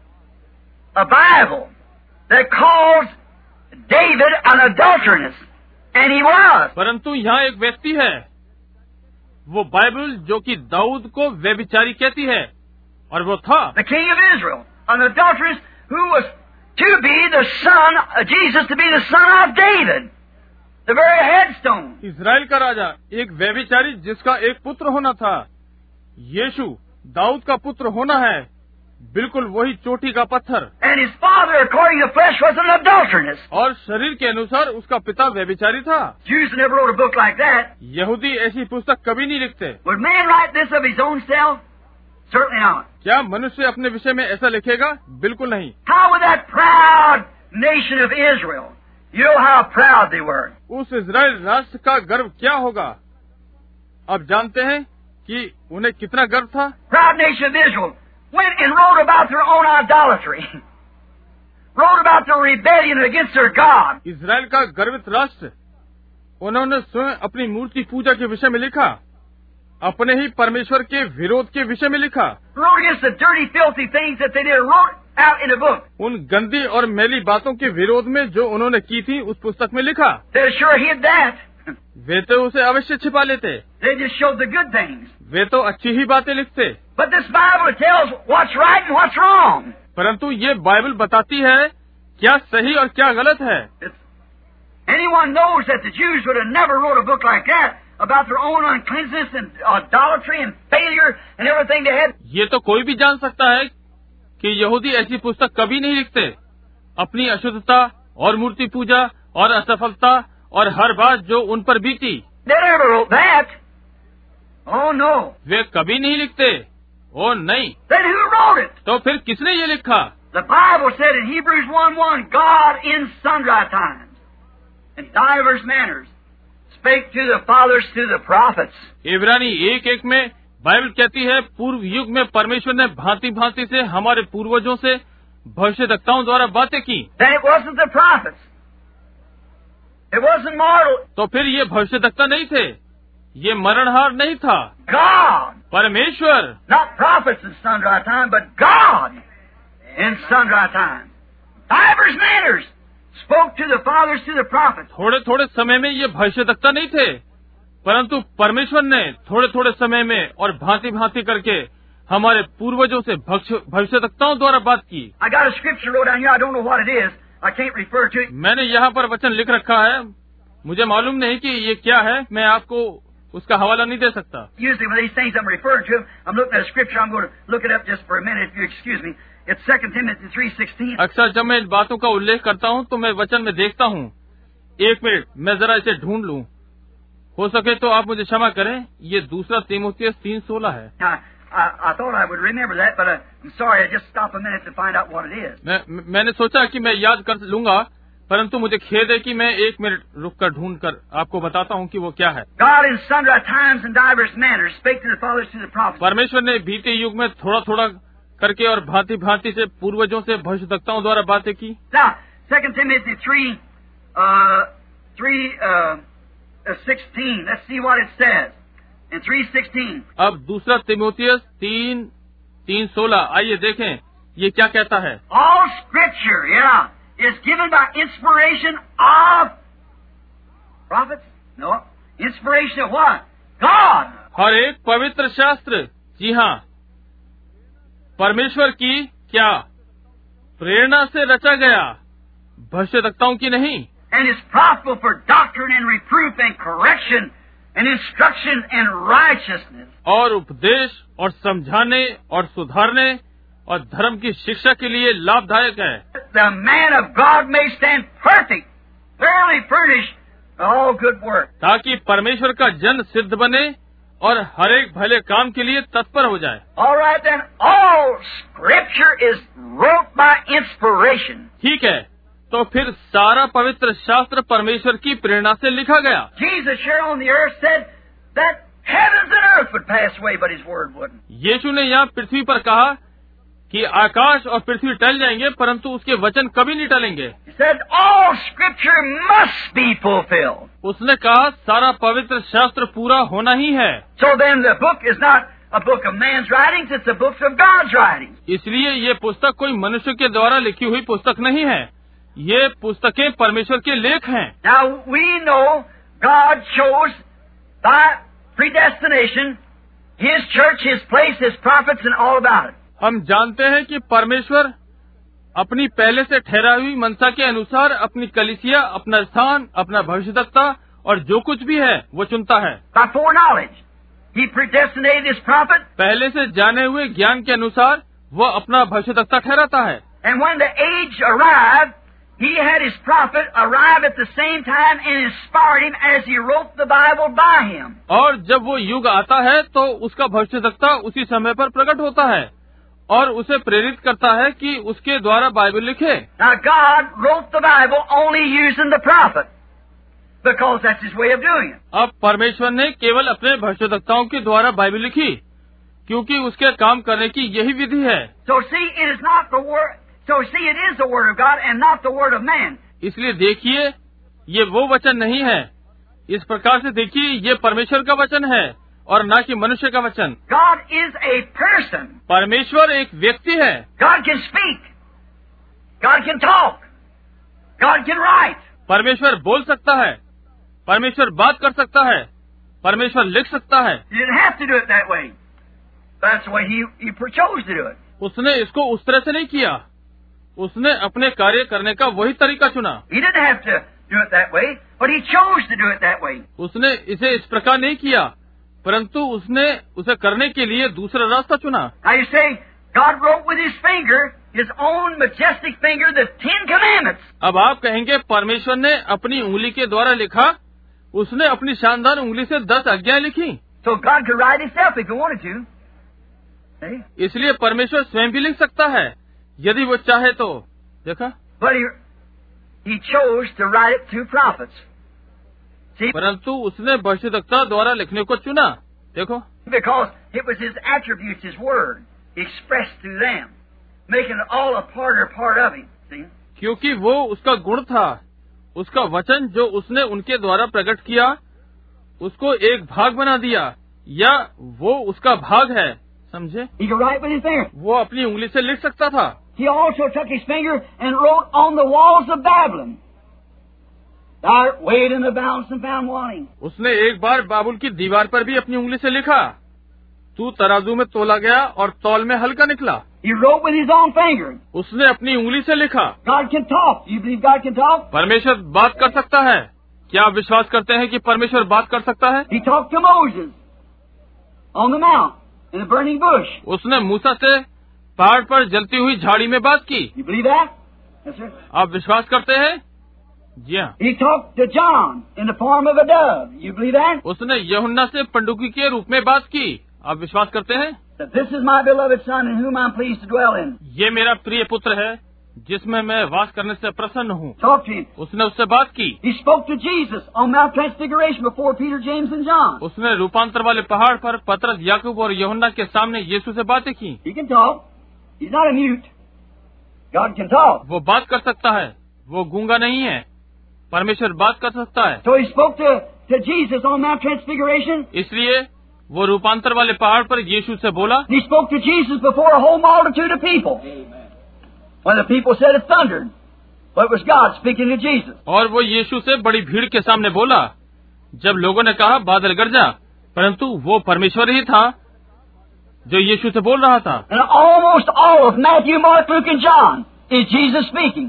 a Bible, that calls David an adulteress. And he was. परंतु यहाँ एक व्यक्ति है, वो बाइबल जो कि दाऊद को व्यभिचारी कहती है, और वो था The king of Israel, an adulteress who was to be the son, Jesus to be the son of David, the very headstone. Israel का राजा, एक व्यभिचारी जिसका एक पुत्र होना था। यीशु दाऊद का पुत्र होना है, बिल्कुल वही चोटी का पत्थर। And his father, according to the flesh, was an adulteress. और शरीर के अनुसार उसका पिता व्यभिचारी था। Jews never wrote a book like that. यहूदी ऐसी पुस्तक कभी नहीं लिखते। Would man write this of his own self? Certainly not. क्या मनुष्य अपने विषय में ऐसा लिखेगा? बिल्कुल नहीं। How would that proud nation of Israel, you know how proud they were. उस इजराइल राष्ट्र का गर्व क्या होगा? अब जानते हैं कि उन्हें कितना गर्व था। Proud nation of Israel went and wrote about their own idolatry, wrote about their rebellion against their God. Israel का गर्वित राष्ट्र, उन्होंने स्वयं अपनी मूर्ति पूजा के विषय में लिखा, अपने ही परमेश्वर के विरोध के विषय में लिखा, Wrote against the dirty, filthy things that they did, wrote out in a book. उन गंदी और मैली बातों के विरोध में जो उन्होंने की थी उस पुस्तक में लिखा। They sure hid that. वे तो उसे अवश्य छिपा लेते, They just showed the good things. वे तो अच्छी ही बातें लिखते। But this Bible tells what's right and what's wrong. परंतु ये बाइबल बताती है क्या सही और क्या गलत है। Anyone knows that the Jews would have never wrote a book like that about their own uncleanness and idolatry and failure and everything they had. ये तो कोई भी जान सकता है कि यहूदी ऐसी पुस्तक कभी नहीं लिखते, अपनी अशुद्धता और मूर्ति पूजा और असफलता और हर बात जो उन पर बीती। They never wrote that. Oh no. वे कभी नहीं लिखते। ओ नहीं। Then who wrote it? तो फिर किसने ये लिखा? The Bible said in Hebrews 1:1, God in sundry times and divers manners spake to the fathers to the prophets. इब्रानी 1:1 में बाइबल कहती है पूर्व युग में परमेश्वर ने भांति भांति से हमारे पूर्वजों से भविष्यद्वक्ताओं द्वारा बातें की। Then it wasn't the prophets. It wasn't mortal. तो फिर ये भविष्यद्वक्ता नहीं थे, ये मरणहार नहीं था। God. परमेश्वर। Not prophets in sundry time, but God in sundry time. Divers manners spoke to the fathers to the prophets. थोड़े थोड़े समय में ये भविष्यद्वक्ता नहीं थे, परंतु परमेश्वर ने थोड़े थोड़े समय में और भांति भांति करके हमारे पूर्वजों से भविष्यद्वक्ताओं द्वारा बात की। I got a scripture wrote down here. I don't know what it is. I can't refer to it. मैंने यहाँ पर वचन लिख रखा है, मुझे मालूम नहीं कि ये क्या है, मैं आपको उसका हवाला नहीं दे सकता। Usually with these things I'm referring to, I'm looking at a scripture. I'm going to look it up just for a minute, if you excuse me. It's 2 Timothy 3:16. अक्सर जब मैं इन बातों का उल्लेख करता हूँ तो मैं वचन में देखता हूँ। एक मिनट, मैं जरा इसे ढूंढ लूँ। हो सके तो आप मुझे क्षमा करें, ये 2 तीमुथियुस 3:16 है। I thought I would remember that, but I'm sorry. I just stop a minute to find out what it is. मैंने सोचा कि मैं याद कर लूंगा, परंतु मुझे खेद है कि मैं 1 मिनट रुककर ढूंढकर आपको बताता हूँ कि वो क्या है। God in sundry times and diverse manners spake to the fathers through the prophets. परमेश्वर ने बीते युग में थोड़ा थोड़ा करके और भांति भांति से पूर्वजों से भविष्यवक्ताओं द्वारा बातें की। Now, 2 Timothy 3:16. Let's see what it says. In 3:16. अब 2 तीमुथियुस 3:16 आइए देखें ये क्या कहता है। All Scripture, is given by inspiration of prophets? No. Inspiration of what? God. हर एक पवित्र शास्त्र, जी हाँ, परमेश्वर की क्या प्रेरणा से रचा गया, भविष्यवक्ताओं की नहीं। And is profitable for doctrine and reproof and correction and instruction and righteousness. और उपदेश और समझाने और सुधारने और धर्म की शिक्षा के लिए लाभदायक है। The man of God may stand perfect, thoroughly furnished for all good work. ताकि परमेश्वर का जन सिद्ध बने और हर एक भले काम के लिए तत्पर हो जाए। All right then, all Scripture is wrote by inspiration. ठीक है, तो फिर सारा पवित्र शास्त्र परमेश्वर की प्रेरणा से लिखा गया। Jesus here on the earth said that heavens and earth would pass away, but His word wouldn't. यीशु ने यहाँ पृथ्वी पर कहा कि आकाश और पृथ्वी टल जाएंगे, परंतु उसके वचन कभी नहीं टलेंगे। He said all Scripture must be fulfilled. उसने कहा सारा पवित्र शास्त्र पूरा होना ही है। So then the book is not a book of man's writings, it's a book of God's writings. इसलिए ये पुस्तक कोई मनुष्य के द्वारा लिखी हुई पुस्तक नहीं है, ये पुस्तकें परमेश्वर के लेख हैं। Now we know God chose by predestination His church, His place, His prophets and all about it. हम जानते हैं कि परमेश्वर अपनी पहले से ठहराई हुई मनसा के अनुसार अपनी कलीसिया, अपना स्थान, अपना भविष्यवक्ता और जो कुछ भी है वो चुनता है। By foreknowledge, He predestinated His prophet. पहले से जाने हुए ज्ञान के अनुसार वो अपना भविष्यवक्ता ठहराता है। And when the age arrived, He had His prophet arrive at the same time and inspired him as He wrote the Bible by him. और जब वो युग आता है तो उसका भविष्यवक्ता उसी समय पर प्रकट होता है और उसे प्रेरित करता है कि उसके द्वारा बाइबल लिखे। Now God wrote the Bible only using the prophet because that's His way of doing it. अब परमेश्वर ने केवल अपने भविष्यवक्ताओं के द्वारा बाइबल लिखी क्योंकि उसके काम करने की यही विधि है। So see, it is not the word. So see, it is the word of God and not the word of man. इसलिए देखिए, ये वो वचन नहीं है। इस प्रकार से देखिए, ये परमेश्वर का वचन है और न कि मनुष्य का वचन। God is a person. परमेश्वर एक व्यक्ति है। God can speak. God can talk. God can write. परमेश्वर बोल सकता है, परमेश्वर बात कर सकता है, परमेश्वर लिख सकता है। He didn't have to do it that way. That's the way He chose to do it. उसने इसको उस तरह से नहीं किया, उसने अपने कार्य करने का वही तरीका चुना। He didn't have to do it that way, but He chose to do it that way. उसने इसे इस प्रकार नहीं किया, परंतु उसने उसे करने के लिए दूसरा रास्ता चुना। Now you say, God wrote with His finger, His own majestic finger, the 10 Commandments. अब आप कहेंगे परमेश्वर ने अपनी उंगली के द्वारा लिखा, उसने अपनी शानदार उंगली से 10 आज्ञाएं लिखी। So God could write Himself if He wanted to. See? इसलिए परमेश्वर स्वयं भी लिख सकता है यदि वो चाहे तो। देखा? But he chose to write it through prophets. See? परंतु उसने भविष्यवक्ता द्वारा लिखने को चुना। देखो, Because it was His attributes, His word, expressed through them, making it all a part of Him. See? क्योंकि वो उसका गुण था, उसका वचन जो उसने उनके द्वारा प्रकट किया, उसको एक भाग बना दिया, या वो उसका भाग है। समझे? He could write with his finger. वो अपनी उंगली से लिख सकता था। He also took his finger and wrote on the walls of Babylon. Thou art weighed in the balance and found wanting. उसने एक बार बाबुल की दीवार पर भी अपनी उंगली से लिखा, तू तराजू में तोला गया और तौल में हल्का निकला। He wrote with his own finger. उसने अपनी उंगली से लिखा। God can talk. You believe God can talk? परमेश्वर बात कर सकता है। क्या आप विश्वास करते हैं कि परमेश्वर बात कर सकता है? He talked to Moses on the mount in a burning bush. उसने मूसा से पहाड़ पर जलती हुई झाड़ी में बात की। You believe that? Yes, sir. आप विश्वास करते हैं? जी हाँ। He talked to John in the form of a dove. You believe that? उसने यूहन्ना से पंडुकी के रूप में बात की। आप विश्वास करते हैं? That this is my beloved son in whom I'm pleased to dwell in. ये मेरा प्रिय पुत्र है जिसमें मैं वास करने से प्रसन्न हूँ। Talk to him. उसने उससे बात की। He spoke to Jesus on Mount Transfiguration before Peter, James, and John. उसने रूपांतर वाले पहाड़ पर पतरस, याकूब और यूहन्ना के सामने यीशु से बातें की। He can talk. He's not a mute. God can talk. वो बात कर सकता है, वो गूंगा नहीं है। परमेश्वर बात कर सकता है। So he spoke to Jesus on Mount Transfiguration. इसलिए वो रूपांतर वाले पहाड़ पर यीशु से बोला। He spoke to Jesus before a whole multitude of people. When the people said it thundered, but it was God speaking to Jesus. और वो यीशु से बड़ी भीड़ के सामने बोला जब लोगों ने कहा बादल गरजा, परंतु वो परमेश्वर ही था जो यीशु से बोल रहा था। And almost all of Matthew, Mark, Luke, and John is Jesus speaking.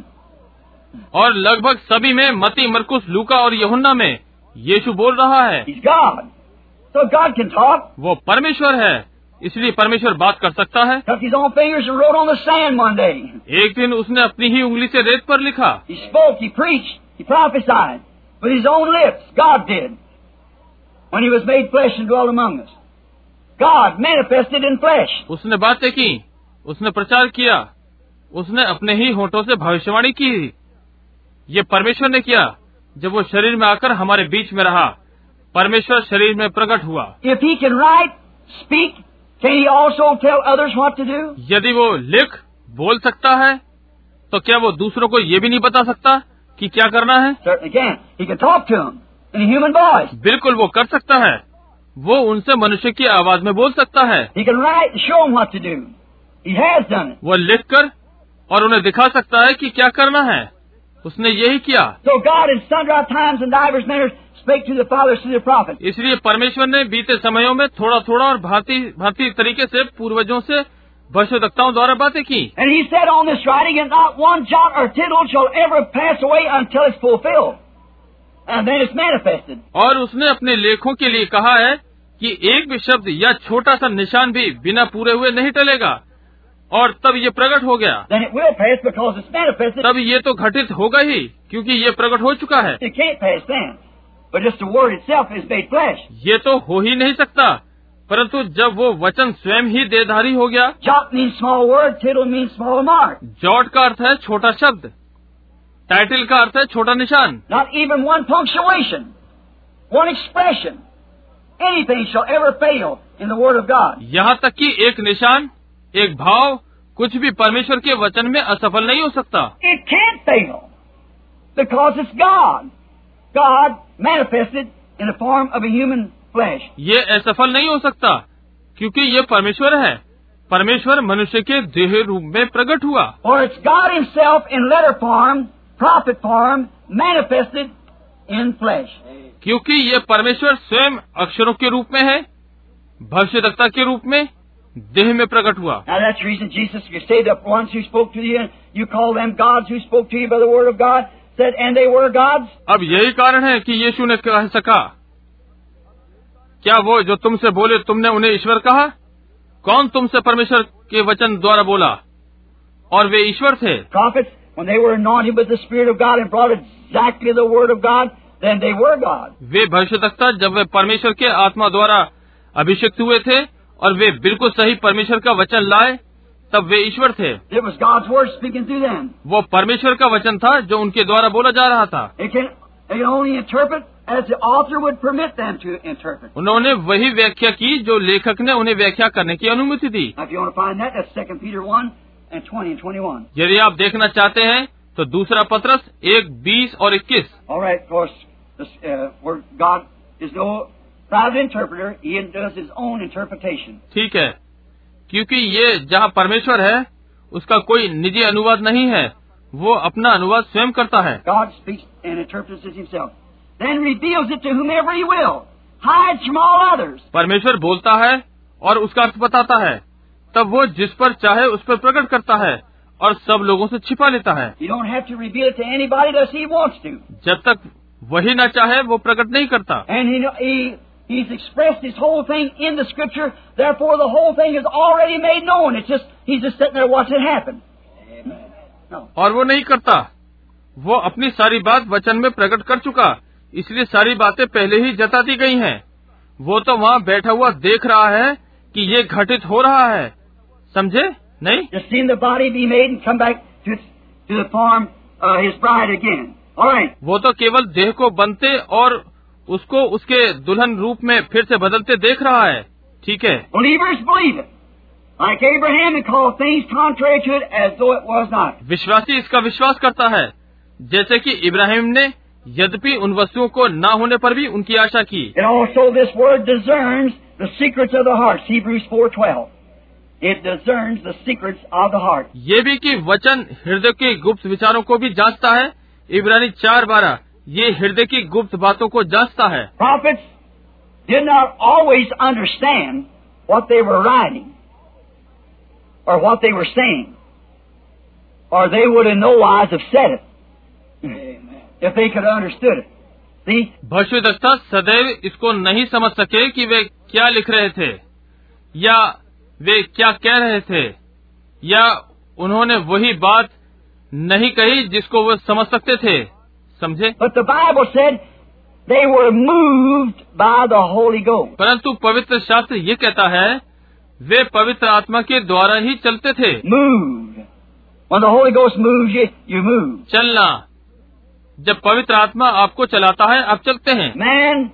और लगभग सभी में मती, मरकुस, लूका और यूहन्ना में यीशु बोल रहा है। He's God. So God can talk. वो परमेश्वर है, इसलिए परमेश्वर बात कर सकता है। Took his own fingers and wrote on the sand one day. एक दिन उसने अपनी ही उंगली से रेत पर लिखा। He spoke, he preached, he prophesied with his own lips. God did. When he was made flesh and dwelt among us. God manifested in flesh. उसने बातें की, उसने प्रचार किया, उसने अपने ही होठों से भविष्यवाणी की। ये परमेश्वर ने किया जब वो शरीर में आकर हमारे बीच में रहा। परमेश्वर शरीर में प्रकट हुआ। If he can write, speak, can he also tell others what to do? यदि वो लिख बोल सकता है तो क्या वो दूसरों को ये भी नहीं बता सकता कि क्या करना है? Certainly can. He can talk to them in a human voice. बिल्कुल वो कर सकता है। वो उनसे मनुष्य की आवाज में बोल सकता है। He can write and show them what to do. He has done it. वो लिखकर और उन्हें दिखा सकता है कि क्या करना है। उसने यही किया। So God in sundry times and divers manners spake to the fathers through the prophets. इसलिए परमेश्वर ने बीते समयों में थोड़ा थोड़ा और भांति तरीके से पूर्वजों से भविष्यवक्ताओं द्वारा बातें की। And he said on this writing, and not one jot or tittle shall ever pass away until it's fulfilled. And then it's manifested. और उसने अपने लेखों के लिए कहा है कि एक भी शब्द या छोटा सा निशान भी बिना पूरे हुए नहीं टलेगा, और तब ये प्रकट हो गया। Then it will pass because it's manifested. तब ये तो घटित होगा ही क्योंकि ये प्रकट हो चुका है। It can't pass then. But just the word itself is made flesh. ये तो हो ही नहीं सकता, परंतु जब वो वचन स्वयं ही देहधारी हो गया। Jot means small word, tittle means small mark. Jot का अर्थ है छोटा शब्द, टाइटल का अर्थ है छोटा निशान। Not even one punctuation, one expression, anything shall ever fail in the word of God. यहाँ तक कि एक निशान, एक भाव, कुछ भी परमेश्वर के वचन में असफल नहीं हो सकता। It can't fail because it's God. God manifested in the form of a human flesh. ये असफल नहीं हो सकता क्योंकि ये परमेश्वर है। परमेश्वर मनुष्य के देह रूप में प्रकट हुआ। Or it's God Himself in letter form, prophet form, manifested in flesh. क्योंकि ये परमेश्वर स्वयं अक्षरों के रूप में है, भविष्यवक्ता के रूप में देह में प्रकट हुआ। Now that's the reason Jesus, you say the ones who spoke to you, you call them gods who spoke to you by the word of God, said, and they were gods. अब यही कारण है कि यीशु ने कह सका, क्या वो जो तुमसे बोले तुमने उन्हें ईश्वर कहा? कौन तुमसे परमेश्वर के वचन द्वारा बोला? और वे ईश्वर थे। Prophets, when they were anointed with the Spirit of God and brought exactly the word of God, then they were God. वे भविष्यवक्ता जब वे परमेश्वर के आत्मा द्वारा अभिषिक्त हुए थे और वे बिल्कुल सही परमेश्वर का वचन लाए, तब वे ईश्वर थे। It was God's word speaking through them. वो परमेश्वर का वचन था जो उनके द्वारा बोला जा रहा था। They can only interpret as the author would permit them to interpret. उन्होंने वही व्याख्या की जो लेखक ने उन्हें व्याख्या करने की अनुमति दी। Now, if you want to find that, that's 2 Peter 1 and 20 and 21. यदि आप देखना चाहते हैं तो दूसरा पत्रस 1:20 और 21। All right, of course, this, where God is no private interpreter, He does His own interpretation. ठीक है, क्योंकि ये जहाँ परमेश्वर है उसका कोई निजी अनुवाद नहीं है, वो अपना अनुवाद स्वयं करता है। God speaks and interprets it Himself, then reveals it to whomever He will, hides from all others. परमेश्वर बोलता है और उसका अर्थ बताता है, तब वो जिस पर चाहे उस पर प्रकट करता है और सब लोगों से छिपा लेता है। You don't have to reveal it to anybody unless He wants to. जब तक वही न चाहे वो प्रकट नहीं करता। And he's expressed his whole thing in the Scripture, therefore the whole thing is already made known. He's just sitting there watching it happen. No. और वो नहीं करता, वो अपनी सारी बात वचन में प्रकट कर चुका, इसलिए सारी बातें पहले ही जता दी गई हैं। वो तो वहाँ बैठा हुआ देख रहा है कि ये घटित हो रहा है, समझे नहीं? Just seen the body be made and come back to the form his bride again. All right. वो तो केवल देह को बनते और उसको उसके दुल्हन रूप में फिर से बदलते देख रहा है, ठीक है? Believers believe it, like Abraham, and call things contrary to it as though it was not. विश्वासी इसका विश्वास करता है, जैसे कि इब्राहिम ने यद्यपि उन वस्तुओं को न होने पर भी उनकी आशा की। And also this word discerns the secrets of the heart. Hebrews 4:12. It discerns the secrets of the heart. ये भी कि वचन हृदय के गुप्त विचारों को भी जांचता है। इब्रानी 4:12 ये हृदय की गुप्त बातों को जांचता है। Prophets did not always understand what they were writing or what they were saying, or they would in no wise have said it if they could have understood it. See? भविष्यद्वक्ता सदैव इसको नहीं समझ सके कि वे क्या लिख रहे थे या वे क्या कह रहे थे, या उन्होंने वही बात नहीं कही जिसको वो समझ सकते थे, समझे? But the Bible said they were moved by the Holy Ghost. परंतु पवित्र शास्त्र ये कहता है वे पवित्र आत्मा के द्वारा ही चलते थे। Moved. When the Holy Ghost moves you, you move. चलना, जब पवित्र आत्मा आपको चलाता है आप चलते हैं। Man,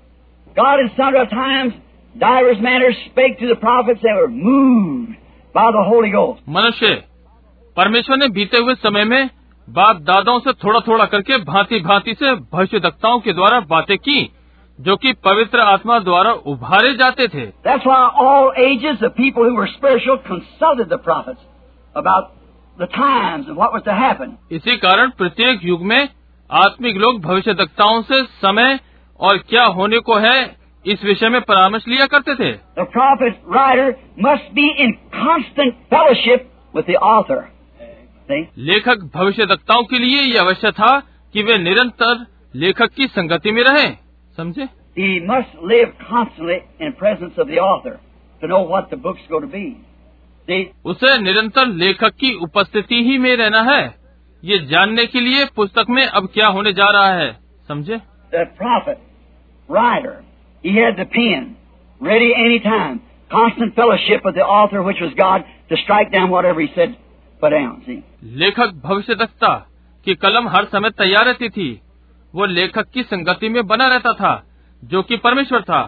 God in sundry times, divers manners spake to the prophets that were moved by the Holy Ghost. मनुष्य, परमेश्वर ने बीते हुए समय में बाप दादाओं से थोड़ा थोड़ा करके भांति भांति से भविष्यद्वक्ताओं के द्वारा बातें की, जो कि पवित्र आत्मा द्वारा उभारे जाते थे। That's why all ages the people who were spiritual consulted the prophets about the times and what was to happen. इसी कारण प्रत्येक युग में आत्मिक लोग भविष्यद्वक्ताओं से समय और क्या होने को है इस विषय में परामर्श लिया करते थे। The prophet writer must be in constant fellowship with the author. See? लेखक भविष्यद्वक्ताओं के लिए यह आवश्यक था कि वे निरंतर लेखक की संगति में रहें, समझे? He must live constantly in presence of the author to know what the book's going to be. See? उसे निरंतर लेखक की उपस्थिति ही में रहना है, ये जानने के लिए पुस्तक में अब क्या होने जा रहा है, समझे? The prophet, writer, he had the pen, ready any time, constant fellowship with the author, which was God, to strike down whatever he said, put down. See? लेखक भविष्यद्वक्ता की कलम हर समय तैयार रहती थी, वो लेखक की संगति में बना रहता था, जो कि परमेश्वर था।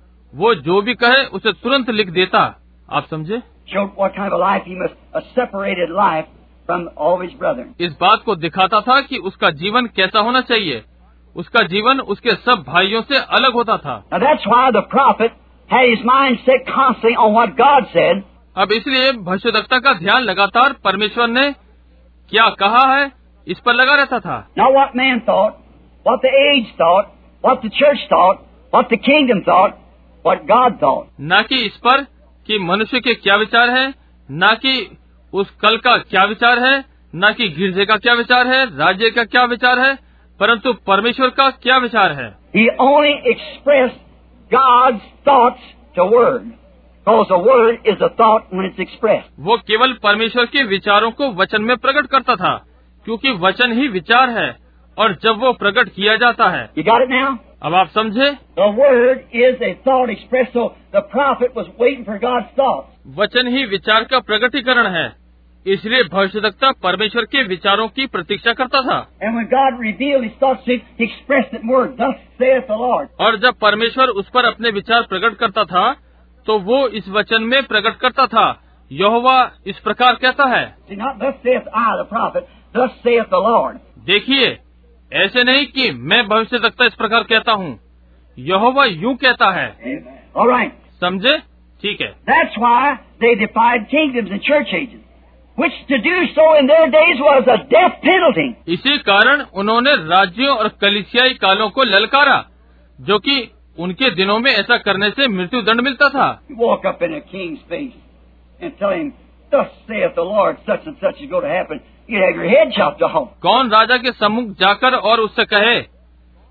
वो जो भी कहे उसे तुरंत लिख देता, आप समझे? Showed what kind of a life he must, a separated life from all his brethren. इस बात को दिखाता था कि उसका जीवन कैसा होना चाहिए, उसका जीवन उसके सब भाइयों से अलग होता था। Now that's why the prophet had his mind set constantly on what God said. अब इसलिए भविष्यद्वक्ता का ध्यान लगातार परमेश्वर ने क्या कहा है इस पर लगा रहता था। Not what man thought, what the age thought, what the church thought, what the kingdom thought, what God thought. न कि इस पर कि मनुष्य के क्या विचार है, न कि उस कल का क्या विचार है, न कि गिरजे का क्या विचार है, राज्य का क्या विचार है, परंतु परमेश्वर का क्या विचार है। He only expressed God's thoughts to word, because the word is a thought when it's expressed. वो केवल परमेश्वर के विचारों को वचन में प्रकट करता था, क्योंकि वचन ही विचार है और जब वो प्रकट किया जाता है। You got it now? अब आप समझे? The word is a thought expressed, so the prophet was waiting for God's thoughts. वचन ही विचार का प्रकटीकरण है, इसलिए भविष्यद्वक्ता परमेश्वर के विचारों की प्रतीक्षा करता था। And when God revealed his thoughts to him, he expressed it in word, thus saith the Lord. और जब परमेश्वर उस पर अपने विचार प्रकट करता था, तो वो इस वचन में प्रकट करता था, यहोवा इस प्रकार कहता है। See, not thus saith I, the prophet, thus saith the Lord. देखिए, ऐसे नहीं कि मैं भविष्यद्वक्ता इस प्रकार कहता हूँ, यहोवा यूं कहता है। All right. समझे? ठीक है। That's why they defied kingdoms and church ages, which to do so in their days was a death penalty. इसी कारण उन्होंने राज्यों और कलीसियाई कालों को ललकारा, जो कि उनके दिनों में ऐसा करने से मृत्यु दंड मिलता था। You walk up in a king's face and tell him, thus saith the Lord, such and such is going to happen. You'd have your head chopped off. कौन राजा के सम्मुख जाकर और उससे कहे,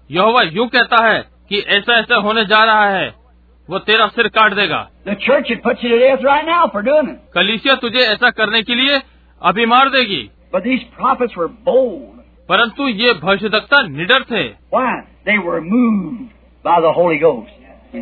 यहोवा यूं कहता है कि ऐसा ऐसा होने जा रहा है, वो तेरा सिर काट देगा। The church would put you to death right now for doing it. कलीसिया तुझे ऐसा करने के लिए अभी मार देगी। But these prophets were bold. परंतु ये भविष्यद्वक्ता निडर थे। Why? They were moved by the Holy Ghost.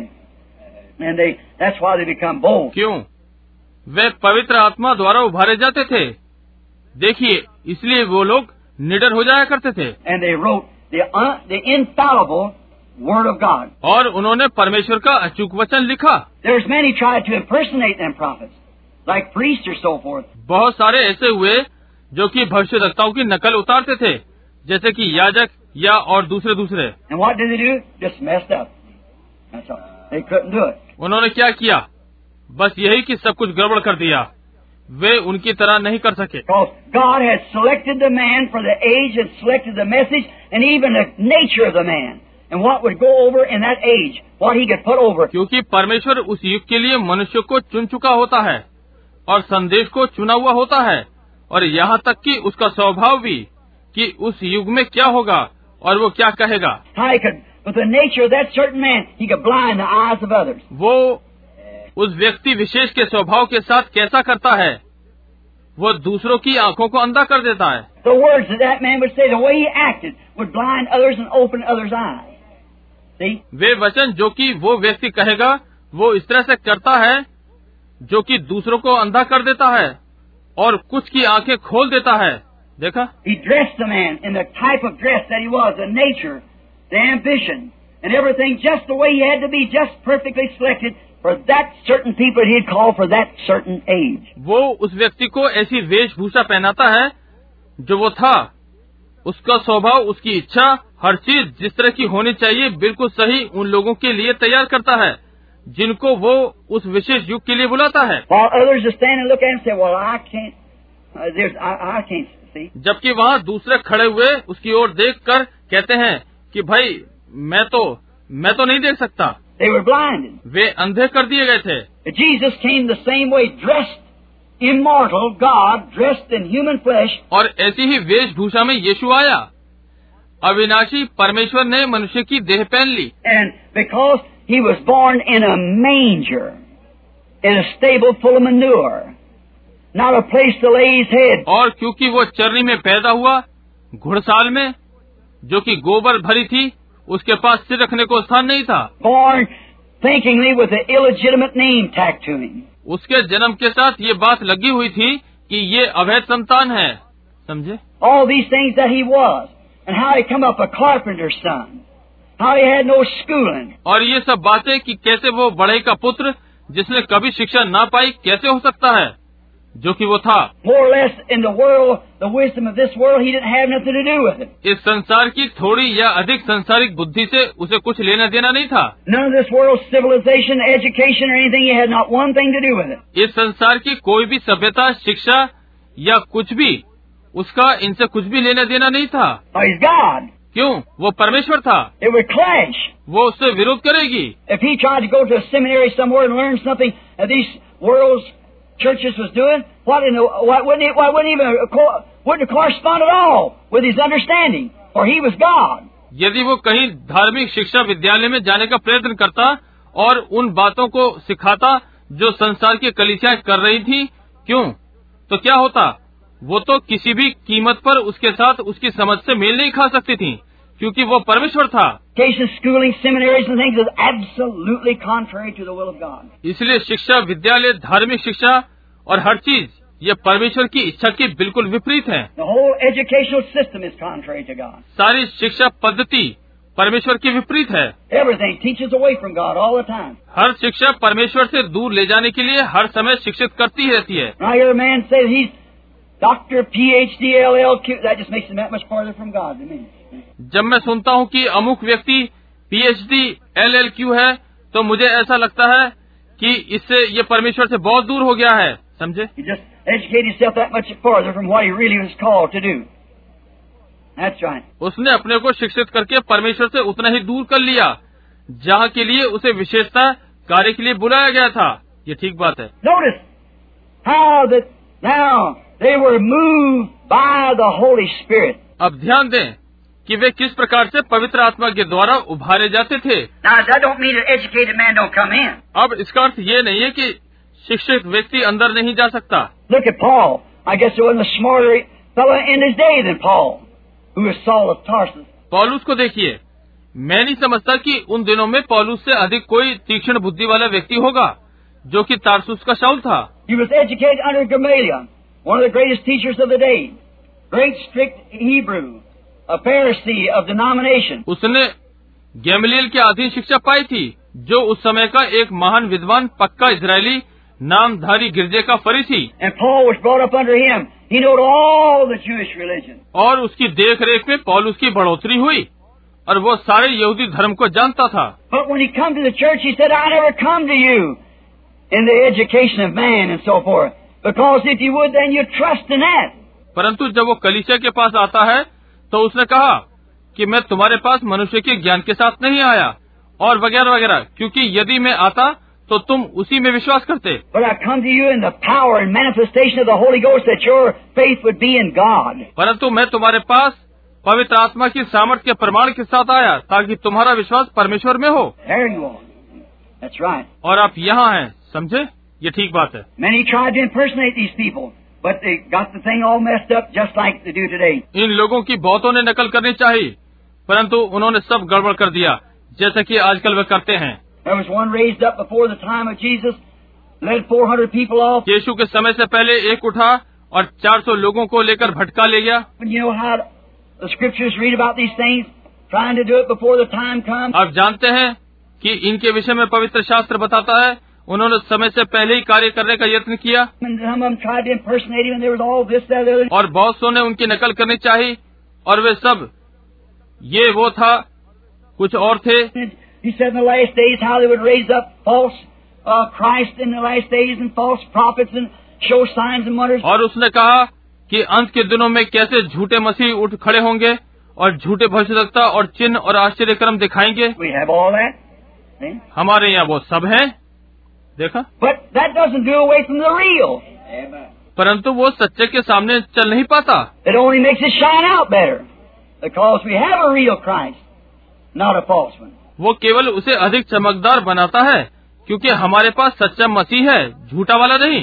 And that's why they become bold. क्यों? वे पवित्र आत्मा द्वारा उभारे जाते थे। देखिए, इसलिए वो लोग निडर हो जाया करते थे। And they wrote the infallible Word of God. और उन्होंने परमेश्वर का अचूक वचन लिखा। There's many tried to impersonate them prophets, like priests or so forth. बहुत सारे ऐसे हुए जो कि भविष्यद्वक्ताओं की नकल उतारते थे, जैसे कि याजक या और दूसरे। And what did they do? Just messed up. That's all. They couldn't do it. उन्होंने क्या किया? बस यही कि सब कुछ गड़बड़ कर दिया। वे उनकी तरह नहीं कर सके। Because God has selected the man for the age and selected the message and even the nature of the man and what would go over in that age, what he could put over. क्योंकि परमेश्वर उस युग के लिए मनुष्य को चुन चुका होता है और संदेश को चुना हुआ होता है, और यहाँ तक कि उसका स्वभाव भी कि उस युग में क्या होगा और वो क्या कहेगा। How he could, with the nature of that certain man, he could blind the eyes of others. वो उस व्यक्ति विशेष के स्वभाव के साथ कैसा करता है, वो दूसरों की आंखों को अंधा कर देता है। The words that man would say, the way he acted, would blind others and open others' eyes. See? वे वचन जो कि वो व्यक्ति कहेगा, वो इस तरह से करता है जो कि दूसरों को अंधा कर देता है और कुछ की आंखें खोल देता है। देखा? He dressed the man in the type of dress that he was, the nature, the ambition, and everything just the way he had to be, just perfectly selected for that certain people he'd called for that certain age. वो उस व्यक्ति को ऐसी वेशभूषा पहनाता है जो वो था, उसका स्वभाव, उसकी इच्छा, हर चीज जिस तरह की होनी चाहिए बिल्कुल सही उन लोगों के लिए तैयार करता है जिनको वो उस विशेष युग के लिए बुलाता है। While others just stand and look at him and say, well, I can't see. जबकि वहाँ दूसरे खड़े हुए उसकी ओर देखकर कहते हैं कि भाई मैं तो नहीं देख सकता। They were blinded. वे अंधे कर दिए गए थे। Jesus came the same way, dressed, immortal God, dressed in human flesh. और ऐसी ही वेशभूषा में यीशु आया। अविनाशी परमेश्वर ने मनुष्य की देह पहन ली। And because he was born in a manger, in a stable full of manure, not a place to lay his head. और क्योंकि वो चरनी में पैदा हुआ, घुड़साल में, जो कि गोबर भरी थी, उसके पास सिर रखने को स्थान नहीं था। Born thinkingly with an illegitimate name tacked to him. उसके जन्म के साथ ये बात लगी हुई थी कि ये अवैध संतान है। समझे? All these things that he was, and how he come up a carpenter's son, how he had no schooling. और ये सब बातें कि कैसे वो बढ़ई का पुत्र जिसने कभी शिक्षा ना पाई कैसे हो सकता है, जो कि वो था। More or less in the world, the wisdom of this world, he didn't have nothing to do with it. इस संसार की थोड़ी या अधिक संसारिक बुद्धि से उसे कुछ लेना देना नहीं था। None of this world's civilization, education, or anything, he had not one thing to do with it. इस संसार की कोई भी सभ्यता, शिक्षा या कुछ भी, उसका इनसे कुछ भी लेना देना नहीं था। Oh, he's God. क्यों? वो परमेश्वर था। It would clash. वो उससे विरोध करेगी। If he tried to go to a seminary somewhere and learn something that these world's churches was doing, wouldn't it correspond at all with his understanding? For he was God. यदि वो कहीं धार्मिक शिक्षा विद्यालय में जाने का प्रयत्न करता और उन बातों को सिखाता जो संसार की कलीसियाएं कर रही थी, क्यों? तो क्या होता? वो तो किसी भी कीमत पर उसके साथ उसकी समझ से मेल नहीं खा सकती थी, क्योंकि वो परमेश्वर था। Schooling, seminaries and things is absolutely contrary to the will of God. इसलिए शिक्षा, विद्यालय, धार्मिक शिक्षा और हर चीज ये परमेश्वर की इच्छा के बिल्कुल विपरीत है। The whole educational system is contrary to God. सारी शिक्षा पद्धति परमेश्वर के विपरीत है। Everything teaches away from God all the time. हर शिक्षा परमेश्वर से दूर ले जाने के लिए हर समय शिक्षित करती ही रहती है। I hear a man say he's Doctor, PhD, LLQ. That just makes him that much farther from God to me. जब मैं सुनता हूँ कि अमुक व्यक्ति PhD, LLQ है, तो मुझे ऐसा लगता है कि इससे ये परमेश्वर से बहुत दूर हो गया है। समझे? He just educated himself that much farther from what he really was called to do. That's right. उसने अपने को शिक्षित करके परमेश्वर से उतना ही दूर कर लिया जहाँ के लिए उसे विशेषता कार्य के लिए बुलाया गया था। ये ठीक बात है। Notice how that now they were moved by the Holy Spirit. अब ध्यान दें कि वे किस प्रकार से पवित्र आत्मा के द्वारा उभारे जाते थे। Now, that don't mean an educated man don't come in. अब इसका अर्थ ये नहीं है कि शिक्षित व्यक्ति अंदर नहीं जा सकता। Look at Paul. I guess there wasn't a smarter fellow in his day than Paul, who was Saul of Tarsus. पौलुस को देखिए, मैं नहीं समझता कि उन दिनों में पौलुस से अधिक कोई तीक्ष्ण बुद्धि वाला व्यक्ति होगा, जो कि तारसुस का शाऊल था। He was educated under Gamaliel, one of the greatest teachers of the day, great strict Hebrew, a Pharisee of denomination. उसने गैमलीएल के अधीन शिक्षा पाई थी, जो उस समय का एक महान विद्वान पक्का इजरायली नामधारी गिरजे का फरीसी। And Paul was brought up under him. He knew all the Jewish religion. और उसकी देख रेख में पौलुस की बढ़ोतरी हुई और वो सारे यहूदी धर्म को जानता था। But when he come to the church, he said, I never come to you in the education of man and so forth. Because if you would, then you'd trust in that. परंतु जब वो कलीसिया के पास आता है तो उसने कहा कि मैं तुम्हारे पास मनुष्य के ज्ञान के साथ नहीं आया और वगैरह वगैरह, क्योंकि यदि मैं आता तो तुम उसी में विश्वास करते। But I come to you in the power and manifestation of the Holy Ghost, that your faith would be in God. परंतु मैं तुम्हारे पास पवित्र आत्मा की सामर्थ के प्रमाण के साथ आया ताकि तुम्हारा विश्वास परमेश्वर में हो। There you are. That's right. और आप यहाँ हैं, समझे? ये ठीक बात है। Many tried to impersonate these people, but they got the thing all messed up just like they do today. इन लोगों की बहुतों ने नकल करनी चाहिए, परंतु उन्होंने सब गड़बड़ कर दिया, जैसा कि आजकल वे करते हैं। There was one raised up before the time of Jesus, led 400 people off. यीशु के समय से पहले एक उठा और 400 लोगों को लेकर भटका ले गया। And you know how the scriptures read about these things, trying to do it before the time comes. आप जानते हैं कि इनके विषय में पवित्र शास्त्र बताता है, उन्होंने समय से पहले ही कार्य करने का यत्न किया And some of them tried to impersonate him, and there was all this, that, the other. और बहुत सौ ने उनकी नकल करनी चाहिए और वे सब ये वो था, कुछ और थे। He said in the last days how they would raise up false Christ in the last days and false prophets and show signs and wonders. और उसने कहा कि अंत के दिनों में कैसे झूठे मसीह उठ खड़े होंगे और झूठे भविष्यवक्ता और चिन्ह और आश्चर्यक्रम दिखाएंगे। We have all that. See? हमारे यहाँ वो सब है, देखा। But that doesn't do away from the real. परंतु वो सच्चे के सामने चल नहीं पाता। It only makes it shine out better because we have a real Christ, not a false one. वो केवल उसे अधिक चमकदार बनाता है क्योंकि हमारे पास सच्चा मसीह है, झूठा वाला नहीं।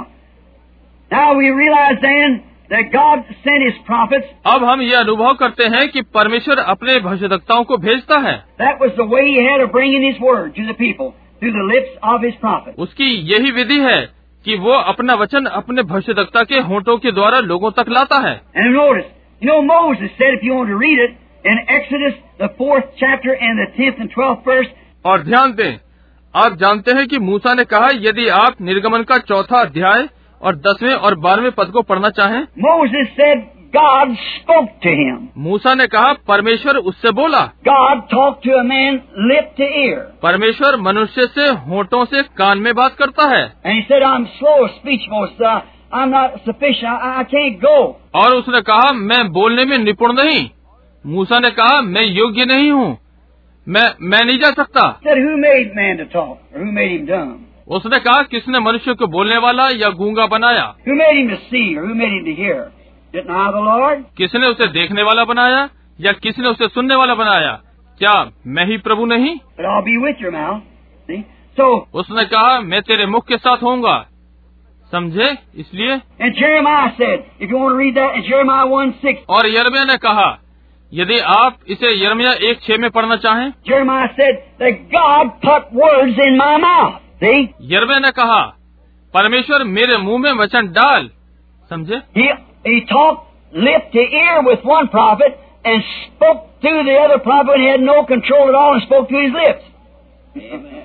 Now we realize then that God sent His prophets. अब हम ये अनुभव करते हैं कि परमेश्वर अपने भविष्यवक्ताओं को भेजता है। That was the way He had of bringing His word to the people through the lips of His prophets. उसकी यही विधि है कि वो अपना वचन अपने भविष्यवक्ता के होठों के द्वारा लोगों तक लाता है। And notice, Moses said, if you want to read it, in Exodus, the 4th chapter and the 10th and 12th verse. और ध्यान दें, आप जानते हैं कि मूसा ने कहा, यदि आप निर्गमन का 4था अध्याय और 10वें और 12वें पद को पढ़ना चाहें, Moses said God spoke to him. मूसा ने कहा परमेश्वर उससे बोला। God talked to a man lip to ear. परमेश्वर मनुष्य से होठों से कान में बात करता है। And he said, I'm slow of speech, Moses. I'm not sufficient. I can't go. और उसने कहा मैं बोलने में निपुण नहीं। मूसा ने कहा मैं योग्य नहीं हूँ, मैं नहीं जा सकता। He said, who made man to talk? Or who made him dumb? उसने कहा किसने मनुष्य को बोलने वाला या गूंगा बनाया? Who made him to see? Or who made him to hear? Didn't I, the Lord? किसने उसे देखने वाला बनाया या किसने उसे सुनने वाला बनाया? क्या मैं ही प्रभु नहीं? But I'll be with your mouth. See? So, उसने कहा मैं तेरे मुख के साथ होऊंगा, समझे? इसलिए and Jeremiah said, if you want to read that, in Jeremiah 1:6. और यिर्मयाह ने कहा, यदि आप इसे यिर्मयाह 1:6 में पढ़ना चाहें, Jeremiah said that God put words in my mouth. See? यिर्मयाह ने कहा परमेश्वर मेरे मुंह में वचन डाल, समझे? He talked lip to ear with one prophet and spoke to the other prophet and he had no control at all and spoke to his lips.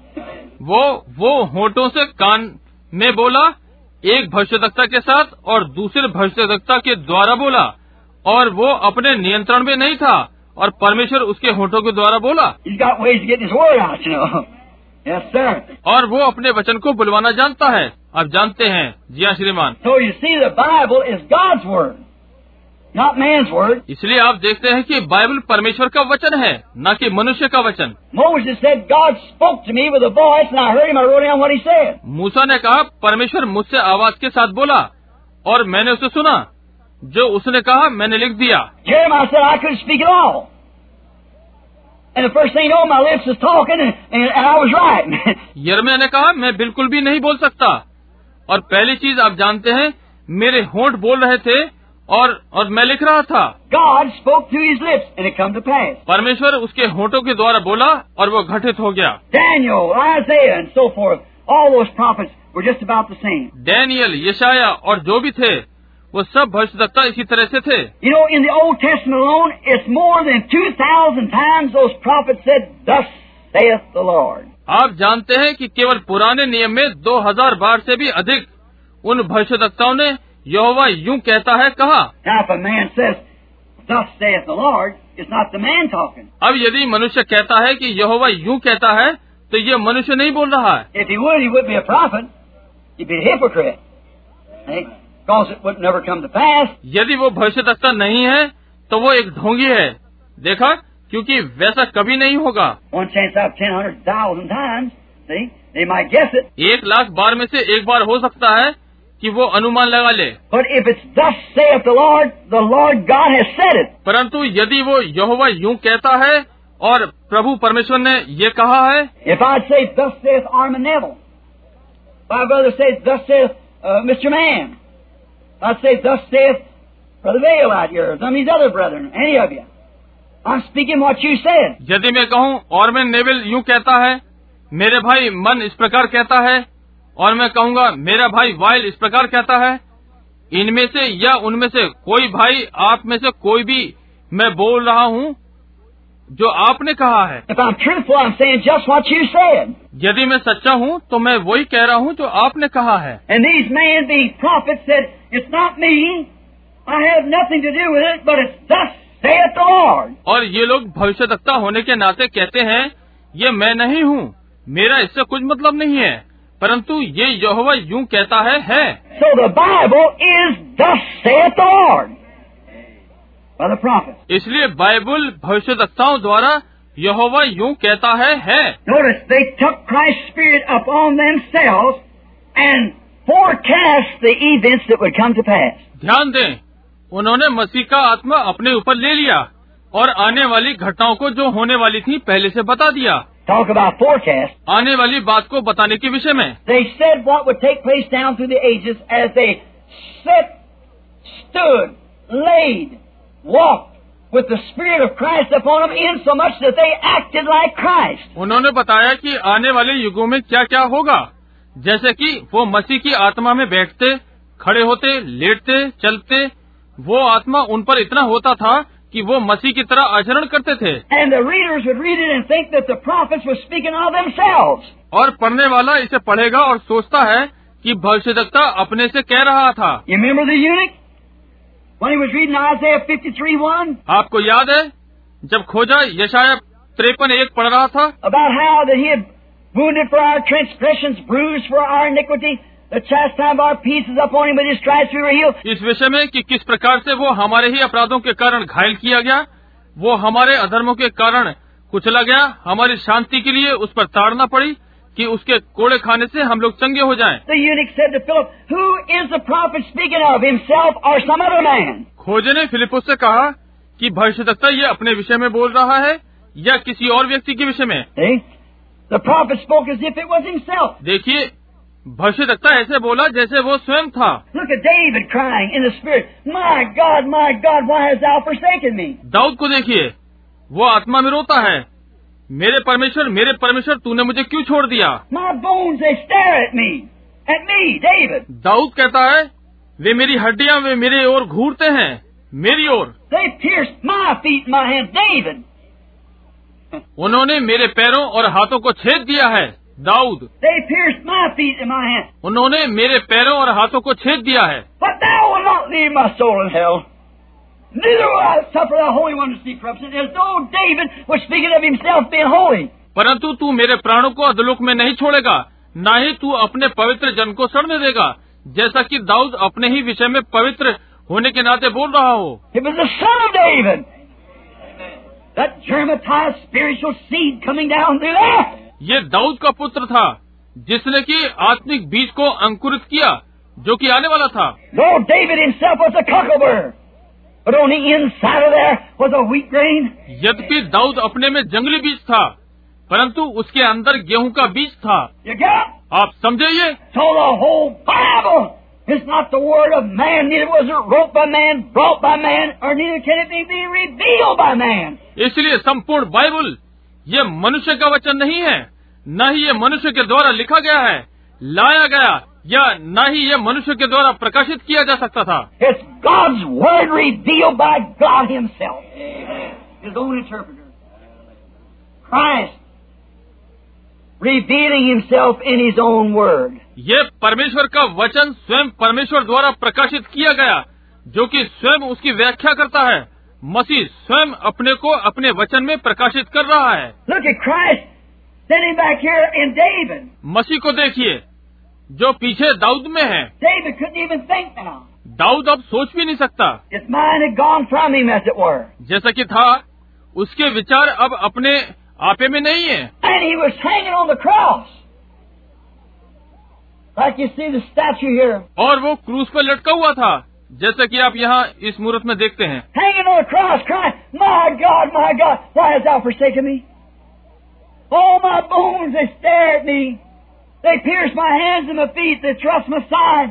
वो होठों से कान में बोला एक भविष्यवक्ता के साथ और दूसरे भविष्यवक्ता के द्वारा बोला और वो अपने नियंत्रण में नहीं था और परमेश्वर उसके होठों के द्वारा बोला। He's got ways to get his word out, you know. Yes, sir. और वो अपने वचन को बुलवाना जानता है, आप जानते हैं। जी हाँ श्रीमान। So you see, the Bible is God's word, not man's word. इसलिए आप देखते हैं कि बाइबल परमेश्वर का वचन है, न कि मनुष्य का वचन। Moses said, God spoke to me with a voice and I heard him, I wrote down what he said. मूसा ने कहा परमेश्वर मुझसे आवाज के साथ बोला और मैंने उसे सुना, जो उसने कहा मैंने लिख दिया। Jeremiah said I couldn't speak at all. And the first thing you know, my lips was talking, and I was right. यिर्मयाह ने कहा मैं बिल्कुल भी नहीं बोल सकता, और पहली चीज आप जानते हैं मेरे होंठ बोल रहे थे और मैं लिख रहा था। God spoke through his lips, and it come to pass. परमेश्वर उसके होंठों के द्वारा बोला और वो घटित हो गया। Daniel, Isaiah, and so forth, all those prophets were just about the same. Daniel, यशाया और जो भी थे वो सब भविष्यद्वक्ता इसी तरह से थे। You know, in the Old Testament alone, it's more than 2,000 times those prophets said, "Thus saith the Lord." आप जानते हैं कि केवल पुराने नियम में 2000 बार से भी अधिक उन भविष्यद्वक्ताओं ने यहोवा यूं कहता है कहा। Now, if a man says, "Thus saith the Lord," it's not the man talking. अब यदि मनुष्य कहता है कि यहोवा यूं कहता है तो ये मनुष्य नहीं बोल रहा है। If he wouldn't be a prophet. He'd be a hypocrite. Because it would never come to pass. यदि वो भविष्यद्वक्ता नहीं है तो वो एक ढोंगी है। देखा, क्योंकि वैसा कभी नहीं होगा। 1 chance out of 10,000 times, see, they might guess it. 1,00,000 बार में से एक बार हो सकता है कि वो अनुमान लगा ले। But if it's thus saith the Lord God has said it. परंतु यदि वो यहोवा यूं कहता है और प्रभु परमेश्वर ने ये कहा है। If I'd say thus saith Armin Neville, my brother says thus saith Mr. Mann, I'd say thus saith Brother Vail out here, or some of these other brethren, any of you. I'm speaking what you said. यदि मैं कहूँ ऑर्मेन Neville यूं कहता है, मेरे भाई मन इस प्रकार कहता है, और मैं कहूँगा मेरा भाई वाइल इस प्रकार कहता है, इनमें से या उनमें से कोई भाई, आप में से कोई भी मैं बोल रहा हूँ जो आपने कहा है। If I'm truthful, I'm saying just what you said. यदि मैं सच्चा हूँ तो मैं वही कह रहा हूँ जो आपने कहा है। And these men, these prophets said, "It's not me. I have nothing to do with it, but it's thus saith the Lord." और ये लोग भविष्यद्वक्ता होने के नाते कहते हैं, ये मैं नहीं हूँ, मेरा इससे कुछ मतलब नहीं है, परंतु ये यहोवा यूं कहता है। So the Bible is thus saith the Lord by the prophets. इसलिए बाइबल भविष्यद्वक्ताओं द्वारा यहोवा यूं कहता है। Notice they took Christ's Spirit upon themselves and forecast the events that would come to pass. ध्यान दें, उन्होंने मसीह का आत्मा अपने ऊपर ले लिया और आने वाली घटनाओं को जो होने वाली थी पहले से बता दिया। Talk about forecast. आने वाली बात को बताने के विषय में। They said what would take place down through the ages as they sat, stood, laid, walked with the Spirit of Christ upon them, in so much that they acted like Christ. उन्होंने बताया कि आने वाले युगों में क्या क्या होगा, जैसे कि वो मसीह की आत्मा में बैठते, खड़े होते, लेटते, चलते, वो आत्मा उन पर इतना होता था कि वो मसीह की तरह आचरण करते थे। And the readers would read it and think that the prophets were speaking of themselves. और पढ़ने वाला इसे पढ़ेगा और सोचता है कि भविष्यद्वक्ता अपने से कह रहा था। You remember the eunuch when he was reading Isaiah 53:1? आपको याद है जब खोजा यशाया 53:1 पढ़ रहा था, about how that he had wounded for our transgressions, bruised for our iniquity, the chastisement of our peace is upon him, with his stripes we were healed. इस विषय में कि किस प्रकार से वो हमारे ही अपराधों के कारण घायल किया गया, वो हमारे अधर्मों के कारण कुचला गया, हमारी शांति के लिए उस पर ताड़ना पड़ी कि उसके कोड़े खाने से हम लोग चंगे हो जाएं। The eunuch said to Philip, "Who is the prophet speaking of, himself or some other man?" खोजे ने फिलिपुस से कहा कि भविष्यद्वक्ता ये अपने विषय में बोल रहा है या किसी और व्यक्ति के विषय में। See? The prophet spoke as if it was himself. देखिए, भविष्यद्वक्ता ऐसे बोला जैसे वो स्वयं था। Look at David crying in the spirit, my God, why hast thou forsaken me?" Dawood को देखिए, वो आत्मा में रोता है, मेरे परमेश्वर तूने मुझे क्यों छोड़ दिया। My bones, they stare at me, David. Dawood कहता है, वे मेरी हड्डियां वे मेरे ओर घूरते हैं, मेरी ओर। They pierced my feet and my hands, David. उन्होंने मेरे पैरों और हाथों को छेद दिया है, Dawood. They pierced my feet and my hands. उन्होंने मेरे पैरों और हाथों को छेद दिया है। But thou wilt not leave my soul in hell. Neither will I suffer the Holy One to see corruption, as though David was speaking of himself being holy. परंतु तू मेरे प्राणों को अधोलोक में नहीं छोड़ेगा, न ही तू अपने पवित्र जन को सड़ने देगा, जैसा कि दाऊद अपने ही विषय में पवित्र होने के नाते बोल रहा हो। It was the son of David, that germatized spiritual seed coming down through there. ये दाऊद का पुत्र था, जिसने कि आत्मिक बीज को अंकुरित किया, जो कि आने वाला था। Lord David himself was a cockleburr, but on the inside of there was a wheat grain. यद्यपि दाऊद अपने में जंगली बीज था, परंतु उसके अंदर गेहूं का बीज था। You get it? आप समझे ये? So the whole Bible is not the word of man, neither was it wrote by man, brought by man, or neither can it be revealed by man. इसलिए संपूर्ण बाइबल ये मनुष्य का वचन नहीं है, न ही ये मनुष्य के द्वारा लिखा गया है, लाया गया, या न ही ये मनुष्य के द्वारा प्रकाशित किया जा सकता था। It's God's word revealed by God himself, his own interpreter. Christ revealing himself in his own word. ये परमेश्वर का वचन स्वयं परमेश्वर द्वारा प्रकाशित किया गया, जो कि स्वयं उसकी व्याख्या करता है। मसीह स्वयं अपने को अपने वचन में प्रकाशित कर रहा है। Look at Christ standing back here in David. मसीह को देखिए, जो पीछे दाऊद में है। David couldn't even think now. Dawood अब सोच भी नहीं सकता। His mind had gone from him, as it were. जैसा कि था, उसके विचार अब अपने आपे में नहीं है। And he was hanging on the cross, like you see the statue here. और वो क्रूस पर लटका हुआ था, जैसा कि आप यहाँ इस मूर्त में देखते हैं। Hanging on the cross, crying, my God, why hast thou forsaken me? All my bones, they stare at me. They pierce my hands and my feet, they thrust my side.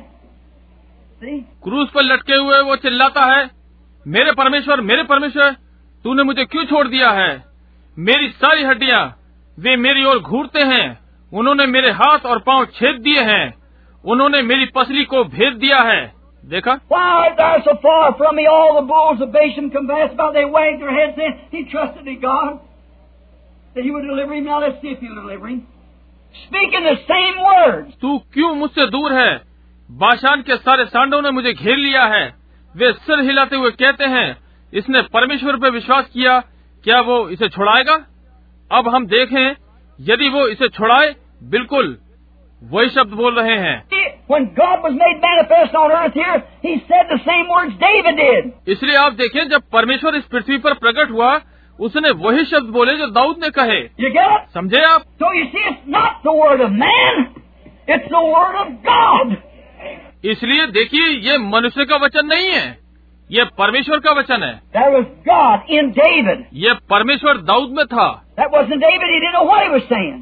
See? क्रूस पर लटके हुए वो चिल्लाता है, मेरे परमेश्वर, तूने मुझे क्यों छोड़ दिया है? मेरी सारी हड्डियां, वे मेरी ओर घूरते हैं। उन्होंने मेरे हाथ और पांव छेद दिए हैं। उन्होंने मेरी पसली को भेद दिया है। देखा? Why art thou so far from me? All the bulls of Bashan compassed about, they wagged their heads, saying, he trusted in God, that he would deliver him. Now let's see if he'll deliver him. Speaking the same words. तू क्यों मुझसे दूर है? बाशान के सारे सांडों ने मुझे घेर लिया है। वे सिर हिलाते हुए कहते हैं, इसने परमेश्वर पर विश्वास किया, क्या वो इसे छुड़ाएगा? अब हम देखें, यदि वो इसे छुड़ाए, बिल्कुल वही शब्द बोल रहे हैं। When God was made manifest on earth here, he said the same words David did. इसलिए आप देखें, जब परमेश्वर इस पृथ्वी पर प्रकट हुआ, उसने वही शब्द बोले जो दाऊद ने कहे। You get it? समझे आप? So you see, it's not the word of man, it's the word of God. इसलिए देखिए, ये मनुष्य का वचन नहीं है, ये परमेश्वर का वचन है। That was God in David. ये परमेश्वर दाऊद में था। That wasn't David. He didn't know what he was saying.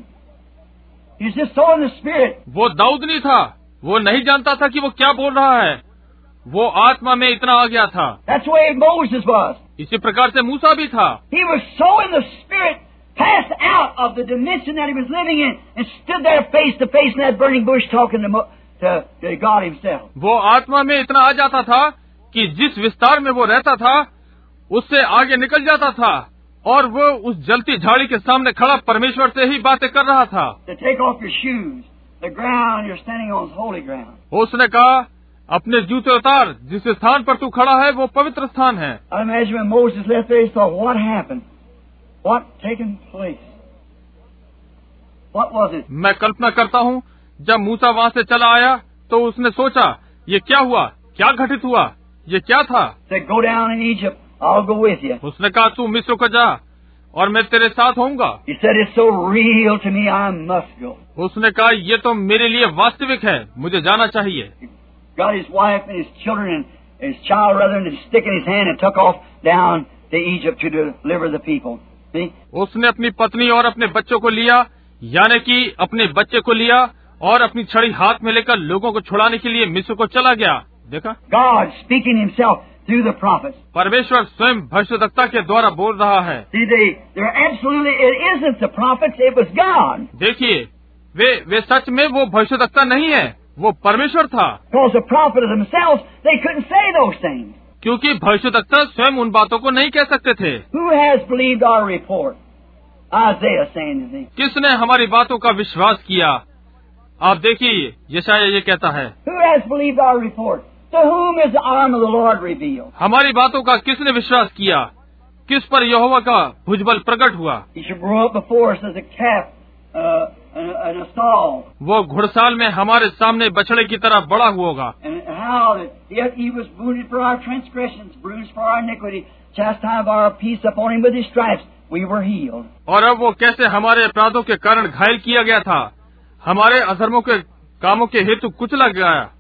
He was just so in the spirit. वो दाऊद नहीं था, वो नहीं जानता था कि वो क्या बोल रहा है, वो आत्मा में इतना आ गया था। That's the way Moses was. इसी प्रकार से मूसा भी था। He was so in the spirit, passed out of the dimension that he was living in, and stood there face to face in that burning bush talking to God himself. वो आत्मा में इतना आ जाता था कि जिस विस्तार में वो रहता था, उससे आगे निकल जाता था, और वो उस जलती झाड़ी के सामने खड़ा परमेश्वर से ही बातें कर रहा था। To take off your shoes, the ground you're standing on is holy ground. उसने कहा, अपने जूते उतार, जिस स्थान पर तू खड़ा है वो पवित्र स्थान है। I imagine when Moses left there, he thought, what happened? What taken place? What was it? मैं कल्पना करता हूँ, जब मूसा वहाँ से चला आया, तो उसने सोचा, ये क्या हुआ, क्या घटित हुआ, ये क्या था? Said, go down in Egypt, I'll go with you. उसने कहा, तू मिस्र को जा और मैं तेरे साथ होऊंगा। He said, it's so real to me, I must go. उसने कहा, ये तो मेरे लिए वास्तविक है, मुझे जाना चाहिए। Got his wife and his children and his child rather than stick in his hand and took off down to Egypt to deliver the people. See? उसने अपनी पत्नी और अपने बच्चों को लिया, यानी कि अपने बच्चे को लिया और अपनी छड़ी हाथ में लेकर लोगों को छुड़ाने के लिए मिस्र को चला गया। देखा? God speaking himself through the prophets. परमेश्वर स्वयं भविष्यद्वक्ता के द्वारा बोल रहा है। See, they're absolutely, it isn't the prophets, it was God. देखिए, वे सच में वो भविष्यद्वक्ता नहीं है, वो परमेश्वर था। Because the prophets themselves, they couldn't say those things. क्योंकि भविष्यद्वक्ता स्वयं उन बातों को नहीं कह सकते थे। Who has believed our report? Isaiah saying the thing. किसने हमारी बातों का विश्वास किया? आप देखिए, यशायाह ये कहता है, Who has believed our report? To whom is the arm of the Lord revealed? हमारी बातों का किसने विश्वास किया? किस पर यहोवा का भुजबल प्रकट हुआ? He should grow up before us as a calf in a stall. वो घुड़साल में हमारे सामने बछड़े की तरह बड़ा हुआ होगा। And how that yet he was wounded for our transgressions, bruised for our iniquity, chastisement of our peace upon him, with his stripes we were healed. और अब वो कैसे हमारे अपराधों के कारण घायल किया गया था, हमारे अधर्मों के कामों के हेतु कुचला गया,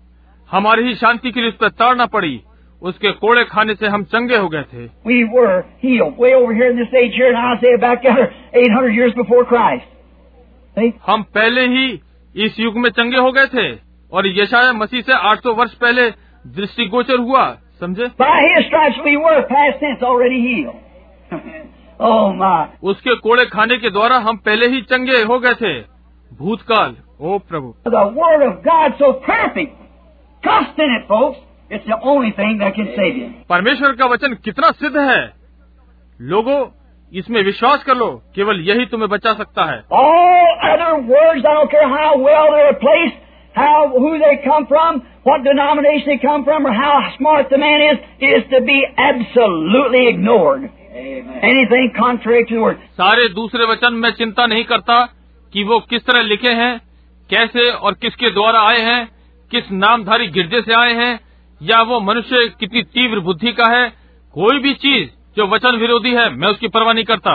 हमारी ही शांति के लिए उस पर ताड़ना पड़ी, उसके कोड़े खाने से हम चंगे हो गए थे। We were healed. Way over here in this age here in Isaiah back there, 800 years before Christ. See? हम पहले ही इस युग में चंगे हो गए थे और यशायाह मसीह से 800 वर्ष पहले दृष्टिगोचर हुआ, समझे? By His stripes we were past tense already healed. Oh my! उसके कोड़े खाने के द्वारा हम पहले ही चंगे हो गए थे, भूतकाल। ओ प्रभु, The Word of God so perfect. Trust in it, folks. It's the only thing that can save you. परमेश्वर का वचन कितना सिद्ध है, लोगों, इसमें विश्वास कर लो, केवल यही तुम्हें बचा सकता है। All other words, I don't care how well they're placed, who they come from, what denomination they come from, or how smart the man is to be absolutely ignored. Amen. Anything contrary to the Word. सारे दूसरे वचन मैं चिंता नहीं करता कि वो किस तरह लिखे हैं, कैसे और किसके द्वारा आए हैं, किस नामधारी गिरजे से आए हैं, या वो मनुष्य कितनी तीव्र बुद्धि का है, कोई भी चीज जो वचन विरोधी है मैं उसकी परवाह नहीं करता।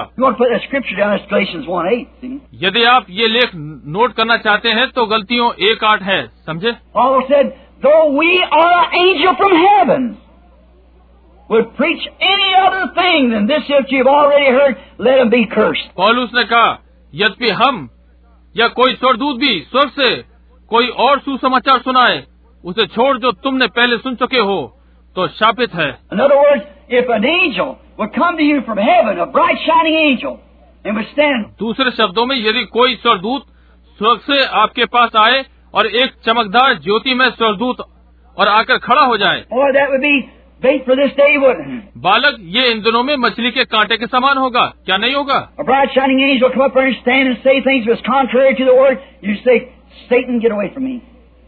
यदि आप ये लेख नोट करना चाहते हैं तो गलतियों 1:8 है, समझे? Paul said, though we are an angel from heaven, would preach any other thing than this which you've already heard, let him be cursed. पौलुस ने कहा, यद्यपि हम या कोई स्वर्गदूत भी स्वर्ग से कोई और सुसमाचार सुनाए, उसे छोड़ जो तुमने पहले सुन चुके हो, तो शापित है। In other words, if an angel would come to you from heaven, a bright shining angel, and would stand. दूसरे शब्दों में, यदि कोई स्वर्गदूत स्वर्ग से आपके पास आए और एक चमकदार ज्योतिमय स्वर्गदूत और आकर खड़ा हो जाए, Boy, that would be bait for this day, wouldn't it? बालक, ये इन दिनों में मछली के कांटे के समान होगा, क्या नहीं होगा? A bright shining angel come up there and stand and say things that's contrary to the word. You say, Satan, get away from me.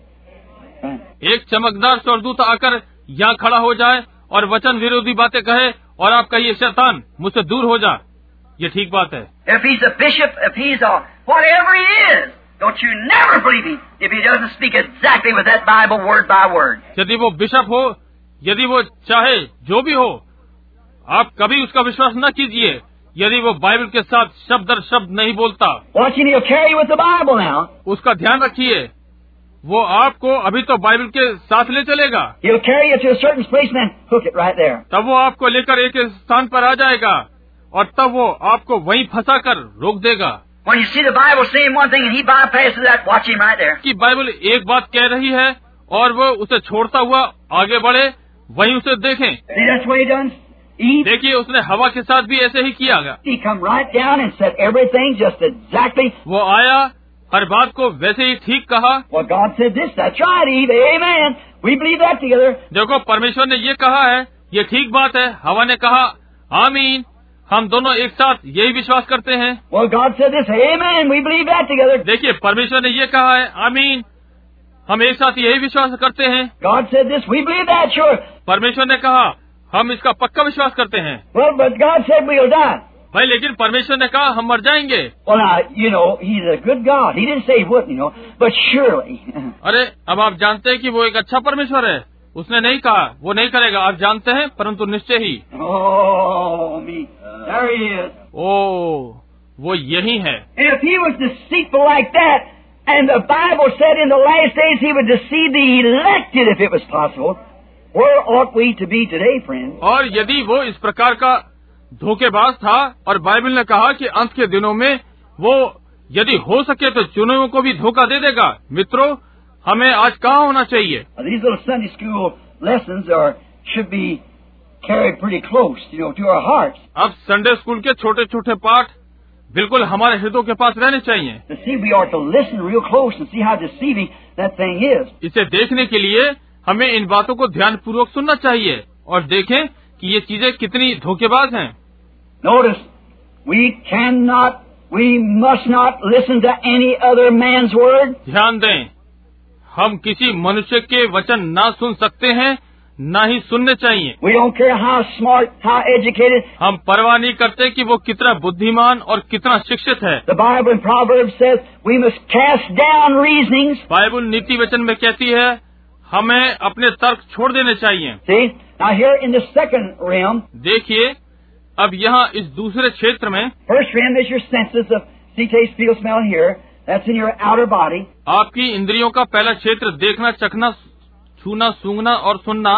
एक चमकदार स्वर्गदूत आकर यहाँ खड़ा हो जाए और वचन विरोधी बातें कहे और आप कहिए, शैतान, मुझसे दूर हो जा। ये ठीक बात है। If he's a bishop, if he's a whatever he is, don't you never believe him if he doesn't speak exactly with that Bible word by word. यदि वो बिशप हो, यदि वो चाहे जो भी हो, आप कभी उसका विश्वास न कीजिए यदि वो बाइबल के साथ शब्द दर शब्द नहीं बोलता। Watching, he'll carry you with the Bible now. उसका ध्यान रखिए, वो आपको अभी तो बाइबल के साथ ले चलेगा। He'll carry you to a certain place and then hook it right there. तब वो आपको लेकर एक स्थान पर आ जाएगा और तब वो आपको वहीं फंसा कर रोक देगा। When you see the Bible saying one thing and he bypasses that, watch him right there. कि बाइबल एक बात कह रही है और वो उसे छोड़ता हुआ आगे बढ़े, वहीं उसे देखें। See, that's what he done. Eve, देखिए, उसने हवा के साथ भी ऐसे ही किया गया। he come right down and said everything just exactly. वो आया, हर बात को वैसे ही ठीक कहा। Well, God said this. That's right, Eve. Amen. We believe that together. देखो, परमेश्वर ने ये कहा है, ये ठीक बात है। हवा ने कहा, आमीन, हम दोनों एक साथ यही विश्वास करते हैं। Well, God said this. Amen. We believe that together. देखिए, परमेश्वर ने ये कहा है, आमीन, हम एक साथ यही विश्वास करते हैं। God said this. We believe that, sure. परमेश्वर ने कहा, हम इसका पक्का विश्वास करते हैं। Well, but God said we'll die. भाई, लेकिन परमेश्वर ने कहा हम मर जाएंगे। Well, now, you know, He's a good God. He didn't say He wouldn't, you know, but surely. अरे, अब आप जानते हैं कि वो एक अच्छा परमेश्वर है। उसने नहीं कहा वो नहीं करेगा, आप जानते हैं, परंतु निश्चय ही। Oh, me. There He is. ओ, वो यही है। And if He was deceitful like that, and the Bible said in the last days He would deceive the elected if it was possible, where ought we to be today, friends? और यदि वो इस प्रकार का धोखेबाज था और Bible ने कहा कि अंत के दिनों में वो यदि हो सके तो चुने हुओं को भी धोखा दे देगा, मित्रों, हमें आज कहाँ होना चाहिए? These little Sunday school lessons should be carried pretty close, you know, to our hearts. अब संडे स्कूल के छोटे छोटे पाठ बिल्कुल हमारे हृदयों के पास रहने चाहिए। To see, we are to listen real close and see how deceiving that thing is. इसे देखने के लिए हमें इन बातों को ध्यानपूर्वक सुनना चाहिए और देखें कि ये चीजें कितनी धोखेबाज हैं। Notice, we must not listen to any other man's word. ध्यान दें, हम किसी मनुष्य के वचन ना सुन सकते हैं, ना ही सुनने चाहिए। We don't care how smart, how educated. हम परवाह नहीं करते कि वो कितना बुद्धिमान और कितना शिक्षित है। The Bible in Proverbs says we must cast down reasonings. Bible नीति वचन में कहती है हमें अपने तर्क छोड़ देने चाहिए। See, now here in the second realm. देखिए, अब यहाँ इस दूसरे क्षेत्र में, First realm is your senses of see, taste, feel, smell, and hear. That's in your outer body. आपकी इंद्रियों का पहला क्षेत्र देखना, चखना, छूना, सूंघना और सुनना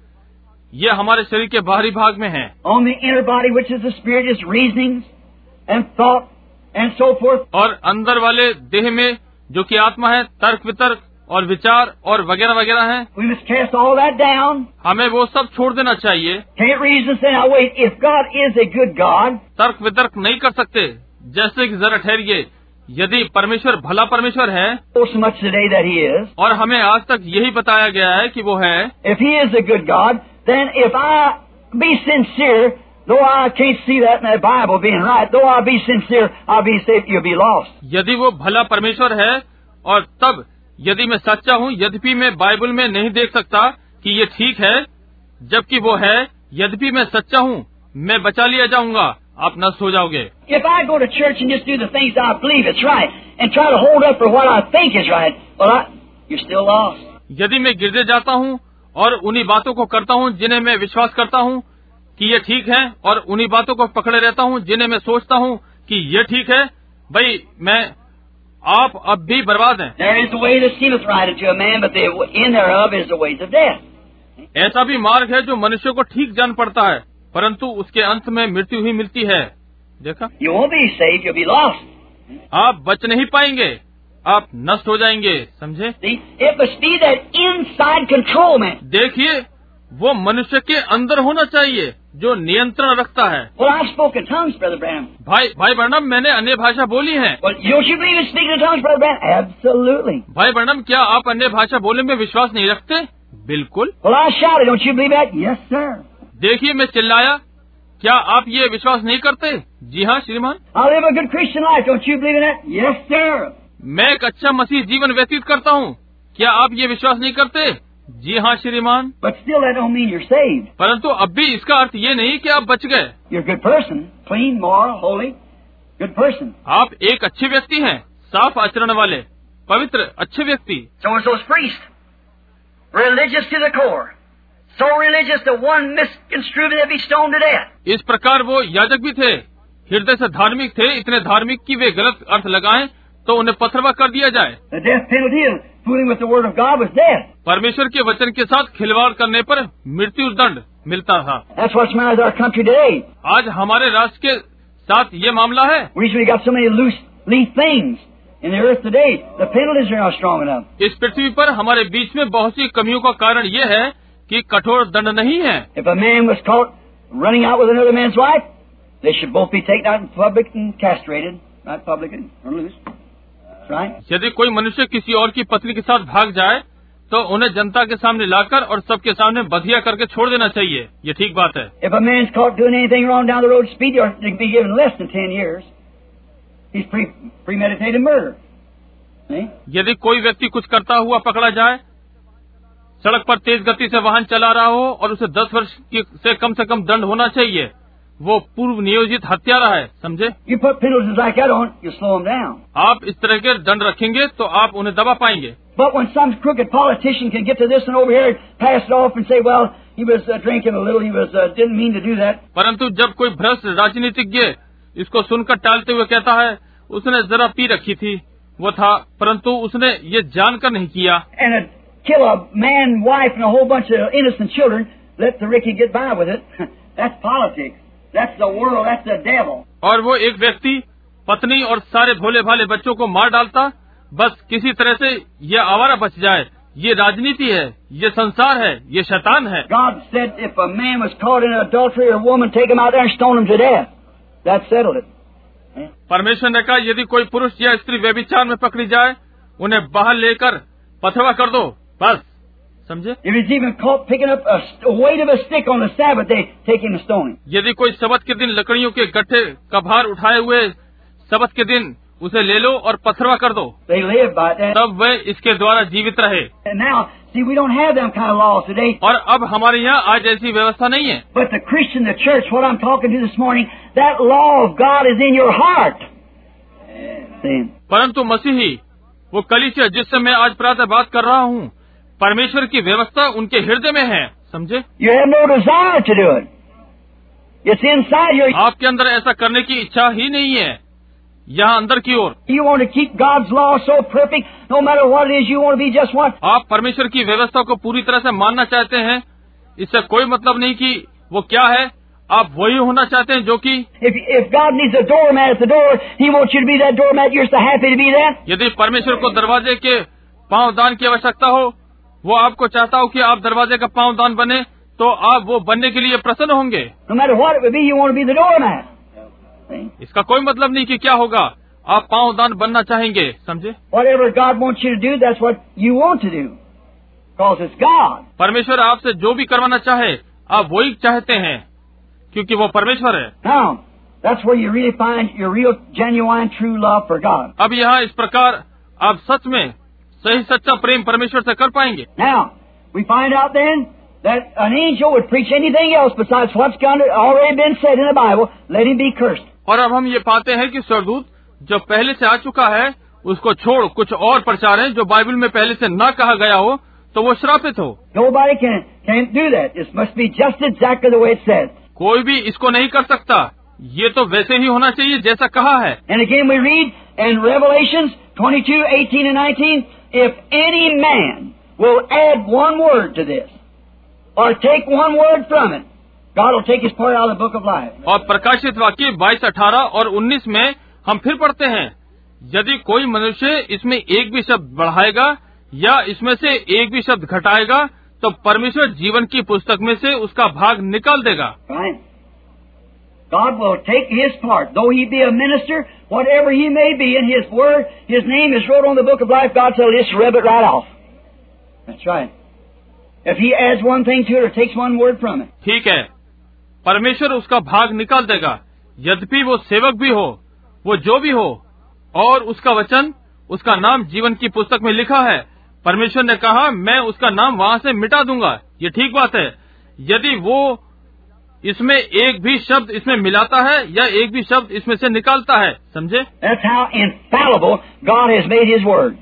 ये हमारे शरीर के बाहरी भाग में है। On the inner body, which is the spirit, is reasonings and thought and so forth. और अंदर वाले देह में जो कि आत्मा है, तर्क वितर्क और विचार और वगैरह वगैरह हैं। We must cast all that down. हमें वो सब छोड़ देना चाहिए। Can't reason say, now wait, if God is a good God, तर्क वितर्क नहीं कर सकते, जैसे कि जरा ठहरिए, यदि परमेश्वर भला परमेश्वर है, so much today that He is, और हमें आज तक यही बताया गया है कि वो है, if He is a good God, then if I be sincere, though I can't see that in the Bible being right, though I be sincere, I'll be saved, you'll be lost. यदि वो भला परमेश्वर है और तब यदि मैं सच्चा हूँ, यद्यपि मैं बाइबल में नहीं देख सकता कि ये ठीक है, जबकि वो है, यद्यपि मैं सच्चा हूँ, मैं बचा लिया जाऊंगा, आप नष्ट हो जाओगे। If I go to church and just do the things I believe it's right and try to hold up for what I think is right, well, you're still lost. यदि मैं गिरजे जाता हूँ और उन्हीं बातों को करता हूँ जिन्हें मैं विश्वास करता हूँ कि ये ठीक है, और उन्हीं बातों को पकड़े रहता हूँ जिन्हें मैं सोचता हूँ कि ये ठीक है, भाई आप अब भी बर्बाद हैं। There is a way that seemeth right unto a man, but the end thereof is the ways of death. ऐसा भी मार्ग है जो मनुष्य को ठीक जान पड़ता है, परंतु उसके अंत में मृत्यु ही मिलती है। देखा, You won't be saved, you'll be lost. आप बच नहीं पाएंगे, आप नष्ट हो जाएंगे। समझे? See, it must be that inside control, man. देखिए, वो मनुष्य के अंदर होना चाहिए जो नियंत्रण रखता है। Well, I've spoken tongues, Brother Branham. भाई ब्रैनम, मैंने अन्य भाषा बोली है। Well, don't you believe in speaking in tongues, Brother Branham? Absolutely. भाई ब्रैनम, क्या आप अन्य भाषा बोलने में विश्वास नहीं रखते? बिल्कुल। Well, I shouted, don't you believe that? Yes, sir. देखिए, मैं चिल्लाया, क्या आप ये विश्वास नहीं करते? जी हाँ श्रीमान। I live a good Christian life, don't you believe in that? Yes, sir. मैं एक अच्छा मसीह जीवन व्यतीत करता हूँ, क्या आप ये विश्वास नहीं करते? जी हाँ श्रीमान। But still, that don't mean you're saved. परंतु अब भी इसका अर्थ ये नहीं कि आप बच गए। You're a good person, clean, moral, holy, good person. आप एक अच्छे व्यक्ति हैं, साफ आचरण वाले, पवित्र, अच्छे व्यक्ति। So is those priests, religious to the core, so religious that one misconstrued it, be stoned to death. इस प्रकार वो याजक भी थे, हृदय से धार्मिक थे, इतने धार्मिक कि वे गलत अर्थ लगाएं तो उन्हें पथरवा कर दिया जाए। The death penalty of fooling with the word of God was death. परमेश्वर के वचन के साथ खिलवाड़ करने पर मृत्यु दंड मिलता था। That's what's the matter with our country today. आज हमारे राष्ट्र के साथ ये मामला है। The reason we got so many loose things in the earth today, the penalties are not strong enough. इस पृथ्वी पर हमारे बीच में बहुत सी कमियों का कारण ये है कि कठोर दंड नहीं है। If a man was caught running out with another man's wife, they should both be taken out in public and castrated, not public or loose. That's right. यदि कोई मनुष्य किसी और की पत्नी के साथ भाग जाए तो उन्हें जनता के सामने लाकर और सबके सामने बधिया करके छोड़ देना चाहिए। ये ठीक बात है। If a man's caught doing anything wrong down the road, speed, or he can be given less than 10 years. He's premeditated murder. See? यदि कोई व्यक्ति कुछ करता हुआ पकड़ा जाए, सड़क पर तेज गति से वाहन चला रहा हो और उसे 10 वर्ष से कम दंड होना चाहिए, वो पूर्व नियोजित हत्यारा है। समझे? You put penalties like that on, you slow them down. आप इस तरह के दंड रखेंगे तो आप उन्हें दबा पाएंगे। But when some crooked politician can get to this and over here and pass it off and say, well, he was drinking a little, he was didn't mean to do that. परंतु जब कोई भ्रष्ट राजनीतिज्ञ इसको सुनकर टालते हुए कहता है, उसने जरा पी रखी थी, वो था, परंतु उसने ये जानकर नहीं किया। And kill a man, wife, and a whole bunch of innocent children, let the Ricky get by with it. That's politics. That's the world. That's the devil. और वो एक व्यक्ति पत्नी और सारे भोले भाले बच्चों को मार डालता, बस किसी तरह से ये आवारा बच जाए। ये राजनीति है, ये संसार है, ये शैतान है। God said if a man was caught in adultery, a woman take him out there and stone him to death. That settled it. परमेश्वर ने कहा यदि कोई पुरुष या स्त्री व्यभिचार में पकड़ी जाए, उन्हें बाहर लेकर पथरवा कर दो, बस। समझे? If he's even caught picking up a weight of a stick on the Sabbath, they take him and stone him. यदि कोई सबत के दिन लकड़ियों के गट्ठे का भार उठाए हुए सबत के दिन उसे ले लो और पथरवा कर दो, They live by that. तब वे इसके द्वारा जीवित रहे। And now, see, we don't have them kind of laws today. और अब हमारे यहाँ आज ऐसी व्यवस्था नहीं है। But the Christian, the church, what I'm talking to this morning, that law of God is in your heart. See? परंतु मसीही, वो कलीसिया जिससे मैं आज प्रातः बात कर रहा हूँ, परमेश्वर की व्यवस्था उनके हृदय में है। समझे? You have no desire to do it. It's inside your... आपके अंदर ऐसा करने की इच्छा ही नहीं है, यहाँ अंदर की ओर। You want to keep God's law so perfect, no matter what it is, you want to be just what? आप परमेश्वर की व्यवस्था को पूरी तरह से मानना चाहते हैं। इससे कोई मतलब नहीं कि वो क्या है, आप वही होना चाहते हैं जो कि। If God needs a doormat at the door, He wants you to be that doormat. You're so happy to be that. यदि परमेश्वर को दरवाजे के पांवदान की आवश्यकता हो, वो आपको चाहता हो कि आप दरवाजे का पांवदान बने, तो आप वो बनने के लिए प्रसन्न होंगे। No matter what it would be, you want to be the doormat. इसका कोई मतलब नहीं कि क्या होगा, आप पांवदान बनना चाहेंगे, समझे? Whatever God wants you to do, that's what you want to do, because it's God. परमेश्वर आपसे जो भी करवाना चाहे, आप वही चाहते हैं, क्योंकि वो परमेश्वर है। Now, that's where you really find your real, genuine, true love for God. अब यहाँ इस प्रकार आप सच में सही सच्चा प्रेम परमेश्वर से कर पाएंगे। Now, we find out then that an angel would preach anything else besides what's already been said in the Bible. Let him be cursed. और अब हम ये पाते हैं कि स्वर्गदूत जो पहले से आ चुका है, उसको छोड़ कुछ और प्रचार है जो बाइबल में पहले से न कहा गया हो, तो वो श्रापित हो। Nobody can't do that. It must be just exactly the way it says. कोई भी इसको नहीं कर सकता, ये तो वैसे ही होना चाहिए जैसा कहा है। And again we read in Revelations 22:18 and 19, if any man will add one word to this, or take one word from it, God will take his part out of the book of life. और प्रकाशित वाक्य 22, 18 और 19 में हम फिर पढ़ते हैं, यदि कोई मनुष्य इसमें एक भी शब्द बढ़ाएगा या इसमें से एक भी शब्द घटाएगा, तो परमेश्वर जीवन की पुस्तक में से उसका भाग निकाल देगा। Right? God will take his part, though he be a minister, whatever he may be in his word, his name is wrote on the book of life, God shall just rub it right off. That's right. If he adds one thing to it or takes one word from it. ठीक है, परमेश्वर उसका भाग निकाल देगा, यद्यपि वो सेवक भी हो, वो जो भी हो, और उसका वचन, उसका नाम जीवन की पुस्तक में लिखा है। परमेश्वर ने कहा, मैं उसका नाम वहाँ से मिटा दूंगा। ये ठीक बात है, यदि वो इसमें एक भी शब्द इसमें मिलाता है या एक भी शब्द इसमें से निकालता है, समझे? That's how infallible God has made his word.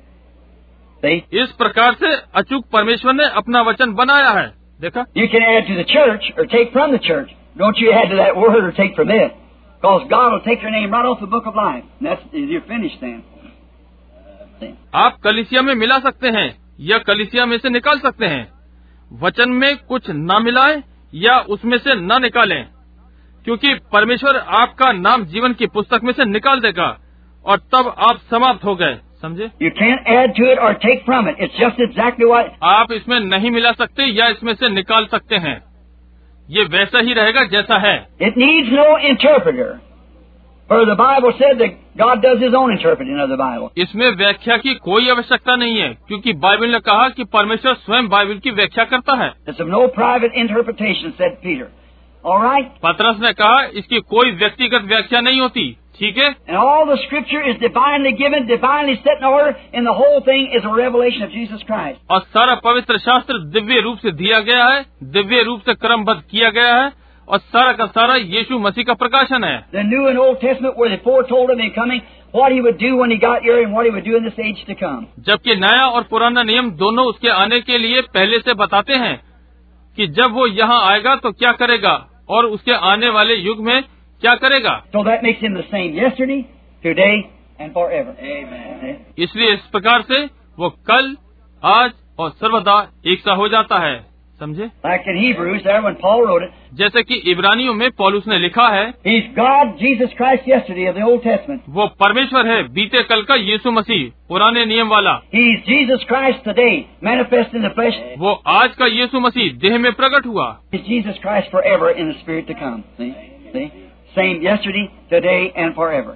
See? इस प्रकार से अचूक परमेश्वर ने अपना वचन बनाया है। देखा? You can add to the church or take from the church. Don't you add to that word or take from it. Because God will take your name right off the book of life. And that's, you're finished then. See? आप कलीसिया में मिला सकते हैं या कलीसिया में से निकाल सकते हैं। वचन में कुछ न मिलाएं या उसमें से न निकालें, क्योंकि परमेश्वर आपका नाम जीवन की पुस्तक में से निकाल देगा और तब आप समाप्त हो गए, समझे? You can't add to it or take from it. It's just exactly what... आप इसमें नहीं मिला सकते या इसमें से निकाल सकते हैं। ये वैसा ही रहेगा जैसा है। It needs no interpreter. For the Bible said that God does his own interpreting of the Bible. इसमें व्याख्या की कोई आवश्यकता नहीं है, क्योंकि बाइबल ने कहा कि परमेश्वर स्वयं बाइबल की व्याख्या करता है। It's of no private interpretation, said Peter. All right? पतरस ने कहा, इसकी कोई व्यक्तिगत व्याख्या नहीं होती, ठीक है? And all the Scripture is divinely given, divinely set in order, and the whole thing is a revelation of Jesus Christ. और सारा पवित्र शास्त्र दिव्य रूप से दिया गया है, दिव्य रूप से क्रमबद्ध किया गया है, और सारा का सारा यीशु मसीह का प्रकाशन है। The New and Old Testament where they foretold him in coming, what he would do when he got here and what he would do in this age to come. जबकि नया और पुराना नियम दोनों उसके आने के लिए पहले से बताते हैं कि जब वो यहाँ आएगा तो क्या करेगा और उसके आने वाले युग में क्या करेगा। So that makes him the same yesterday, today, and forever. Amen. इसलिए इस प्रकार से वो कल, आज और सर्वदा एक सा हो जाता है, समझे? Like in Hebrews there when Paul wrote it, जैसे कि इब्रानियों में पौलुस ने लिखा है, he's God, Jesus Christ yesterday of the Old Testament. वो परमेश्वर है बीते कल का यीशु मसीह पुराने नियम वाला। He's Jesus Christ today, manifest in the flesh. वो आज का यीशु मसीह देह में प्रकट हुआ। He's Jesus Christ forever in the Spirit to come. See? Same yesterday, today, and forever.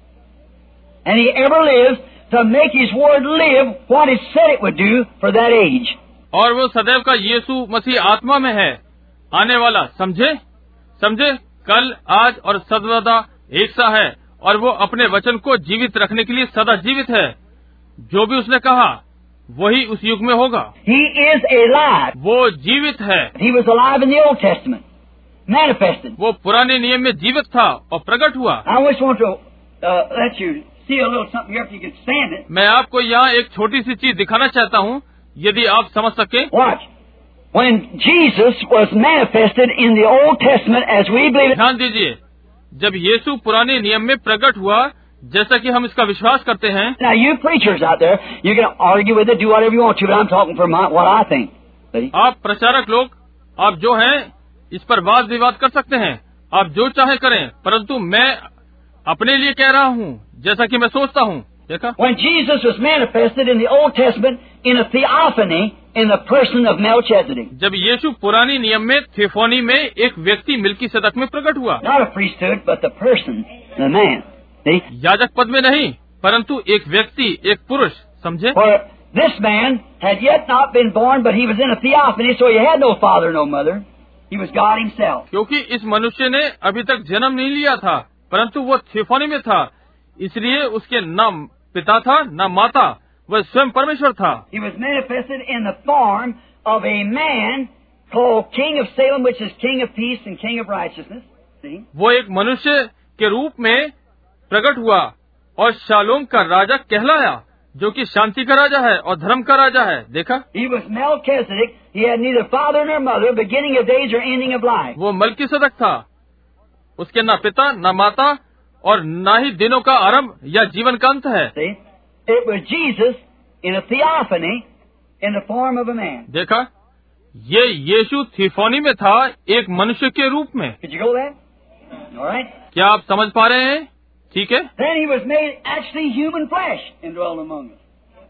And he ever lives to make his word live what he said it would do for that age. और वो सदैव का यीशु मसीह आत्मा में है, आने वाला, समझे? समझे? कल, आज और सर्वदा एक सा है, और वो अपने वचन को जीवित रखने के लिए सदा जीवित है। जो भी उसने कहा वही उस युग में होगा। He is alive. वो जीवित है। He was alive in the Old Testament, manifested. वो पुराने नियम में जीवित था और प्रकट हुआ। I just want to let you see a little something here if you can stand it. मैं आपको यहाँ एक छोटी सी चीज दिखाना चाहता हूँ, यदि आप समझ सके। Watch. When Jesus was manifested in the Old Testament as we believe it. ध्यान दीजिए, जब यीशु पुराने नियम में प्रकट हुआ जैसा कि हम इसका विश्वास करते हैं। Now, you preachers out there, you can argue with it, do whatever you want to, but I'm talking for what I think. See? आप प्रचारक लोग, आप जो हैं इस पर वाद विवाद कर सकते हैं, आप जो चाहे करें, परंतु मैं अपने लिए कह रहा हूँ जैसा कि मैं सोचता हूँ। देखा, When Jesus was manifested in the Old Testament in a theophany in the person of Melchizedek. जब यीशु पुरानी नियम में थियोफनी में एक व्यक्ति मिल्कीसेदक में प्रकट हुआ, Not a priesthood, but the person, the man. See? याजक पद में नहीं, परंतु एक व्यक्ति, एक पुरुष, समझे। For this man had yet not been born, but he was in a theophany, so he had no father, no mother. He was God himself. क्योंकि इस मनुष्य ने अभी तक जन्म नहीं लिया था, परंतु वो थियोफनी में था, इसलिए उसके न पिता था न माता, वह स्वयं परमेश्वर था। He was manifested in the form of a man called King of Salem, which is King of Peace and King of Righteousness. See? वो एक मनुष्य के रूप में प्रकट हुआ और शालोम का राजा कहलाया, जो कि शांति का राजा है और धर्म का राजा है। देखा, He was Melchizedek. He had neither father nor mother, beginning of days or ending of life. वो मल्कीसेदक था, उसके न पिता न माता और न ही दिनों का आरंभ या जीवन का अंत है। See? It was Jesus in a theophany in the form of a man. देखा, ये यीशु थियोफनी में था एक मनुष्य के रूप में। Could you go there? All right. क्या आप समझ पा रहे हैं? ठीक है। Then he was made actually human flesh and dwelt among us.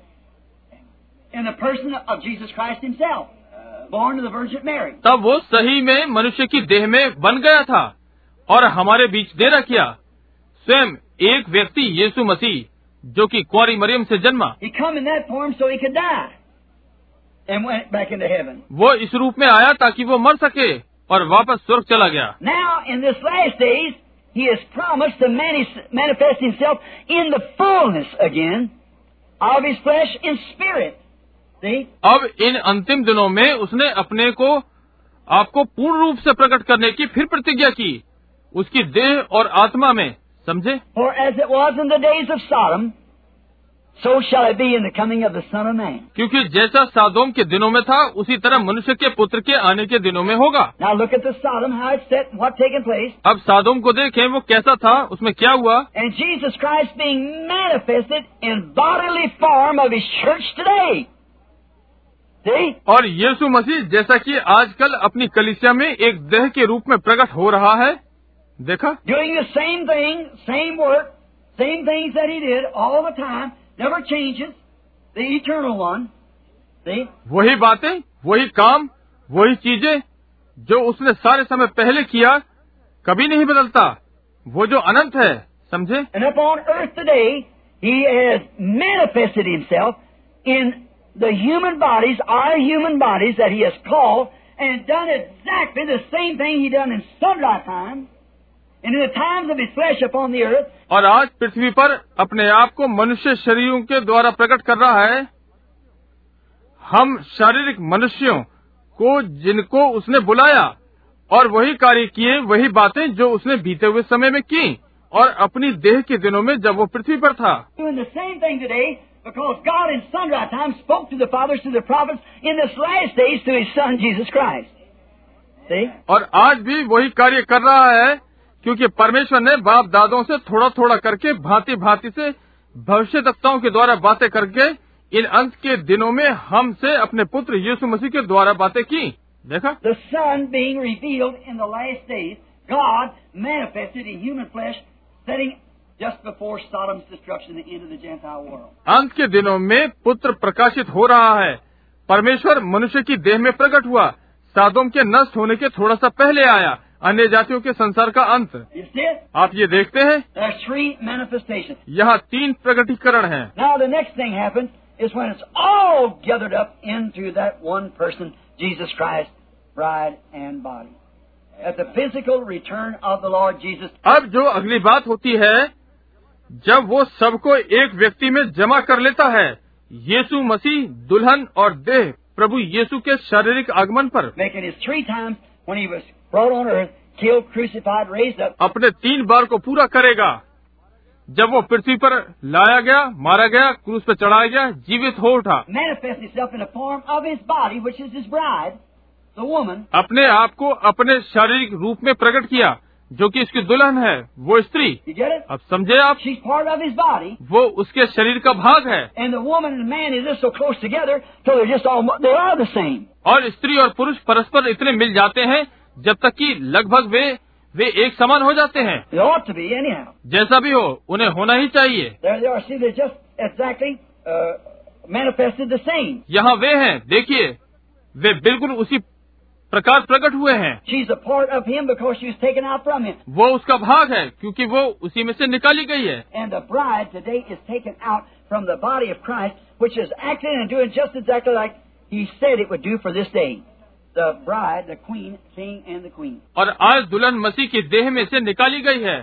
In the person of Jesus Christ himself, born of the Virgin Mary. तब वो सही में मनुष्य की देह में बन गया था और हमारे बीच डेरा किया। स्वयं एक व्यक्ति यीशु मसीह, जो कि कुंवारी मरियम से जन्मा, He come in that form so he could die and went back into heaven. वो इस रूप में आया ताकि वो मर सके और वापस स्वर्ग चला गया। Now, in this last days, he has promised to manifest himself in the fullness again of his flesh in spirit. See? अब इन अंतिम दिनों में उसने अपने को आपको पूर्ण रूप से प्रकट करने की फिर प्रतिज्ञा की, उसकी देह और आत्मा में, समझे। For as it was in the days of Sodom, so shall it be in the coming of the Son of Man. क्योंकि जैसा सादोम के दिनों में था, उसी तरह मनुष्य के पुत्र के आने के दिनों में होगा। Now look at the Sodom, how it's set, what taken place. अब सादोम को देखें, वो कैसा था, उसमें क्या हुआ। And Jesus Christ being manifested in bodily form of his church today. See? और यीशु मसीह जैसा कि आजकल अपनी कलीसिया में एक देह के रूप में प्रकट हो रहा है। देखा, Doing the same thing, same work, same things that he did all the time, never changes, the eternal one. See? वही बातें, वही काम, वही चीजें जो उसने सारे समय पहले किया, कभी नहीं बदलता, वो जो अनंत है, समझे। And upon earth today, he has manifested himself in the human bodies, our human bodies that he has called, and done exactly the same thing he done in sundry times, and in the times of his flesh upon the earth. और आज पृथ्वी पर अपने आप को मनुष्य शरीरों के द्वारा प्रकट कर रहा है। हम शारीरिक मनुष्यों को जिनको उसने बुलाया और वही कार्य किए, वही बातें जो उसने बीते हुए समय में की और अपनी देह के दिनों में जब वो पृथ्वी पर था। Doing the same thing today, because God in sundry times spoke to the fathers, to the prophets, in this last days to his Son Jesus Christ. See? और आज भी वही कार्य कर रहा है, क्योंकि परमेश्वर ने बाप दादों से थोड़ा थोड़ा करके भांति भांति से भविष्यद्वक्ताओं के द्वारा बातें करके इन अंत के दिनों में हमसे अपने पुत्र यीशु मसीह के द्वारा बातें की। देखा, The Son being revealed in the last days, God manifested in human flesh, setting just before Sodom's destruction, the end of the Gentile world. अंत के दिनों में पुत्र प्रकाशित हो रहा है। परमेश्वर मनुष्य की देह में प्रकट हुआ, सादोम के नष्ट होने के थोड़ा सा पहले आया, अन्य जातियों के संसार का अंत। You see it? आप ये देखते हैं, There's three manifestations. यहाँ 3 प्रकटीकरण हैं। Now the next thing happens is when it's all gathered up into that one person, Jesus Christ, bride and body. At the physical return of the Lord Jesus. अब जो अगली बात होती है, जब वो सबको एक व्यक्ति में जमा कर लेता है, यीशु मसीह दुल्हन और देह प्रभु यीशु के शारीरिक आगमन पर, Making his 3 times when he was brought on earth, killed, crucified, raised up. अपने 3 बार को पूरा करेगा। जब वो पृथ्वी पर लाया गया, मारा गया, क्रूस पर चढ़ाया गया, जीवित हो उठा, Manifest himself in the form of his body, which is his bride, the woman. अपने आप को अपने शारीरिक रूप में प्रकट किया, जो कि इसकी दुल्हन है, वो स्त्री। You get it? अब समझे आप, She's part of his body, वो उसके शरीर का भाग है। and the woman and man is just so close together till they're just almost, they are the same. और स्त्री और पुरुष परस्पर इतने मिल जाते हैं जब तक कि लगभग वे एक समान हो जाते हैं। They ought to be anyhow. जैसा भी हो, उन्हें होना ही चाहिए। There they are. See, they're just exactly manifested the same. यहाँ वे हैं, देखिए, वे बिल्कुल उसी प्रकार प्रकट हुए हैं। She's a part of him because she was taken out from him. वो उसका भाग है क्योंकि वो उसी में से निकाली गई है। And the bride today is taken out from the body of Christ, which is acting and doing just exactly like he said it would do for this day. The bride, the queen, king, and the queen. और आज दुल्हन मसीह की देह में से निकाली गई है,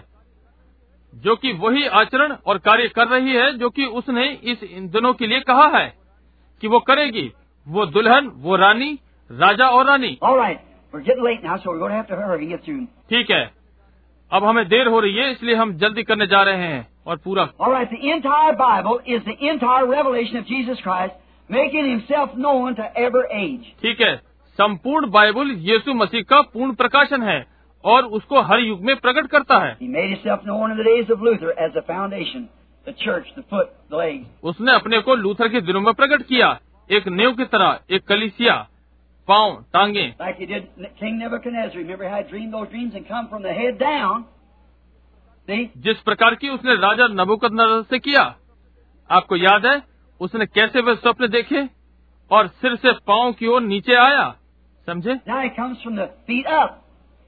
जो कि वही आचरण और कार्य कर रही है जो कि उसने इन दिनों के लिए कहा है कि वो करेगी। वो दुल्हन, वो रानी, राजा और रानी। All right, we're getting late now, so we're going to have to hurry and get through. ठीक है, अब हमें देर हो रही है, इसलिए हम जल्दी करने जा रहे हैं और पूरा। All right, the entire Bible is the entire revelation of Jesus Christ, making himself known to every age. ठीक है, संपूर्ण बाइबल यीशु मसीह का पूर्ण प्रकाशन है और उसको हर युग में प्रकट करता है। He made himself known in the days of Luther as the foundation, the church, the foot, the legs. उसने अपने को लूथर के दिनों में प्रकट किया, एक नींव की तरह, एक कलीसिया, पांव, टांगे। Like he did King Nebuchadnezzar. Remember how he dreamed those dreams and come from the head down? See? जिस प्रकार की उसने राजा नबूकदनेस्सर से किया, आपको याद है उसने कैसे वे स्वप्न देखे और सिर से पांव की ओर नीचे आया, समझे? Now he comes from the feet up.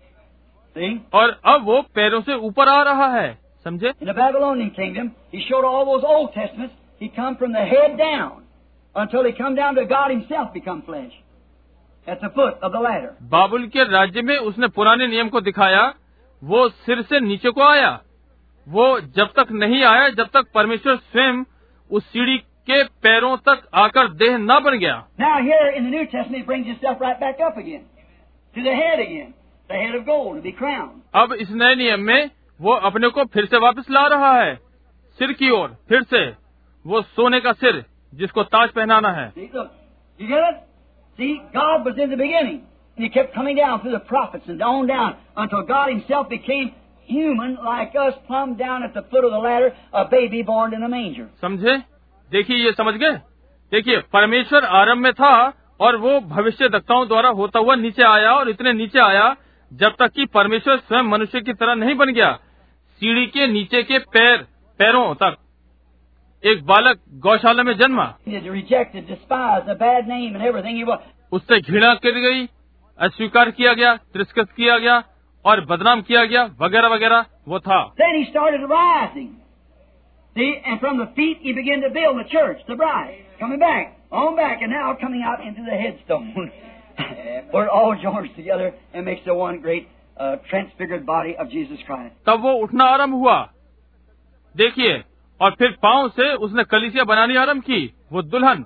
See? और अब वो पैरों से ऊपर आ रहा है, समझे? In the Babylonian kingdom, he showed all those Old Testaments. He come from the head down until he come down to God himself become flesh at the foot of the ladder. बाबुल के राज्य में उसने पुराने नियम को दिखाया, वो सिर से नीचे को आया। वो जब तक नहीं आया जब तक परमेश्वर स्वयं उस सीढ़ी के पैरों तक आकर देह न बन गया। Now here in the New Testament, he brings himself right back up again to the head again, the head of gold, to be crowned. अब इस नए नियम में वो अपने को फिर से वापस ला रहा है, सिर की ओर, फिर से वो सोने का सिर जिसको ताज पहनाना है। See, look, you get it? See, God was in the beginning, and he kept coming down through the prophets and on down until God himself became human like us, plumb down at the foot of the ladder, a baby born in a manger. समझे? देखिए, ये समझ गए? देखिए, परमेश्वर आरंभ में था और वो भविष्यद्वक्ताओं द्वारा होता हुआ नीचे आया और इतने नीचे आया जब तक कि परमेश्वर स्वयं मनुष्य की तरह नहीं बन गया, सीढ़ी के नीचे के पैरों तक एक बालक गौशाला में जन्मा। Rejected, despised, a bad name and everything he was. उससे घृणा की गई, अस्वीकार किया गया, तिरस्कृत किया गया और बदनाम किया गया, वगैरह वगैरह वो था। Then he started rising. See, and from the feet he began to build the church, the bride, coming back, on back, and now coming out into the headstone, where it all joins together and makes the one great transfigured body of Jesus Christ. तब वो उठना आरंभ हुआ, देखिए, और फिर पांव से उसने कलीसिया बनानी आरंभ की। वो दुल्हन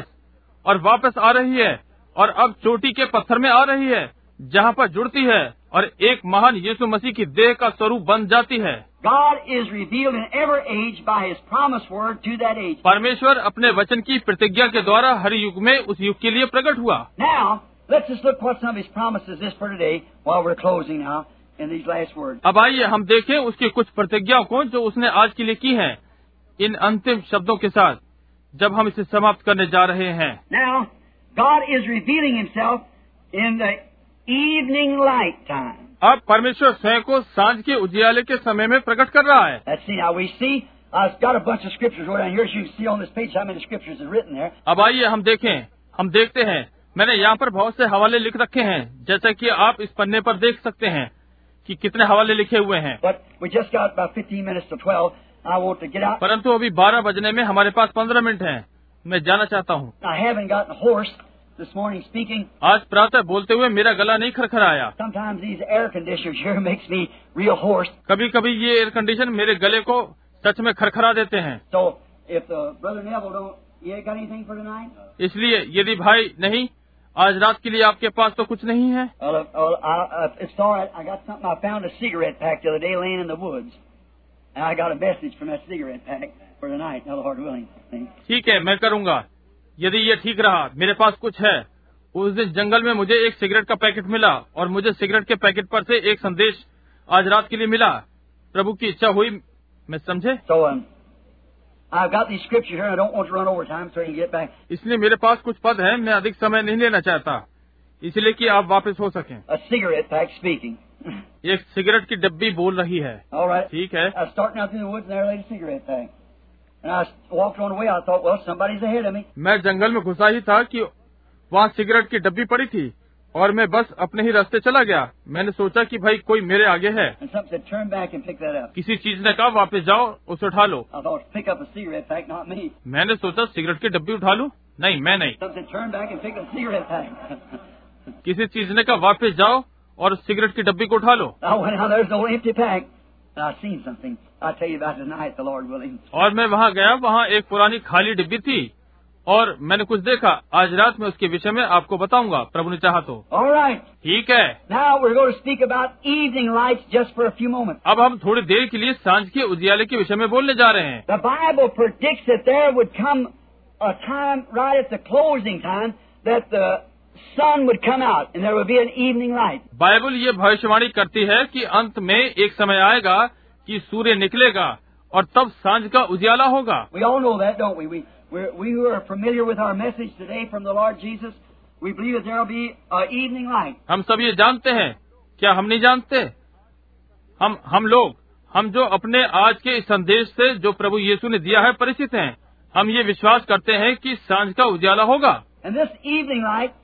वापस आ रही है और अब चोटी के पत्थर में आ रही है, जहाँ पर जुड़ती है और एक महान यीशु मसीह की देह का स्वरूप बन जाती है। God is revealed in every age by His promised word to that age. परमेश्वर अपने वचन की प्रतिज्ञा के द्वारा हर युग में उस युग के लिए प्रकट हुआ। Now, let's just look what some of His promises is for today while we're closing now in these last words. अब आइए हम देखें उसकी कुछ प्रतिज्ञाओं को जो उसने आज के लिए की हैं, इन अंतिम शब्दों के साथ, जब हम इसे समाप्त करने जा रहे हैं। Now, God is revealing Himself in the evening light time. अब परमेश्वर स्वयं को सांझ के उजियाले के समय में प्रकट कर रहा है। Let's see now. We see I've got a bunch of scriptures wrote down here. As you can see on this page, how many scriptures are written there. अब आइए हम देखते हैं। मैंने यहाँ पर बहुत से हवाले लिख रखे हैं, जैसा कि आप इस पन्ने पर देख सकते हैं कि कितने हवाले लिखे हुए हैं। But we just got about 15 minutes to 12. I want to get out. परंतु अभी 12 बजने में हमारे पास 15 मिनट हैं। मैं जाना चाहता हूँ। I haven't gotten hoarse this morning speaking. आज प्रातः बोलते हुए मेरा गला नहीं खरखराया। Sometimes these air conditioners here makes me real hoarse. कभी कभी ये एयर कंडीशन मेरे गले को सच में खरखरा देते हैं। So if Brother Neville don't, you got anything for tonight? इसलिए यदि भाई नहीं, आज रात के लिए आपके पास तो कुछ नहीं है। It's all right. I got something. I found a cigarette pack the other day laying in the woods, and I got a message from that cigarette pack for tonight. Now, Lord willing. ठीक है, मैं करूँगा, यदि ये ठीक रहा। मेरे पास कुछ है। उस दिन जंगल में मुझे एक सिगरेट का पैकेट मिला और मुझे सिगरेट के पैकेट पर से एक संदेश आज रात के लिए मिला। प्रभु की इच्छा हुई, मैं समझे। So, I've got these scriptures here. I don't want to run over time so I can get back. इसलिए मेरे पास कुछ पद हैं, मैं अधिक समय नहीं लेना चाहता, इसलिए कि आप वापस हो सकें। A cigarette pack speaking. एक सिगरेट की डब्बी बोल रही है। All right. ठीक है। I was starting out through the woods and there lay a cigarette pack. And I walked on the way. I thought, well, somebody's ahead of me. मैं जंगल में घुसा ही था कि वहाँ सिगरेट की डब्बी पड़ी थी और मैं बस अपने ही रास्ते चला गया। मैंने सोचा कि भाई कोई मेरे आगे है। And something said, turn back and pick that up. किसी चीज ने कहा वापस जाओ, उसे उठा लो। I thought, pick up a cigarette pack, not me. मैंने सोचा सिगरेट की डब्बी उठा लूं, नहीं, मैं नहीं। Something said, turn back and pick up a cigarette pack. किसी चीज ने कहा वापस जाओ और सिगरेट की डब्बी को उठा लो। I went out, there's no empty pack. And I seen something. I'll tell you about tonight, the Lord willing. और मैं वहाँ गया, वहाँ एक पुरानी खाली डिब्बी थी और मैंने कुछ देखा। आज रात में उसके विषय में आपको बताऊंगा, प्रभु ने चाहा तो। All right. ठीक है। Now we're going to speak about evening lights just for a few moments. अब हम थोड़ी देर के लिए सांझ के उजियाले के विषय में बोलने जा रहे हैं। The Bible predicts that there would come a time right at the closing time that the sun would come out and there would be an evening light. Bible ये भविष्यवाणी करती है कि अंत में एक समय आएगा कि सूर्य निकलेगा और तब सांझ का उजियाला होगा। We all know that, don't we? We who are familiar with our message today from the Lord Jesus, we believe that there will be an evening light. हम सब ये जानते हैं, क्या हम नहीं जानते? हम जो अपने आज के इस संदेश से जो प्रभु यीशु ने दिया है परिचित हैं, हम ये विश्वास करते हैं कि सांझ का उजियाला होगा। And this evening light,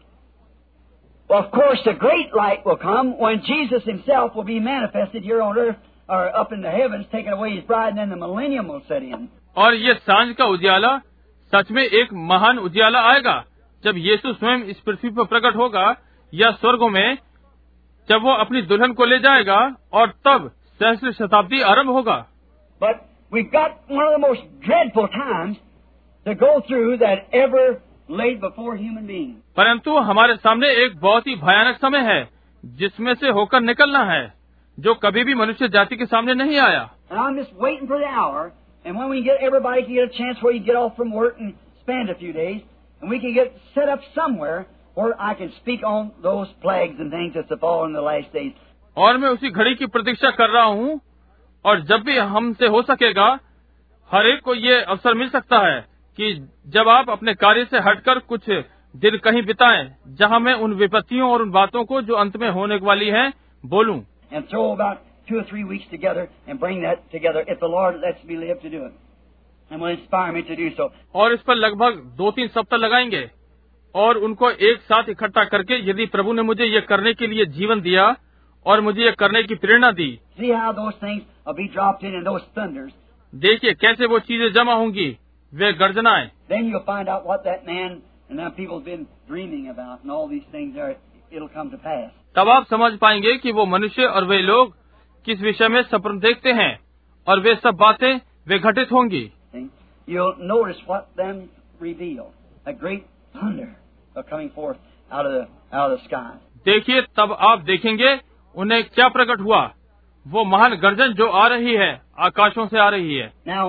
well, of course, the great light will come when Jesus himself will be manifested here on earth or up in the heavens, taking away his bride, and then the millennium will set in. और ये सांझ का उजियाला सच में एक महान उजियाला आएगा जब यीशु स्वयं इस पृथ्वी पर प्रकट होगा या स्वर्गों में, जब वो अपनी दुल्हन को ले जाएगा और तब सहस्त्र शताब्दी आरंभ होगा। But we've got one of the most dreadful times to go through that ever laid before human beings. परंतु हमारे सामने एक बहुत ही भयानक समय है जिसमें से होकर निकलना है, जो कभी भी मनुष्य जाति के सामने नहीं आया। And I'm just waiting for the hour, and when we get everybody can get a chance where you get off from work and spend a few days, and we can get set up somewhere where I can speak on those plagues and things that's to fall in the last days. और मैं उसी घड़ी की प्रतीक्षा कर रहा हूँ, और जब भी हमसे हो सकेगा, हर एक को ये अवसर मिल सकता है कि जब आप अपने कार्य से हटकर कुछ दिन कहीं बिताएं, जहाँ मैं उन विपत्तियों और उन बातों को जो अंत में होने वाली हैं बोलूं। And throw about 2 or 3 weeks together and bring that together if the Lord lets me live to do it. And will inspire me to do so. और इस पर लगभग 2-3 सप्ताह लगाएंगे और उनको एक साथ इकट्ठा करके, यदि प्रभु ने मुझे ये करने के लिए जीवन दिया और मुझे ये करने की प्रेरणा दी। See how those things will be dropped in those thunders. देखिए कैसे वो चीजें जमा होंगी, वे गर्जनाएं। Then you'll find out what that man and that people's been dreaming about and all these things there. It'll come to pass. तब आप समझ पाएंगे कि वो मनुष्य और वे लोग किस विषय में सपन देखते हैं और वे सब बातें वे घटित होंगी। You'll notice what them reveal. A great thunder coming forth out of the sky. देखिए तब आप देखेंगे उन्हें क्या प्रकट हुआ, वो महान गर्जन जो आ रही है, आकाशों से आ रही है। Now,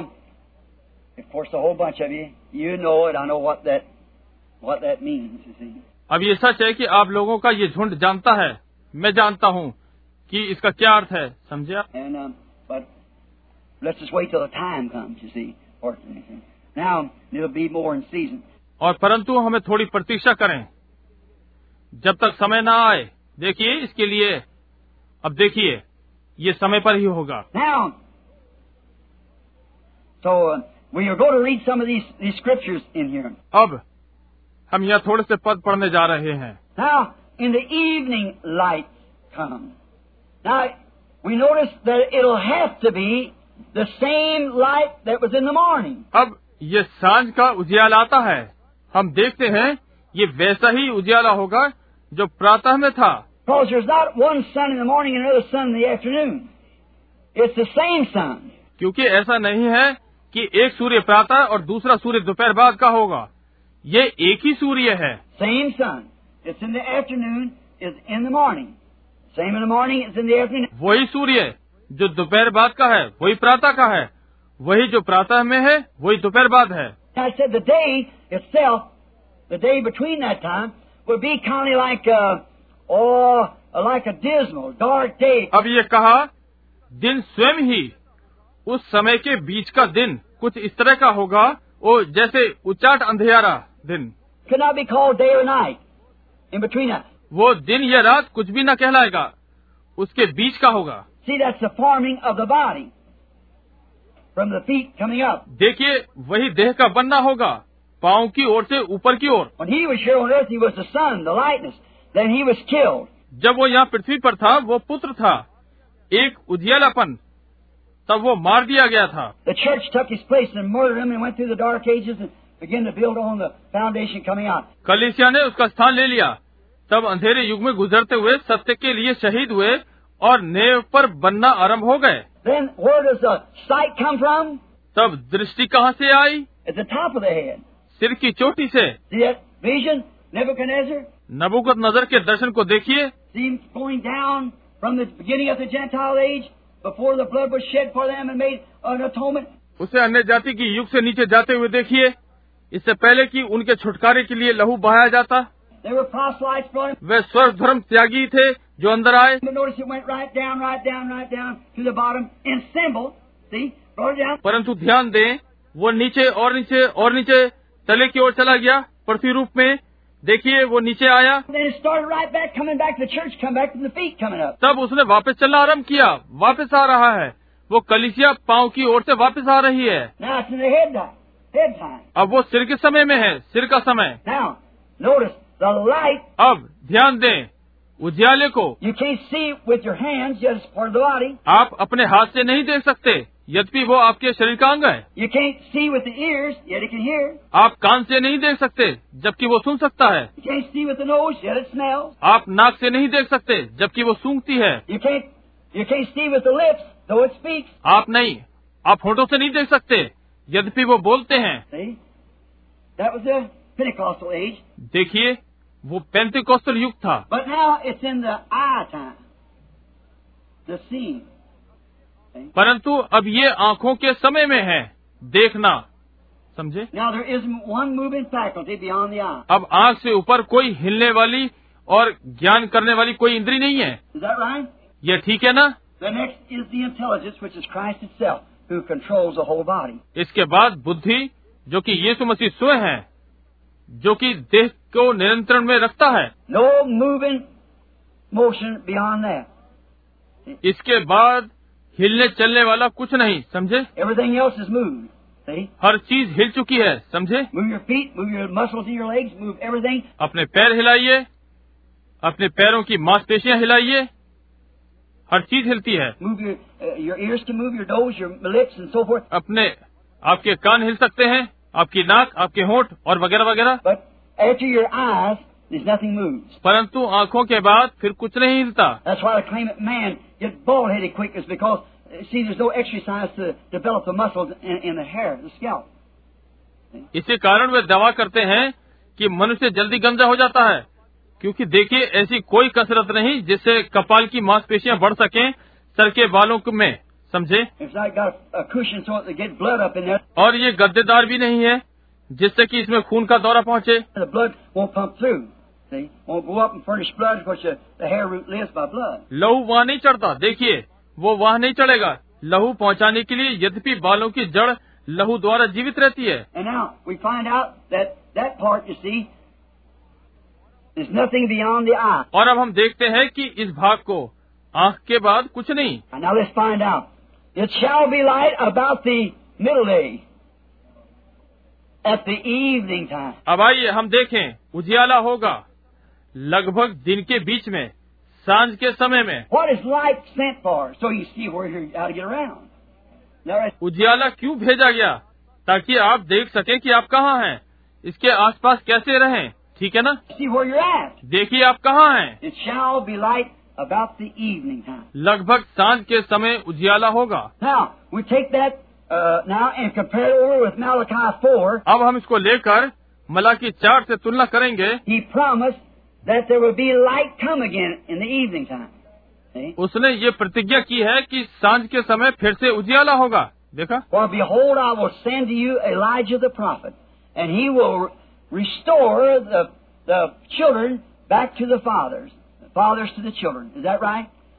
of course, a whole bunch of you know it. I know what that means. You see. अब ये सच है कि आप लोगों का ये झुंड जानता है, मैं जानता हूँ कि इसका क्या अर्थ है, समझे आप? But let's just wait till the time comes, you see. Now it'll be more in season. और परंतु हमें थोड़ी प्रतीक्षा करें जब तक समय ना आए। देखिए इसके लिए, अब देखिए ये समय पर ही होगा। Now, so we are going to read some of these scriptures in here. अब हम यहाँ थोड़े से पद पढ़ने जा रहे हैं। Now, in the evening light come. Now, we notice that it'll have to be the same light that was in the morning. अब ये सांझ का उजियाला आता है, हम देखते हैं ये वैसा ही उजियाला होगा जो प्रातः में था। Because there's not one sun in the morning and another sun in the afternoon. It's the same sun. क्योंकि ऐसा नहीं है कि एक सूर्य प्रातः और दूसरा सूर्य दोपहर बाद का होगा, ये एक ही सूर्य है। Same sun. It's in the afternoon, is in the morning. Same in the morning, it's in the afternoon. वही सूर्य जो दोपहर बाद का है, वही प्रातः का है, वही जो प्रातः में है, वही दोपहर बाद है। I said the day itself, the day between that time, would be kind of like like a dismal, dark day. अब ये कहा दिन स्वयं ही उस समय के बीच का दिन कुछ इस तरह का होगा, वो जैसे उचाट अंधेरा दिन। Could not be called day or night. In between that. वो दिन या रात कुछ भी न कहलाएगा, उसके बीच का होगा। See, that's the forming of the body. From the feet coming up. देखिए, वही देह का बनना होगा, पांव की ओर से ऊपर की ओर। When he was here on earth, he was the sun, the lightness. Then he was killed. जब वो यहाँ पृथ्वी पर था, वो पुत्र था, एक उजियालापन, तब वो मार दिया गया था। The church took his place and murdered him and went through the dark ages and began to build on the foundation coming out. कलीसिया ने उसका स्थान ले लिया, तब अंधेरे युग में गुजरते हुए सत्य के लिए शहीद हुए और नेव पर बनना आरंभ हो गए। Then where does the sight come from? तब दृष्टि कहाँ से आई? At the top of the head. सिर की चोटी से। See that vision, Nebuchadnezzar? नबूकदनजर के दर्शन को देखिए। See him going down from the beginning of the Gentile age, before the blood was shed for them and made an atonement. उसे अन्य जाति की युग से नीचे जाते हुए देखिए, इससे पहले कि उनके छुटकारे के लिए लहू बहाया जाता। They were proselytes brought him. वे स्वर्ग धर्म त्यागी थे जो अंदर आए। But notice it went right down, right down, right down to the bottom in symbol. See, brought it down. परंतु ध्यान दें, वो नीचे और नीचे और नीचे तले की ओर चला गया पृथ्वी रूप में। देखिए, वो नीचे आया। Then it started right back, coming back to the church, come back to the feet coming up. तब उसने वापस चलना आरंभ किया, वापस आ रहा है। वो कलीसिया पांव की ओर से वापस आ रही है। Now it's in the head time. अब वो सिर के समय में है, सिर का समय। Now, notice the light. अब ध्यान दें, उजियाले को You can't see with your hands, yet it's part of the body. आप अपने हाथ से नहीं देख सकते, यद्यपि वो आपके शरीर का अंग है। You can't see with the ears, yet it can hear. आप कान से नहीं देख सकते, जबकि वो सुन सकता है। You can't see with the nose, yet it smells. आप नाक से नहीं देख सकते, जबकि वो सूंघती है। You can't see with the lips, though it speaks. आप होठों से नहीं देख सकते, यद्यपि वो बोलते हैं। See? That was the Pentecostal age. देखिए, वो पेंटिकोस्टल युग था। But now it's in the eye time. The seeing. परंतु अब ये आंखों के समय में है, देखना। समझे? Now there isn't one moving faculty beyond the eye. अब आंख से ऊपर कोई हिलने वाली और ज्ञान करने वाली कोई इंद्री नहीं है। Is that right? ये ठीक है ना? The next is the intelligence, which is Christ itself, who controls the whole body. इसके बाद बुद्धि, जो कि यीशु मसीह स्वयं है, जो कि देह को नियंत्रण में रखता है। No moving motion beyond that. इसके बाद हिलने चलने वाला कुछ नहीं। समझे? Everything else is moved. See? हर चीज हिल चुकी है। समझे? Move your feet, move your muscles in your legs, move everything. अपने पैर हिलाइए, अपने पैरों की मांसपेशियां हिलाइए, हर चीज हिलती है। Move your ears can move, your nose, your lips, and so forth. आपके कान हिल सकते हैं, आपकी नाक, आपके होंठ और वगैरह वगैरह। But after your eyes, there's nothing moves. परंतु आंखों के बाद फिर कुछ नहीं हिलता। That's why the claimant man gets bald-headed quick, is because see, there's no exercise to develop the muscles in the hair, the scalp. इसी कारण वे दावा करते हैं कि मनुष्य जल्दी गंजा हो जाता है, क्योंकि देखिए, ऐसी कोई कसरत नहीं जिससे कपाल की मांसपेशियां बढ़ सकें सर के बालों में। समझे? It's not got a cushion so to get blood up in there. और ये गद्देदार भी नहीं है जिससे कि इसमें खून का दौरा पहुंचे। The blood won't pump through. See, won't go up and furnish blood because the hair root lives by blood. लहू वहाँ नहीं चढ़ता। देखिए, वो वहाँ नहीं चढ़ेगा लहू पहुँचाने के लिए, यद्यपि बालों की जड़ लहू द्वारा जीवित रहती है। And now we find out that part, you see, is nothing beyond the eye. और अब हम देखते हैं कि इस भाग को आंख के बाद कुछ नहीं। And now let's find out. It shall be light about the middle day, at the evening time. अब आइए हम देखें, उजियाला होगा लगभग दिन के बीच में, सांझ के समय में। What is light sent for? So you see where you're how to get around. Now, उजियाला क्यों भेजा गया? ताकि आप देख सकें कि आप कहाँ हैं, इसके आसपास कैसे रहें। ठीक है ना? see where you're at. देखिए आप कहाँ हैं। It shall be light about the evening time. लगभग सांझ के समय उजियाला होगा। Now we take that now and compare it over with Malachi 4. अब हम इसको लेकर मलाकी 4 से तुलना करेंगे। He promised that there would be light come again in the evening time. See? उसने ये प्रतिज्ञा की है कि सांझ के समय फिर से उजियाला होगा। देखा? For behold, I will send to you Elijah the prophet, and he will restore the children back to the fathers to the children. Is that right?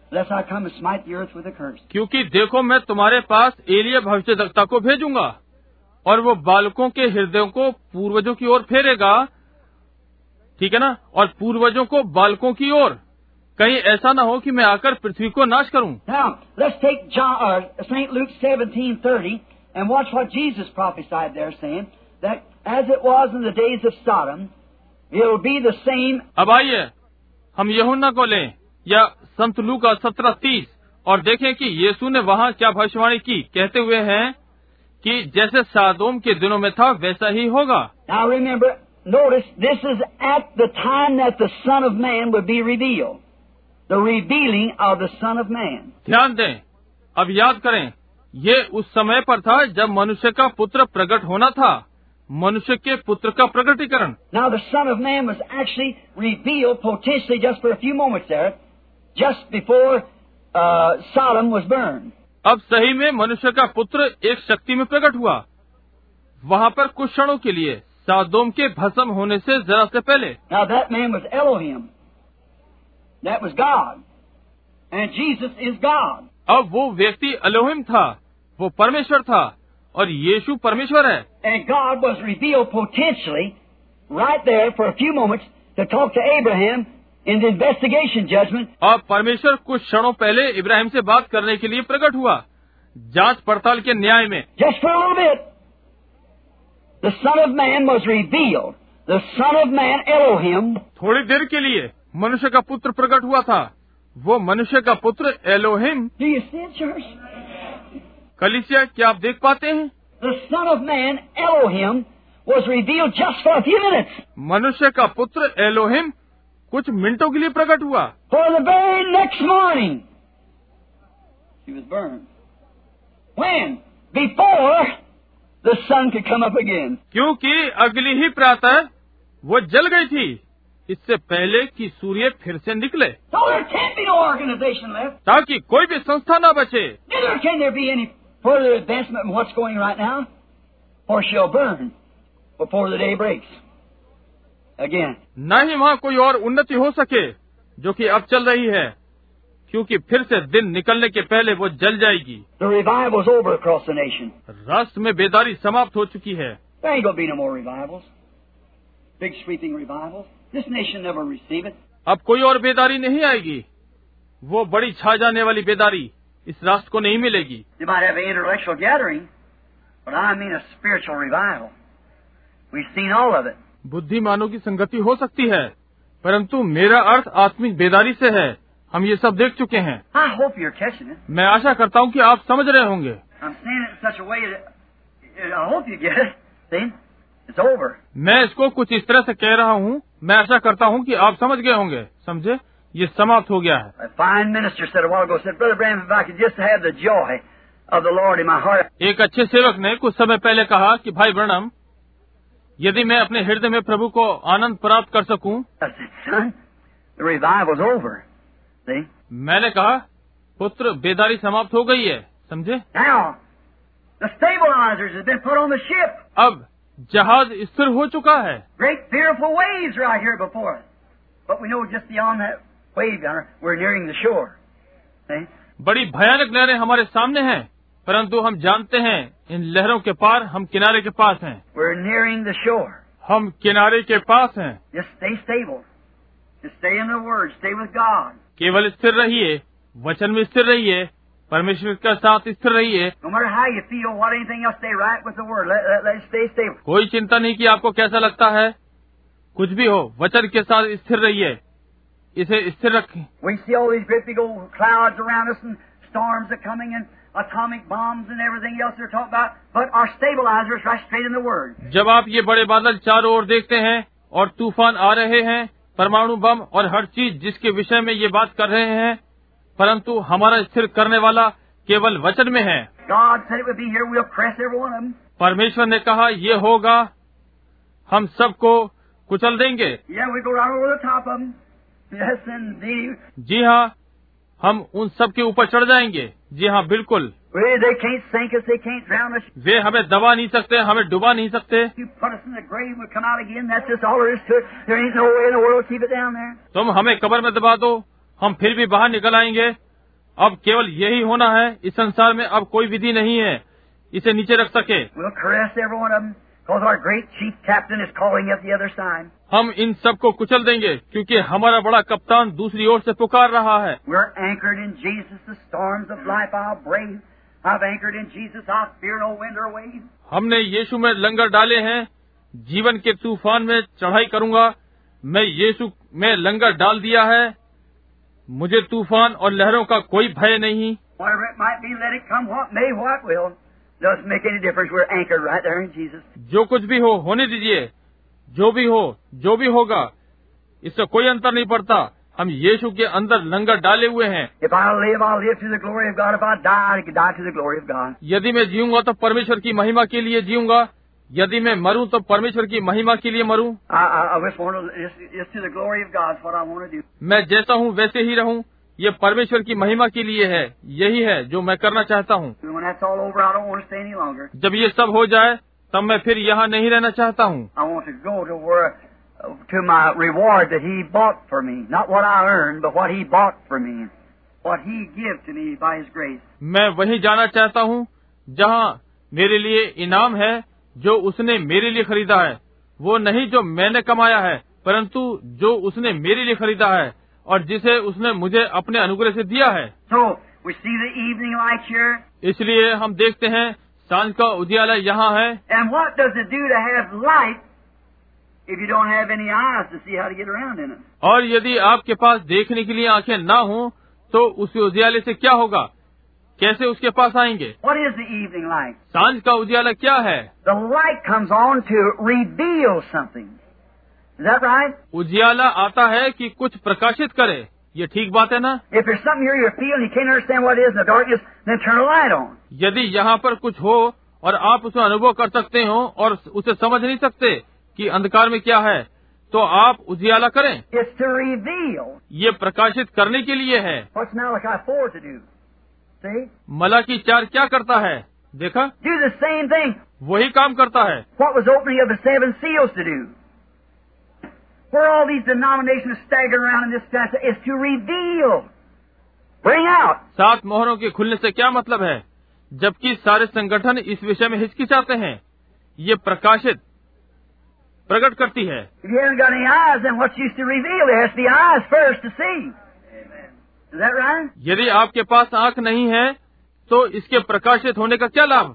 lest I come and smite the earth with a curse. क्योंकि देखो मैं तुम्हारे पास एलिया भविष्यद्वक्ता को भेजूंगा और वो बालकों के हृदयों को पूर्वजों की ओर फेरेगा, ठीक है ना, और पूर्वजों को बालकों की ओर, कहीं ऐसा ना हो कि मैं आकर पृथ्वी को नाश करूं। Now, let's take St. Luke 17:30 and watch what Jesus prophesied there, saying that as it was in the days of Sodom, it will be the same. अब आइए हम यूहन्ना को लें या संत लूका 17:30 और देखें कि यीशु ने वहाँ क्या भविष्यवाणी की, कहते हुए हैं कि जैसे सादोम के दिनों में था वैसा ही होगा। Now remember, notice, this is at the time that the Son of Man would be revealed. The revealing of the Son of Man. ध्यान दें, अब याद करें, ये उस समय पर था जब मनुष्य का पुत्र प्रकट होना था, मनुष्य के पुत्र का प्रकटीकरण। Now the Son of Man was actually revealed potentially just for a few moments there, just before Sodom was burned. अब सही में मनुष्य का पुत्र एक शक्ति में प्रकट हुआ, वहाँ पर कुछ क्षणों के लिए, सादोम के भस्म होने से जरा से पहले। Now that man was Elohim. That was God. And Jesus is God. अब वो व्यक्ति एलोहिम था, वो परमेश्वर था, और यीशु परमेश्वर है। And God was revealed potentially right there for a few moments to talk to Abraham in the investigation judgment. अब परमेश्वर कुछ क्षणों पहले इब्राहिम से बात करने के लिए प्रकट हुआ, जांच पड़ताल के न्याय में। Just for a little bit. The Son of Man was revealed. The Son of Man, Elohim. थोड़ी देर के लिए मनुष्य का पुत्र प्रकट हुआ था, वो मनुष्य का पुत्र Elohim. Do you see it, church? कलीसिया, क्या आप देख पाते हैं? The Son of Man, Elohim, was revealed just for a few minutes. मनुष्य का पुत्र एलोहिम कुछ मिनटों के लिए प्रकट हुआ। For the very next morning, he was burned. When? Before the sun could come up again. क्योंकि अगली ही प्रातः वो जल गई थी, इससे पहले कि सूर्य फिर से निकले। So there can't be no organization left. ताकि कोई भी संस्था न बचे। Neither can there be any further advancement in what's going right now, for she'll burn before the day breaks. Again. न ही वहाँ कोई और उन्नति हो सके जो कि अब चल रही है, क्योंकि फिर से दिन निकलने के पहले वो जल जाएगी। The revival's over across the nation. राष्ट्र में बेदारी समाप्त हो चुकी है। There ain't gonna be no more revivals. Big sweeping revivals. This nation never receive it. अब कोई और बेदारी नहीं आएगी, वो बड़ी छा जाने वाली बेदारी इस राष्ट्र को नहीं मिलेगी। You might have an intellectual gathering, but I mean a spiritual revival. We've seen all of it. बुद्धिमानों की संगति हो सकती है, परंतु मेरा अर्थ आत्मिक बेदारी से है, हम ये सब देख चुके हैं। I hope you're catching it. मैं आशा करता हूँ कि आप समझ रहे होंगे। I'm saying it in such a way that I hope you get it. See? It's over. मैं इसको कुछ इस तरह से कह रहा हूँ, मैं आशा करता हूँ कि आप समझ गए होंगे। समझे? ये समाप्त हो गया है। A fine minister said a while ago, said, Brother Branham, if I could just have the joy of the Lord in my heart. एक अच्छे सेवक ने कुछ समय पहले कहा कि भाई ब्रनम, यदि मैं अपने हृदय में प्रभु को आनंद प्राप्त कर सकूं। I said, son, the revival's over. See? मैंने कहा, पुत्र, बेदारी समाप्त हो गई है। समझे? Now, the stabilizers have been put on the ship. अब जहाज स्थिर हो चुका है। Great fearful waves right here before us. But we know just beyond that wave, we're nearing the shore. See? बड़ी भयानक लहरें हमारे सामने हैं, परंतु हम जानते हैं इन लहरों के पार हम किनारे के पास हैं। We're nearing the shore. हम किनारे के पास हैं। Just stay stable. Just stay in the Word. Stay with God. केवल स्थिर रहिए, वचन में स्थिर रहिए, परमेश्वर के साथ स्थिर रहिए। No matter how you feel, what anything else, stay right with the Word. Let it stay stable. कोई चिंता नहीं कि आपको कैसा लगता है, कुछ भी हो, वचन के साथ स्थिर रहिए, इसे स्थिर रखें। We see all these great big old clouds around us and storms are coming and atomic bombs and everything else they're talking about, but our stabilizer is right straight in the Word. जब आप ये बड़े बादल चारों ओर देखते हैं और तूफान आ रहे हैं, परमाणु बम और हर चीज जिसके विषय में ये बात कर रहे हैं, परंतु हमारा स्थिर करने वाला केवल वचन में है। God said it would be here. We'll press every one of them. परमेश्वर ने कहा ये होगा, हम सबको कुचल देंगे। Yeah, we go right over the top of them. Yes, indeed. जी हाँ, हम उन सब के ऊपर चढ़ जाएंगे। जी हाँ, बिल्कुल। They can't sink us. They can't drown us. वे हमें दबा नहीं सकते, हमें डुबा नहीं सकते। You put us in the grave, we'll come out again. That's just all there is to it. There ain't no way in the world to keep it down there. तुम हमें कब्र में दबा दो, हम फिर भी बाहर निकल आएंगे। अब केवल यही होना है। इस संसार में अब कोई विधि नहीं है इसे नीचे रख सके। We'll caress every one of them, because our great chief captain is calling up the other side. हम इन सबको कुचल देंगे क्योंकि हमारा बड़ा कप्तान दूसरी ओर से पुकार रहा है। We're anchored in Jesus, the storms of life I'll brave. I've anchored in Jesus, I fear no wind or wave. हमने यीशु में लंगर डाले हैं, जीवन के तूफान में चढ़ाई करूंगा। मैं यीशु में लंगर डाल दिया है, मुझे तूफान और लहरों का कोई भय नहीं। Whatever it might be, let it come, what may, what will. Doesn't make any difference. We're anchored right there in Jesus. जो कुछ भी हो होने दीजिए, जो भी हो, जो भी होगा, इससे कोई अंतर नहीं पड़ता। हम यीशु के अंदर लंगर डाले हुए हैं। If I live, I'll live to the glory of God. If I die, I die to the glory of God. यदि मैं जीऊंगा तो परमेश्वर की महिमा के लिए जीऊंगा, यदि मैं मरूं तो परमेश्वर की महिमा के लिए मरूं। I just want to, it's to the glory of God is what I want to do. मैं जैसा हूं वैसे ही रहूं, ये परमेश्वर की महिमा के लिए है। यही है जो मैं करना चाहता हूं। When that's all over, I don't want to stay any longer. जब ये सब हो जाए तब मैं फिर यहाँ नहीं रहना चाहता हूँ। I want to go to where, to my reward that He bought for me. Not what I earned, but what He bought for me. What He gave to me by His grace. मैं वहीं जाना चाहता हूँ जहाँ मेरे लिए इनाम है जो उसने मेरे लिए खरीदा है। वो नहीं जो मैंने कमाया है, परंतु जो उसने मेरे लिए खरीदा है और जिसे उसने मुझे अपने अनुग्रह से दिया है। So we see the evening light here. इसलिए हम देखते हैं सांझ का उजियाला यहाँ है। And what does it do to have light if you don't have any eyes to see how to get around in it? और यदि आपके पास देखने के लिए आंखें ना हो तो उस उजियाले से क्या होगा? कैसे उसके पास आएंगे? What is the evening light? सांझ का उजियाला क्या है? The light comes on to reveal something. Is that right? उजियाला आता है कि कुछ प्रकाशित करे। ये ठीक बात है ना? If there's something here you feel and you can't understand what it is in the darkness, then turn the light on. यदि यहाँ पर कुछ हो और आप उसे अनुभव कर सकते हो और उसे समझ नहीं सकते कि अंधकार में क्या है, तो आप उजियाला करें। It's to reveal. ये प्रकाशित करने के लिए है। What's Malachi 4 to do? See? Malachi 4 क्या करता है? देखा? Do the same thing. वही काम करता है। What was opening of the 7 seals to do? Where all these denominations stagger around in this chapter is to reveal. Bring out. 7 मोहरों के खुलने से क्या मतलब है? जबकि सारे संगठन इस विषय में हिचकिचाते हैं, ये प्रकाशित प्रकट करती है। If you haven't got any eyes, then what's used to reveal? There has to be eyes first to see. Is that right? यदि आपके पास आंख नहीं है तो इसके प्रकाशित होने का क्या लाभ?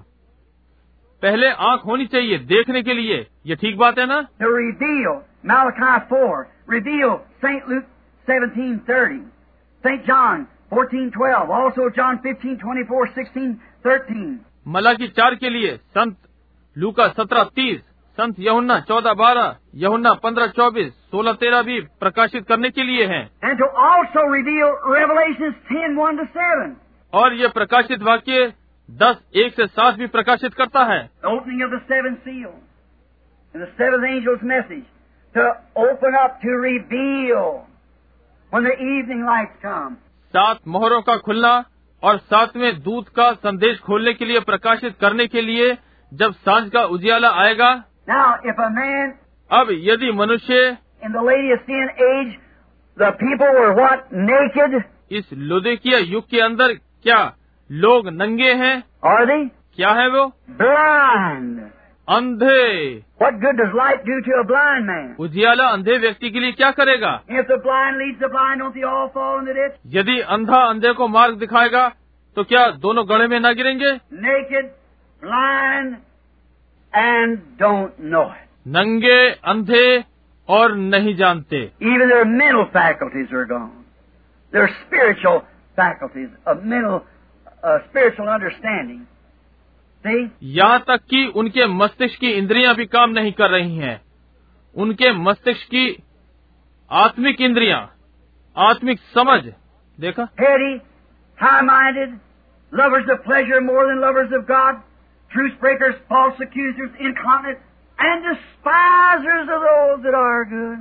पहले आंख होनी चाहिए देखने के लिए। ये ठीक बात है ना? To reveal. Malachi 4. Reveal St. Luke 17:30. St. John 14:12. Also John 15:24, 16:13. Malachi 4 के लिए संत लूका 17:30, संत यूहन्ना 14:12, यूहन्ना 15:24, 16:13 भी प्रकाशित करने के लिए हैं। And to also reveal Revelations 10:1 to 7. और ये प्रकाशित वाक्य 10:1 से 7 भी प्रकाशित करता है। The opening of the 7 seals. And the 7th angel's message. To open up, to reveal. When the evening lights come. 7 मोहरों का खुलना और 7वें दूत का संदेश खोलने के लिए, प्रकाशित करने के लिए जब सांझ का उजियाला आएगा। Now, if a man अब यदि मनुष्य in the Laodicean age, the people were what? Naked? इस लुदिकिया युग के अंदर क्या लोग नंगे हैं? Are they? क्या है वो? Blind. अंधे। What good does light do to a blind man? उजियाला अंधे व्यक्ति के लिए क्या करेगा? If the blind leads the blind, don't they all fall in the ditch? यदि अंधा अंधे को मार्ग दिखाएगा तो क्या दोनों गड्ढे में न गिरेंगे? Naked, blind, and don't know it. नंगे, अंधे और नहीं जानते। Even their mental faculties are gone. Their spiritual faculties of mental, spiritual understanding. See? यहाँ तक कि उनके मस्तिष्क की इंद्रियां भी काम नहीं कर रही हैं। उनके मस्तिष्क की आत्मिक इंद्रियां, आत्मिक समझ, देखा? Heady, high-minded, lovers of pleasure more than lovers of God, truce breakers, false accusers, incontinent, and despisers of those that are good,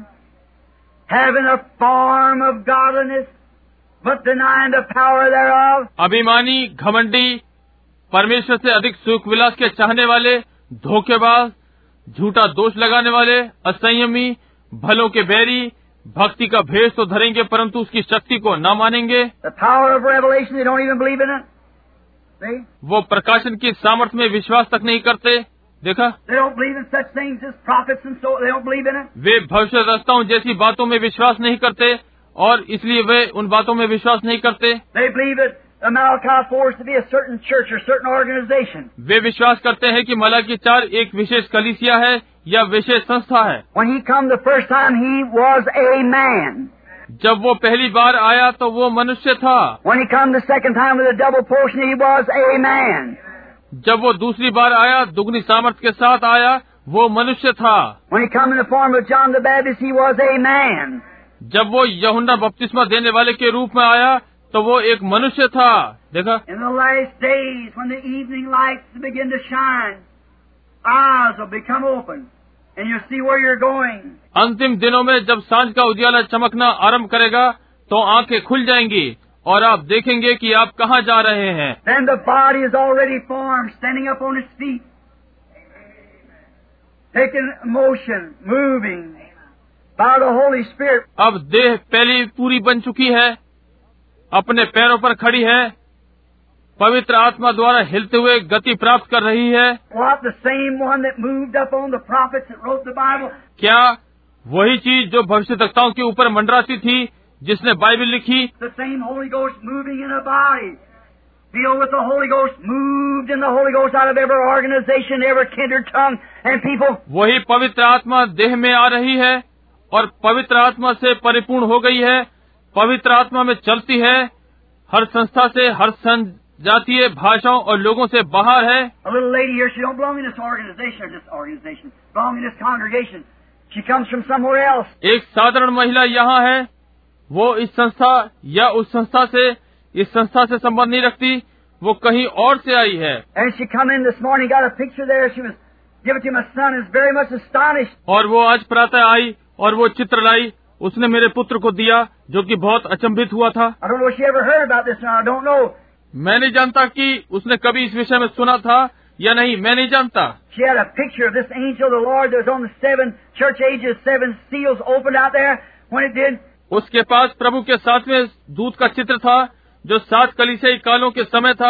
having a form of godliness, but denying the power thereof. अभिमानी, घमंडी, परमेश्वर से अधिक सुख विलास के चाहने वाले, धोखेबाज, झूठा दोष लगाने वाले, असंयमी, भलों के बैरी, भक्ति का भेष तो धरेंगे परंतु उसकी शक्ति को न मानेंगे। The power of revelation, they don't even believe in it. See? वो प्रकाशन की सामर्थ्य में विश्वास तक नहीं करते। देखा, They don't believe in such things as prophets and so they don't believe in it. वे भविष्यद्वक्ताओं जैसी बातों में विश्वास नहीं करते और इसलिए वे उन बातों में विश्वास नहीं करते। They believe that Malachi 4 is to be a certain church or certain organization. वे विश्वास करते हैं कि मलाकी 4 एक विशेष कलीसिया है या विशेष संस्था है। When he come the first time, he was a man. जब वो पहली बार आया तो वो मनुष्य था। When he come the second time with a double portion, he was a man. जब वो दूसरी बार आया दुगनी सामर्थ्य के साथ आया, वो मनुष्य था। When he come in the form of John the Baptist, he was a man. जब वो यूहन्ना बपतिस्मा देने वाले के रूप में आया तो वो एक मनुष्य था। देखा, In the last days, when the evening lights begin to shine, eyes will become open, and you'll see where you're going. अंतिम दिनों में जब सांझ का उजियाला चमकना आरंभ करेगा तो आंखें खुल जाएंगी और आप देखेंगे कि आप कहाँ जा रहे हैं। Then the body is already formed, standing up on its feet, taking motion, moving by the Holy Spirit. अब देह पहली पूरी बन चुकी है, अपने पैरों पर खड़ी है, पवित्र आत्मा द्वारा हिलते हुए गति प्राप्त कर रही है। What, the same one that moved up on the prophets that wrote the Bible? क्या वही चीज जो भविष्यद्वक्ताओं के ऊपर मंडराती थी, जिसने बाइबल लिखी? The same Holy Ghost moving in a body. Filled with the Holy Ghost, moved in the Holy Ghost out of every organization, every kindred tongue and people. वही पवित्र आत्मा देह में आ रही है और पवित्र आत्मा से परिपूर्ण हो गई है, पवित्र आत्मा में चलती है, हर संस्था से, हर जातीय भाषाओं और लोगों से बाहर है। A little lady here, she don't belong in this organization or this organization, belong in this congregation. She comes from somewhere else. एक साधारण महिला यहाँ है, वो इस संस्था या उस संस्था से, इस संस्था से संबंध नहीं रखती, वो कहीं और से आई है। And she come in this morning, got a picture there. She was given to my son, is very much astonished. और वो आज प्रातः आई और वो चित्र लाई, उसने मेरे पुत्र को दिया, जो कि बहुत अचंभित हुआ था। I don't know if she ever heard about this, and I don't know. मैं नहीं जानता कि उसने कभी इस विषय में सुना था या नहीं, मैं नहीं जानता। She had a picture of this angel of the Lord that was on the 7 church ages, 7 seals opened out there when it did. उसके पास प्रभु के 7वें दूत का चित्र था, जो 7 कलीसियाई कालों के समय था,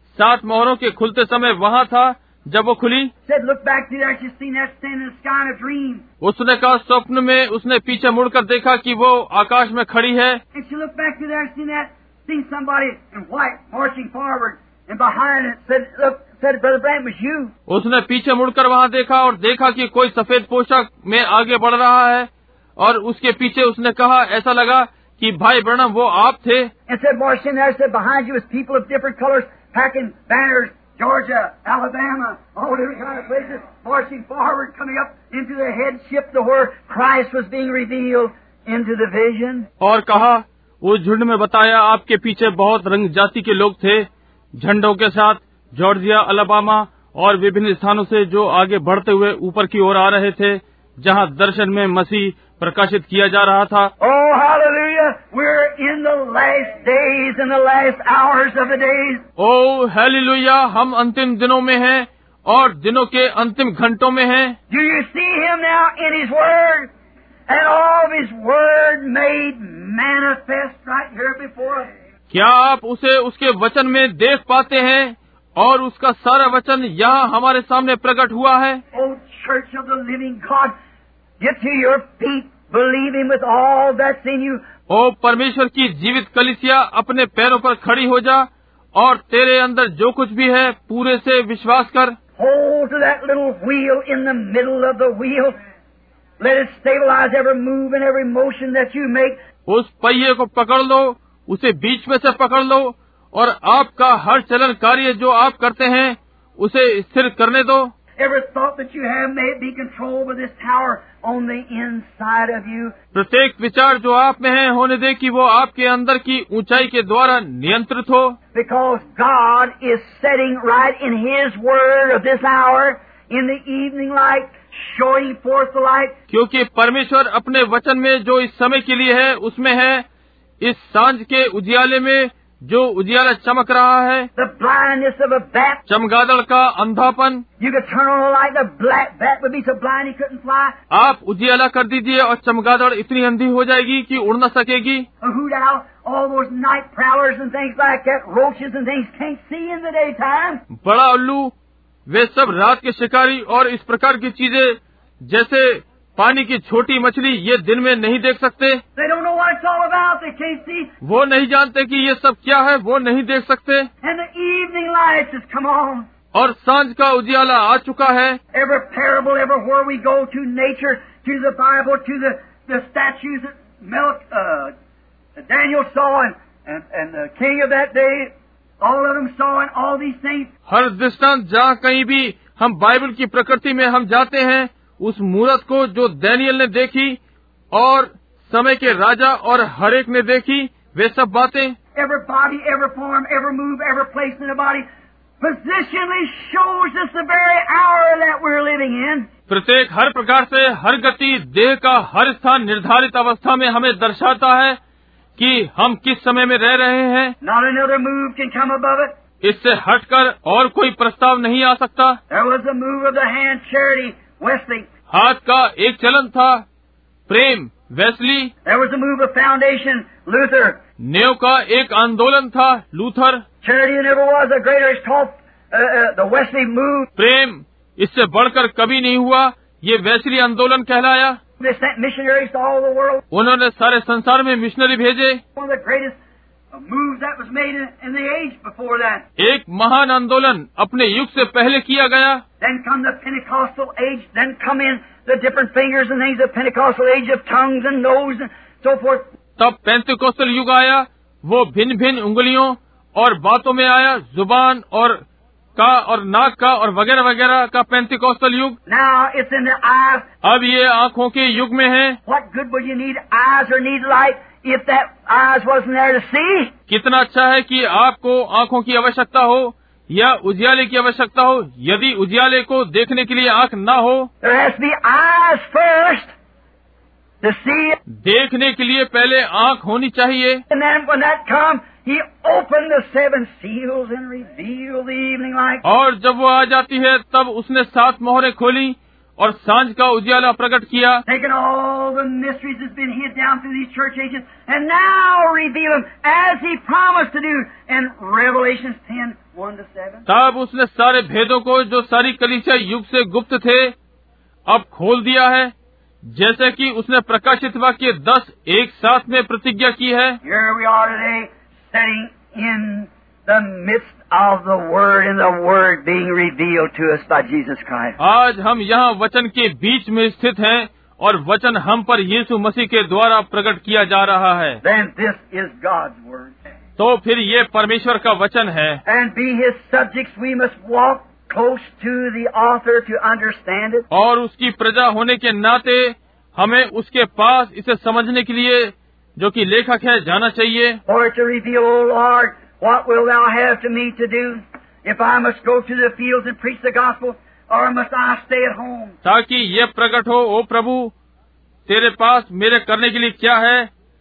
7 मोहरों के खुलते समय वहाँ था जब वो खुली। Said, look back to there, she's seen that stand in the sky in a dream. उसने कहा स्वप्न में उसने पीछे मुड़कर देखा कि वो आकाश में खड़ी है। And she looked back to there, seen somebody in white marching forward, and behind it said, look, said, Brother Branham, was you. उसने पीछे मुड़कर वहाँ देखा और देखा कि कोई सफेद पोशाक में आगे बढ़ रहा है और उसके पीछे उसने कहा, ऐसा लगा कि भाई ब्रनम वो आप थे। And said, marching there, said, behind you was people of different colors, packing banners, Georgia, Alabama, all different kind of places, marching forward, coming up into the headship to where Christ was being revealed into the vision. और कहा, उस झुंड में बताया आपके पीछे बहुत रंग जाति के लोग थे, झंडों के साथ, जॉर्जिया, अलाबामा और विभिन्न स्थानों से, जो आगे बढ़ते हुए ऊपर की ओर आ रहे थे, जहाँ दर्शन में मसीह प्रकाशित किया जा रहा था। Oh, hallelujah! We're in the last days and the last hours of the days. ओ हालेलुया! हम अंतिम दिनों में हैं और दिनों के अंतिम घंटों में हैं। Do you see him now in his word? And all of his word made manifest right here before us. क्या आप उसे उसके वचन में देख पाते हैं और उसका सारा वचन यहाँ हमारे सामने प्रकट हुआ है। Oh, Church of the Living God, get to your feet, believe him with all that's in you. ओ परमेश्वर की जीवित कलीसिया, अपने पैरों पर खड़ी हो जा और तेरे अंदर जो कुछ भी है पूरे से विश्वास कर। Hold to that little wheel in the middle of the wheel. Let it stabilize every move and every motion that you make. उस पहिए को पकड़ लो, उसे बीच में से पकड़ लो और आपका हर चलन कार्य जो आप करते हैं उसे स्थिर करने दो। Every thought that you have may be controlled by this power on the inside of you. प्रत्येक विचार जो आप में है होने दे कि वो आपके अंदर की ऊंचाई के द्वारा नियंत्रित हो। Because God is setting right in His Word of this hour, in the evening light, showing forth the light. क्योंकि परमेश्वर अपने वचन में जो इस समय के लिए है उसमें है, इस सांझ के उजियाले में जो उजियाला चमक रहा है, the blindness of a bat. चमगादड़ का अंधापन। You could turn on a light, the black bat would be so blind he couldn't fly. आप उजियाला कर दीजिए और चमगादड़ इतनी अंधी हो जाएगी कि उड़ न सकेगी। A hoot owl, all those night prowlers and things like that, roaches and things can't see in the daytime. बड़ा उल्लू, वे सब रात के शिकारी और इस प्रकार की चीजें जैसे पानी की छोटी मछली ये दिन में नहीं देख सकते। They don't know what it's all about, they can't see. वो नहीं जानते कि ये सब क्या है, वो नहीं देख सकते। And the evening lights has come on. और सांझ का उजियाला आ चुका है। Every parable, everywhere we go, to nature, to the Bible, to the statues that Daniel saw and the king of that day, all of them saw and all these things. हर दृष्टांत जहाँ कहीं भी हम बाइबल की प्रकृति में हम जाते हैं, उस मूरत को जो दानियल ने देखी और समय के राजा और हर एक ने देखी, वे सब बातें। Every body, every form, every move, every place in the body positionally shows us the very hour that we're living in. प्रत्येक हर प्रकार से हर गति देह का हर स्थान निर्धारित अवस्था में हमें दर्शाता है कि हम किस समय में रह रहे हैं। Not another move can come above it. इससे हटकर और कोई प्रस्ताव नहीं आ सकता। There was a move of the hand, charity, Wesley. हाथ का एक चलन था, प्रेम, Wesley. There was a move of foundation, Luther. नेव का एक आंदोलन था, Luther. Charity never was a greater. It's called the Wesley move. प्रेम इससे बढ़कर कभी नहीं हुआ, ये वेस्ली आंदोलन कहलाया। They sent missionaries to all the world. उन्होंने सारे संसार में मिशनरी भेजे। One of the greatest moves that was made in the age before that. एक महान आंदोलन अपने युग से पहले किया गया। Then come the Pentecostal age. Then come in the different fingers and things. The Pentecostal age of tongues and nose and so forth. तब पेंतिकोस्टल युग आया, वो भिन्न भिन्न उंगलियों और बातों में आया, जुबान और नाक का और वगैरह वगैरह का पेंतिकोस्टल युग। Now it's in the eyes. अब ये आँखों के युग में है। What good would you need eyes or need light if that eyes wasn't there to see? कितना अच्छा है कि आपको आँखों की आवश्यकता हो या उजियाले की आवश्यकता हो, यदि उजियाले को देखने के लिए आँख न हो। There has to be eyes first to see it. देखने के लिए पहले आँख होनी चाहिए। And then when that comes, He opened the 7 seals and revealed the evening light. और जब वो आ जाती है तब उसने 7 मोहरें खोली और सांझ का उजियाला प्रकट किया। Taking all the mysteries that's been hid down through these church ages and now reveal them as He promised to do in Revelations 10:1-7. तब उसने सारे भेदों को जो सारी कलीसिया युग से गुप्त थे अब खोल दिया है, जैसे कि उसने प्रकाशित वाक्य 10 एक साथ में प्रतिज्ञा की है। Here we are today, sitting in the midst of the Word and the Word being revealed to us by Jesus Christ. आज हम यहाँ वचन के बीच में स्थित हैं और वचन हम पर यीशु मसीह के द्वारा प्रकट किया जा रहा है। Then this is God's Word. तो फिर ये परमेश्वर का वचन है। And be His subjects, we must walk close to the author to understand it. और उसकी प्रजा होने के नाते हमें उसके पास इसे समझने के लिए, जो कि लेखक है, जाना चाहिए। For to reveal, O Lord, what will Thou have to me to do? If I must go to the fields and preach the gospel, or must I stay at home? ताकि ये प्रकट हो, ओ प्रभु, तेरे पास मेरे करने के लिए क्या है?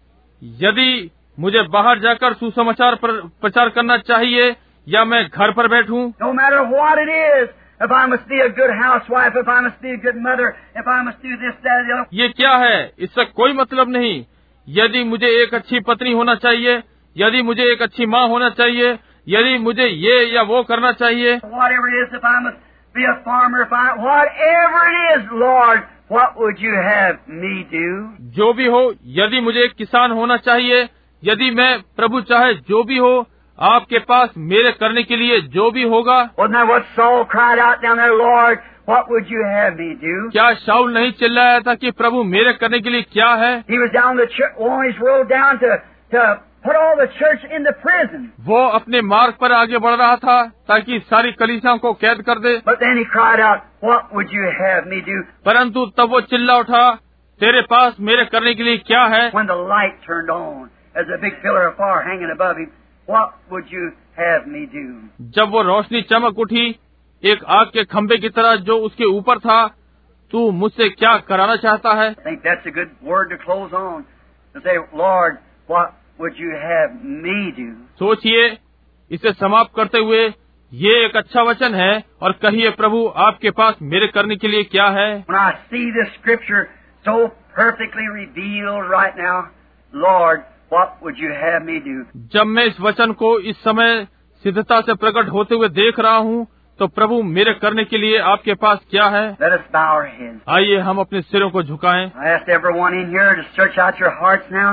यदि मुझे बाहर जाकर सुसमाचार प्रचार करना चाहिए या मैं घर पर बैठूं। No matter what it is, if I must be a good housewife, if I must be a good mother, if I must do this, that, the other. ये क्या है, इससे कोई मतलब नहीं। यदि मुझे एक अच्छी पत्नी होना चाहिए, यदि मुझे एक अच्छी माँ होना चाहिए, यदि मुझे ये या वो करना चाहिए। Whatever it is, if I must be a farmer, whatever it is, Lord, what would you have me do? जो भी हो, यदि मुझे एक किसान होना चाहिए, यदि मैं प्रभु चाहे जो भी हो, आपके पास मेरे करने के लिए जो भी होगा। Wasn't that what Saul cried out down there, Lord, what would you have me do? क्या शाऊल नहीं चिल्लाया था कि प्रभु मेरे करने के लिए क्या है? He was down the church, on his road down to put all the church in the prison. वो अपने मार्ग पर आगे बढ़ रहा था ताकि सारी कलीसियाओं को कैद कर दे। But then he cried out, what would you have me do? परंतु तब वो चिल्ला उठा, तेरे पास मेरे करने के लिए क्या है? When the light turned on, as a big pillar of fire hanging above him, what would you have me do? जब वो रोशनी चमक उठी एक आग के खंभे की तरह जो उसके ऊपर था, तू मुझसे क्या कराना चाहता है? I think that's a good word to close on. To say, Lord, what would you have me do? सोचिए, इसे समाप्त करते हुए ये एक अच्छा वचन है और कहिए, प्रभु आपके पास मेरे करने के लिए क्या है? When I see this scripture so perfectly revealed right now, Lord, what would you have me do? जब मैं इस वचन को इस समय सिद्धता से प्रकट होते हुए देख रहा हूँ, तो प्रभु मेरे करने के लिए आपके पास क्या है? Let us bow our heads. आइए हम अपने सिरों को झुकाएं। I ask everyone in here to search out your hearts now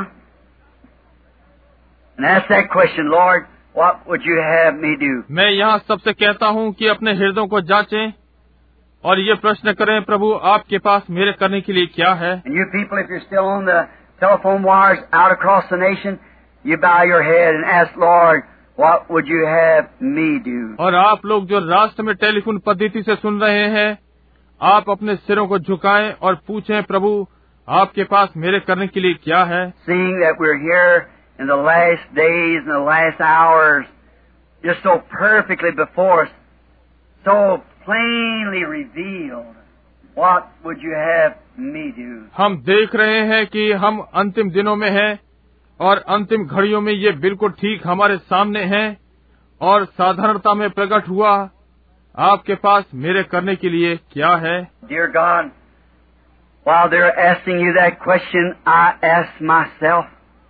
and ask that question, Lord, what would you have me do? मैं यहाँ सबसे कहता हूँ कि अपने हृदयों को जांचें और ये प्रश्न करें, प्रभु आपके पास मेरे करने के लिए क्या है? And you people, if you're still on the telephone wires out across the nation, you bow your head and ask, Lord, what would you have me do? और आप लोग जो राष्ट्र में टेलीफोन पद्धति से सुन रहे हैं, आप अपने सिरों को झुकाएं और पूछें, प्रभु आपके पास मेरे करने के लिए क्या है? Seeing that we're here in the last days and the last hours, just so perfectly before us, so plainly revealed, what would you have me do? हम देख रहे हैं कि हम अंतिम दिनों में हैं और अंतिम घड़ियों में ये बिल्कुल ठीक हमारे सामने है और साधारणता में प्रकट हुआ। आपके पास मेरे करने के लिए क्या है? Dear God, while they're asking you that question, I ask myself,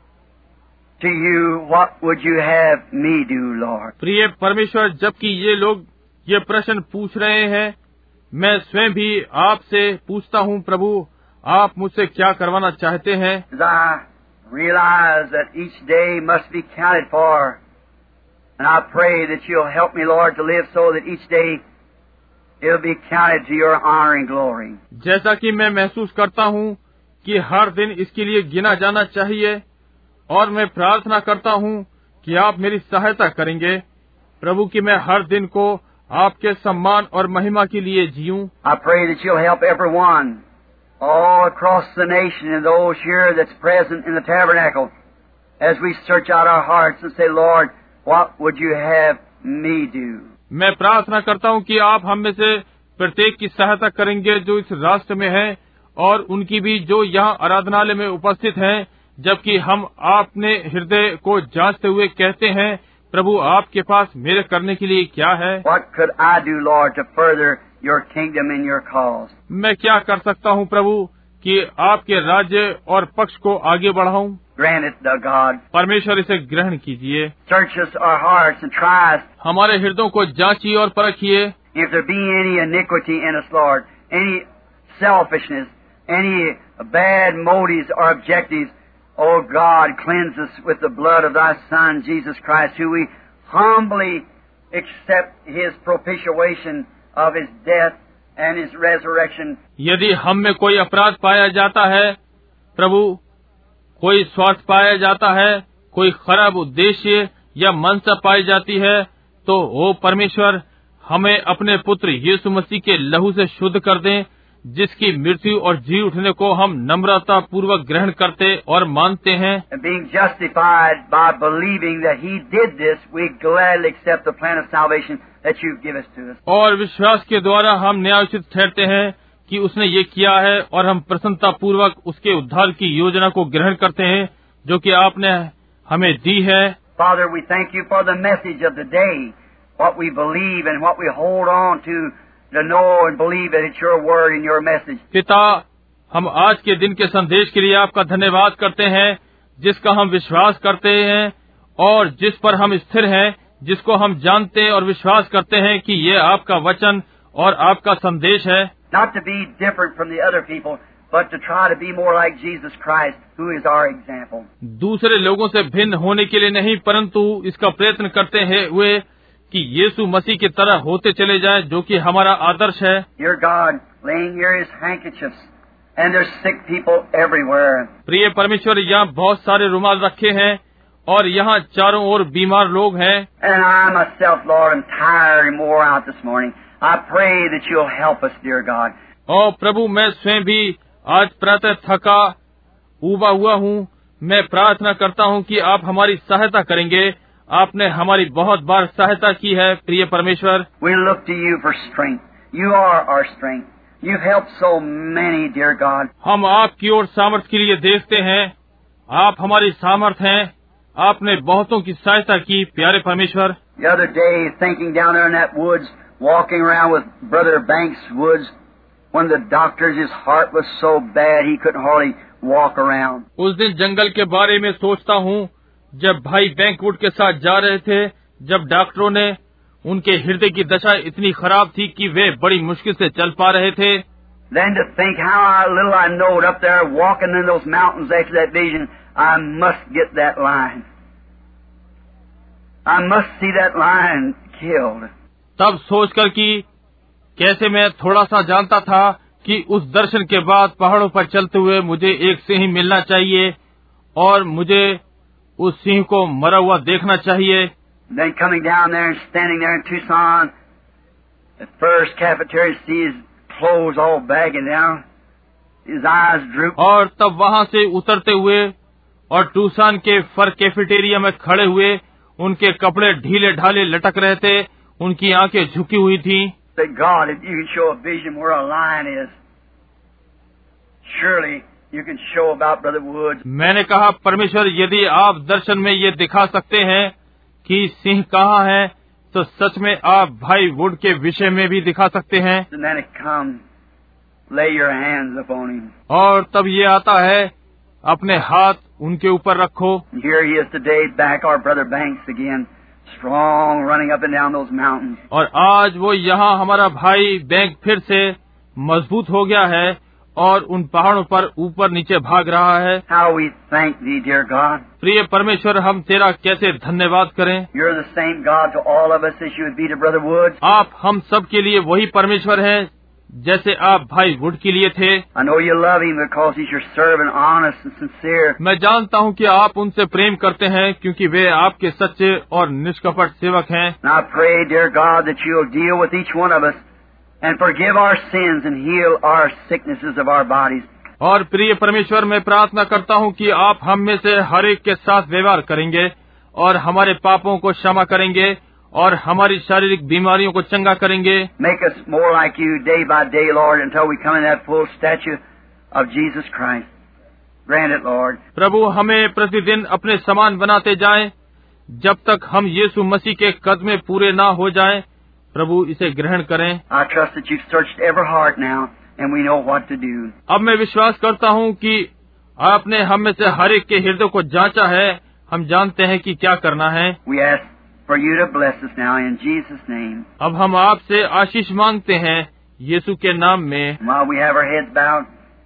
to you, what would you have me do, Lord? प्रिय परमेश्वर, जबकि ये लोग ये प्रश्न पूछ रहे हैं, मैं स्वयं भी आपसे पूछता हूँ, प्रभु आप मुझसे क्या करवाना चाहते हैं? As I realize that each day must be counted for, and I pray that you'll help me, Lord, to live so that each day it'll be counted to your honor and glory. जैसा कि मैं महसूस करता हूँ कि हर दिन इसके लिए गिना जाना चाहिए, और मैं प्रार्थना करता हूँ कि आप मेरी सहायता करेंगे, प्रभु, कि मैं हर दिन को आपके सम्मान और महिमा के लिए जीऊं। I pray that you'll help everyone all across the nation and those here that's present in the tabernacle as we search out our hearts and say, Lord, what would you have me do? मैं प्रार्थना करता हूँ कि आप हम में से प्रत्येक की सहायता करेंगे जो इस राष्ट्र में है और उनकी भी जो यहाँ आराधनालय में उपस्थित हैं, जबकि हम आपने हृदय को जांचते हुए कहते हैं, प्रभु आपके पास मेरे करने के लिए क्या है? What could I do, Lord, to further your kingdom and your cause? मैं क्या कर सकता हूँ प्रभु कि आपके राज्य और पक्ष को आगे बढ़ाऊं? Grant it, thou God. परमेश्वर इसे ग्रहण कीजिए। Search us our hearts and try us. हमारे हृदयों को जांचिए और परखिए। If there be any iniquity in us, Lord, any selfishness, any bad motives or objectives, oh God, cleanse us with the blood of thy Son, Jesus Christ, who we humbly accept his propitiation of his death and his resurrection. यदि हम में कोई अपराध पाया जाता है, प्रभु, कोई स्वार्थ पाया जाता है, कोई खराब उद्देश्य या मनसा पाई जाती है, तो ओ परमेश्वर, हमें अपने पुत्र यीशु मसीह के लहू से शुद्ध कर दें, जिसकी मृत्यु और जी उठने को हम नम्रता पूर्वक ग्रहण करते और मानते हैं। And being justified by believing that he did this, we gladly accept the plan of salvation that you've given to us. और विश्वास के द्वारा हम न्यायोचित ठहरते हैं कि उसने ये किया है और हम प्रसन्नता पूर्वक उसके उद्धार की योजना को ग्रहण करते हैं जो कि आपने हमें दी है। Father, we thank you for the message of the day, what we believe and what we hold on to know and believe that it's your word and your message. पिता, हम आज के दिन के संदेश के लिए आपका धन्यवाद करते हैं, जिसका हम विश्वास करते हैं और जिस पर हम स्थिर हैं, जिसको हम जानते और विश्वास करते हैं कि ये आपका वचन और आपका संदेश है। Not to be different from the other people, but to try to be more like Jesus Christ, who is our example. दूसरे लोगों से भिन्न होने के लिए नहीं, परंतु इसका प्रयत्न करते हैं हुए कि यीशु मसीह की तरह होते चले जाएं, जो कि हमारा आदर्श है। Dear God, laying here his handkerchiefs, and there's sick people everywhere. प्रिय परमेश्वर, यहाँ बहुत सारे रुमाल रखे हैं और यहाँ चारों ओर बीमार लोग हैं। And I myself, Lord, am tired and wore out this morning. I pray that you'll help us, dear God. और प्रभु, मैं स्वयं भी आज प्रातः थका ऊबा हुआ हूँ। मैं प्रार्थना करता हूँ कि आप हमारी सहायता करेंगे। आपने हमारी बहुत बार सहायता की है, प्रिय परमेश्वर। We look to you for strength. You are our strength. You've helped so many, dear God. हम आपकी ओर सामर्थ के लिए देखते हैं। आप हमारी सामर्थ हैं। आपने बहुतों की सहायता की प्यारे परमेश्वर। The other day, thinking down there in that woods, walking around with Brother Banks Woods, when the doctors, his heart was so bad he couldn't hardly walk around. उस दिन जंगल के बारे में सोचता हूँ, जब भाई बैंकवुड के साथ जा रहे थे, जब डॉक्टरों ने उनके हृदय की दशा इतनी खराब थी कि वे बड़ी मुश्किल से चल पा रहे थे। Then to think how little I knowed up there walking in those mountains after that vision, I must get that lion. I must see that lion killed. तब सोचकर कि कैसे मैं थोड़ा सा जानता था कि उस दर्शन के बाद पहाड़ों पर चलते हुए मुझे एक सिंह मिलना चाहिए और मुझे उस सिंह को मरा हुआ देखना चाहिए। Then coming down there and standing there in Tucson, at first cafeteria, see his clothes all baggy down, his eyes droop. और तब वहां से उतरते हुए और टूसान के फर कैफेटेरिया में खड़े हुए उनके कपड़े ढीले ढाले लटक रहे थे, उनकी आंखें झुकी हुई थी। Said, God, if you can show a vision where a lion is, surely you can show about Brother Woods. मैंने कहा, परमेश्वर, यदि आप दर्शन में ये दिखा सकते हैं कि सिंह कहाँ है, तो सच में आप भाई वुड के विषय में भी दिखा सकते हैं। And then it comes, lay your hands upon him. और तब ये आता है, अपने हाथ उनके ऊपर रखो। Here he is today, back our Brother Banks again, strong, running up and down those mountains. और आज वो यहाँ हमारा भाई बैंक फिर से मजबूत हो गया है और उन पहाड़ों पर ऊपर नीचे भाग रहा है। How we thank thee, dear God. प्रिय परमेश्वर, हम तेरा कैसे धन्यवाद करें। You're the same God to all of us as you would be to Brother Woods. आप हम सब के लिए वही परमेश्वर हैं जैसे आप भाई वुड के लिए थे। I know you love him because he's your servant, honest and sincere. मैं जानता हूँ कि आप उनसे प्रेम करते हैं क्योंकि वे आपके सच्चे और निष्कपट सेवक हैं। And I pray, dear God, that you'll deal with each one of us and forgive our sins and heal our sicknesses of our bodies. और प्रिय परमेश्वर, मैं प्रार्थना करता हूँ कि आप हम में से हर एक के साथ व्यवहार करेंगे और हमारे पापों को क्षमा करेंगे और हमारी शारीरिक बीमारियों को चंगा करेंगे। Make us more like you day by day, Lord, until we come in that full stature of Jesus Christ. Grant it, Lord. प्रभु, हमें प्रतिदिन अपने समान बनाते जाएं जब तक हम यीशु मसीह के कद में पूरे ना हो जाएं। प्रभु, इसे ग्रहण करें। I trust that you've searched every heart now, and we know what to do. अब मैं विश्वास करता हूँ कि आपने हम में से हर एक के हृदय को जांचा है, हम जानते हैं कि क्या करना है। We ask for you to bless us now in Jesus' name. अब हम आपसे आशीष मांगते हैं यीशु के नाम में। While we have our heads bowed,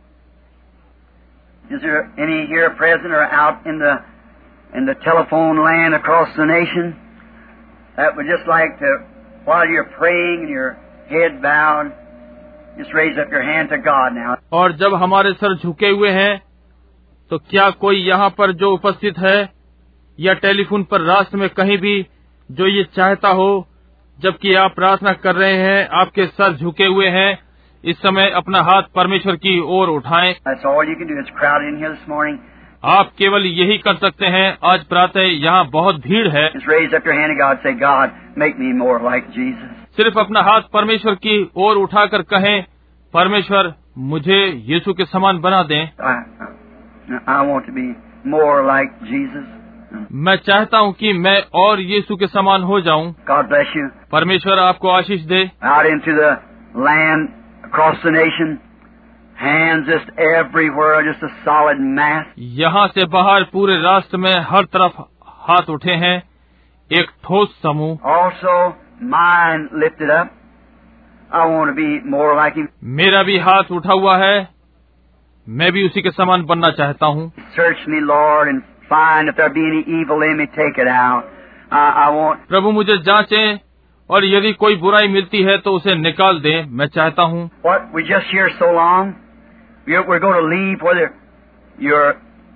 is there any here present or out in the telephone land across the nation that would just like to, while you're praying and your head bowed, just raise up your hand to God now? और जब हमारे sir झुके हुए हैं, तो क्या कोई यहाँ पर जो उपस्थित है या टेलीफोन पर रास्ते में कहीं भी जो ये चाहता हो, जबकि आप प्रार्थना कर रहे हैं, आपके सर झुके हुए हैं, इस समय अपना हाथ परमेश्वर की ओर उठाएं। That's all you can do. It's crowded in here this morning. आप केवल यही कर सकते हैं। आज प्रातः यहाँ बहुत भीड़ है। Just raise up your hand to God. Say, God, make me more like Jesus. सिर्फ अपना हाथ परमेश्वर की ओर उठाकर कहें, परमेश्वर, मुझे यीशु के समान बना दें। I want to be more like Jesus. मैं चाहता हूँ कि मैं और यीशु के समान हो जाऊँ। God bless you. परमेश्वर आपको आशीष दे। Out into the land, across the nation, hands just everywhere, just a solid mass. यहाँ से बाहर पूरे राष्ट्र में हर तरफ हाथ उठे हैं, एक ठोस समूह। Also, mine lifted up. I want to be more like him. मेरा भी हाथ उठा हुआ है, मैं भी उसी के समान बनना चाहता हूँ। Search me, Lord, and find if there be any evil in me, take it out. I want. प्रभु, मुझे जांचें और यदि कोई बुराई मिलती है तो उसे निकाल दें, मैं चाहता हूँ। What we just hear so long, we're going to leave whether you're,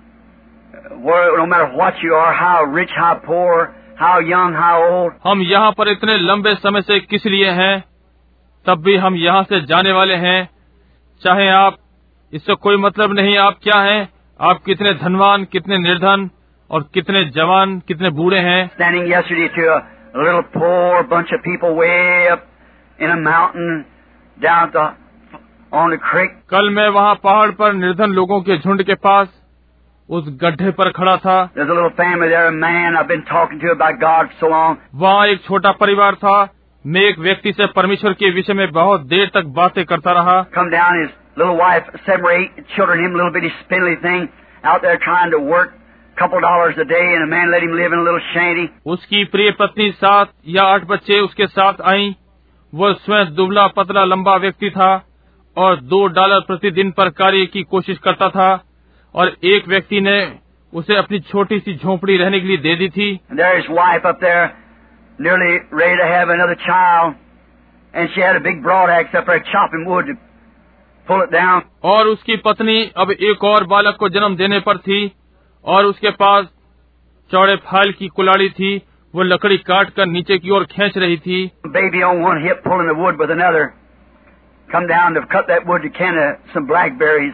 no matter what you are, how rich, how poor, how young, how old. हम यहाँ पर इतने लंबे समय से किस लिए हैं, तब भी हम यहाँ से जाने वाले हैं। चाहे आप, इससे कोई मतलब नहीं आप क्या हैं, आप कितने धनवान, कितने निर्धन और कितने जवान, कितने बूढ़े हैं। Standing yesterday to a little poor bunch of people way up in a mountain down on the creek. कल मैं वहाँ पहाड़ पर निर्धन लोगों के झुंड के पास उस गड्ढे पर खड़ा था। There's a little family there, a man I've been talking to about God so long. वहाँ एक छोटा परिवार था। मैं एक व्यक्ति से परमेश्वर के विषय में बहुत देर तक बातें करता रहा। Come down, his little wife, 7 or 8 children, him little bitty spindly thing, out there trying to work, couple dollars a day, and a man let him live in a little shanty. उसकी प्रिय पत्नी 7 या 8 बच्चे उसके साथ आईं। वह स्वयं दुबला पतला लंबा व्यक्ति था और $2 प्रतिदिन पर कार्य की कोशिश करता था, और एक व्यक्ति ने उसे अपनी छोटी सी झोंपड़ी रहने के लिए दे दी थी। And there his wife up there, nearly ready to have another child, and she had a big broadaxe up there chopping wood to pull it down. और उसकी पत्नी अब एक और बालक को जन्म देने पर थी और उसके पास चौड़े फाइल की कुल्हाड़ी थी। वो लकड़ी काट कर नीचे की ओर खींच रही थी। Baby on one hip pulling the wood with another. Come down to cut that wood to can some blackberries.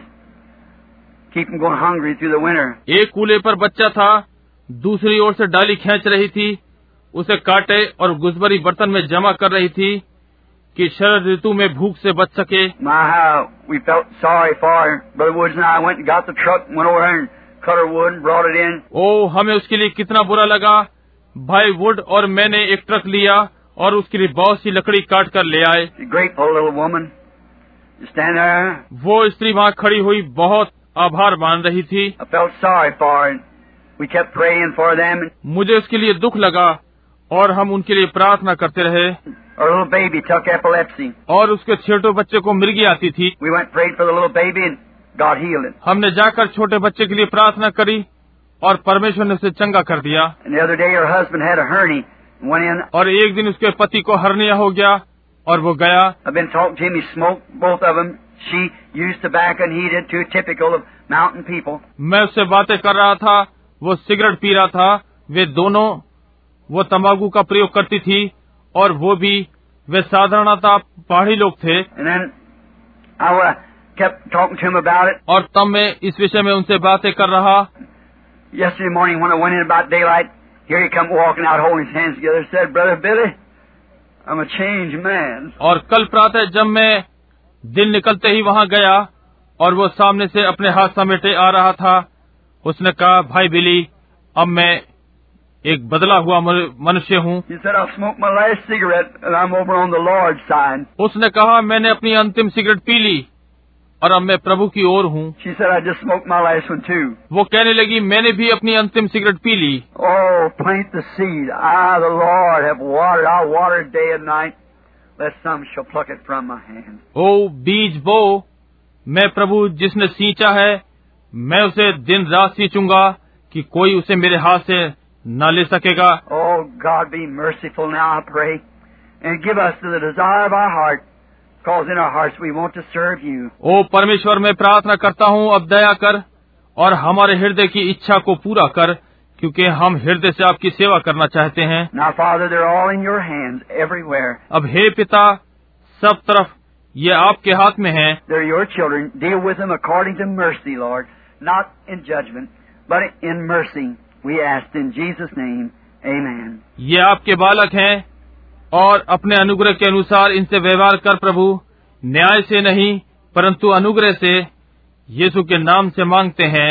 Keep them going hungry through the winter. एक कूले पर बच्चा था, दूसरी ओर से डाली खींच रही थी। उसे काटे और गुजबरी बर्तन में जमा कर रही थी कि शरद ऋतु में भूख से बच सके। My, how we felt sorry for her. Brother Woods and I went and got the truck, went over there and cut her wood and brought it in. ओ, हमें उसके लिए कितना बुरा लगा। भाई वुड और मैंने एक ट्रक लिया और उसके लिए बहुत सी लकड़ी काट कर ले आए। She's a grateful little woman. You stand there. वो स्त्री वहाँ खड़ी हुई बहुत आभार मान रही थी। I felt sorry for her. We kept praying for them. मुझे उसके लिए दुख लगा और हम उनके लिए प्रार्थना करते रहे। Our little baby took epilepsy. और उसके छोटे बच्चे को मिर्गी आती थी। We went and prayed for the little baby and God healed it. हमने जाकर छोटे बच्चे के लिए प्रार्थना करी और परमेश्वर ने उसे चंगा कर दिया। And the other day her husband had a hernia and went in. और एक दिन उसके पति को हर्निया हो गया और वो गया। I've been talking to him. He smoked, both of them. She used tobacco and he did too, typical of mountain people. मैं उससे बातें कर रहा था, वो सिगरेट पी रहा था। वे दोनों वो तंबाकू का प्रयोग करती थी और वो भी, वे साधारणतः पहाड़ी लोग थे। And then I kept talking to him about it. और तब मैं इस विषय में उनसे बातें कर रहा। Yesterday morning when I went in about daylight, here he come walking out holding his hands together, said, Brother Billy, I'm a changed man. और कल प्रातः जब मैं दिन निकलते ही वहाँ गया और वो सामने से अपने हाथ समेटे आ रहा था, उसने कहा, भाई बिली, अब मैं एक बदला हुआ मनुष्य हूँ। He said, I've smoked my last cigarette and I'm over on the Lord's side. उसने कहा, मैंने अपनी अंतिम सिगरेट पी ली और अब मैं प्रभु की ओर हूँ। She said, I just smoked my last one too. वो कहने लगी, मैंने भी अपनी अंतिम सिगरेट पी ली। Oh, plant the seed. I, the Lord, have watered. I'll water it day and night, lest some shall pluck it from my hand. ओ बीज बो, मैं प्रभु जिसने सींचा है, मैं उसे दिन रात सींचूंगा कि कोई उसे मेरे हाथ से न ले सकेगा। Oh, God, be merciful now, I pray, and give us the desire of our heart, because in our hearts we want to serve you. ओ परमेश्वर, मैं प्रार्थना करता हूँ, अब दया कर और हमारे हृदय की इच्छा को पूरा कर, क्योंकि हम हृदय से आपकी सेवा करना चाहते हैं। Now, Father, they're all in your hands everywhere. अब हे पिता, सब तरफ ये आपके हाथ में हैं। They're your children. Deal with them according to mercy, Lord, not in judgment, but in mercy. We ask in Jesus' name. Amen. ये आपके बालक हैं और अपने अनुग्रह के अनुसार इनसे व्यवहार कर प्रभु, न्याय से नहीं परंतु अनुग्रह से, यीशु के नाम से मांगते हैं,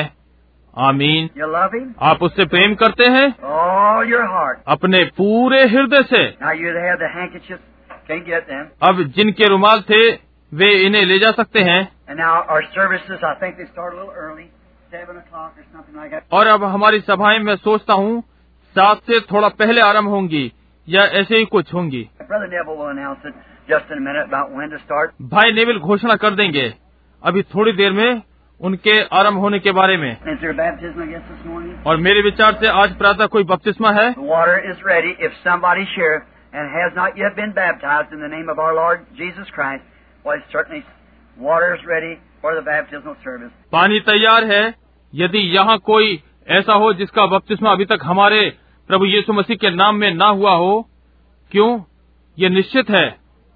आमीन। You love him? आप उससे प्रेम करते हैं All your heart. अपने पूरे hृदय से। Now you have the handkerchiefs. Can't get them. अब जिनके रुमाल थे वे इन्हें ले जा सकते हैं। And now our services, I think they start a little early, 7 o'clock or something like that. और अब हमारी सभाएं, मैं सोचता हूँ 7 से थोड़ा पहले आरंभ होंगी या ऐसे ही कुछ होंगी। Brother Neville will announce it just in a minute about when to start. भाई नेविल घोषणा कर देंगे अभी थोड़ी देर में उनके आरंभ होने के बारे में। Is there baptism, I guess, this morning? और मेरे विचार से आज प्रातः कोई बपतिस्मा है। The water is ready. If somebody's here and has not yet been baptized in the name of our Lord Jesus Christ, well, certainly water is ready for the baptismal service. पानी तैयार है। यदि यहाँ कोई ऐसा हो जिसका बपतिस्मा अभी तक हमारे प्रभु यीशु मसीह के नाम में ना हुआ हो, क्यों? ये निश्चित है,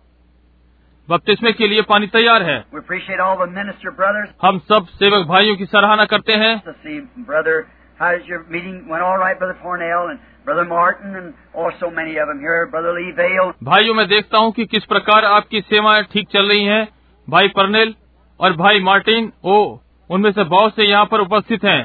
बपतिस्मे के लिए पानी तैयार है। We appreciate all the minister brothers. हम सब सेवक भाइयों की सराहना करते हैं। To see, brother, how's your meeting? Went all right, Brother Cornell and Brother Martin, and also many of them here, Brother Lee Vale. भाइयों, मैं देखता हूँ कि किस प्रकार आपकी सेवाएं ठीक चल रही हैं। भाई परनेल और भाई मार्टिन, उनमें से बहुत से यहाँ पर उपस्थित हैं।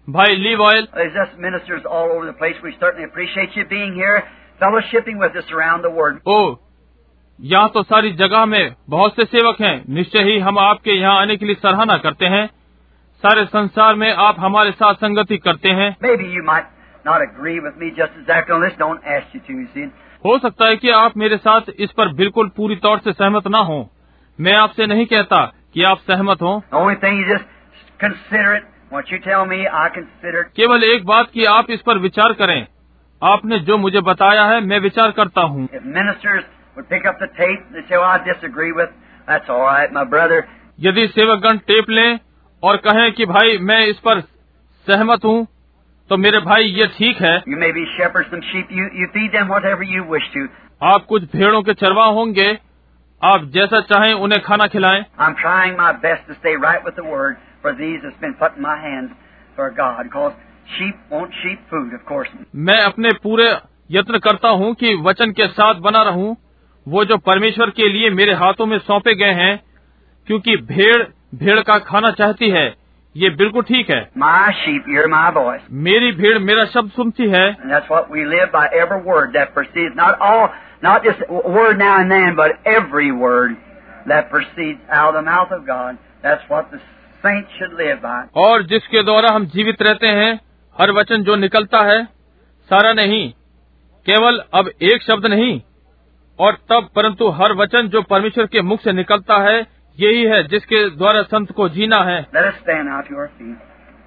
भाई Lee Vayle, There's just ministers all over the place. We certainly appreciate you being here, fellowshipping with us around the Word. ओ यहाँ तो सारी जगह में बहुत से सेवक हैं। निश्चय ही हम आपके यहाँ आने के लिए सराहना करते हैं। सारे संसार में आप हमारे साथ संगति करते हैं। Maybe you might not agree with me just exactly on this. Don't ask you to, you see. हो सकता है कि आप मेरे साथ इस पर बिल्कुल पूरी तौर से सहमत ना हो। मैं आपसे नहीं कहता कि आप सहमत हो। The only thing you just consider it. What you tell me, I consider it. केवल एक बात कि आप इस पर विचार करें। आपने जो मुझे बताया है मैं विचार करता हूँ। If ministers would pick up the tape and say, "Well, I disagree with," that's all right, my brother. यदि सेवकगण टेप लें और कहें कि भाई मैं इस पर सहमत हूँ, तो मेरे भाई ये ठीक है। You may be shepherds some sheep. You feed them whatever you wish to. आप कुछ भेड़ों के चरवाह होंगे, आप जैसा चाहें उन्हें खाना खिलाएं। I'm trying my best to stay right with the Word for these that's been put in my hands for God, because sheep want sheep food, of course. मैं अपने पूरे यत्न करता हूँ कि वचन के साथ बना रहूं, वो जो परमेश्वर के लिए मेरे हाथों में सौंपे गए हैं, क्योंकि भेड़ का खाना चाहती है। ये बिल्कुल ठीक है। My sheep hear my voice. मेरी भेड़ मेरा शब्द सुनती है। And that's what we live by, every word that proceeds, not just word now and then, but every word that proceeds out of the mouth of God. That's what the saints should live by. और जिसके द्वारा हम जीवित रहते हैं, हर वचन जो निकलता है, सारा नहीं, केवल अब एक शब्द नहीं, और तब परंतु हर वचन जो परमेश्वर के मुख से निकलता है, यही है जिसके द्वारा संत को जीना है। Let us stand now to our feet.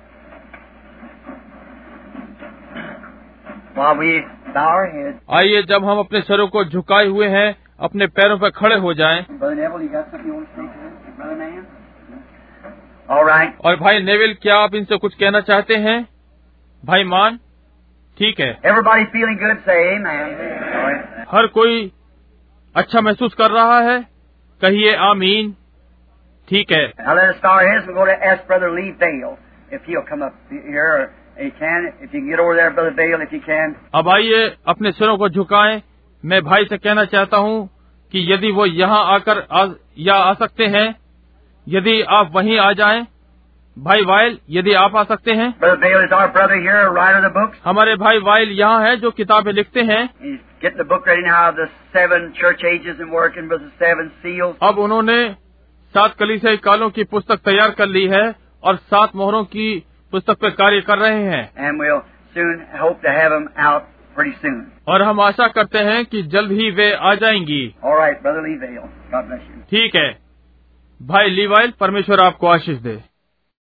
While we bow our heads. आइए जब हम अपने सरों को झुकाए हुए हैं, अपने पैरों पर खड़े हो जाएं। Brother Neville, you got something you want to say to this? Brother Man? All right. और भाई नेविल, क्या आप इनसे कुछ कहना चाहते हैं? भाई मान, ठीक है। Everybody feeling good? Say amen. All right. हर कोई अच्छा महसूस कर रहा है? कहिए आमीन। ठीक है। Now let us bow our heads. We're going to ask Brother Lee Vale if he'll come up here, or he can. If you can get over there, Brother Vale, if you can. अब आइए अपने सिरों को झुकाएं। मैं भाई से कहना चाहता हूँ कि यदि वो यहाँ आकर आ सकते हैं, यदि आप वहीं आ जाएं। भाई वाइल, यदि आप आ सकते हैं। Brother Vale is our brother here, a writer of the books. हमारे भाई वाइल यहाँ है जो किताबें लिखते हैं। He's getting the book ready now of the 7 church ages and working with the 7 seals. अब उन्होंने 7 कलीसियाई कालों की पुस्तक तैयार कर ली है और 7 मोहरों की पुस्तक पर कार्य कर रहे हैं। And we'll soon hope to have them out pretty soon. और हम आशा करते हैं कि जल्द ही वे आ जाएंगी। All right, Brother Lee Vale. God bless you. ठीक है भाई लीवाइल, परमेश्वर आपको आशीष दे।